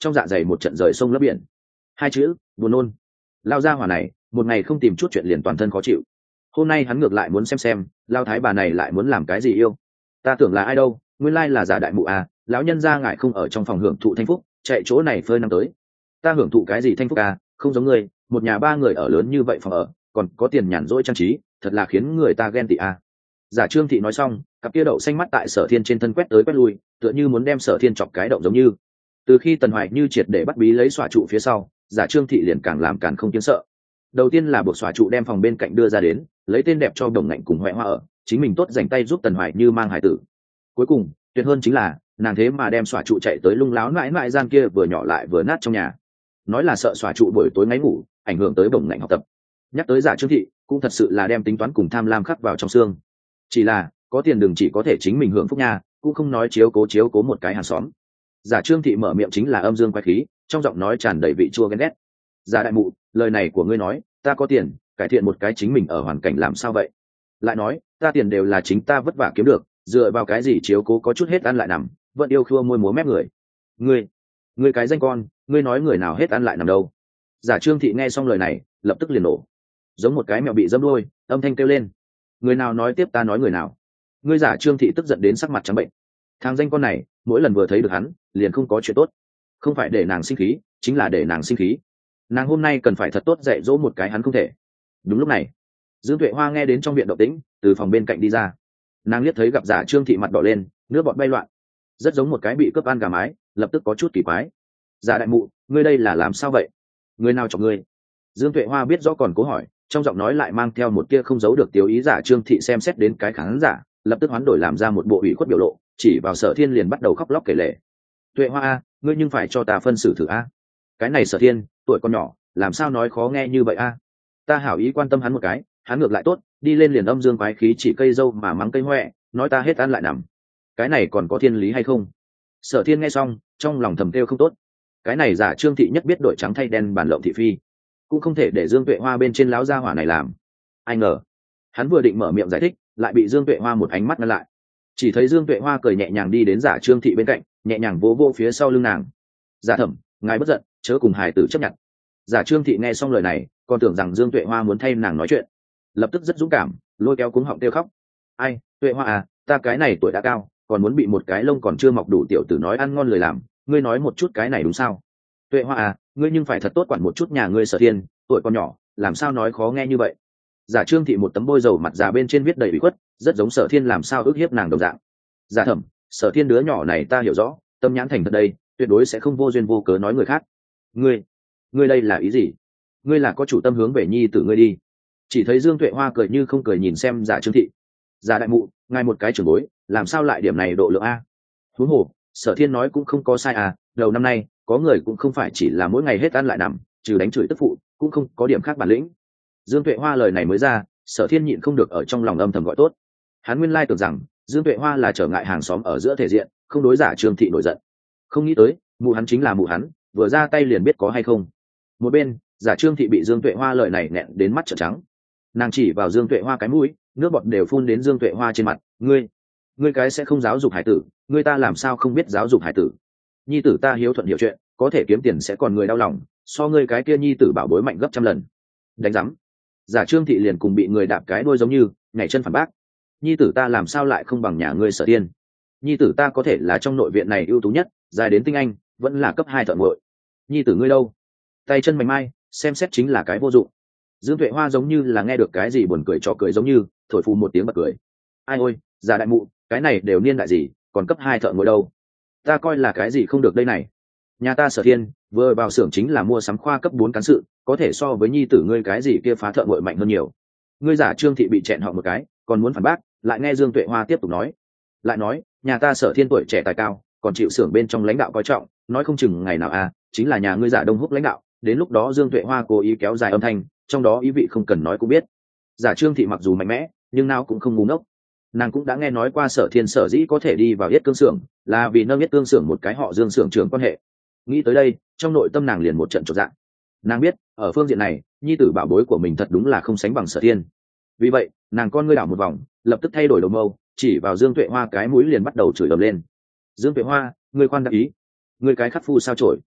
trong dạ dày một trận rời sông lấp biển. Hai chữ buồn nôn. Lao ra hỏa này một ngày không tìm chút chuyện liền toàn thân khó chịu. Hôm nay hắn ngược lại muốn xem xem lao thái bà này lại muốn làm cái gì yêu. Ta tưởng là ai đâu, nguyên lai là giả đại mụ à. Lão nhân gia ngại không ở trong phòng hưởng thụ thanh phúc, chạy chỗ này phơi năm tới. Ta hưởng thụ cái gì thanh phúc à, không giống người, một nhà ba người ở lớn như vậy phòng ở, còn có tiền nhàn rỗi trang trí, thật là khiến người ta ghen tị à. Giả Trương Thị nói xong, cặp kia đậu xanh mắt tại Sở Thiên trên thân quét tới quét lui, tựa như muốn đem Sở Thiên chọc cái động giống như. Từ khi Tần Hoài Như triệt để bắt bí lấy xòa trụ phía sau, Giả Trương Thị liền càng làm càng không tiếng sợ. Đầu tiên là buộc xòa trụ đem phòng bên cạnh đưa ra đến, lấy tên đẹp cho Đồng Ngạnh cùng Hoẹ Hoa ở, chính mình tốt dành tay giúp Tần Hoài Như mang hải tử. Cuối cùng, tuyệt hơn chính là nàng thế mà đem xòa trụ chạy tới lung láo mãi mãi gian kia vừa nhỏ lại vừa nát trong nhà, nói là sợ xòa trụ buổi tối ngáy ngủ ảnh hưởng tới Đồng Ngạnh học tập. Nhắc tới Giả Trương Thị cũng thật sự là đem tính toán cùng tham lam khắc vào trong xương. Chỉ là có tiền đừng chỉ có thể chính mình hưởng phúc nha, cũng không nói chiếu cố chiếu cố một cái hàng xóm. Giả Trương Thị mở miệng chính là âm dương quái khí, trong giọng nói tràn đầy vị chua ghen ghét. Giả đại mụ, lời này của ngươi nói, ta có tiền cải thiện một cái chính mình ở hoàn cảnh làm sao vậy? Lại nói ta tiền đều là chính ta vất vả kiếm được, dựa vào cái gì chiếu cố có chút hết ăn lại nằm, vẫn yêu khua môi múa mép người. Ngươi, ngươi cái danh con, ngươi nói người nào hết ăn lại nằm đâu? Giả Trương Thị nghe xong lời này lập tức liền nổ, giống một cái mèo bị dẫm đuôi, âm thanh kêu lên. Người nào nói tiếp ta nói người nào? Ngươi Giả Trương Thị tức giận đến sắc mặt trắng bệnh. Thằng danh con này mỗi lần vừa thấy được hắn liền không có chuyện tốt, không phải để nàng sinh khí chính là để nàng sinh khí. Nàng hôm nay cần phải thật tốt dạy dỗ một cái hắn không thể. Đúng lúc này Dương Tuệ Hoa nghe đến trong viện động tĩnh, từ phòng bên cạnh đi ra. Nàng liếc thấy gặp Giả Trương Thị mặt đỏ lên, nước bọt bay loạn, rất giống một cái bị cướp ăn gà mái, lập tức có chút kỳ quái. Giả đại mụ, ngươi đây là làm sao vậy? Người nào chọc ngươi? Dương Tuệ Hoa biết rõ còn cố hỏi, trong giọng nói lại mang theo một tia không giấu được tiêu ý. Giả Trương Thị xem xét đến cái khán giả, lập tức hoán đổi làm ra một bộ ủy khuất biểu lộ, chỉ vào Sở Thiên liền bắt đầu khóc lóc kể lể. Tuệ Hoa a, ngươi nhưng phải cho ta phân xử thử a. Cái này Sở Thiên tuổi con nhỏ, làm sao nói khó nghe như vậy a? Ta hảo ý quan tâm hắn một cái, hắn ngược lại tốt, đi lên liền âm dương quái khí chỉ cây dâu mà mắng cây hoẹ, nói ta hết ăn lại nằm. Cái này còn có thiên lý hay không? Sở Thiên nghe xong trong lòng thầm kêu không tốt. Cái này Giả Trương Thị nhất biết đổi trắng thay đen bản lộng thị phi, cũng không thể để Dương Tuệ Hoa bên trên láo gia hỏa này làm. Ai ngờ hắn vừa định mở miệng giải thích, lại bị Dương Tuệ Hoa một ánh mắt ngăn lại. Chỉ thấy Dương Tuệ Hoa cười nhẹ nhàng đi đến Giả Trương Thị bên cạnh, nhẹ nhàng vỗ vỗ phía sau lưng nàng. Giả thẩm, ngài bất giận, chớ cùng hài tử chấp nhận. Giả Trương Thị nghe xong lời này còn tưởng rằng Dương Tuệ Hoa muốn thay nàng nói chuyện, lập tức rất dũng cảm, lôi kéo cuống họng kêu khóc. Ai, Tuệ Hoa à, ta cái này tuổi đã cao, còn muốn bị một cái lông còn chưa mọc đủ tiểu tử nói ăn ngon lời làm, ngươi nói một chút cái này đúng sao? Tuệ Hoa à, ngươi nhưng phải thật tốt quản một chút nhà ngươi Sở Thiên, tuổi còn nhỏ, làm sao nói khó nghe như vậy? Giả Trương Thị một tấm bôi dầu mặt già bên trên viết đầy ủy khuất, rất giống Sở Thiên làm sao ức hiếp nàng đồng dạng. Giả thẩm, Sở Thiên đứa nhỏ này ta hiểu rõ, tâm nhãn thành thật đây, tuyệt đối sẽ không vô duyên vô cớ nói người khác. Ngươi, ngươi đây là ý gì? Ngươi là có chủ tâm hướng về nhi tử ngươi đi. Chỉ thấy Dương Tuệ Hoa cười như không cười nhìn xem Giả Trương Thị. Giả đại mụ, ngài một cái trưởng bối, làm sao lại điểm này độ lượng a? Huống hồ, Sở Thiên nói cũng không có sai à, đầu năm nay có người cũng không phải chỉ là mỗi ngày hết ăn lại nằm, trừ đánh chửi tức phụ cũng không có điểm khác bản lĩnh. Dương Tuệ Hoa lời này mới ra, Sở Thiên nhịn không được ở trong lòng âm thầm gọi tốt. Hắn nguyên lai tưởng rằng Dương Tuệ Hoa là trở ngại hàng xóm ở giữa thể diện, không đối Giả Trương Thị nổi giận. Không nghĩ tới mụ hắn chính là mụ hắn, vừa ra tay liền biết có hay không. Một bên Giả Trương Thị bị Dương Tuệ Hoa lời này nẹn đến mắt trợn trắng, nàng chỉ vào Dương Tuệ Hoa cái mũi, nước bọt đều phun đến Dương Tuệ Hoa trên mặt. Ngươi, ngươi cái sẽ không giáo dục hải tử, ngươi ta làm sao không biết giáo dục hải tử? Nhi tử ta hiếu thuận hiểu chuyện, có thể kiếm tiền sẽ còn người đau lòng, so ngươi cái kia nhi tử bảo bối mạnh gấp trăm lần. Đánh rắm. Giả Trương Thị liền cùng bị người đạp cái đuôi giống như nhảy chân phản bác. Nhi tử ta làm sao lại không bằng nhà ngươi Sở Thiên? Nhi tử ta có thể là trong nội viện này ưu tú nhất, dài đến tinh anh, vẫn là cấp hai thợ nguội. Nhi tử ngươi đâu? Tay chân mảnh mai, xem xét chính là cái vô dụng. Dương Tuệ Hoa giống như là nghe được cái gì buồn cười trò cười giống như thổi phù một tiếng bật cười. Ai ôi, Giả đại mụ, cái này đều niên đại gì, còn cấp hai thợ nguội đâu? Ta coi là cái gì không được đây này. Nhà ta Sở Thiên vừa vào xưởng chính là mua sắm khoa cấp bốn cán sự, có thể so với nhi tử ngươi cái gì kia phá thợ nguội mạnh hơn nhiều. Ngươi Giả Trương Thị bị chẹn họ một cái, còn muốn phản bác, lại nghe Dương Tuệ Hoa tiếp tục nói. Lại nói, nhà ta Sở Thiên tuổi trẻ tài cao, còn chịu xưởng bên trong lãnh đạo coi trọng, nói không chừng ngày nào à, chính là nhà ngươi Giả Đông Húc lãnh đạo. Đến lúc đó Dương Tuệ Hoa cố ý kéo dài âm thanh, trong đó ý vị không cần nói cũng biết. Giả Trương Thị mặc dù mạnh mẽ, nhưng nào cũng không ngu ngốc. Nàng cũng đã nghe nói qua Sở Thiên sở dĩ có thể đi vào Yết Cương xưởng, là vì nâng Yết Cương xưởng một cái họ Dương xưởng trưởng quan hệ. Nghĩ tới đây, trong nội tâm nàng liền một trận chột dạ. Nàng biết, ở phương diện này, nhi tử bảo bối của mình thật đúng là không sánh bằng Sở Thiên. Vì vậy, nàng con ngươi đảo một vòng, lập tức thay đổi đầu mâu, chỉ vào Dương Tuệ Hoa cái mũi liền bắt đầu chửi ầm lên. Dương Tuệ Hoa, ngươi khoan đã ý, ngươi cái khắc phu sao chổi.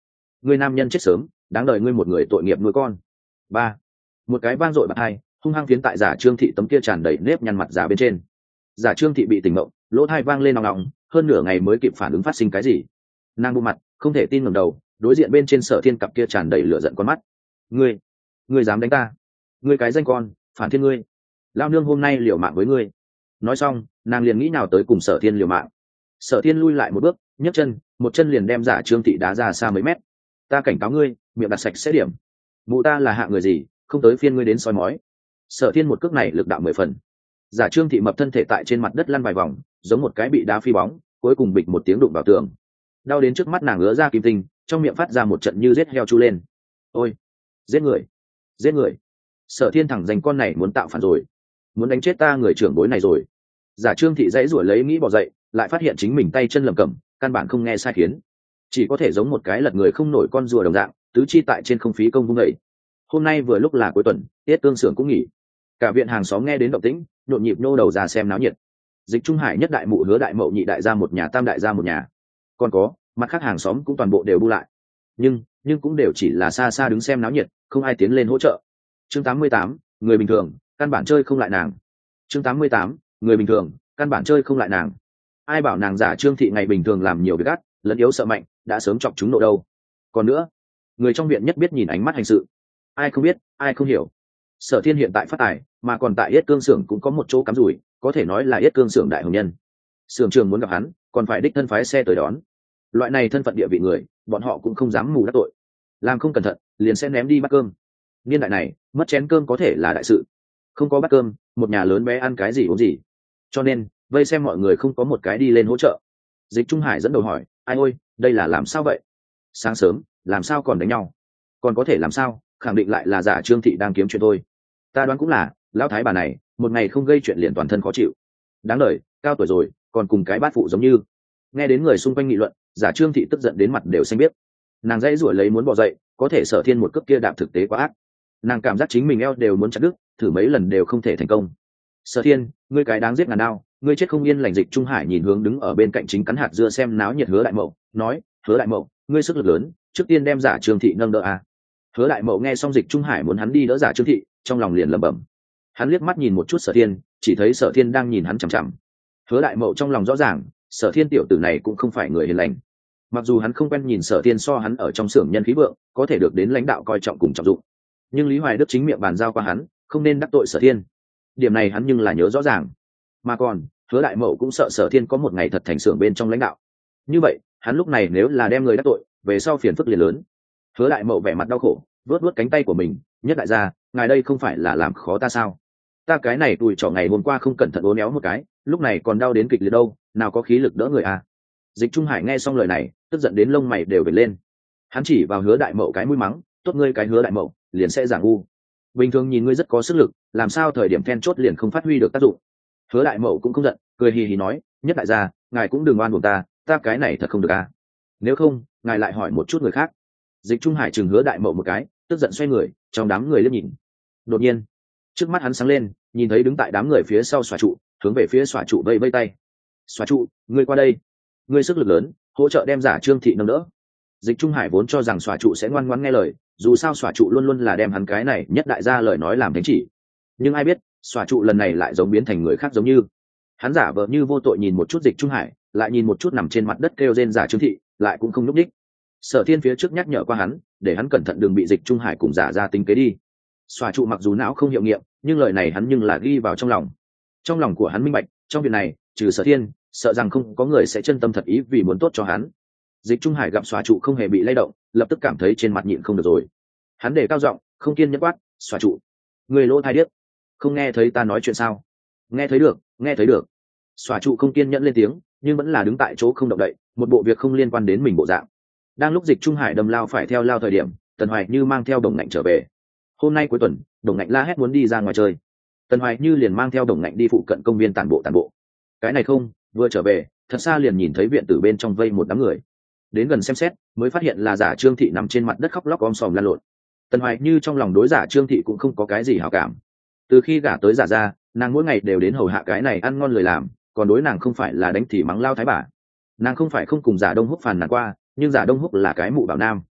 ngươi nam nhân chết sớm, đáng đời ngươi một người tội nghiệp nuôi con. Ba, một cái vang dội bạt hai, hung hăng phiến tại giả Trương Thị tấm kia tràn đầy nếp nhăn mặt giả bên trên. Giả Trương Thị bị tỉnh mộng, lỗ tai vang lên nòng nòng, hơn nửa ngày mới kịp phản ứng phát sinh cái gì. Nàng buông mặt, không thể tin ngẩng đầu, đối diện bên trên Sở Thiên cặp kia tràn đầy lửa giận con mắt. Ngươi, ngươi dám đánh ta? Ngươi cái danh con, phản thiên ngươi! Lao nương hôm nay liều mạng với ngươi. Nói xong, nàng liền nghĩ nào tới cùng Sở Thiên liều mạng. Sở Thiên lui lại một bước, nhấc chân, một chân liền đem giả Trương Thị đá ra xa mấy mét. Ta cảnh cáo ngươi, miệng đặt sạch sẽ điểm. Mụ ta là hạ người gì, không tới phiên ngươi đến soi mói. Sở Thiên một cước này lực đạo mười phần. Giả Trương Thị mập thân thể tại trên mặt đất lăn vài vòng, giống một cái bị đá phi bóng, cuối cùng bịch một tiếng đụng vào tường. Đau đến trước mắt nàng ngứa ra kim tinh, trong miệng phát ra một trận như giết heo chu lên. Ôi, giết người, giết người! Sở Thiên thẳng danh con này muốn tạo phản rồi, muốn đánh chết ta người trưởng bối này rồi. Giả Trương Thị dãy rủa lấy nghĩ bỏ dậy, lại phát hiện chính mình tay chân lầm cẩm, căn bản không nghe sai khiến, chỉ có thể giống một cái lật người không nổi con rùa đồng dạng, tứ chi tại trên không phí công vung đẩy. Hôm nay vừa lúc là cuối tuần, tiết tương xưởng cũng nghỉ, cả viện hàng xóm nghe đến động tĩnh, nhộn nhịp nô đầu ra xem náo nhiệt. Dịch Trung Hải nhất đại mụ Hứa đại mậu nhị đại gia một nhà, tam đại gia một nhà, còn có mặt khác hàng xóm cũng toàn bộ đều bu lại, nhưng nhưng cũng đều chỉ là xa xa đứng xem náo nhiệt, không ai tiến lên hỗ trợ. Chương tám mươi tám, người bình thường căn bản chơi không lại nàng. Chương tám mươi tám, người bình thường căn bản chơi không lại nàng. Ai bảo nàng giả Trương Thị ngày bình thường làm nhiều việc gắt, lẫn yếu sợ mạnh, đã sớm chọc chúng nộ đâu. Còn nữa, người trong viện nhất biết nhìn ánh mắt hành sự, ai không biết, ai không hiểu. Sở Thiên hiện tại phát tài, mà còn tại Yết Cương xưởng cũng có một chỗ cắm rủi, có thể nói là Yết Cương xưởng đại hồng nhân. Xưởng trưởng muốn gặp hắn, còn phải đích thân phái xe tới đón. Loại này thân phận địa vị người, bọn họ cũng không dám mù đắc tội, làm không cẩn thận liền sẽ ném đi bát cơm. Niên đại này, mất chén cơm có thể là đại sự, không có bát cơm, một nhà lớn bé ăn cái gì uống gì. Cho nên, vây xem mọi người không có một cái đi lên hỗ trợ. Dịch Trung Hải dẫn đầu hỏi, ai ôi, đây là làm sao vậy? Sáng sớm, làm sao còn đánh nhau? Còn có thể làm sao, khẳng định lại là giả Trương Thị đang kiếm chuyện thôi. Ta đoán cũng là, lão thái bà này, một ngày không gây chuyện liền toàn thân khó chịu. Đáng đời, cao tuổi rồi, còn cùng cái bát phụ giống như. Nghe đến người xung quanh nghị luận, giả Trương Thị tức giận đến mặt đều xanh biếc. Nàng dãy rủa lấy muốn bỏ dậy, có thể Sở Thiên một cước kia đạp thực tế quá ác. Nàng cảm giác chính mình eo đều muốn chặt đứt, thử mấy lần đều không thể thành công. Sở Thiên, ngươi cái đáng giết ngàn đao, ngươi chết không yên lành. Dịch Trung Hải nhìn hướng đứng ở bên cạnh chính cắn hạt dưa xem náo nhiệt Hứa đại mậu, nói, Hứa đại mậu, ngươi sức lực lớn, trước tiên đem giả Trương Thị nâng đỡ à. Hứa đại mậu nghe xong Dịch Trung Hải muốn hắn đi đỡ giả Trương Thị, trong lòng liền lẩm bẩm. Hắn liếc mắt nhìn một chút Sở Thiên, chỉ thấy Sở Thiên đang nhìn hắn chằm chằm. Hứa đại mậu trong lòng rõ ràng, Sở Thiên tiểu tử này cũng không phải người hiền lành. Mặc dù hắn không quen nhìn Sở Thiên so hắn ở trong xưởng nhân khí vượng, có thể được đến lãnh đạo coi trọng cùng trọng dụng, nhưng Lý Hoài Đức chính miệng bàn giao qua hắn, không nên đắc tội Sở Thiên. Điểm này hắn nhưng là nhớ rõ ràng. Mà còn, Hứa đại mậu cũng sợ Sở Thiên có một ngày thật thành xưởng bên trong lãnh đạo. Như vậy, hắn lúc này nếu là đem người đắc tội, về sau phiền phức liền lớn. Hứa đại mậu vẻ mặt đau khổ, vớt vớt cánh tay của mình, nhất đại gia, ngài đây không phải là làm khó ta sao? Ta cái này tùi trỏ ngày hôm qua không cẩn thận uốn éo một cái, lúc này còn đau đến kịch liệt đâu, nào có khí lực đỡ người à? Dịch Trung Hải nghe xong lời này, tức giận đến lông mày đều bệt lên. Hắn chỉ vào Hứa đại mậu cái mũi mắng, tốt ngươi cái Hứa đại mậu, liền sẽ giả ngu. Bình thường nhìn ngươi rất có sức lực, làm sao thời điểm then chốt liền không phát huy được tác dụng? Hứa đại mậu cũng không giận, cười hì hì nói, nhất đại gia, ngài cũng đừng oan uổng ta, ta cái này thật không được à? Nếu không, ngài lại hỏi một chút người khác. Dịch Trung Hải chừng Hứa đại mậu một cái, tức giận xoay người, trong đám người liếc nhìn. Đột nhiên, trước mắt hắn sáng lên, nhìn thấy đứng tại đám người phía sau Xòa trụ, hướng về phía Xòa trụ vây vây tay. Xòa trụ, ngươi qua đây, ngươi sức lực lớn, hỗ trợ đem giả Trương Thị nâng đỡ. Dịch Trung Hải vốn cho rằng Xòa trụ sẽ ngoan ngoãn nghe lời, dù sao Xòa trụ luôn luôn là đem hắn cái này nhất đại gia lời nói làm thánh chỉ. Nhưng ai biết, Xòa trụ lần này lại giống biến thành người khác giống như. Hắn giả vờ như vô tội nhìn một chút Dịch Trung Hải, lại nhìn một chút nằm trên mặt đất kêu rên giả Trương Thị, lại cũng không nhúc nhích. Sở Thiên phía trước nhắc nhở qua hắn, để hắn cẩn thận đừng bị Dịch Trung Hải cùng giả ra tính kế đi. Xòa trụ mặc dù não không hiệu nghiệm, nhưng lời này hắn nhưng là ghi vào trong lòng. Trong lòng của hắn minh bạch, trong việc này, trừ Sở Thiên, sợ rằng không có người sẽ chân tâm thật ý vì muốn tốt cho hắn. Dịch Trung Hải gặp Xòa trụ không hề bị lay động, lập tức cảm thấy trên mặt nhịn không được rồi. Hắn đề cao giọng, không kiên nhẫn quát, Xòa trụ, người lỗ tai điếc, không nghe thấy ta nói chuyện sao? Nghe thấy được, nghe thấy được. Xòa trụ không kiên nhẫn lên tiếng, nhưng vẫn là đứng tại chỗ không động đậy, một bộ việc không liên quan đến mình bộ dạng. Đang lúc Dịch Trung Hải đâm lao phải theo lao thời điểm, Tần Hoài Như mang theo Đồng Ngạnh trở về. Hôm nay cuối tuần, Đồng Ngạnh la hét muốn đi ra ngoài chơi. Tần Hoài Như liền mang theo Đồng Ngạnh đi phụ cận công viên tản bộ tản bộ. Cái này không, vừa trở về, thật xa liền nhìn thấy viện tử bên trong vây một đám người. Đến gần xem xét, mới phát hiện là giả Trương Thị nằm trên mặt đất khóc lóc om sòm lăn lộn. Tần Hoài Như trong lòng đối giả Trương Thị cũng không có cái gì hảo cảm. Từ khi gả tới giả ra, nàng mỗi ngày đều đến hầu hạ cái này ăn ngon lười làm, còn đối nàng không phải là đánh thì mắng lao thái bà. Nàng không phải không cùng giả Đông Húc phàn nàn qua, nhưng giả Đông Húc là cái mụ bảo nam.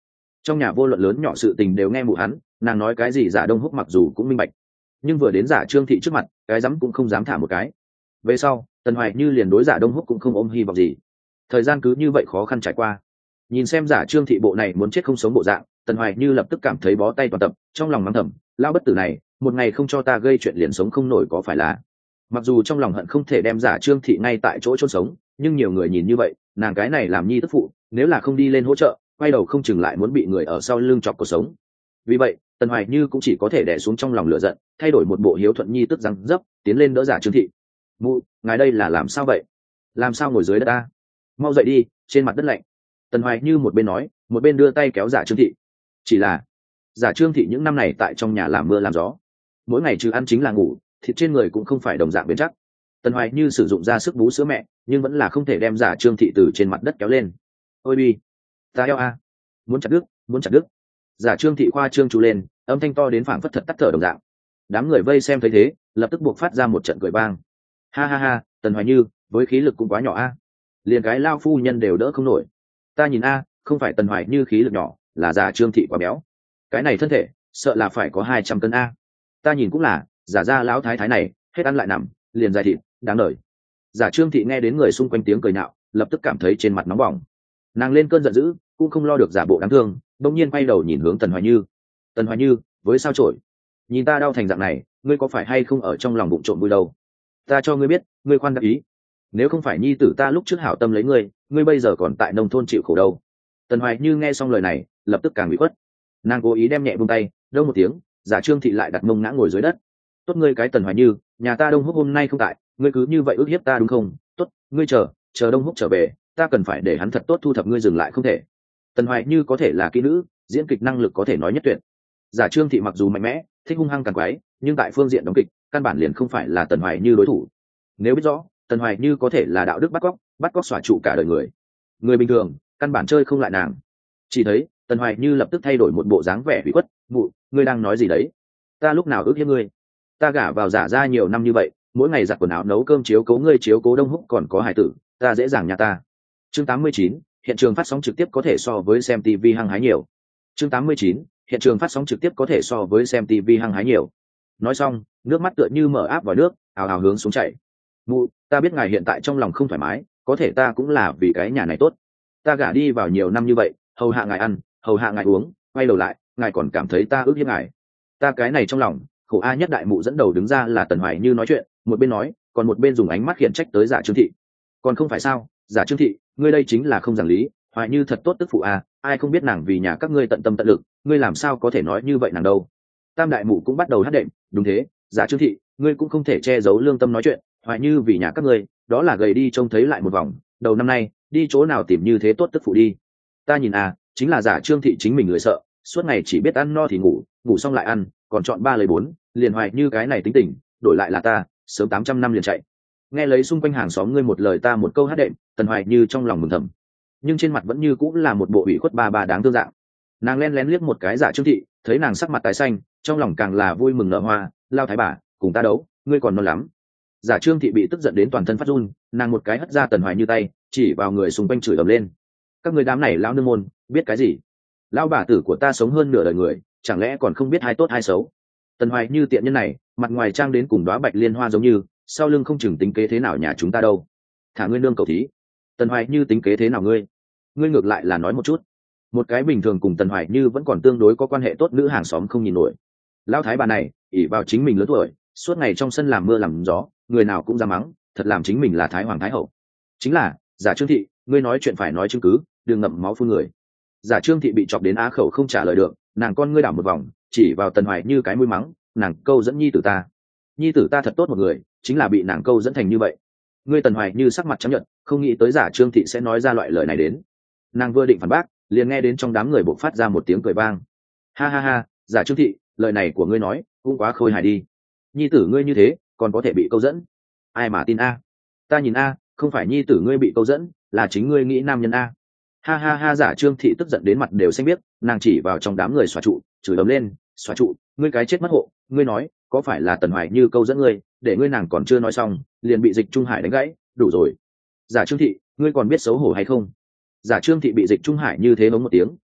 trong nhà vô luận lớn nhỏ sự tình đều nghe mụ hắn, nàng nói cái gì giả đông húc mặc dù cũng minh bạch, nhưng vừa đến giả trương thị trước mặt cái dám cũng không dám thả một cái. Về sau Tần Hoài Như liền đối giả đông húc cũng không ôm hy vọng gì. Thời gian cứ như vậy khó khăn trải qua, nhìn xem giả trương thị bộ này muốn chết không sống bộ dạng, Tần Hoài Như lập tức cảm thấy bó tay toàn tập, trong lòng mắng thầm, lao bất tử này một ngày không cho ta gây chuyện liền sống không nổi có phải là. Mặc dù trong lòng hận không thể đem giả trương thị ngay tại chỗ chôn sống, nhưng nhiều người nhìn như vậy, nàng cái này làm nhi tức phụ, nếu là không đi lên hỗ trợ, quay đầu không chừng lại muốn bị người ở sau lưng chọc cuộc sống. Vì vậy Tần Hoài Như cũng chỉ có thể đè xuống trong lòng lửa giận, thay đổi một bộ hiếu thuận nhi tức răng dấp, tiến lên đỡ giả trương thị. Mụ, ngài đây là làm sao vậy? Làm sao ngồi dưới đất ta? Mau dậy đi, trên mặt đất lạnh. Tần Hoài Như một bên nói, một bên đưa tay kéo giả trương thị. Chỉ là giả trương thị những năm này tại trong nhà làm mưa làm gió, mỗi ngày trừ ăn chính là ngủ, thịt trên người cũng không phải đồng dạng bền chắc. Tần Hoài Như sử dụng ra sức bú sữa mẹ, nhưng vẫn là không thể đem giả trương thị từ trên mặt đất kéo lên. Ôi bi, ta eo a, muốn chặt đứt, muốn chặt đứt. Giả trương thị khoa trương chú lên, âm thanh to đến phảng phất thật tắt thở đồng dạng. Đám người vây xem thấy thế, lập tức buộc phát ra một trận cười vang. Ha ha ha, Tần Hoài Như với khí lực cũng quá nhỏ a, liền cái lao phu nhân đều đỡ không nổi. Ta nhìn a, không phải Tần Hoài Như khí lực nhỏ, là giả trương thị quá béo, cái này thân thể sợ là phải có hai trăm cân a. Ta nhìn cũng là, giả ra lão thái thái này hết ăn lại nằm, liền dài thịt, đáng đời. Giả trương thị nghe đến người xung quanh tiếng cười nạo, lập tức cảm thấy trên mặt nóng bỏng, nàng lên cơn giận dữ, cũng không lo được giả bộ đáng thương, bỗng nhiên quay đầu nhìn hướng Tần Hoài Như. Tần Hoài Như, với sao trổi, nhìn ta đau thành dạng này, ngươi có phải hay không ở trong lòng bụng trộm vui đâu? Ta cho ngươi biết, ngươi khoan đắc ý, nếu không phải nhi tử ta lúc trước hảo tâm lấy ngươi, ngươi bây giờ còn tại nông thôn chịu khổ đâu. Tần Hoài Như nghe xong lời này, lập tức càng bị khuất, nàng cố ý đem nhẹ buông tay, đâu một tiếng, giả trương thị lại đặt mông ngã ngồi dưới đất. Tốt ngươi cái Tần Hoài Như, nhà ta Đông Húc hôm nay không tại, ngươi cứ như vậy ức hiếp ta đúng không? Tốt, ngươi chờ, chờ Đông Húc trở về, ta cần phải để hắn thật tốt thu thập ngươi, dừng lại không thể. Tần Hoài Như có thể là kỹ nữ, diễn kịch năng lực có thể nói nhất tuyệt. Giả trương thị mặc dù mạnh mẽ, thích hung hăng càng quái, nhưng tại phương diện đóng kịch, căn bản liền không phải là Tần Hoài Như đối thủ. Nếu biết rõ Tần Hoài Như có thể là đạo đức bắt cóc, bắt cóc xóa trụ cả đời người, người bình thường căn bản chơi không lại nàng. Chỉ thấy Tần Hoài Như lập tức thay đổi một bộ dáng vẻ bị khuất, "Mụ, ngươi đang nói gì đấy? Ta lúc nào ước hiếp ngươi? Ta gả vào giả ra nhiều năm như vậy, mỗi ngày giặt quần áo nấu cơm chiếu cố ngươi, chiếu cố Đông Húc còn có hài tử, ta dễ dàng nhà ta." Chương tám mươi chín, hiện trường phát sóng trực tiếp có thể so với xem ti vi hăng hái nhiều. Chương tám mươi chín, hiện trường phát sóng trực tiếp có thể so với xem ti vi hăng hái nhiều. Nói xong, nước mắt tựa như mở áp vào nước, ào ào hướng xuống chảy. "Mụ, ta biết ngài hiện tại trong lòng không thoải mái, có thể ta cũng là vì cái nhà này tốt. Ta gả đi vào nhiều năm như vậy, hầu hạ ngài ăn, hầu hạ ngài uống, quay đầu lại, ngài còn cảm thấy ta ước hiếp ngài. Ta cái này trong lòng, khổ a." Nhất đại mụ dẫn đầu đứng ra là Tần Hoài Như nói chuyện, một bên nói, còn một bên dùng ánh mắt khiển trách tới giả trương thị. "Còn không phải sao, giả trương thị, ngươi đây chính là không giảng lý, Hoài Như thật tốt tức phụ a, ai không biết nàng vì nhà các ngươi tận tâm tận lực, ngươi làm sao có thể nói như vậy nàng đâu." Tam đại mụ cũng bắt đầu hát đệm, "Đúng thế, giả trương thị, ngươi cũng không thể che giấu lương tâm nói chuyện, Hoài Như vì nhà các ngươi, đó là gầy đi trông thấy lại một vòng, đầu năm nay đi chỗ nào tìm như thế tốt tức phụ đi. Ta nhìn à, chính là giả trương thị chính mình người sợ, suốt ngày chỉ biết ăn no thì ngủ, ngủ xong lại ăn, còn chọn ba lấy bốn, liền Hoài Như cái này tính tình, đổi lại là ta, sớm tám trăm năm liền chạy." Nghe lấy xung quanh hàng xóm ngươi một lời ta một câu hát đệm, Tần Hoài Như trong lòng mừng thầm, nhưng trên mặt vẫn như cũng là một bộ ủy khuất ba ba đáng thương dạng. Nàng len lén liếc một cái giả trương thị, thấy nàng sắc mặt tái xanh, trong lòng càng là vui mừng nở hoa, "Lao thái bà, cùng ta đấu, ngươi còn non lắm." Giả trương thị bị tức giận đến toàn thân phát run, nàng một cái hất ra Tần Hoài Như tay, chỉ vào người xung quanh chửi ầm lên, "Các người đám này lão nương môn, biết cái gì? Lão bà tử của ta sống hơn nửa đời người, chẳng lẽ còn không biết hai tốt hai xấu?" Tần Hoài Như tiện nhân này, mặt ngoài trang đến cùng đóa bạch liên hoa giống như, sau lưng không chừng tính kế thế nào nhà chúng ta đâu. "Thả ngươi nương cầu thí." Tần Hoài Như tính kế thế nào ngươi? Ngươi ngược lại là nói một chút. Một cái bình thường cùng Tần Hoài Như vẫn còn tương đối có quan hệ tốt nữ hàng xóm không nhìn nổi. Lão thái bà này, ỷ vào chính mình lớn tuổi, suốt ngày trong sân làm mưa làm gió, người nào cũng ra mắng, thật làm chính mình là thái hoàng thái hậu. Chính là, giả trương thị, ngươi nói chuyện phải nói chứng cứ, đừng ngậm máu phun người. Giả trương thị bị chọc đến á khẩu không trả lời được, nàng con ngươi đảo một vòng, chỉ vào Tần Hoài Như cái mũi mắng, "Nàng câu dẫn nhi tử ta, nhi tử ta thật tốt một người, chính là bị nàng câu dẫn thành như vậy." Ngươi Tần Hoài Như sắc mặt trắng nhợt, không nghĩ tới giả trương thị sẽ nói ra loại lời này đến. Nàng vừa định phản bác, liền nghe đến trong đám người bộc phát ra một tiếng cười vang. "Ha ha ha, giả trương thị, lời này của ngươi nói cũng quá khôi hài đi. Nhi tử ngươi như thế còn có thể bị câu dẫn, ai mà tin a? Ta nhìn a, không phải nhi tử ngươi bị câu dẫn, là chính ngươi nghĩ nam nhân a." Ha ha ha, giả trương thị tức giận đến mặt đều xanh biếc, nàng chỉ vào trong đám người xóa trụ, chửi ầm lên, "Xóa trụ, ngươi cái chết mất hộ, ngươi nói có phải là Tần Hoài Như câu dẫn ngươi?" Để ngươi nàng còn chưa nói xong, liền bị Dịch Trung Hải đánh gãy, "Đủ rồi. Giả trương thị, ngươi còn biết xấu hổ hay không?" Giả trương thị bị Dịch Trung Hải như thế mắng một tiếng,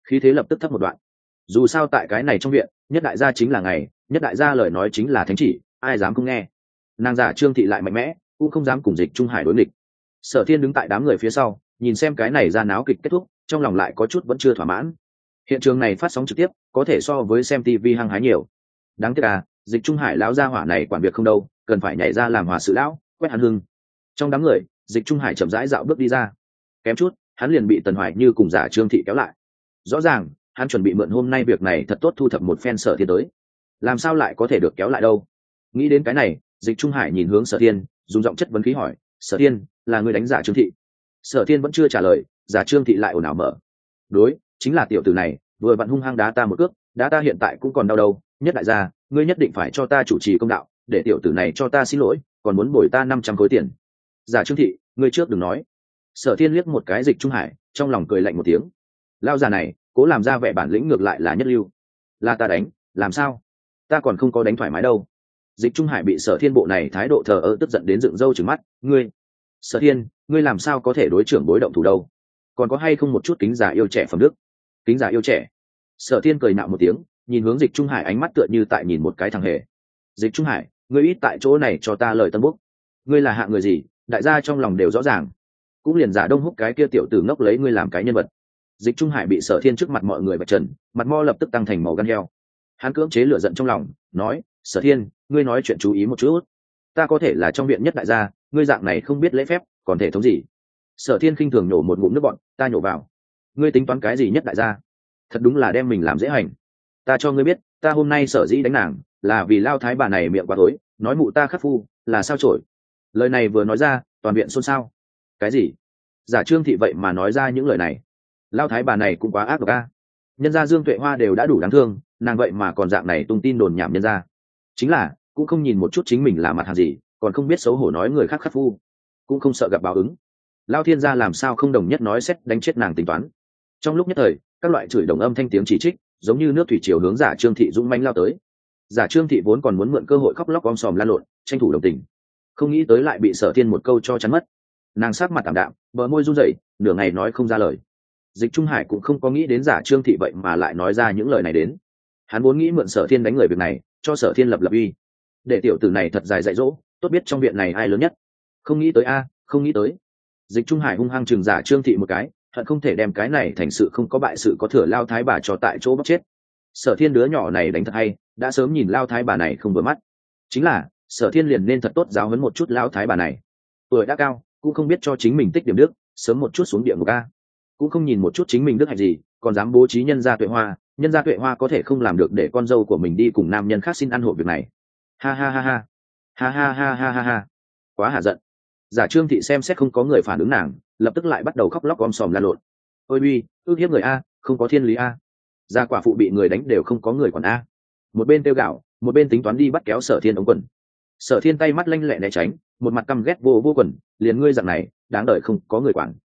khí thế lập tức thấp một đoạn. Dù sao tại cái này trong viện, nhất đại gia chính là ngày, nhất đại gia lời nói chính là thánh chỉ, ai dám không nghe. Nàng giả Trương Thị lại mạnh mẽ, cũng không dám cùng Dịch Trung Hải đối nghịch. Sở Thiên đứng tại đám người phía sau, nhìn xem cái này ra náo kịch kết thúc, trong lòng lại có chút vẫn chưa thỏa mãn. Hiện trường này phát sóng trực tiếp, có thể so với xem tivi hăng hái nhiều. Đáng tiếc à, Dịch Trung Hải lão gia hỏa này quản việc không đâu, cần phải nhảy ra làm hòa sự lão, quét hắn hưng. Trong đám người, Dịch Trung Hải chậm rãi dạo bước đi ra. Kém chút, hắn liền bị Tần Hoài Như cùng giả Trương Thị kéo lại. Rõ ràng, hắn chuẩn bị mượn hôm nay việc này thật tốt thu thập một phen Sở Thiên tới. Làm sao lại có thể được kéo lại đâu? Nghĩ đến cái này, Dịch Trung Hải nhìn hướng Sở Thiên, dùng giọng chất vấn khí hỏi, "Sở Thiên, là người đánh giả Trương Thị?" Sở Thiên vẫn chưa trả lời, giả Trương Thị lại ồn ào mở. "Đối, chính là tiểu tử này, vừa vặn hung hăng đá ta một cước, đá ta hiện tại cũng còn đau đầu, nhất đại gia, ngươi nhất định phải cho ta chủ trì công đạo, để tiểu tử này cho ta xin lỗi, còn muốn bồi ta năm trăm khối tiền." "Giả Trương Thị, ngươi trước đừng nói." Sở Thiên liếc một cái Dịch Trung Hải, trong lòng cười lạnh một tiếng. Lao già này, cố làm ra vẻ bản lĩnh ngược lại là nhất lưu. "Là ta đánh, làm sao? Ta còn không có đánh thoải mái đâu." Dịch Trung Hải bị Sở Thiên bộ này thái độ thờ ơ tức giận đến dựng râu trừng mắt, "Ngươi, Sở Thiên, ngươi làm sao có thể đối trưởng bối động thủ đâu? Còn có hay không một chút kính già yêu trẻ phẩm đức?" "Kính già yêu trẻ?" Sở Thiên cười nạo một tiếng, nhìn hướng Dịch Trung Hải, ánh mắt tựa như tại nhìn một cái thằng hề. "Dịch Trung Hải, ngươi ít tại chỗ này cho ta lời tân bốc. Ngươi là hạng người gì, đại gia trong lòng đều rõ ràng. Cũng liền giả Đông Húc cái kia tiểu tử ngốc lấy ngươi làm cái nhân vật." Dịch Trung Hải bị Sở Thiên trước mặt mọi người vạch trần, mặt mo lập tức tăng thành màu gan heo. Hắn cưỡng chế lửa giận trong lòng, nói, "Sở Thiên, ngươi nói chuyện chú ý một chút. Ta có thể là trong viện nhất đại gia, ngươi dạng này không biết lễ phép, còn thể thống gì?" Sở Thiên khinh thường nhổ một ngụm nước bọn, "Ta nhổ vào. Ngươi tính toán cái gì nhất đại gia? Thật đúng là đem mình làm dễ hành. Ta cho ngươi biết, ta hôm nay sở dĩ đánh nàng, là vì lao thái bà này miệng quá tối, nói mụ ta khắc phu, là sao chổi." Lời này vừa nói ra, toàn viện xôn xao. Cái gì? Giả Trương Thị vậy mà nói ra những lời này? Lao thái bà này cũng quá ác độc a. Nhân gia Dương Tuệ Hoa đều đã đủ đáng thương, nàng vậy mà còn dạng này tung tin đồn nhảm nhân gia. Chính là, cũng không nhìn một chút chính mình là mặt hàng gì, còn không biết xấu hổ nói người khác khắc phu, cũng không sợ gặp báo ứng. Lao thiên gia làm sao không đồng nhất nói xét đánh chết nàng tính toán. Trong lúc nhất thời, các loại chửi đồng âm thanh tiếng chỉ trích, giống như nước thủy triều hướng giả Trương Thị dũng mãnh lao tới. Giả Trương Thị vốn còn muốn mượn cơ hội khóc lóc om sòm lan lộn, tranh thủ đồng tình, không nghĩ tới lại bị Sở Thiên một câu cho chắn mất. Nàng sắc mặt tạm đạm, bờ môi run rẩy, nửa ngày nói không ra lời. Dịch Trung Hải cũng không có nghĩ đến giả Trương Thị vậy mà lại nói ra những lời này đến. Hắn vốn nghĩ mượn Sở Thiên đánh người việc này, cho Sở Thiên lập lập uy, để tiểu tử này thật dài dạy dỗ, tốt biết trong viện này ai lớn nhất. Không nghĩ tới a, không nghĩ tới. Dịch Trung Hải hung hăng chừng giả Trương Thị một cái, hận không thể đem cái này thành sự không có bại sự có thừa lao thái bà cho tại chỗ bóc chết. Sở Thiên đứa nhỏ này đánh thật hay, đã sớm nhìn lao thái bà này không vừa mắt. Chính là, Sở Thiên liền nên thật tốt giáo huấn một chút lao thái bà này. Tuổi đã cao, cũng không biết cho chính mình tích điểm đức, sớm một chút xuống địa ngục a. Cũng không nhìn một chút chính mình đức hạnh gì, còn dám bố trí nhân gia Tuệ Hoa, nhân gia Tuệ Hoa có thể không làm được để con dâu của mình đi cùng nam nhân khác xin ăn hộ việc này. Ha ha ha ha. Ha ha ha ha ha ha. Quá hả giận. Giả Trương Thị xem xét không có người phản ứng nàng, lập tức lại bắt đầu khóc lóc om sòm la lộn. "Ôi uy, ước hiếp người a, không có thiên lý a. Gia quả phụ bị người đánh đều không có người quản a." Một bên tiêu gạo, một bên tính toán đi bắt kéo Sở Thiên ống quần. Sở Thiên tay mắt lanh lẹ né tránh, một mặt căm ghét vô vô quần, liền ngươi dạng này, đáng đợi không có người quản.